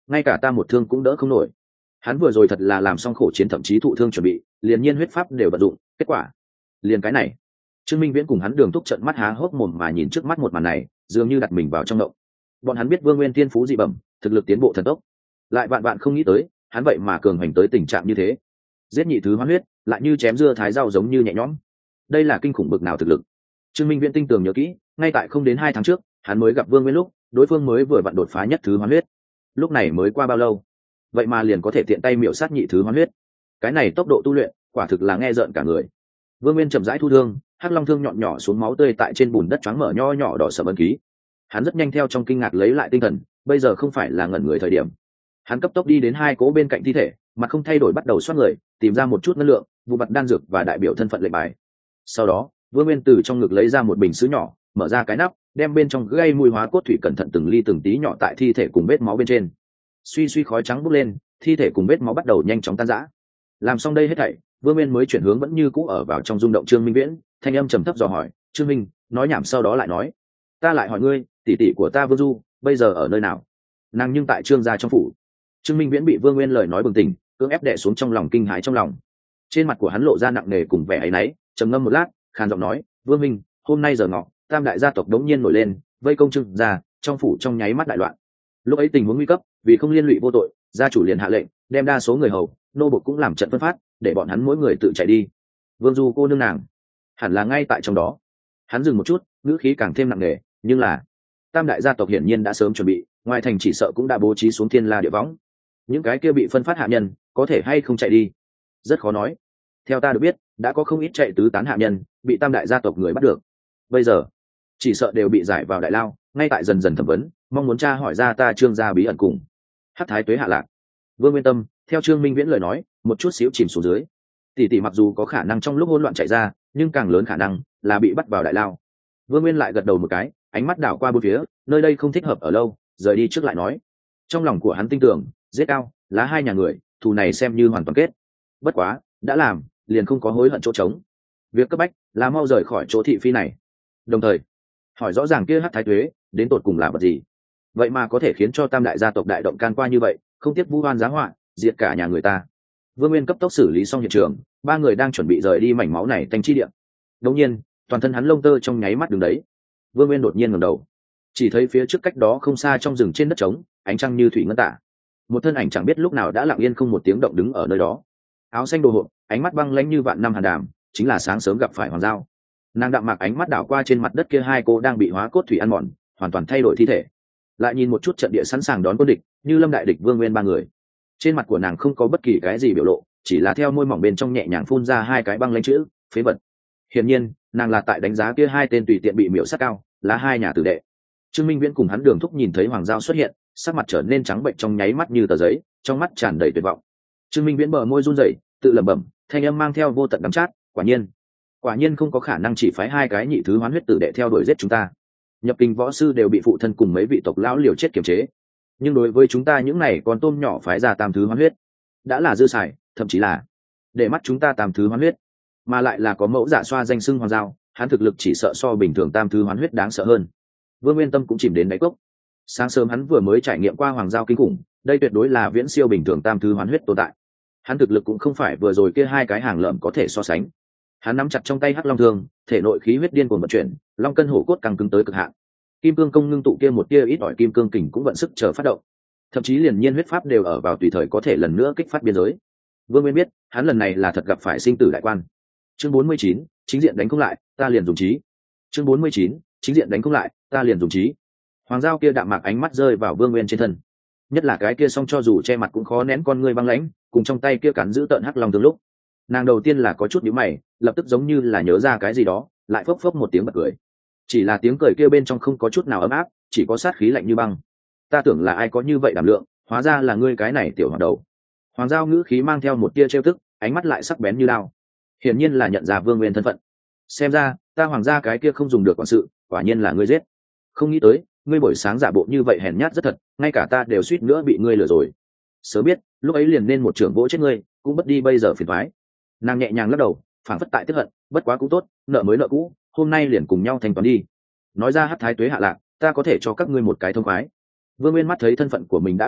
ngay cả ta một thương cũng đỡ không nổi. Hắn vừa rồi thật là làm xong khổ chiến, thậm chí thụ thương chuẩn bị, liền nhiên huyết pháp đều vận dụng, kết quả liền cái này. Trương Minh Viễn cùng hắn Đường Túc trợn mắt há hốc mồm mà nhìn trước mắt một màn này, dường như đặt mình vào trong động. Bọn hắn biết Vương Nguyên thiên phú dị bẩm, thực lực tiến bộ thần tốc, lại vạn vạn không nghĩ tới, hắn vậy mà cường hành tới tình trạng như thế. Giết nhị thứ hoán huyết, lại như chém dưa thái rau giống như nhẹ nhõm. Đây là kinh khủng bực nào thực lực. Trương Minh Viễn tinh tường nhớ kỹ, ngay tại không đến hai tháng trước, hắn mới gặp Vương Nguyên lúc, đối phương mới vừa vặn đột phá nhất thứ hoán huyết. Lúc này mới qua bao lâu, vậy mà liền có thể tiện tay miểu sát nhị thứ hoán huyết. Cái này tốc độ tu luyện, quả thực là nghe rợn cả người. Vương Nguyên chậm rãi thu thương, hắc long thương nhọn nhỏ xuống máu tươi tại trên bùn đất choáng mở nho nhỏ đỏ sẫm ấn ký. Hắn rất nhanh theo trong kinh ngạc lấy lại tinh thần, bây giờ không phải là ngẩn người thời điểm. Hắn cấp tốc đi đến hai cố bên cạnh thi thể, mặt không thay đổi bắt đầu xoát người, tìm ra một chút năng lượng, vụ mặt đan dược và đại biểu thân phận lệnh bài. Sau đó, Vương Nguyên từ trong ngực lấy ra một bình sứ nhỏ, mở ra cái nắp, đem bên trong gây mùi hóa cốt thủy cẩn thận từng ly từng tí nhỏ tại thi thể cùng vết máu bên trên. Suy suy khói trắng bốc lên, thi thể cùng vết máu bắt đầu nhanh chóng tan rã. Làm xong đây hết thảy, Vương Nguyên mới chuyển hướng vẫn như cũ ở vào trong rung động Trương Minh Viễn, thanh âm trầm thấp dò hỏi, "Trương Minh, nói nhảm sau đó lại nói, ta lại hỏi ngươi, tỷ tỷ của ta Vương Du, bây giờ ở nơi nào?" Nàng nhưng tại Trương gia trong phủ. Trương Minh Viễn bị Vương Nguyên lời nói bừng tỉnh, cưỡng ép đè xuống trong lòng kinh hãi trong lòng. Trên mặt của hắn lộ ra nặng nề cùng vẻ áy náy, trầm ngâm một lát, khàn giọng nói, "Vương Minh, hôm nay giờ ngọ, tam đại gia tộc đống nhiên nổi lên, vây công Trương gia, trong phủ trong nháy mắt đại loạn. Lúc ấy tình huống nguy cấp, vì không liên lụy vô tội, gia chủ liền hạ lệnh, đem đa số người hầu, nô bộc cũng làm trận phân phát, để bọn hắn mỗi người tự chạy đi. Vương Du cô nương nàng, hẳn là ngay tại trong đó." Hắn dừng một chút, ngữ khí càng thêm nặng nề, "Nhưng là tam đại gia tộc hiển nhiên đã sớm chuẩn bị, ngoài thành chỉ sợ cũng đã bố trí xuống thiên la địa võng. Những cái kia bị phân phát hạ nhân, có thể hay không chạy đi, rất khó nói. Theo ta được biết, đã có không ít chạy tứ tán hạ nhân, bị tam đại gia tộc người bắt được. Bây giờ, chỉ sợ đều bị giải vào đại lao, ngay tại dần dần thẩm vấn, mong muốn tra hỏi ra ta Trương gia bí ẩn cùng." Hắc Thái Tuế hạ lạc. Vương Nguyên Tâm theo Trương Minh Viễn lời nói, một chút xíu chìm xuống dưới. Tỷ tỷ mặc dù có khả năng trong lúc hỗn loạn chạy ra, nhưng càng lớn khả năng là bị bắt vào đại lao. Vương Nguyên lại gật đầu một cái, ánh mắt đảo qua bốn phía, nơi đây không thích hợp ở lâu, rời đi trước lại nói. Trong lòng của hắn tin tưởng, giết cao, lá hai nhà người, thù này xem như hoàn toàn kết. Bất quá, đã làm, liền không có hối hận chỗ trống. Việc cấp bách là mau rời khỏi chỗ thị phi này. Đồng thời, hỏi rõ ràng kia Hắc Thái Tuế đến tột cùng là vật gì, vậy mà có thể khiến cho tam đại gia tộc đại động can qua như vậy, không tiếc vu oan giá họa, diệt cả nhà người ta. Vương Nguyên cấp tốc xử lý xong hiện trường, ba người đang chuẩn bị rời đi mảnh máu này tanh chi địa. Đột nhiên, toàn thân hắn lông tơ trong nháy mắt đứng đấy. Vương Nguyên đột nhiên ngẩng đầu, chỉ thấy phía trước cách đó không xa trong rừng trên đất trống, ánh trăng như thủy ngân tả. Một thân ảnh chẳng biết lúc nào đã lặng yên không một tiếng động đứng ở nơi đó. Áo xanh đồ hộp, ánh mắt băng lãnh như vạn năm hàn đàm, chính là sáng sớm gặp phải Hoàng Giao. Nàng đạm mạc ánh mắt đảo qua trên mặt đất kia hai cô đang bị hóa cốt thủy ăn mòn, hoàn toàn thay đổi thi thể. Lại nhìn một chút trận địa sẵn sàng đón quân địch, như lâm đại địch Vương Nguyên ba người. Trên mặt của nàng không có bất kỳ cái gì biểu lộ, chỉ là theo môi mỏng bên trong nhẹ nhàng phun ra hai cái băng lãnh chữ, phế vật. Hiển nhiên, nàng là tại đánh giá kia hai tên tùy tiện bị miểu sát cao, là hai nhà tử đệ. Trương Minh Viễn cùng hắn Đường Thúc nhìn thấy Hoàng Giao xuất hiện, sắc mặt trở nên trắng bệnh trong nháy mắt như tờ giấy, trong mắt tràn đầy tuyệt vọng. Trương Minh Viễn bờ môi run rẩy, tự lẩm bẩm, thanh âm mang theo vô tận đắng chát, quả nhiên, quả nhiên không có khả năng chỉ phái hai cái nhị thứ hoán huyết tử đệ theo đuổi giết chúng ta. Nhập kinh võ sư đều bị phụ thân cùng mấy vị tộc lão liều chết kiềm chế, nhưng đối với chúng ta những này con tôm nhỏ phái ra tam thứ hoán huyết, đã là dư xài, thậm chí là để mắt chúng ta tam thứ hoán huyết, mà lại là có mẫu giả xoa danh xưng Hoàng Giao, hắn thực lực chỉ sợ so bình thường tam thứ hoán huyết đáng sợ hơn. Vương Nguyên Tâm cũng chìm đến đáy cốc. Sáng sớm hắn vừa mới trải nghiệm qua Hoàng Giao kinh khủng, đây tuyệt đối là viễn siêu bình thường tam thứ hoán huyết tồn tại. Hắn thực lực cũng không phải vừa rồi kia hai cái hàng lợm có thể so sánh. Hắn nắm chặt trong tay hắc long thương, thể nội khí huyết điên cuồng vận chuyển, long cân hổ cốt căng cứng tới cực hạn. Kim cương công ngưng tụ kia một tia ít ỏi kim cương kình cũng vận sức chờ phát động. Thậm chí liền nhiên huyết pháp đều ở vào tùy thời có thể lần nữa kích phát biên giới. Vương Nguyên biết, hắn lần này là thật gặp phải sinh tử đại quan. Chương bốn mươi chín, chính diện đánh không lại, ta liền dùng trí. Chương bốn mươi chín, chính diện đánh không lại, ta liền dùng trí. Hoàng Giao kia đạm mạc ánh mắt rơi vào Vương Nguyên trên thân, nhất là cái kia song cho dù che mặt cũng khó nén con ngươi băng lãnh, cùng trong tay kia cắn giữ tợn hắc long thương lúc. Nàng đầu tiên là có chút nhíu mày, lập tức giống như là nhớ ra cái gì đó, lại phốc phốc một tiếng bật cười. Chỉ là tiếng cười kia bên trong không có chút nào ấm áp, chỉ có sát khí lạnh như băng. Ta tưởng là ai có như vậy đảm lượng, hóa ra là ngươi cái này tiểu hoạt đầu. Hoàng Giao ngữ khí mang theo một tia trêu tức, ánh mắt lại sắc bén như đao. Hiển nhiên là nhận ra Vương Nguyên thân phận. Xem ra, ta Hoàng gia cái kia không dùng được quản sự, quả nhiên là ngươi giết. Không nghĩ tới, ngươi buổi sáng giả bộ như vậy hèn nhát rất thật, ngay cả ta đều suýt nữa bị ngươi lừa rồi. Sớm biết, lúc ấy liền nên một trưởng vỗ chết ngươi, cũng bất đi bây giờ phiền toái. Nàng nhẹ nhàng lắc đầu, phảng phất tại tức hận, bất quá cũng tốt, nợ mới nợ cũ, hôm nay liền cùng nhau thanh toán đi. Nói ra Hắc Thái Tuế hạ lạc, ta có thể cho các ngươi một cái thông khoái. Vương Nguyên mắt thấy thân phận của mình đã bại lộ,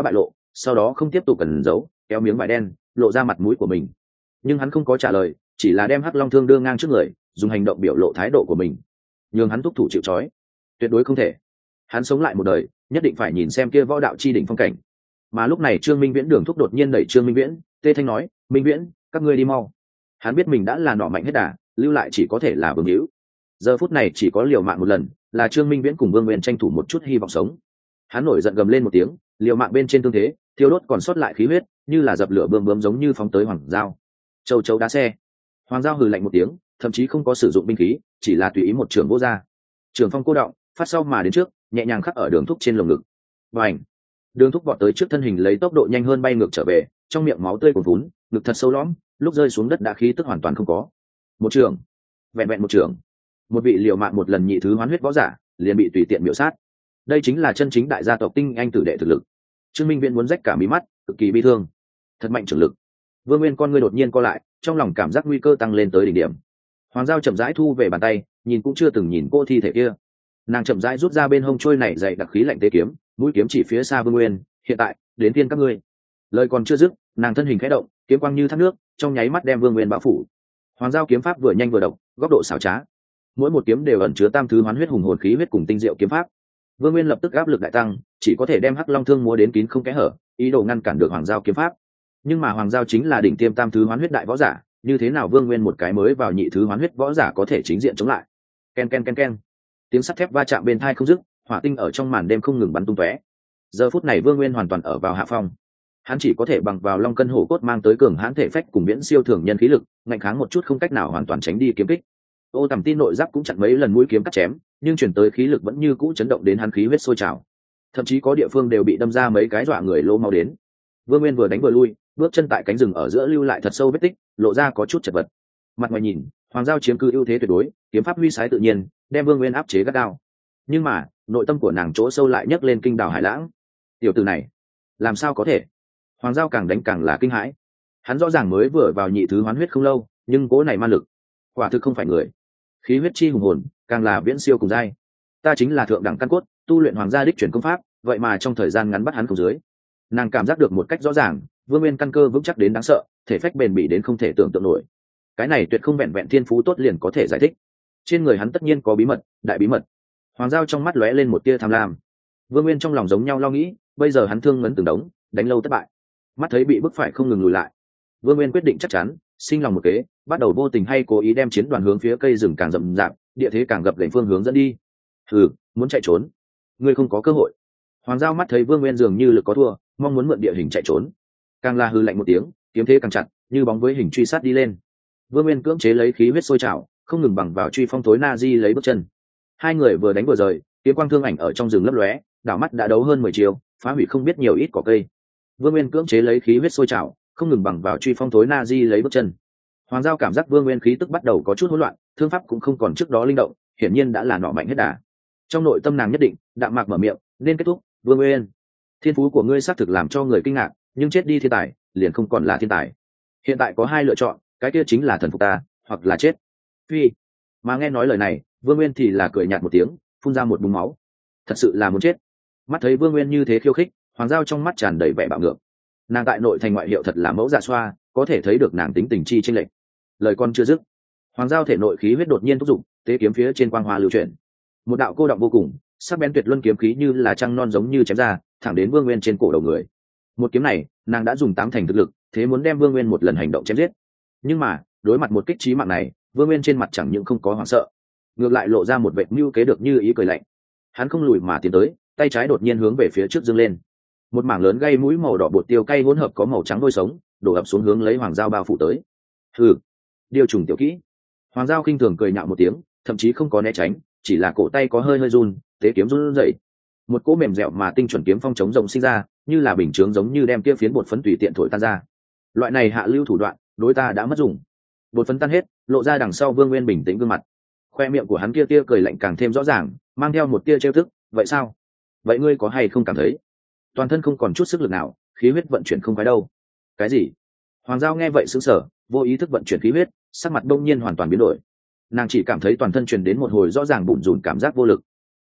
sau đó không tiếp tục cần giấu, kéo miếng vải đen lộ ra mặt mũi của mình. Nhưng hắn không có trả lời, chỉ là đem hắc long thương đưa ngang trước người, dùng hành động biểu lộ thái độ của mình, nhường hắn thúc thủ chịu trói. Tuyệt đối không thể, hắn sống lại một đời nhất định phải nhìn xem kia võ đạo chi đỉnh phong cảnh. Mà lúc này Trương Minh Viễn đường thúc đột nhiên đẩy Trương Minh Viễn, tê thanh nói: Minh Viễn, các ngươi đi mau. Hắn biết mình đã là nỏ mạnh hết đà, lưu lại chỉ có thể là vương hữu. Giờ phút này chỉ có liều mạng một lần, là Trương Minh Viễn cùng Vương Nguyên tranh thủ một chút hy vọng sống. Hắn nổi giận gầm lên một tiếng, liều mạng bên trên tương thế, thiêu đốt còn sót lại khí huyết, như là dập lửa bươm bướm giống như phóng tới Hoàng Giao. Châu chấu đá xe. Hoàng Giao hừ lạnh một tiếng, thậm chí không có sử dụng binh khí, chỉ là tùy ý một trường vô ra. Trường phong cô động, phát sau mà đến trước, nhẹ nhàng khắc ở đường thúc trên lồng ngực. Bành! Đường thúc vọt tới trước, thân hình lấy tốc độ nhanh hơn bay ngược trở về, trong miệng máu tươi cuồn vún, ngực thật sâu lõm, lúc rơi xuống đất đã khí tức hoàn toàn không có. Một trường, vẹn vẹn một trường, một vị liều mạng một lần nhị thứ hoán huyết võ giả liền bị tùy tiện miểu sát. Đây chính là chân chính đại gia tộc tinh anh tử đệ thực lực. Trương Minh Viễn muốn rách cả mí mắt, cực kỳ bi thương. Thật mạnh trưởng lực. Vương Nguyên con ngươi đột nhiên co lại, trong lòng cảm giác nguy cơ tăng lên tới đỉnh điểm. Hoàng Giao chậm rãi thu về bàn tay, nhìn cũng chưa từng nhìn cô thi thể kia. Nàng chậm rãi rút ra bên hông trôi này dày đặc khí lạnh tế kiếm, mũi kiếm chỉ phía xa Vương Nguyên, hiện tại đến tiên các ngươi. Lời còn chưa dứt, nàng thân hình khẽ động, kiếm quang như thác nước, trong nháy mắt đem Vương Nguyên bao phủ. Hoàng Giao kiếm pháp vừa nhanh vừa độc, góc độ xảo trá, mỗi một kiếm đều ẩn chứa tam thứ hoán huyết hùng hồn khí huyết cùng tinh diệu kiếm pháp. Vương Nguyên lập tức áp lực đại tăng, chỉ có thể đem hắc long thương múa đến kín không kẽ hở, ý đồ ngăn cản được Hoàng Giao kiếm pháp. Nhưng mà Hoàng Giao chính là đỉnh tiêm tam thứ hoán huyết đại võ giả, như thế nào Vương Nguyên một cái mới vào nhị thứ hoán huyết võ giả có thể chính diện chống lại? Ken ken ken ken, tiếng sắt thép va chạm bên tai không dứt, hỏa tinh ở trong màn đêm không ngừng bắn tung tóe. Giờ phút này Vương Nguyên hoàn toàn ở vào hạ phong, hắn chỉ có thể bằng vào long cân hổ cốt mang tới cường hãn thể phách cùng viễn siêu thường nhân khí lực, ngạnh kháng một chút không cách nào hoàn toàn tránh đi kiếm kích. Ô Tầm Tin nội giáp cũng chặn mấy lần mũi kiếm cắt chém, nhưng chuyển tới khí lực vẫn như cũ chấn động đến hắn khí huyết sôi trào, thậm chí có địa phương đều bị đâm ra mấy cái dọa người lỗ máu đến. Vương Nguyên vừa đánh vừa lui, bước chân tại cánh rừng ở giữa lưu lại thật sâu vết tích, lộ ra có chút chật vật. Mặt ngoài nhìn, Hoàng Giao chiếm cứ ưu thế tuyệt đối, kiếm pháp huy sái tự nhiên, đem Vương Nguyên áp chế gắt gao. Nhưng mà, nội tâm của nàng chỗ sâu lại nhấc lên kinh đào hải lãng. Tiểu tử này, làm sao có thể? Hoàng Giao càng đánh càng là kinh hãi. Hắn rõ ràng mới vừa vào nhị thứ hoán huyết không lâu, nhưng cố này ma lực, quả thực không phải người. Khí huyết chi hùng hồn, càng là viễn siêu cùng giai. Ta chính là thượng đẳng căn cốt, tu luyện hoàng gia đích chuyển công pháp, vậy mà trong thời gian ngắn bắt hắn không dưới. Nàng cảm giác được một cách rõ ràng, Vương Nguyên căn cơ vững chắc đến đáng sợ, thể phách bền bỉ đến không thể tưởng tượng nổi. Cái này tuyệt không vẹn vẹn thiên phú tốt liền có thể giải thích. Trên người hắn tất nhiên có bí mật, đại bí mật. Hoàng Giao trong mắt lóe lên một tia tham lam. Vương Nguyên trong lòng giống nhau lo nghĩ, bây giờ hắn thương ngấn từng đống, đánh lâu thất bại, mắt thấy bị bức phải không ngừng lùi lại. Vương Nguyên quyết định chắc chắn, sinh lòng một kế, bắt đầu vô tình hay cố ý đem chiến đoàn hướng phía cây rừng càng rậm rạp, địa thế càng gập ghềnh phương hướng dẫn đi. Hừ, muốn chạy trốn, ngươi không có cơ hội. Hoàng Giao mắt thấy Vương Nguyên dường như lực có thua, mong muốn mượn địa hình chạy trốn, càng là hừ lạnh một tiếng, kiếm thế càng chặt, như bóng với hình truy sát đi lên. Vương Nguyên cưỡng chế lấy khí huyết sôi trào, không ngừng bằng vào truy phong tối na di lấy bước chân. Hai người vừa đánh vừa rời, kiếm quang thương ảnh ở trong rừng lấp lóe, đảo mắt đã đấu hơn mười chiều, phá hủy không biết nhiều ít cỏ cây. Vương Nguyên cưỡng chế lấy khí huyết sôi trào, không ngừng bằng vào truy phong tối na di lấy bước chân. Hoàng Giao cảm giác Vương Nguyên khí tức bắt đầu có chút hỗn loạn, thương pháp cũng không còn trước đó linh động, hiển nhiên đã là nọ mạnh hết đà. Trong nội tâm nàng nhất định, đạm mạc mở miệng, nên kết thúc. Vương Nguyên, thiên phú của ngươi xác thực làm cho người kinh ngạc, nhưng chết đi thiên tài, liền không còn là thiên tài. Hiện tại có hai lựa chọn, cái kia chính là thần phục ta, hoặc là chết. Phi. Mà nghe nói lời này, Vương Nguyên thì là cười nhạt một tiếng, phun ra một búng máu. Thật sự là muốn chết. Mắt thấy Vương Nguyên như thế khiêu khích, Hoàng Giao trong mắt tràn đầy vẻ bạo ngược. Nàng tại nội thành ngoại hiệu thật là mẫu dạ xoa, có thể thấy được nàng tính tình chi chênh lệch. Lời con chưa dứt, Hoàng Giao thể nội khí huyết đột nhiên thúc giục, tế kiếm phía trên quang hoa lưu chuyển. Một đạo cô động vô cùng, sắc bén tuyệt luân kiếm khí như là trăng non giống như chém ra, thẳng đến Vương Nguyên trên cổ đầu người. Một kiếm này, nàng đã dùng tám thành thực lực, thế muốn đem Vương Nguyên một lần hành động chém giết. Nhưng mà, đối mặt một kích chí mạng này, Vương Nguyên trên mặt chẳng những không có hoảng sợ, ngược lại lộ ra một vẻ mưu kế được như ý cười lạnh. Hắn không lùi mà tiến tới, tay trái đột nhiên hướng về phía trước giương lên. Một mảng lớn gây mũi màu đỏ bột tiêu cay hỗn hợp có màu trắng đôi sống, đổ ập xuống hướng lấy Hoàng Giao bao phủ tới. Hừ, điều trùng tiểu kỹ. Hoàng Giao khinh thường cười nhạo một tiếng, thậm chí không có né tránh, chỉ là cổ tay có hơi hơi run, tế kiếm run rẩy. Một cỗ mềm dẻo mà tinh chuẩn kiếm phong chống rồng sinh ra, như là bình chướng giống như đem kia phiến bột phấn tùy tiện thổi tan ra. Loại này hạ lưu thủ đoạn, đối ta đã mất dùng. Bột phấn tan hết, lộ ra đằng sau Vương Nguyên bình tĩnh gương mặt. Khoe miệng của hắn kia tia cười lạnh càng thêm rõ ràng, mang theo một tia trêu tức, vậy sao? Vậy ngươi có hay không cảm thấy toàn thân không còn chút sức lực nào, khí huyết vận chuyển không phải đâu? Cái gì? Hoàng Giao nghe vậy sững sờ, vô ý thức vận chuyển khí huyết, sắc mặt đông nhiên hoàn toàn biến đổi. Nàng chỉ cảm thấy toàn thân truyền đến một hồi rõ ràng bủn rủn cảm giác vô lực.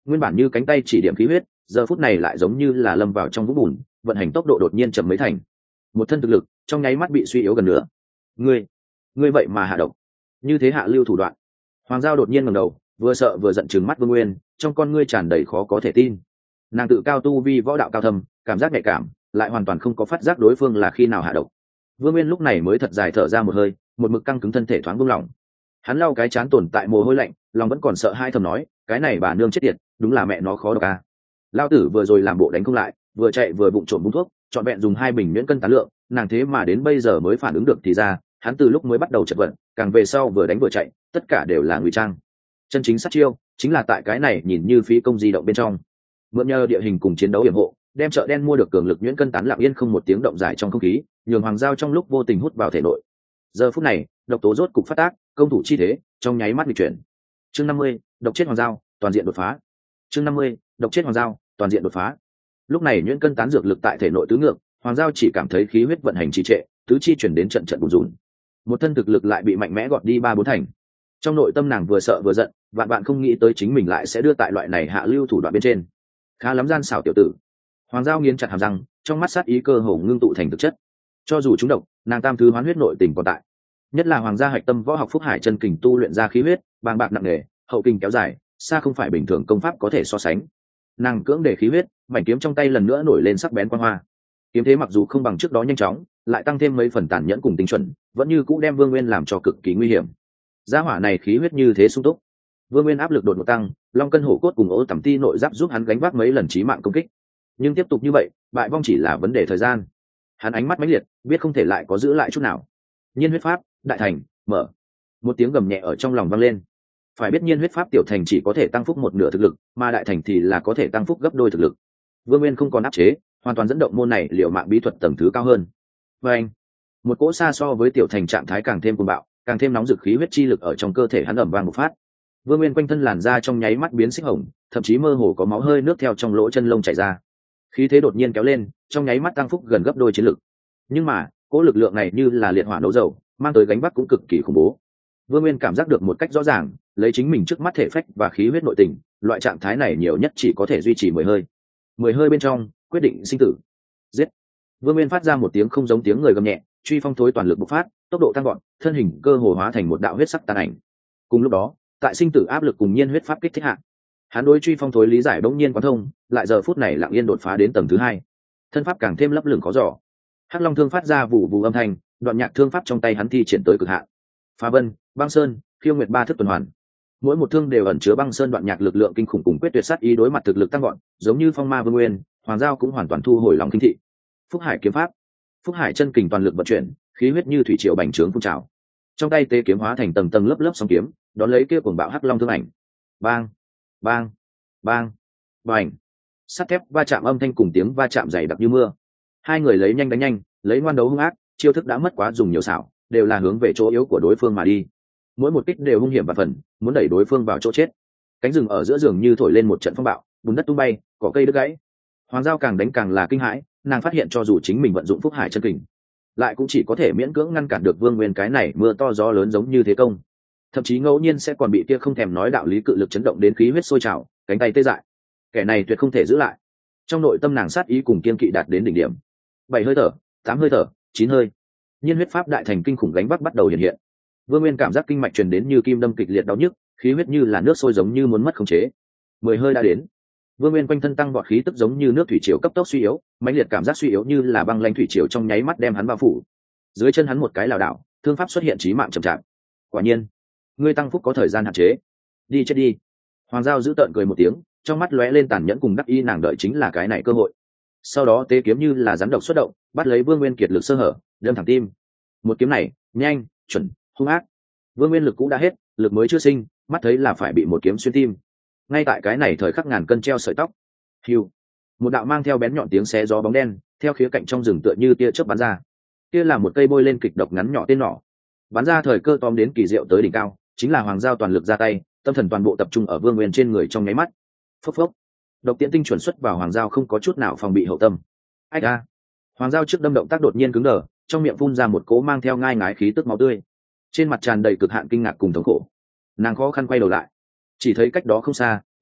nguyên bản như cánh tay chỉ điểm khí huyết giờ phút này lại giống như là lâm vào trong vũng bùn, vận hành tốc độ đột nhiên chậm mấy thành, một thân thực lực trong nháy mắt bị suy yếu gần nữa. ngươi ngươi vậy mà hạ độc, như thế hạ lưu thủ đoạn. Hoàng Giao đột nhiên ngẩng đầu, vừa sợ vừa giận trừng mắt Vương Nguyên, trong con ngươi tràn đầy khó có thể tin. Nàng tự cao tu vi võ đạo cao thâm, cảm giác nhạy cảm, lại hoàn toàn không có phát giác đối phương là khi nào hạ độc. Vương Nguyên lúc này mới thật dài thở ra một hơi, một mực căng cứng thân thể thoáng buông lỏng. Hắn lau cái chán tồn tại mồ hôi lạnh, lòng vẫn còn sợ hai thầm nói, cái này bà nương chết tiệt, đúng là mẹ nó khó độc a. Lao tử vừa rồi làm bộ đánh không lại, vừa chạy vừa bụng trộm bung thuốc, chọn vẹn dùng hai bình nhuyễn cân tán lượng, nàng thế mà đến bây giờ mới phản ứng được thì ra, hắn từ lúc mới bắt đầu chật vật, càng về sau vừa đánh vừa chạy, tất cả đều là ngụy trang. Chân chính sát chiêu chính là tại cái này nhìn như phí công di động bên trong, mượn nhờ địa hình cùng chiến đấu hiểm hộ, đem chợ đen mua được cường lực nhuyễn cân tán lặng yên không một tiếng động giải trong không khí, nhường Hoàng Giao trong lúc vô tình hút vào thể nội. Giờ phút này, độc tố rốt cục phát tác, công thủ chi thế trong nháy mắt bị chuyển. Chương năm mươi, độc chết Hoàng Giao, toàn diện đột phá. Chương năm mươi, độc chết Hoàng Giao, toàn diện đột phá. Lúc này nhuyễn cân tán dược lực tại thể nội tứ ngược, Hoàng Giao chỉ cảm thấy khí huyết vận hành trì trệ, tứ chi chuyển đến trận trận bùn rùn, một thân thực lực lại bị mạnh mẽ gọt đi ba bốn thành. Trong nội tâm nàng vừa sợ vừa giận, vạn bạn không nghĩ tới chính mình lại sẽ đưa tại loại này hạ lưu thủ đoạn bên trên. Khá lắm gian xảo tiểu tử. Hoàng Giao nghiến chặt hàm răng, trong mắt sát ý cơ hồ ngưng tụ thành thực chất. Cho dù chúng độc, nàng tam thứ hoán huyết nội tình còn tại. Nhất là Hoàng gia hạch tâm võ học Phúc Hải chân kình tu luyện ra khí huyết, bàng bạc nặng nề, hậu kình kéo dài, xa không phải bình thường công pháp có thể so sánh. Nàng cưỡng để khí huyết, mảnh kiếm trong tay lần nữa nổi lên sắc bén quang hoa. Kiếm thế mặc dù không bằng trước đó nhanh chóng, lại tăng thêm mấy phần tàn nhẫn cùng tinh chuẩn, vẫn như cũ đem Vương Nguyên làm cho cực kỳ nguy hiểm. Gia hỏa này khí huyết như thế sung túc, Vương Nguyên áp lực đột ngột tăng, long cân hổ cốt cùng ố tẩm ti nội giáp giúp hắn gánh vác mấy lần chí mạng công kích. Nhưng tiếp tục như vậy, bại vong chỉ là vấn đề thời gian. Hắn ánh mắt mãnh liệt, biết không thể lại có giữ lại chút nào. Nhiên huyết pháp, đại thành, mở. Một tiếng gầm nhẹ ở trong lòng vang lên. Phải biết nhiên huyết pháp tiểu thành chỉ có thể tăng phúc một nửa thực lực, mà đại thành thì là có thể tăng phúc gấp đôi thực lực. Vương Nguyên không còn áp chế, hoàn toàn dẫn động môn này liệu mạng bí thuật tầng thứ cao hơn. Và anh, một cỗ xa so với tiểu thành trạng thái càng thêm cuồng bạo, càng thêm nóng dực khí huyết chi lực ở trong cơ thể hắn ầm vang một phát. Vương Nguyên quanh thân làn da trong nháy mắt biến xích hồng, thậm chí mơ hồ có máu hơi nước theo trong lỗ chân lông chảy ra. Khí thế đột nhiên kéo lên, trong nháy mắt tăng phúc gần gấp đôi chiến lực. Nhưng mà, cỗ lực lượng này như là liệt hỏa nấu dầu, mang tới gánh vác cũng cực kỳ khủng bố. Vương Nguyên cảm giác được một cách rõ ràng, lấy chính mình trước mắt thể phách và khí huyết nội tình, loại trạng thái này nhiều nhất chỉ có thể duy trì mười hơi. Mười hơi bên trong, quyết định sinh tử. Giết! Vương Nguyên phát ra một tiếng không giống tiếng người gầm nhẹ, truy phong thối toàn lực bộc phát, tốc độ tăng gọn, thân hình cơ hồ hóa thành một đạo huyết sắc tàn ảnh. Cùng lúc đó, tại sinh tử áp lực cùng nhiên huyết pháp kích thích hạ, hắn đối truy phong thối lý giải bỗng nhiên quán thông, lại giờ phút này lặng yên đột phá đến tầng thứ hai, thân pháp càng thêm lấp lửng khó dò. Hắc Long thương phát ra vụ vụ âm thanh, đoạn nhạc thương pháp trong tay hắn thi triển tới cực hạn. Phá vân, băng sơn, khiêu nguyệt ba thức tuần hoàn, mỗi một thương đều ẩn chứa băng sơn đoạn nhạc lực lượng kinh khủng cùng quyết tuyệt sát ý đối mặt thực lực tăng gọn, giống như phong ma Vương Nguyên, Hoàng Giao cũng hoàn toàn thu hồi lòng kinh thị. Phúc Hải kiếm pháp, Phúc Hải chân kình toàn lực vận chuyển, khí huyết như thủy triều bành trướng phun trào. Trong tay tế kiếm hóa thành tầng tầng lớp lớp sóng kiếm, đón lấy kia cuồng bạo Hắc Long thương ảnh. Bang, bang, bang, bành. Sắt thép va chạm âm thanh cùng tiếng va chạm dày đặc như mưa. Hai người lấy nhanh đánh nhanh, lấy ngoan đấu hung ác, chiêu thức đã mất quá dùng nhiều xảo, đều là hướng về chỗ yếu của đối phương mà đi. Mỗi một kích đều hung hiểm và phần, muốn đẩy đối phương vào chỗ chết. Cánh rừng ở giữa giường như thổi lên một trận phong bạo, bùn đất tung bay, cỏ cây đứt gãy. Hoàng Giao càng đánh càng là kinh hãi, nàng phát hiện cho dù chính mình vận dụng Phúc Hải chân kình, lại cũng chỉ có thể miễn cưỡng ngăn cản được Vương Nguyên cái này mưa to gió lớn giống như thế công. Thậm chí ngẫu nhiên sẽ còn bị kia không thèm nói đạo lý cự lực chấn động đến khí huyết sôi trào, cánh tay tê dại. Kẻ này tuyệt không thể giữ lại. Trong nội tâm nàng sát ý cùng kiên kỵ đạt đến đỉnh điểm. Bảy hơi thở, tám hơi thở, chín hơi. Nhiên huyết pháp đại thành kinh khủng gánh vác bắt đầu hiện hiện. Vương Nguyên cảm giác kinh mạch truyền đến như kim đâm kịch liệt đau nhức, khí huyết như là nước sôi giống như muốn mất khống chế. Mười hơi đã đến. Vương Nguyên quanh thân tăng vọt khí tức giống như nước thủy triều cấp tốc suy yếu, mãnh liệt cảm giác suy yếu như là băng lãnh thủy triều trong nháy mắt đem hắn bao phủ. Dưới chân hắn một cái lảo đảo, thương pháp xuất hiện chí mạng chậm chạp. Quả nhiên, ngươi tăng phúc có thời gian hạn chế. Đi chết đi. Hoàng Giao giữ tợn cười một tiếng, trong mắt lóe lên tàn nhẫn cùng đắc ý, nàng đợi chính là cái này cơ hội. Sau đó tế kiếm như là rắn độc xuất động, bắt lấy Vương Nguyên kiệt lực sơ hở, đâm thẳng tim. Một kiếm này, nhanh, chuẩn, hung ác. Vương Nguyên lực cũng đã hết, lực mới chưa sinh, mắt thấy là phải bị một kiếm xuyên tim. Ngay tại cái này thời khắc ngàn cân treo sợi tóc, hiu, một đạo mang theo bén nhọn tiếng xé gió bóng đen theo khía cạnh trong rừng tựa như tia chớp bắn ra. Kia là một cây bôi lên kịch độc ngắn nhỏ tên nỏ, bắn ra thời cơ tóm đến kỳ diệu tới đỉnh cao, chính là Hoàng Giao toàn lực ra tay, tâm thần toàn bộ tập trung ở Vương Nguyên trên người trong nháy mắt. Phốc phốc, độc tiễn tinh chuẩn xuất vào Hoàng Giao không có chút nào phòng bị hậu tâm. Ách a! Hoàng Giao trước đâm động tác đột nhiên cứng đờ, trong miệng phun ra một cỗ mang theo ngai ngái khí tức máu tươi, trên mặt tràn đầy cực hạn kinh ngạc cùng thống khổ. Nàng khó khăn quay đầu lại, chỉ thấy cách đó không xa,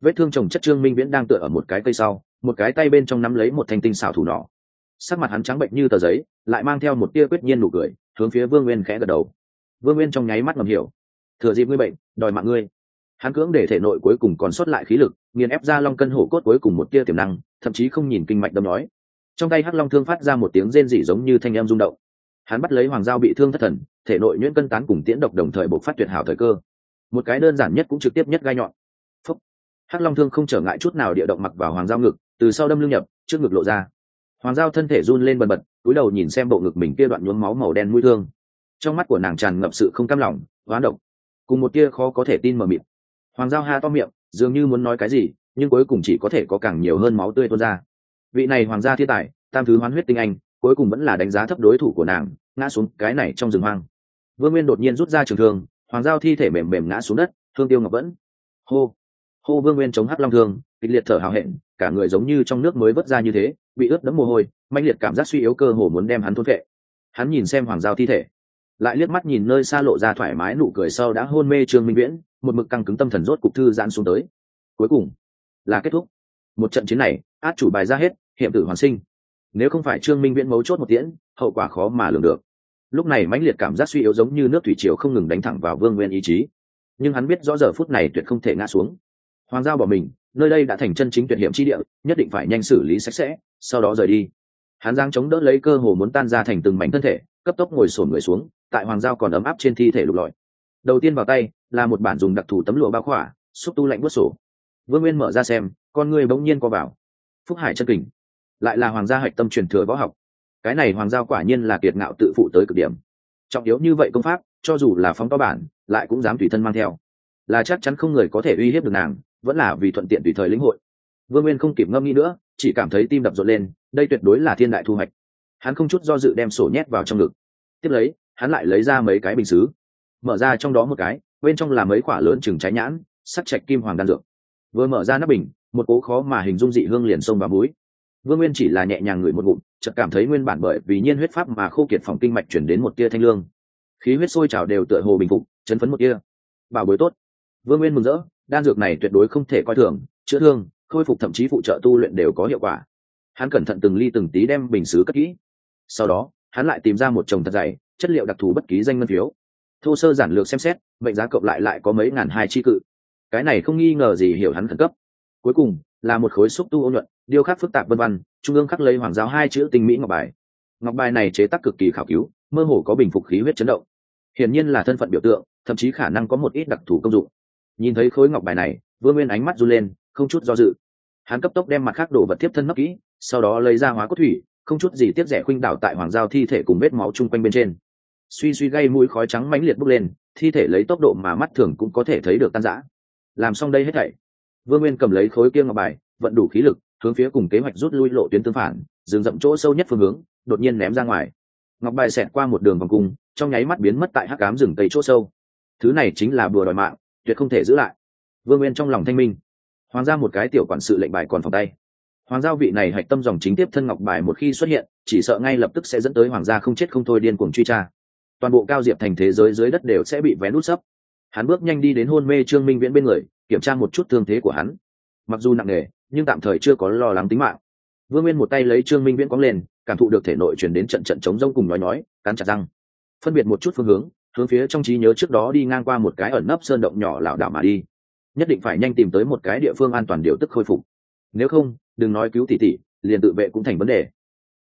vết thương chồng chất Trương Minh Viễn đang tựa ở một cái cây sau, một cái tay bên trong nắm lấy một thanh tinh xảo thủ nỏ. Sắc mặt hắn trắng bệnh như tờ giấy, lại mang theo một tia quyết nhiên nụ cười, hướng phía Vương Nguyên khẽ gật đầu. Vương Nguyên trong nháy mắt ngầm hiểu, thừa dịp ngươi bệnh, đòi mạng ngươi. Hắn cưỡng để thể nội cuối cùng còn sót lại khí lực, nghiền ép ra long cân hổ cốt cuối cùng một tia tiềm năng, thậm chí không nhìn kinh mạch đâm nói. Trong tay hắc long thương phát ra một tiếng rên rỉ giống như thanh âm rung động. Hắn bắt lấy Hoàng Dao bị thương thất thần, thể nội nhuyễn cân tán cùng tiễn độc đồng thời bộc phát tuyệt hảo thời cơ. Một cái đơn giản nhất cũng trực tiếp nhất gai nhọn. Phúc. Hắc long thương không trở ngại chút nào địa động mặc vào Hoàng Dao ngực, từ sau đâm lưng nhập, trước ngực lộ ra. Hoàng Dao thân thể run lên bần bật, cúi đầu nhìn xem bộ ngực mình kia đoạn nhuốm máu màu đen mũi thương. Trong mắt của nàng tràn ngập sự không cam lòng, oán độc, cùng một tia khó có thể tin mờ mịt. Hoàng Dao ha to miệng, dường như muốn nói cái gì, nhưng cuối cùng chỉ có thể có càng nhiều hơn máu tươi tuôn ra. Vị này hoàng gia thiên tài, tam thứ hoán huyết tinh anh, cuối cùng vẫn là đánh giá thấp đối thủ của nàng, ngã xuống cái này trong rừng hoang. Vương Nguyên đột nhiên rút ra trường thương, Hoàng Dao thi thể mềm mềm ngã xuống đất, thương tiêu ngọc vẫn. Hô, hô Vương Nguyên chống hắc long thương, kịch liệt thở hào hẹn, cả người giống như trong nước mới vớt ra như thế, bị ướt đẫm mồ hôi, mãnh liệt cảm giác suy yếu cơ hồ muốn đem hắn thôn phệ. Hắn nhìn xem Hoàng Dao thi thể, lại liếc mắt nhìn nơi xa lộ ra thoải mái nụ cười sau đã hôn mê Trương Minh Viễn, một mực căng cứng tâm thần rốt cục thư giãn xuống tới. Cuối cùng là kết thúc. Một trận chiến này, át chủ bài ra hết, hiểm tử hoàn sinh. Nếu không phải Trương Minh Viễn mấu chốt một tiễn, hậu quả khó mà lường được. Lúc này mãnh liệt cảm giác suy yếu giống như nước thủy triều không ngừng đánh thẳng vào Vương Nguyên ý chí. Nhưng hắn biết rõ giờ phút này tuyệt không thể ngã xuống. Hoàng Dao bỏ mình, nơi đây đã thành chân chính tuyệt hiểm chi địa, nhất định phải nhanh xử lý sạch sẽ, sau đó rời đi. Hắn giang chống đỡ lấy cơ hồ muốn tan ra thành từng mảnh thân thể, cấp tốc ngồi xổm người xuống, tại Hoàng Dao còn ấm áp trên thi thể lục lọi. Đầu tiên vào tay là một bản dùng đặc thù tấm lụa bao khỏa, xúc tu lạnh buốt sổ. Vương Nguyên mở ra xem, con người bỗng nhiên co vào. Phúc Hải chân kình, lại là Hoàng gia hạch tâm truyền thừa võ học. Cái này Hoàng Dao quả nhiên là kiệt ngạo tự phụ tới cực điểm. Trọng yếu như vậy công pháp, cho dù là phóng to bản, lại cũng dám tùy thân mang theo. Là chắc chắn không người có thể uy hiếp được nàng, vẫn là vì thuận tiện tùy thời lĩnh hội. Vương Nguyên không kịp ngâm nghĩ nữa, chỉ cảm thấy tim đập rộn lên, đây tuyệt đối là thiên đại thu hoạch. Hắn không chút do dự đem sổ nhét vào trong ngực. Tiếp lấy, hắn lại lấy ra mấy cái bình sứ, mở ra trong đó một cái, bên trong là mấy quả lớn chừng trái nhãn, sắc trạch kim hoàng đan dược. Vừa mở ra nắp bình, một cố khó mà hình dung dị hương liền xông vào mũi. Vương Nguyên chỉ là nhẹ nhàng ngửi một ngụm, chợt cảm thấy nguyên bản bởi vì nhiên huyết pháp mà khô kiệt phòng kinh mạch chuyển đến một tia thanh lương, khí huyết sôi trào đều tựa hồ bình phục, chấn phấn một tia. Bảo bối tốt. Vương Nguyên mừng rỡ, đan dược này tuyệt đối không thể coi thường, chữa thương, khôi phục thậm chí phụ trợ tu luyện đều có hiệu quả. Hắn cẩn thận từng ly từng tí đem bình sứ cất kỹ. Sau đó, hắn lại tìm ra một chồng thật dày, chất liệu đặc thù bất ký danh ngân phiếu. Thô sơ giản lược xem xét, mệnh giá cộng lại lại có mấy ngàn hai chi cự. Cái này không nghi ngờ gì hiểu hắn khẩn cấp. Cuối cùng là một khối xúc tu ôn nhuận, điêu khắc phức tạp vân vân, trung ương khắc lấy Hoàng Dao hai chữ tinh mỹ ngọc bài. Ngọc bài này chế tác cực kỳ khảo cứu, mơ hồ có bình phục khí huyết chấn động. Hiển nhiên là thân phận biểu tượng, thậm chí khả năng có một ít đặc thù công dụng. Nhìn thấy khối ngọc bài này, Vương Nguyên ánh mắt run lên, không chút do dự. Hắn cấp tốc đem mặt khác đồ vật tiếp thân nấp kỹ, sau đó lấy ra hóa cốt thủy, không chút gì tiếc rẻ khuynh đảo tại Hoàng Dao thi thể cùng vết máu chung quanh bên trên. Suy suy gây mũi khói trắng mãnh liệt bốc lên, thi thể lấy tốc độ mà mắt thường cũng có thể thấy được tan rã. Làm xong đây hết thảy, Vương Nguyên cầm lấy khối kia ngọc bài, vận đủ khí lực, hướng phía cùng kế hoạch rút lui lộ tuyến tương phản, dừng dậm chỗ sâu nhất phương hướng, đột nhiên ném ra ngoài. Ngọc bài xẹt qua một đường vòng cung, trong nháy mắt biến mất tại hắc ám rừng tây chỗ sâu. Thứ này chính là bùa đòi mạng, tuyệt không thể giữ lại. Vương Nguyên trong lòng thanh minh. Hoàng gia một cái tiểu quản sự lệnh bài còn phòng tay. Hoàng gia vị này hạch tâm dòng chính tiếp thân ngọc bài một khi xuất hiện, chỉ sợ ngay lập tức sẽ dẫn tới hoàng gia không chết không thôi điên cuồng truy tra. Toàn bộ cao diệp thành thế giới dưới đất đều sẽ bị vén nút sấp. Hắn bước nhanh đi đến hôn mê Trương Minh Viễn bên người, kiểm tra một chút thương thế của hắn. Mặc dù nặng nề, nhưng tạm thời chưa có lo lắng tính mạng. Vương Nguyên một tay lấy Trương Minh Viễn cõng lên, cảm thụ được thể nội truyền đến trận trận chống rông cùng nói nói, cắn chặt răng, phân biệt một chút phương hướng, hướng phía trong trí nhớ trước đó đi ngang qua một cái ẩn nấp sơn động nhỏ lảo đảo mà đi. Nhất định phải nhanh tìm tới một cái địa phương an toàn điều tức khôi phục. Nếu không, đừng nói cứu tỷ tỷ, liền tự vệ cũng thành vấn đề.